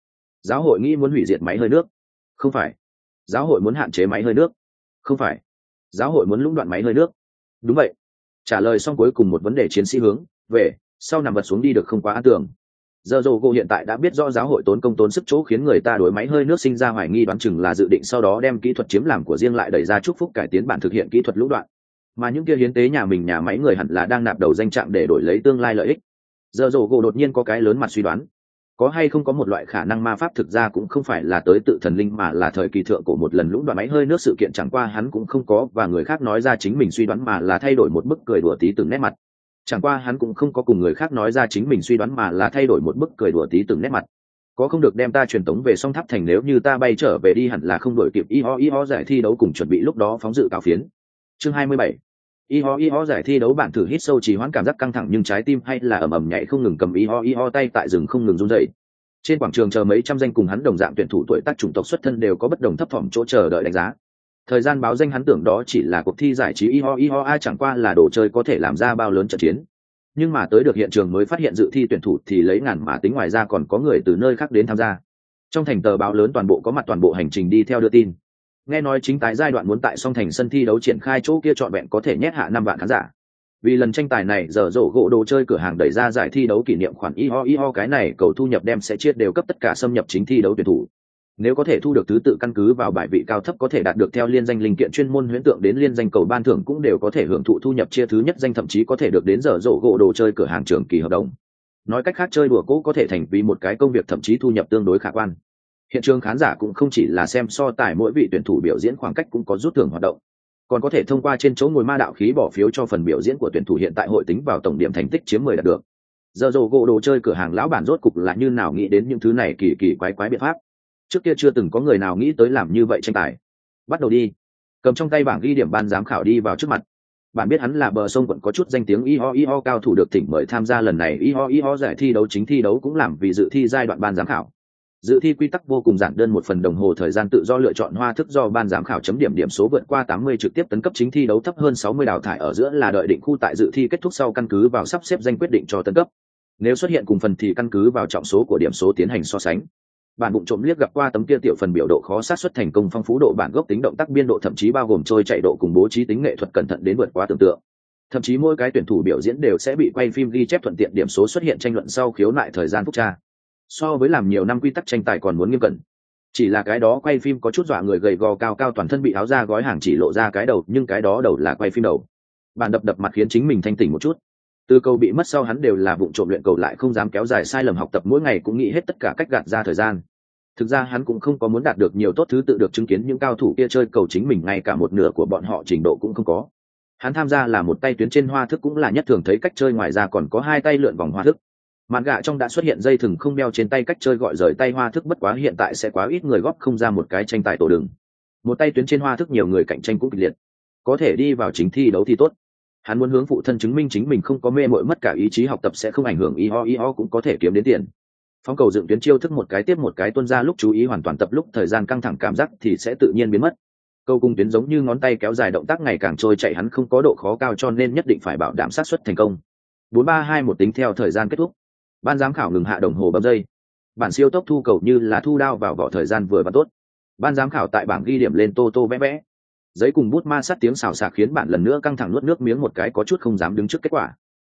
Giáo hội nghĩ muốn hủy diệt máy hơi nước? Không phải. Giáo hội muốn hạn chế máy hơi nước? Không phải. Giáo hội muốn lũng đoạn máy hơi nước? Đúng vậy. Trả lời xong cuối cùng một vấn đề chiến sĩ hướng về sau nằm vật xuống đi được không quá an tưởng. Giờ dồ cô hiện tại đã biết rõ giáo hội tốn công tốn sức chỗ khiến người ta đối máy hơi nước sinh ra hoài nghi, đoán chừng là dự định sau đó đem kỹ thuật chiếm làm của riêng lại đẩy ra chúc phúc cải tiến bản thực hiện kỹ thuật lũng đoạn, mà những kia hiến tế nhà mình nhà máy người hẳn là đang nạp đầu danh trạng để đổi lấy tương lai lợi ích. Giờ dồ cô đột nhiên có cái lớn mặt suy đoán, có hay không có một loại khả năng ma pháp thực ra cũng không phải là tới tự thần linh mà là thời kỳ thượng cổ một lần lũng đoạn máy hơi nước sự kiện, chẳng qua hắn cũng không có và người khác nói ra chính mình suy đoán mà là thay đổi một bức cười đùa tí từng nét mặt. Chẳng qua hắn cũng không có cùng người khác nói ra chính mình suy đoán mà là thay đổi một bức cười đùa tí từng nét mặt. Có không được đem ta truyền tống về song tháp thành, nếu như ta bay trở về đi hẳn là không đổi kịp y ho giải thi đấu cùng chuẩn bị lúc đó phóng dự cao phiến. Chương 27. Y ho giải thi đấu, bạn thử hít sâu trì hoãn cảm giác căng thẳng nhưng trái tim hay là ầm ầm nhảy không ngừng, cầm y ho tay tại rừng không ngừng run rẩy. Trên quảng trường chờ mấy trăm danh cùng hắn đồng dạng tuyển thủ tuổi tác chủng tộc xuất thân đều có bất đồng thấp thỏm chỗ chờ đợi đánh giá. Thời gian báo danh hắn tưởng đó chỉ là cuộc thi giải trí y ho ai chẳng qua là đồ chơi có thể làm ra bao lớn trận chiến, nhưng mà tới được hiện trường mới phát hiện dự thi tuyển thủ thì lấy ngàn mà tính, ngoài ra còn có người từ nơi khác đến tham gia. Trong thành tờ báo lớn toàn bộ có mặt, toàn bộ hành trình đi theo đưa tin. Nghe nói chính tái giai đoạn muốn tại song thành sân thi đấu triển khai, chỗ kia trọn vẹn có thể nhét hạ 5 vạn khán giả. Vì lần tranh tài này, giờ rổ gỗ đồ chơi cửa hàng đẩy ra giải thi đấu kỷ niệm khoản y ho cái này cầu thu nhập đem sẽ chia đều cấp tất cả xâm nhập chính thi đấu tuyển thủ. Nếu có thể thu được thứ tự căn cứ vào bài vị cao thấp có thể đạt được theo liên danh linh kiện chuyên môn huyễn tượng đến liên danh cầu ban thưởng cũng đều có thể hưởng thụ thu nhập chia thứ nhất danh, thậm chí có thể được đến giờ rổ gỗ đồ chơi cửa hàng trường kỳ hợp đồng. Nói cách khác, chơi đùa cỗ có thể thành vì một cái công việc, thậm chí thu nhập tương đối khả quan. Hiện trường khán giả cũng không chỉ là xem so tài mỗi vị tuyển thủ biểu diễn, khoảng cách cũng có rút thưởng hoạt động, còn có thể thông qua trên chỗ ngồi ma đạo khí bỏ phiếu cho phần biểu diễn của tuyển thủ, hiện tại hội tính vào tổng điểm thành tích chiếm 10 đạt được. Giờ rổ gỗ đồ chơi cửa hàng lão bản rốt cục là như nào nghĩ đến những thứ này kỳ kỳ quái quái biện pháp. Trước kia chưa từng có người nào nghĩ tới làm như vậy tranh tài. Bắt đầu đi. Cầm trong tay bảng ghi điểm, ban giám khảo đi vào trước mặt. Bạn biết hắn là bờ sông quận có chút danh tiếng y ho cao thủ được thỉnh mời tham gia lần này y ho giải thi đấu, chính thi đấu cũng làm vì dự thi giai đoạn ban giám khảo. Dự thi quy tắc vô cùng giản đơn, 1 phần đồng hồ thời gian tự do lựa chọn hoa thức do ban giám khảo chấm điểm, điểm số vượt qua 80 trực tiếp tấn cấp chính thi đấu, thấp hơn 60 đào thải, ở giữa là đợi định khu, tại dự thi kết thúc sau căn cứ vào sắp xếp danh quyết định cho tấn cấp. Nếu xuất hiện cùng phần thì căn cứ vào trọng số của điểm số tiến hành so sánh. Bạn bụng trộm liếc gặp qua tấm kia tiểu phần biểu độ khó xác suất thành công, phong phú độ bản gốc, tính động tác, biên độ, thậm chí bao gồm trôi chạy độ cùng bố trí tính nghệ thuật cẩn thận đến vượt quá tưởng tượng. Thậm chí mỗi cái tuyển thủ biểu diễn đều sẽ bị quay phim ghi chép, thuận tiện điểm số xuất hiện tranh luận sau khiếu nại thời gian phúc tra. So với làm nhiều năm quy tắc tranh tài còn muốn nghiêm cẩn. Chỉ là cái đó quay phim có chút dọa người, gầy gò cao cao, toàn thân bị áo da gói hàng chỉ lộ ra cái đầu, nhưng cái đó đầu là quay phim đầu. Bạn đập mặt khiến chính mình thanh tỉnh một chút. Từ cầu bị mất sau hắn đều là vụng trộm luyện cầu, lại không dám kéo dài sai lầm học tập, mỗi ngày cũng nghĩ hết tất cả cách gạt ra thời gian. Thực ra hắn cũng không có muốn đạt được nhiều tốt thứ tự, được chứng kiến những cao thủ kia chơi cầu chính mình ngay cả một nửa của bọn họ trình độ cũng không có. Hắn tham gia là một tay tuyến trên hoa thức cũng là nhất thường thấy cách chơi, ngoài ra còn có 2 tay lượn vòng hoa thức. Mạn gạ trong đã xuất hiện dây thừng không đeo trên tay cách chơi gọi rời tay hoa thức, bất quá hiện tại sẽ quá ít người góp không ra một cái tranh tài tổ đường. Một tay tuyến trên hoa thức nhiều người cạnh tranh cũng kịch liệt, có thể đi vào chính thi đấu thì tốt. Hắn muốn hướng phụ thân chứng minh chính mình không có mê mội, mất cả ý chí học tập sẽ không ảnh hưởng y ho cũng có thể kiếm đến tiền. Phóng cầu dựng tuyến chiêu thức một cái tiếp một cái tuân ra, lúc chú ý hoàn toàn tập, lúc thời gian căng thẳng cảm giác thì sẽ tự nhiên biến mất. Câu cung tuyến giống như ngón tay kéo dài, động tác ngày càng trôi chạy, hắn không có độ khó cao cho nên nhất định phải bảo đảm xác suất thành công. 4-3-2-1 tính theo thời gian kết thúc. Ban giám khảo ngừng hạ đồng hồ bấm giây. Bản siêu tốc thu cầu như là thu đao vào vỏ, thời gian vừa và tốt. Ban giám khảo tại bảng ghi điểm lên tô vẽ vẽ. Giấy cùng bút ma sát tiếng xào xạc khiến bạn lần nữa căng thẳng, nuốt nước miếng một cái, có chút không dám đứng trước kết quả.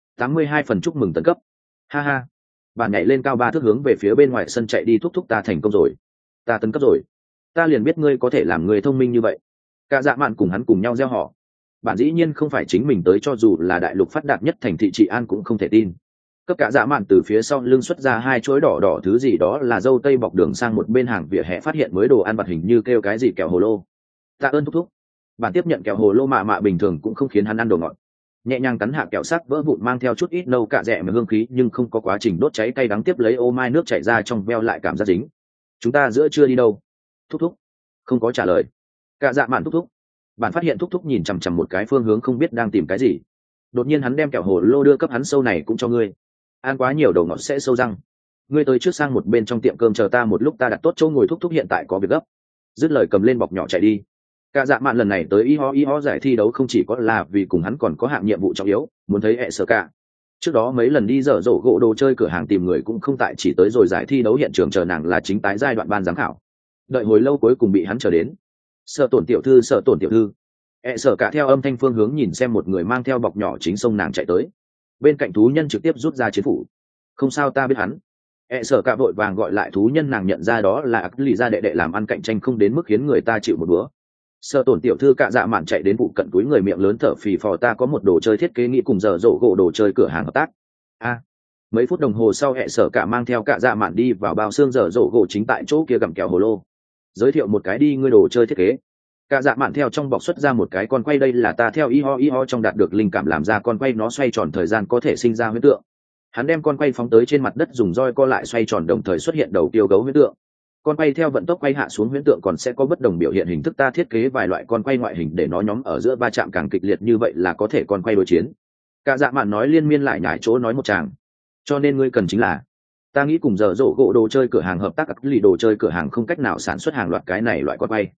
82 phần chúc mừng tấn cấp. Ha ha. Bạn nhảy lên cao 3 thước hướng về phía bên ngoài sân chạy đi, thúc ta thành công rồi, ta tấn cấp rồi, ta liền biết ngươi có thể làm người thông minh như vậy. Cả dạ mạn cùng hắn cùng nhau gieo họ. Bạn dĩ nhiên không phải chính mình tới, cho dù là đại lục phát đạt nhất thành thị trị an cũng không thể tin. Cấp cả dạ mạn từ phía sau lưng xuất ra 2 chuỗi đỏ đỏ thứ gì đó là dâu tây bọc đường sang một bên hàng vỉa hè, phát hiện mới đồ ăn vặt hình như kêu cái gì kẹo hồ lô. Tạ ơn thúc. Bạn tiếp nhận kẹo hồ lô mạ bình thường cũng không khiến hắn ăn đồ ngọt, nhẹ nhàng cắn hạ kẹo sắc vỡ vụn mang theo chút ít nâu cạ rẻ mà hương khí, nhưng không có quá trình đốt cháy cay đắng, tiếp lấy ô mai nước chảy ra trong veo lại cảm giác dính. Chúng ta giữa trưa đi đâu? Thúc không có trả lời. Cả dạ mạn thúc. Bạn phát hiện thúc nhìn chằm chằm một cái phương hướng, không biết đang tìm cái gì. Đột nhiên hắn đem kẹo hồ lô đưa cấp hắn, sâu này cũng cho ngươi, ăn quá nhiều đầu ngọt sẽ sâu răng. Ngươi tới trước sang một bên trong tiệm cơm chờ ta một lúc, ta đặt tốt chỗ ngồi, thúc hiện tại có việc gấp. Dứt lời cầm lên bọc nhỏ chạy đi. Cả dạ mạn lần này tới y ho giải thi đấu không chỉ có là vì cùng hắn còn có hạng nhiệm vụ trọng yếu, muốn thấy ẹ sợ cả. Trước đó mấy lần đi dở dỗ gỗ đồ chơi cửa hàng tìm người cũng không tại, chỉ tới rồi giải thi đấu hiện trường chờ nàng là chính tái giai đoạn ban giám khảo. Đợi hồi lâu cuối cùng bị hắn chờ đến. Sợ tổn tiểu thư, sợ tổn tiểu thư. Sợ cả theo âm thanh phương hướng nhìn xem một người mang theo bọc nhỏ chính sông nàng chạy tới. Bên cạnh thú nhân trực tiếp rút ra chiến phủ. Không sao, ta biết hắn. Sợ cả vội vàng gọi lại thú nhân, nàng nhận ra đó là ác lì ra đệ đệ làm ăn cạnh tranh không đến mức khiến người ta chịu một bữa. Sợ tổn tiểu thư cạ dạ mạn chạy đến vụ cận túi người miệng lớn thở phì phò, ta có một đồ chơi thiết kế nghĩ cùng dở dỗ gỗ đồ chơi cửa hàng hợp tác. Mấy phút đồng hồ sau, Sợ cả mang theo cạ dạ mạn đi vào bao xương dở dỗ gỗ chính tại chỗ kia gặm kẹo hồ lô. Giới thiệu một cái đi, ngươi đồ chơi thiết kế. Cạ dạ mạn theo trong bọc xuất ra một cái con quay, đây là ta theo y ho trong đạt được linh cảm làm ra con quay, nó xoay tròn thời gian có thể sinh ra huyễn tượng. Hắn đem con quay phóng tới trên mặt đất, dùng roi co lại xoay tròn, đồng thời xuất hiện đầu tiêu gấu huyễn tượng. Con quay theo vận tốc quay hạ xuống, huyễn tượng còn sẽ có bất đồng biểu hiện hình thức. Ta thiết kế vài loại con quay ngoại hình để nó nhóm ở giữa va chạm càng kịch liệt, như vậy là có thể con quay đối chiến. Cạ dạ mạn nói liên miên lại nhải chỗ nói một tràng. Cho nên ngươi cần chính là, ta nghĩ cùng dở dỗ gỗ đồ chơi cửa hàng hợp tác, các lì đồ chơi cửa hàng không cách nào sản xuất hàng loạt cái này loại con quay.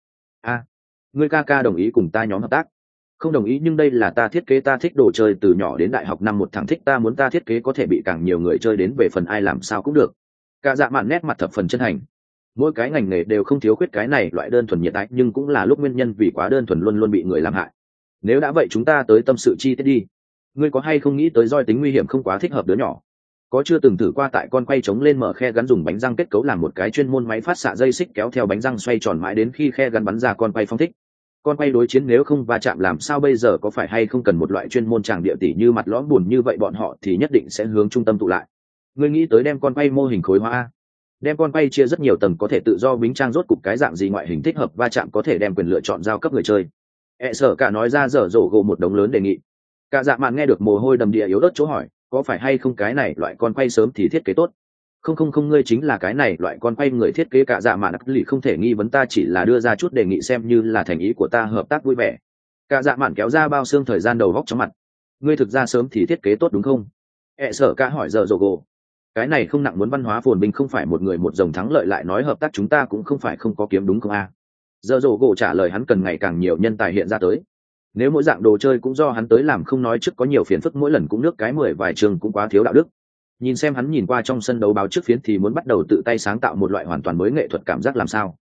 Ngươi ca đồng ý cùng ta nhóm hợp tác? Không đồng ý, nhưng đây là ta thiết kế, ta thích đồ chơi từ nhỏ đến đại học năm một thằng thích, ta muốn ta thiết kế có thể bị càng nhiều người chơi đến, về phần ai làm sao cũng được. Cạ dạ mạn nét mặt thập phần chân thành. Mỗi cái ngành nghề đều không thiếu khuyết cái này loại đơn thuần nhiệt ái, nhưng cũng là lúc nguyên nhân vì quá đơn thuần luôn luôn bị người làm hại. Nếu đã vậy chúng ta tới tâm sự chi tiết đi. Ngươi có hay không nghĩ tới roi tính nguy hiểm không quá thích hợp đứa nhỏ? Có chưa từng thử qua tại con quay chống lên mở khe gắn, dùng bánh răng kết cấu làm một cái chuyên môn máy phát xạ dây xích kéo theo bánh răng xoay tròn mãi đến khi khe gắn bắn ra con quay phong thích. Con quay đối chiến nếu không va chạm làm sao bây giờ, có phải hay không cần một loại chuyên môn tràng địa tỉ như mặt lõm bùn, như vậy bọn họ thì nhất định sẽ hướng trung tâm tụ lại. Ngươi nghĩ tới đem con quay mô hình khối hóa, đem con quay chia rất nhiều tầng, có thể tự do bính trang rốt cục cái dạng gì ngoại hình thích hợp va chạm, có thể đem quyền lựa chọn giao cấp người chơi. Sợ cả nói ra dở dỗ gỗ một đống lớn đề nghị. Cạ dạ mạn nghe được mồ hôi đầm địa yếu ớt chỗ hỏi, có phải hay không cái này loại con quay sớm thì thiết kế tốt? Không, ngươi chính là cái này loại con quay người thiết kế. Cạ dạ mạn lì không thể nghi vấn, ta chỉ là đưa ra chút đề nghị xem như là thành ý của ta, hợp tác vui vẻ. Cạ dạ mạn kéo ra bao xương thời gian đầu góc trong mặt. Ngươi thực ra sớm thì thiết kế tốt đúng không? Sợ cả hỏi dở dỗ gỗ. Cái này không nặng, muốn văn hóa phồn bình, không phải một người một dòng thắng lợi, lại nói hợp tác chúng ta cũng không phải không có kiếm đúng không a? Dở dỗ gỗ trả lời, hắn cần ngày càng nhiều nhân tài hiện ra tới. Nếu mỗi dạng đồ chơi cũng do hắn tới làm, không nói trước có nhiều phiền phức, mỗi lần cũng nước cái 10 vài trường cũng quá thiếu đạo đức. Nhìn xem hắn nhìn qua trong sân đấu báo trước phiến thì muốn bắt đầu tự tay sáng tạo một loại hoàn toàn mới nghệ thuật cảm giác làm sao.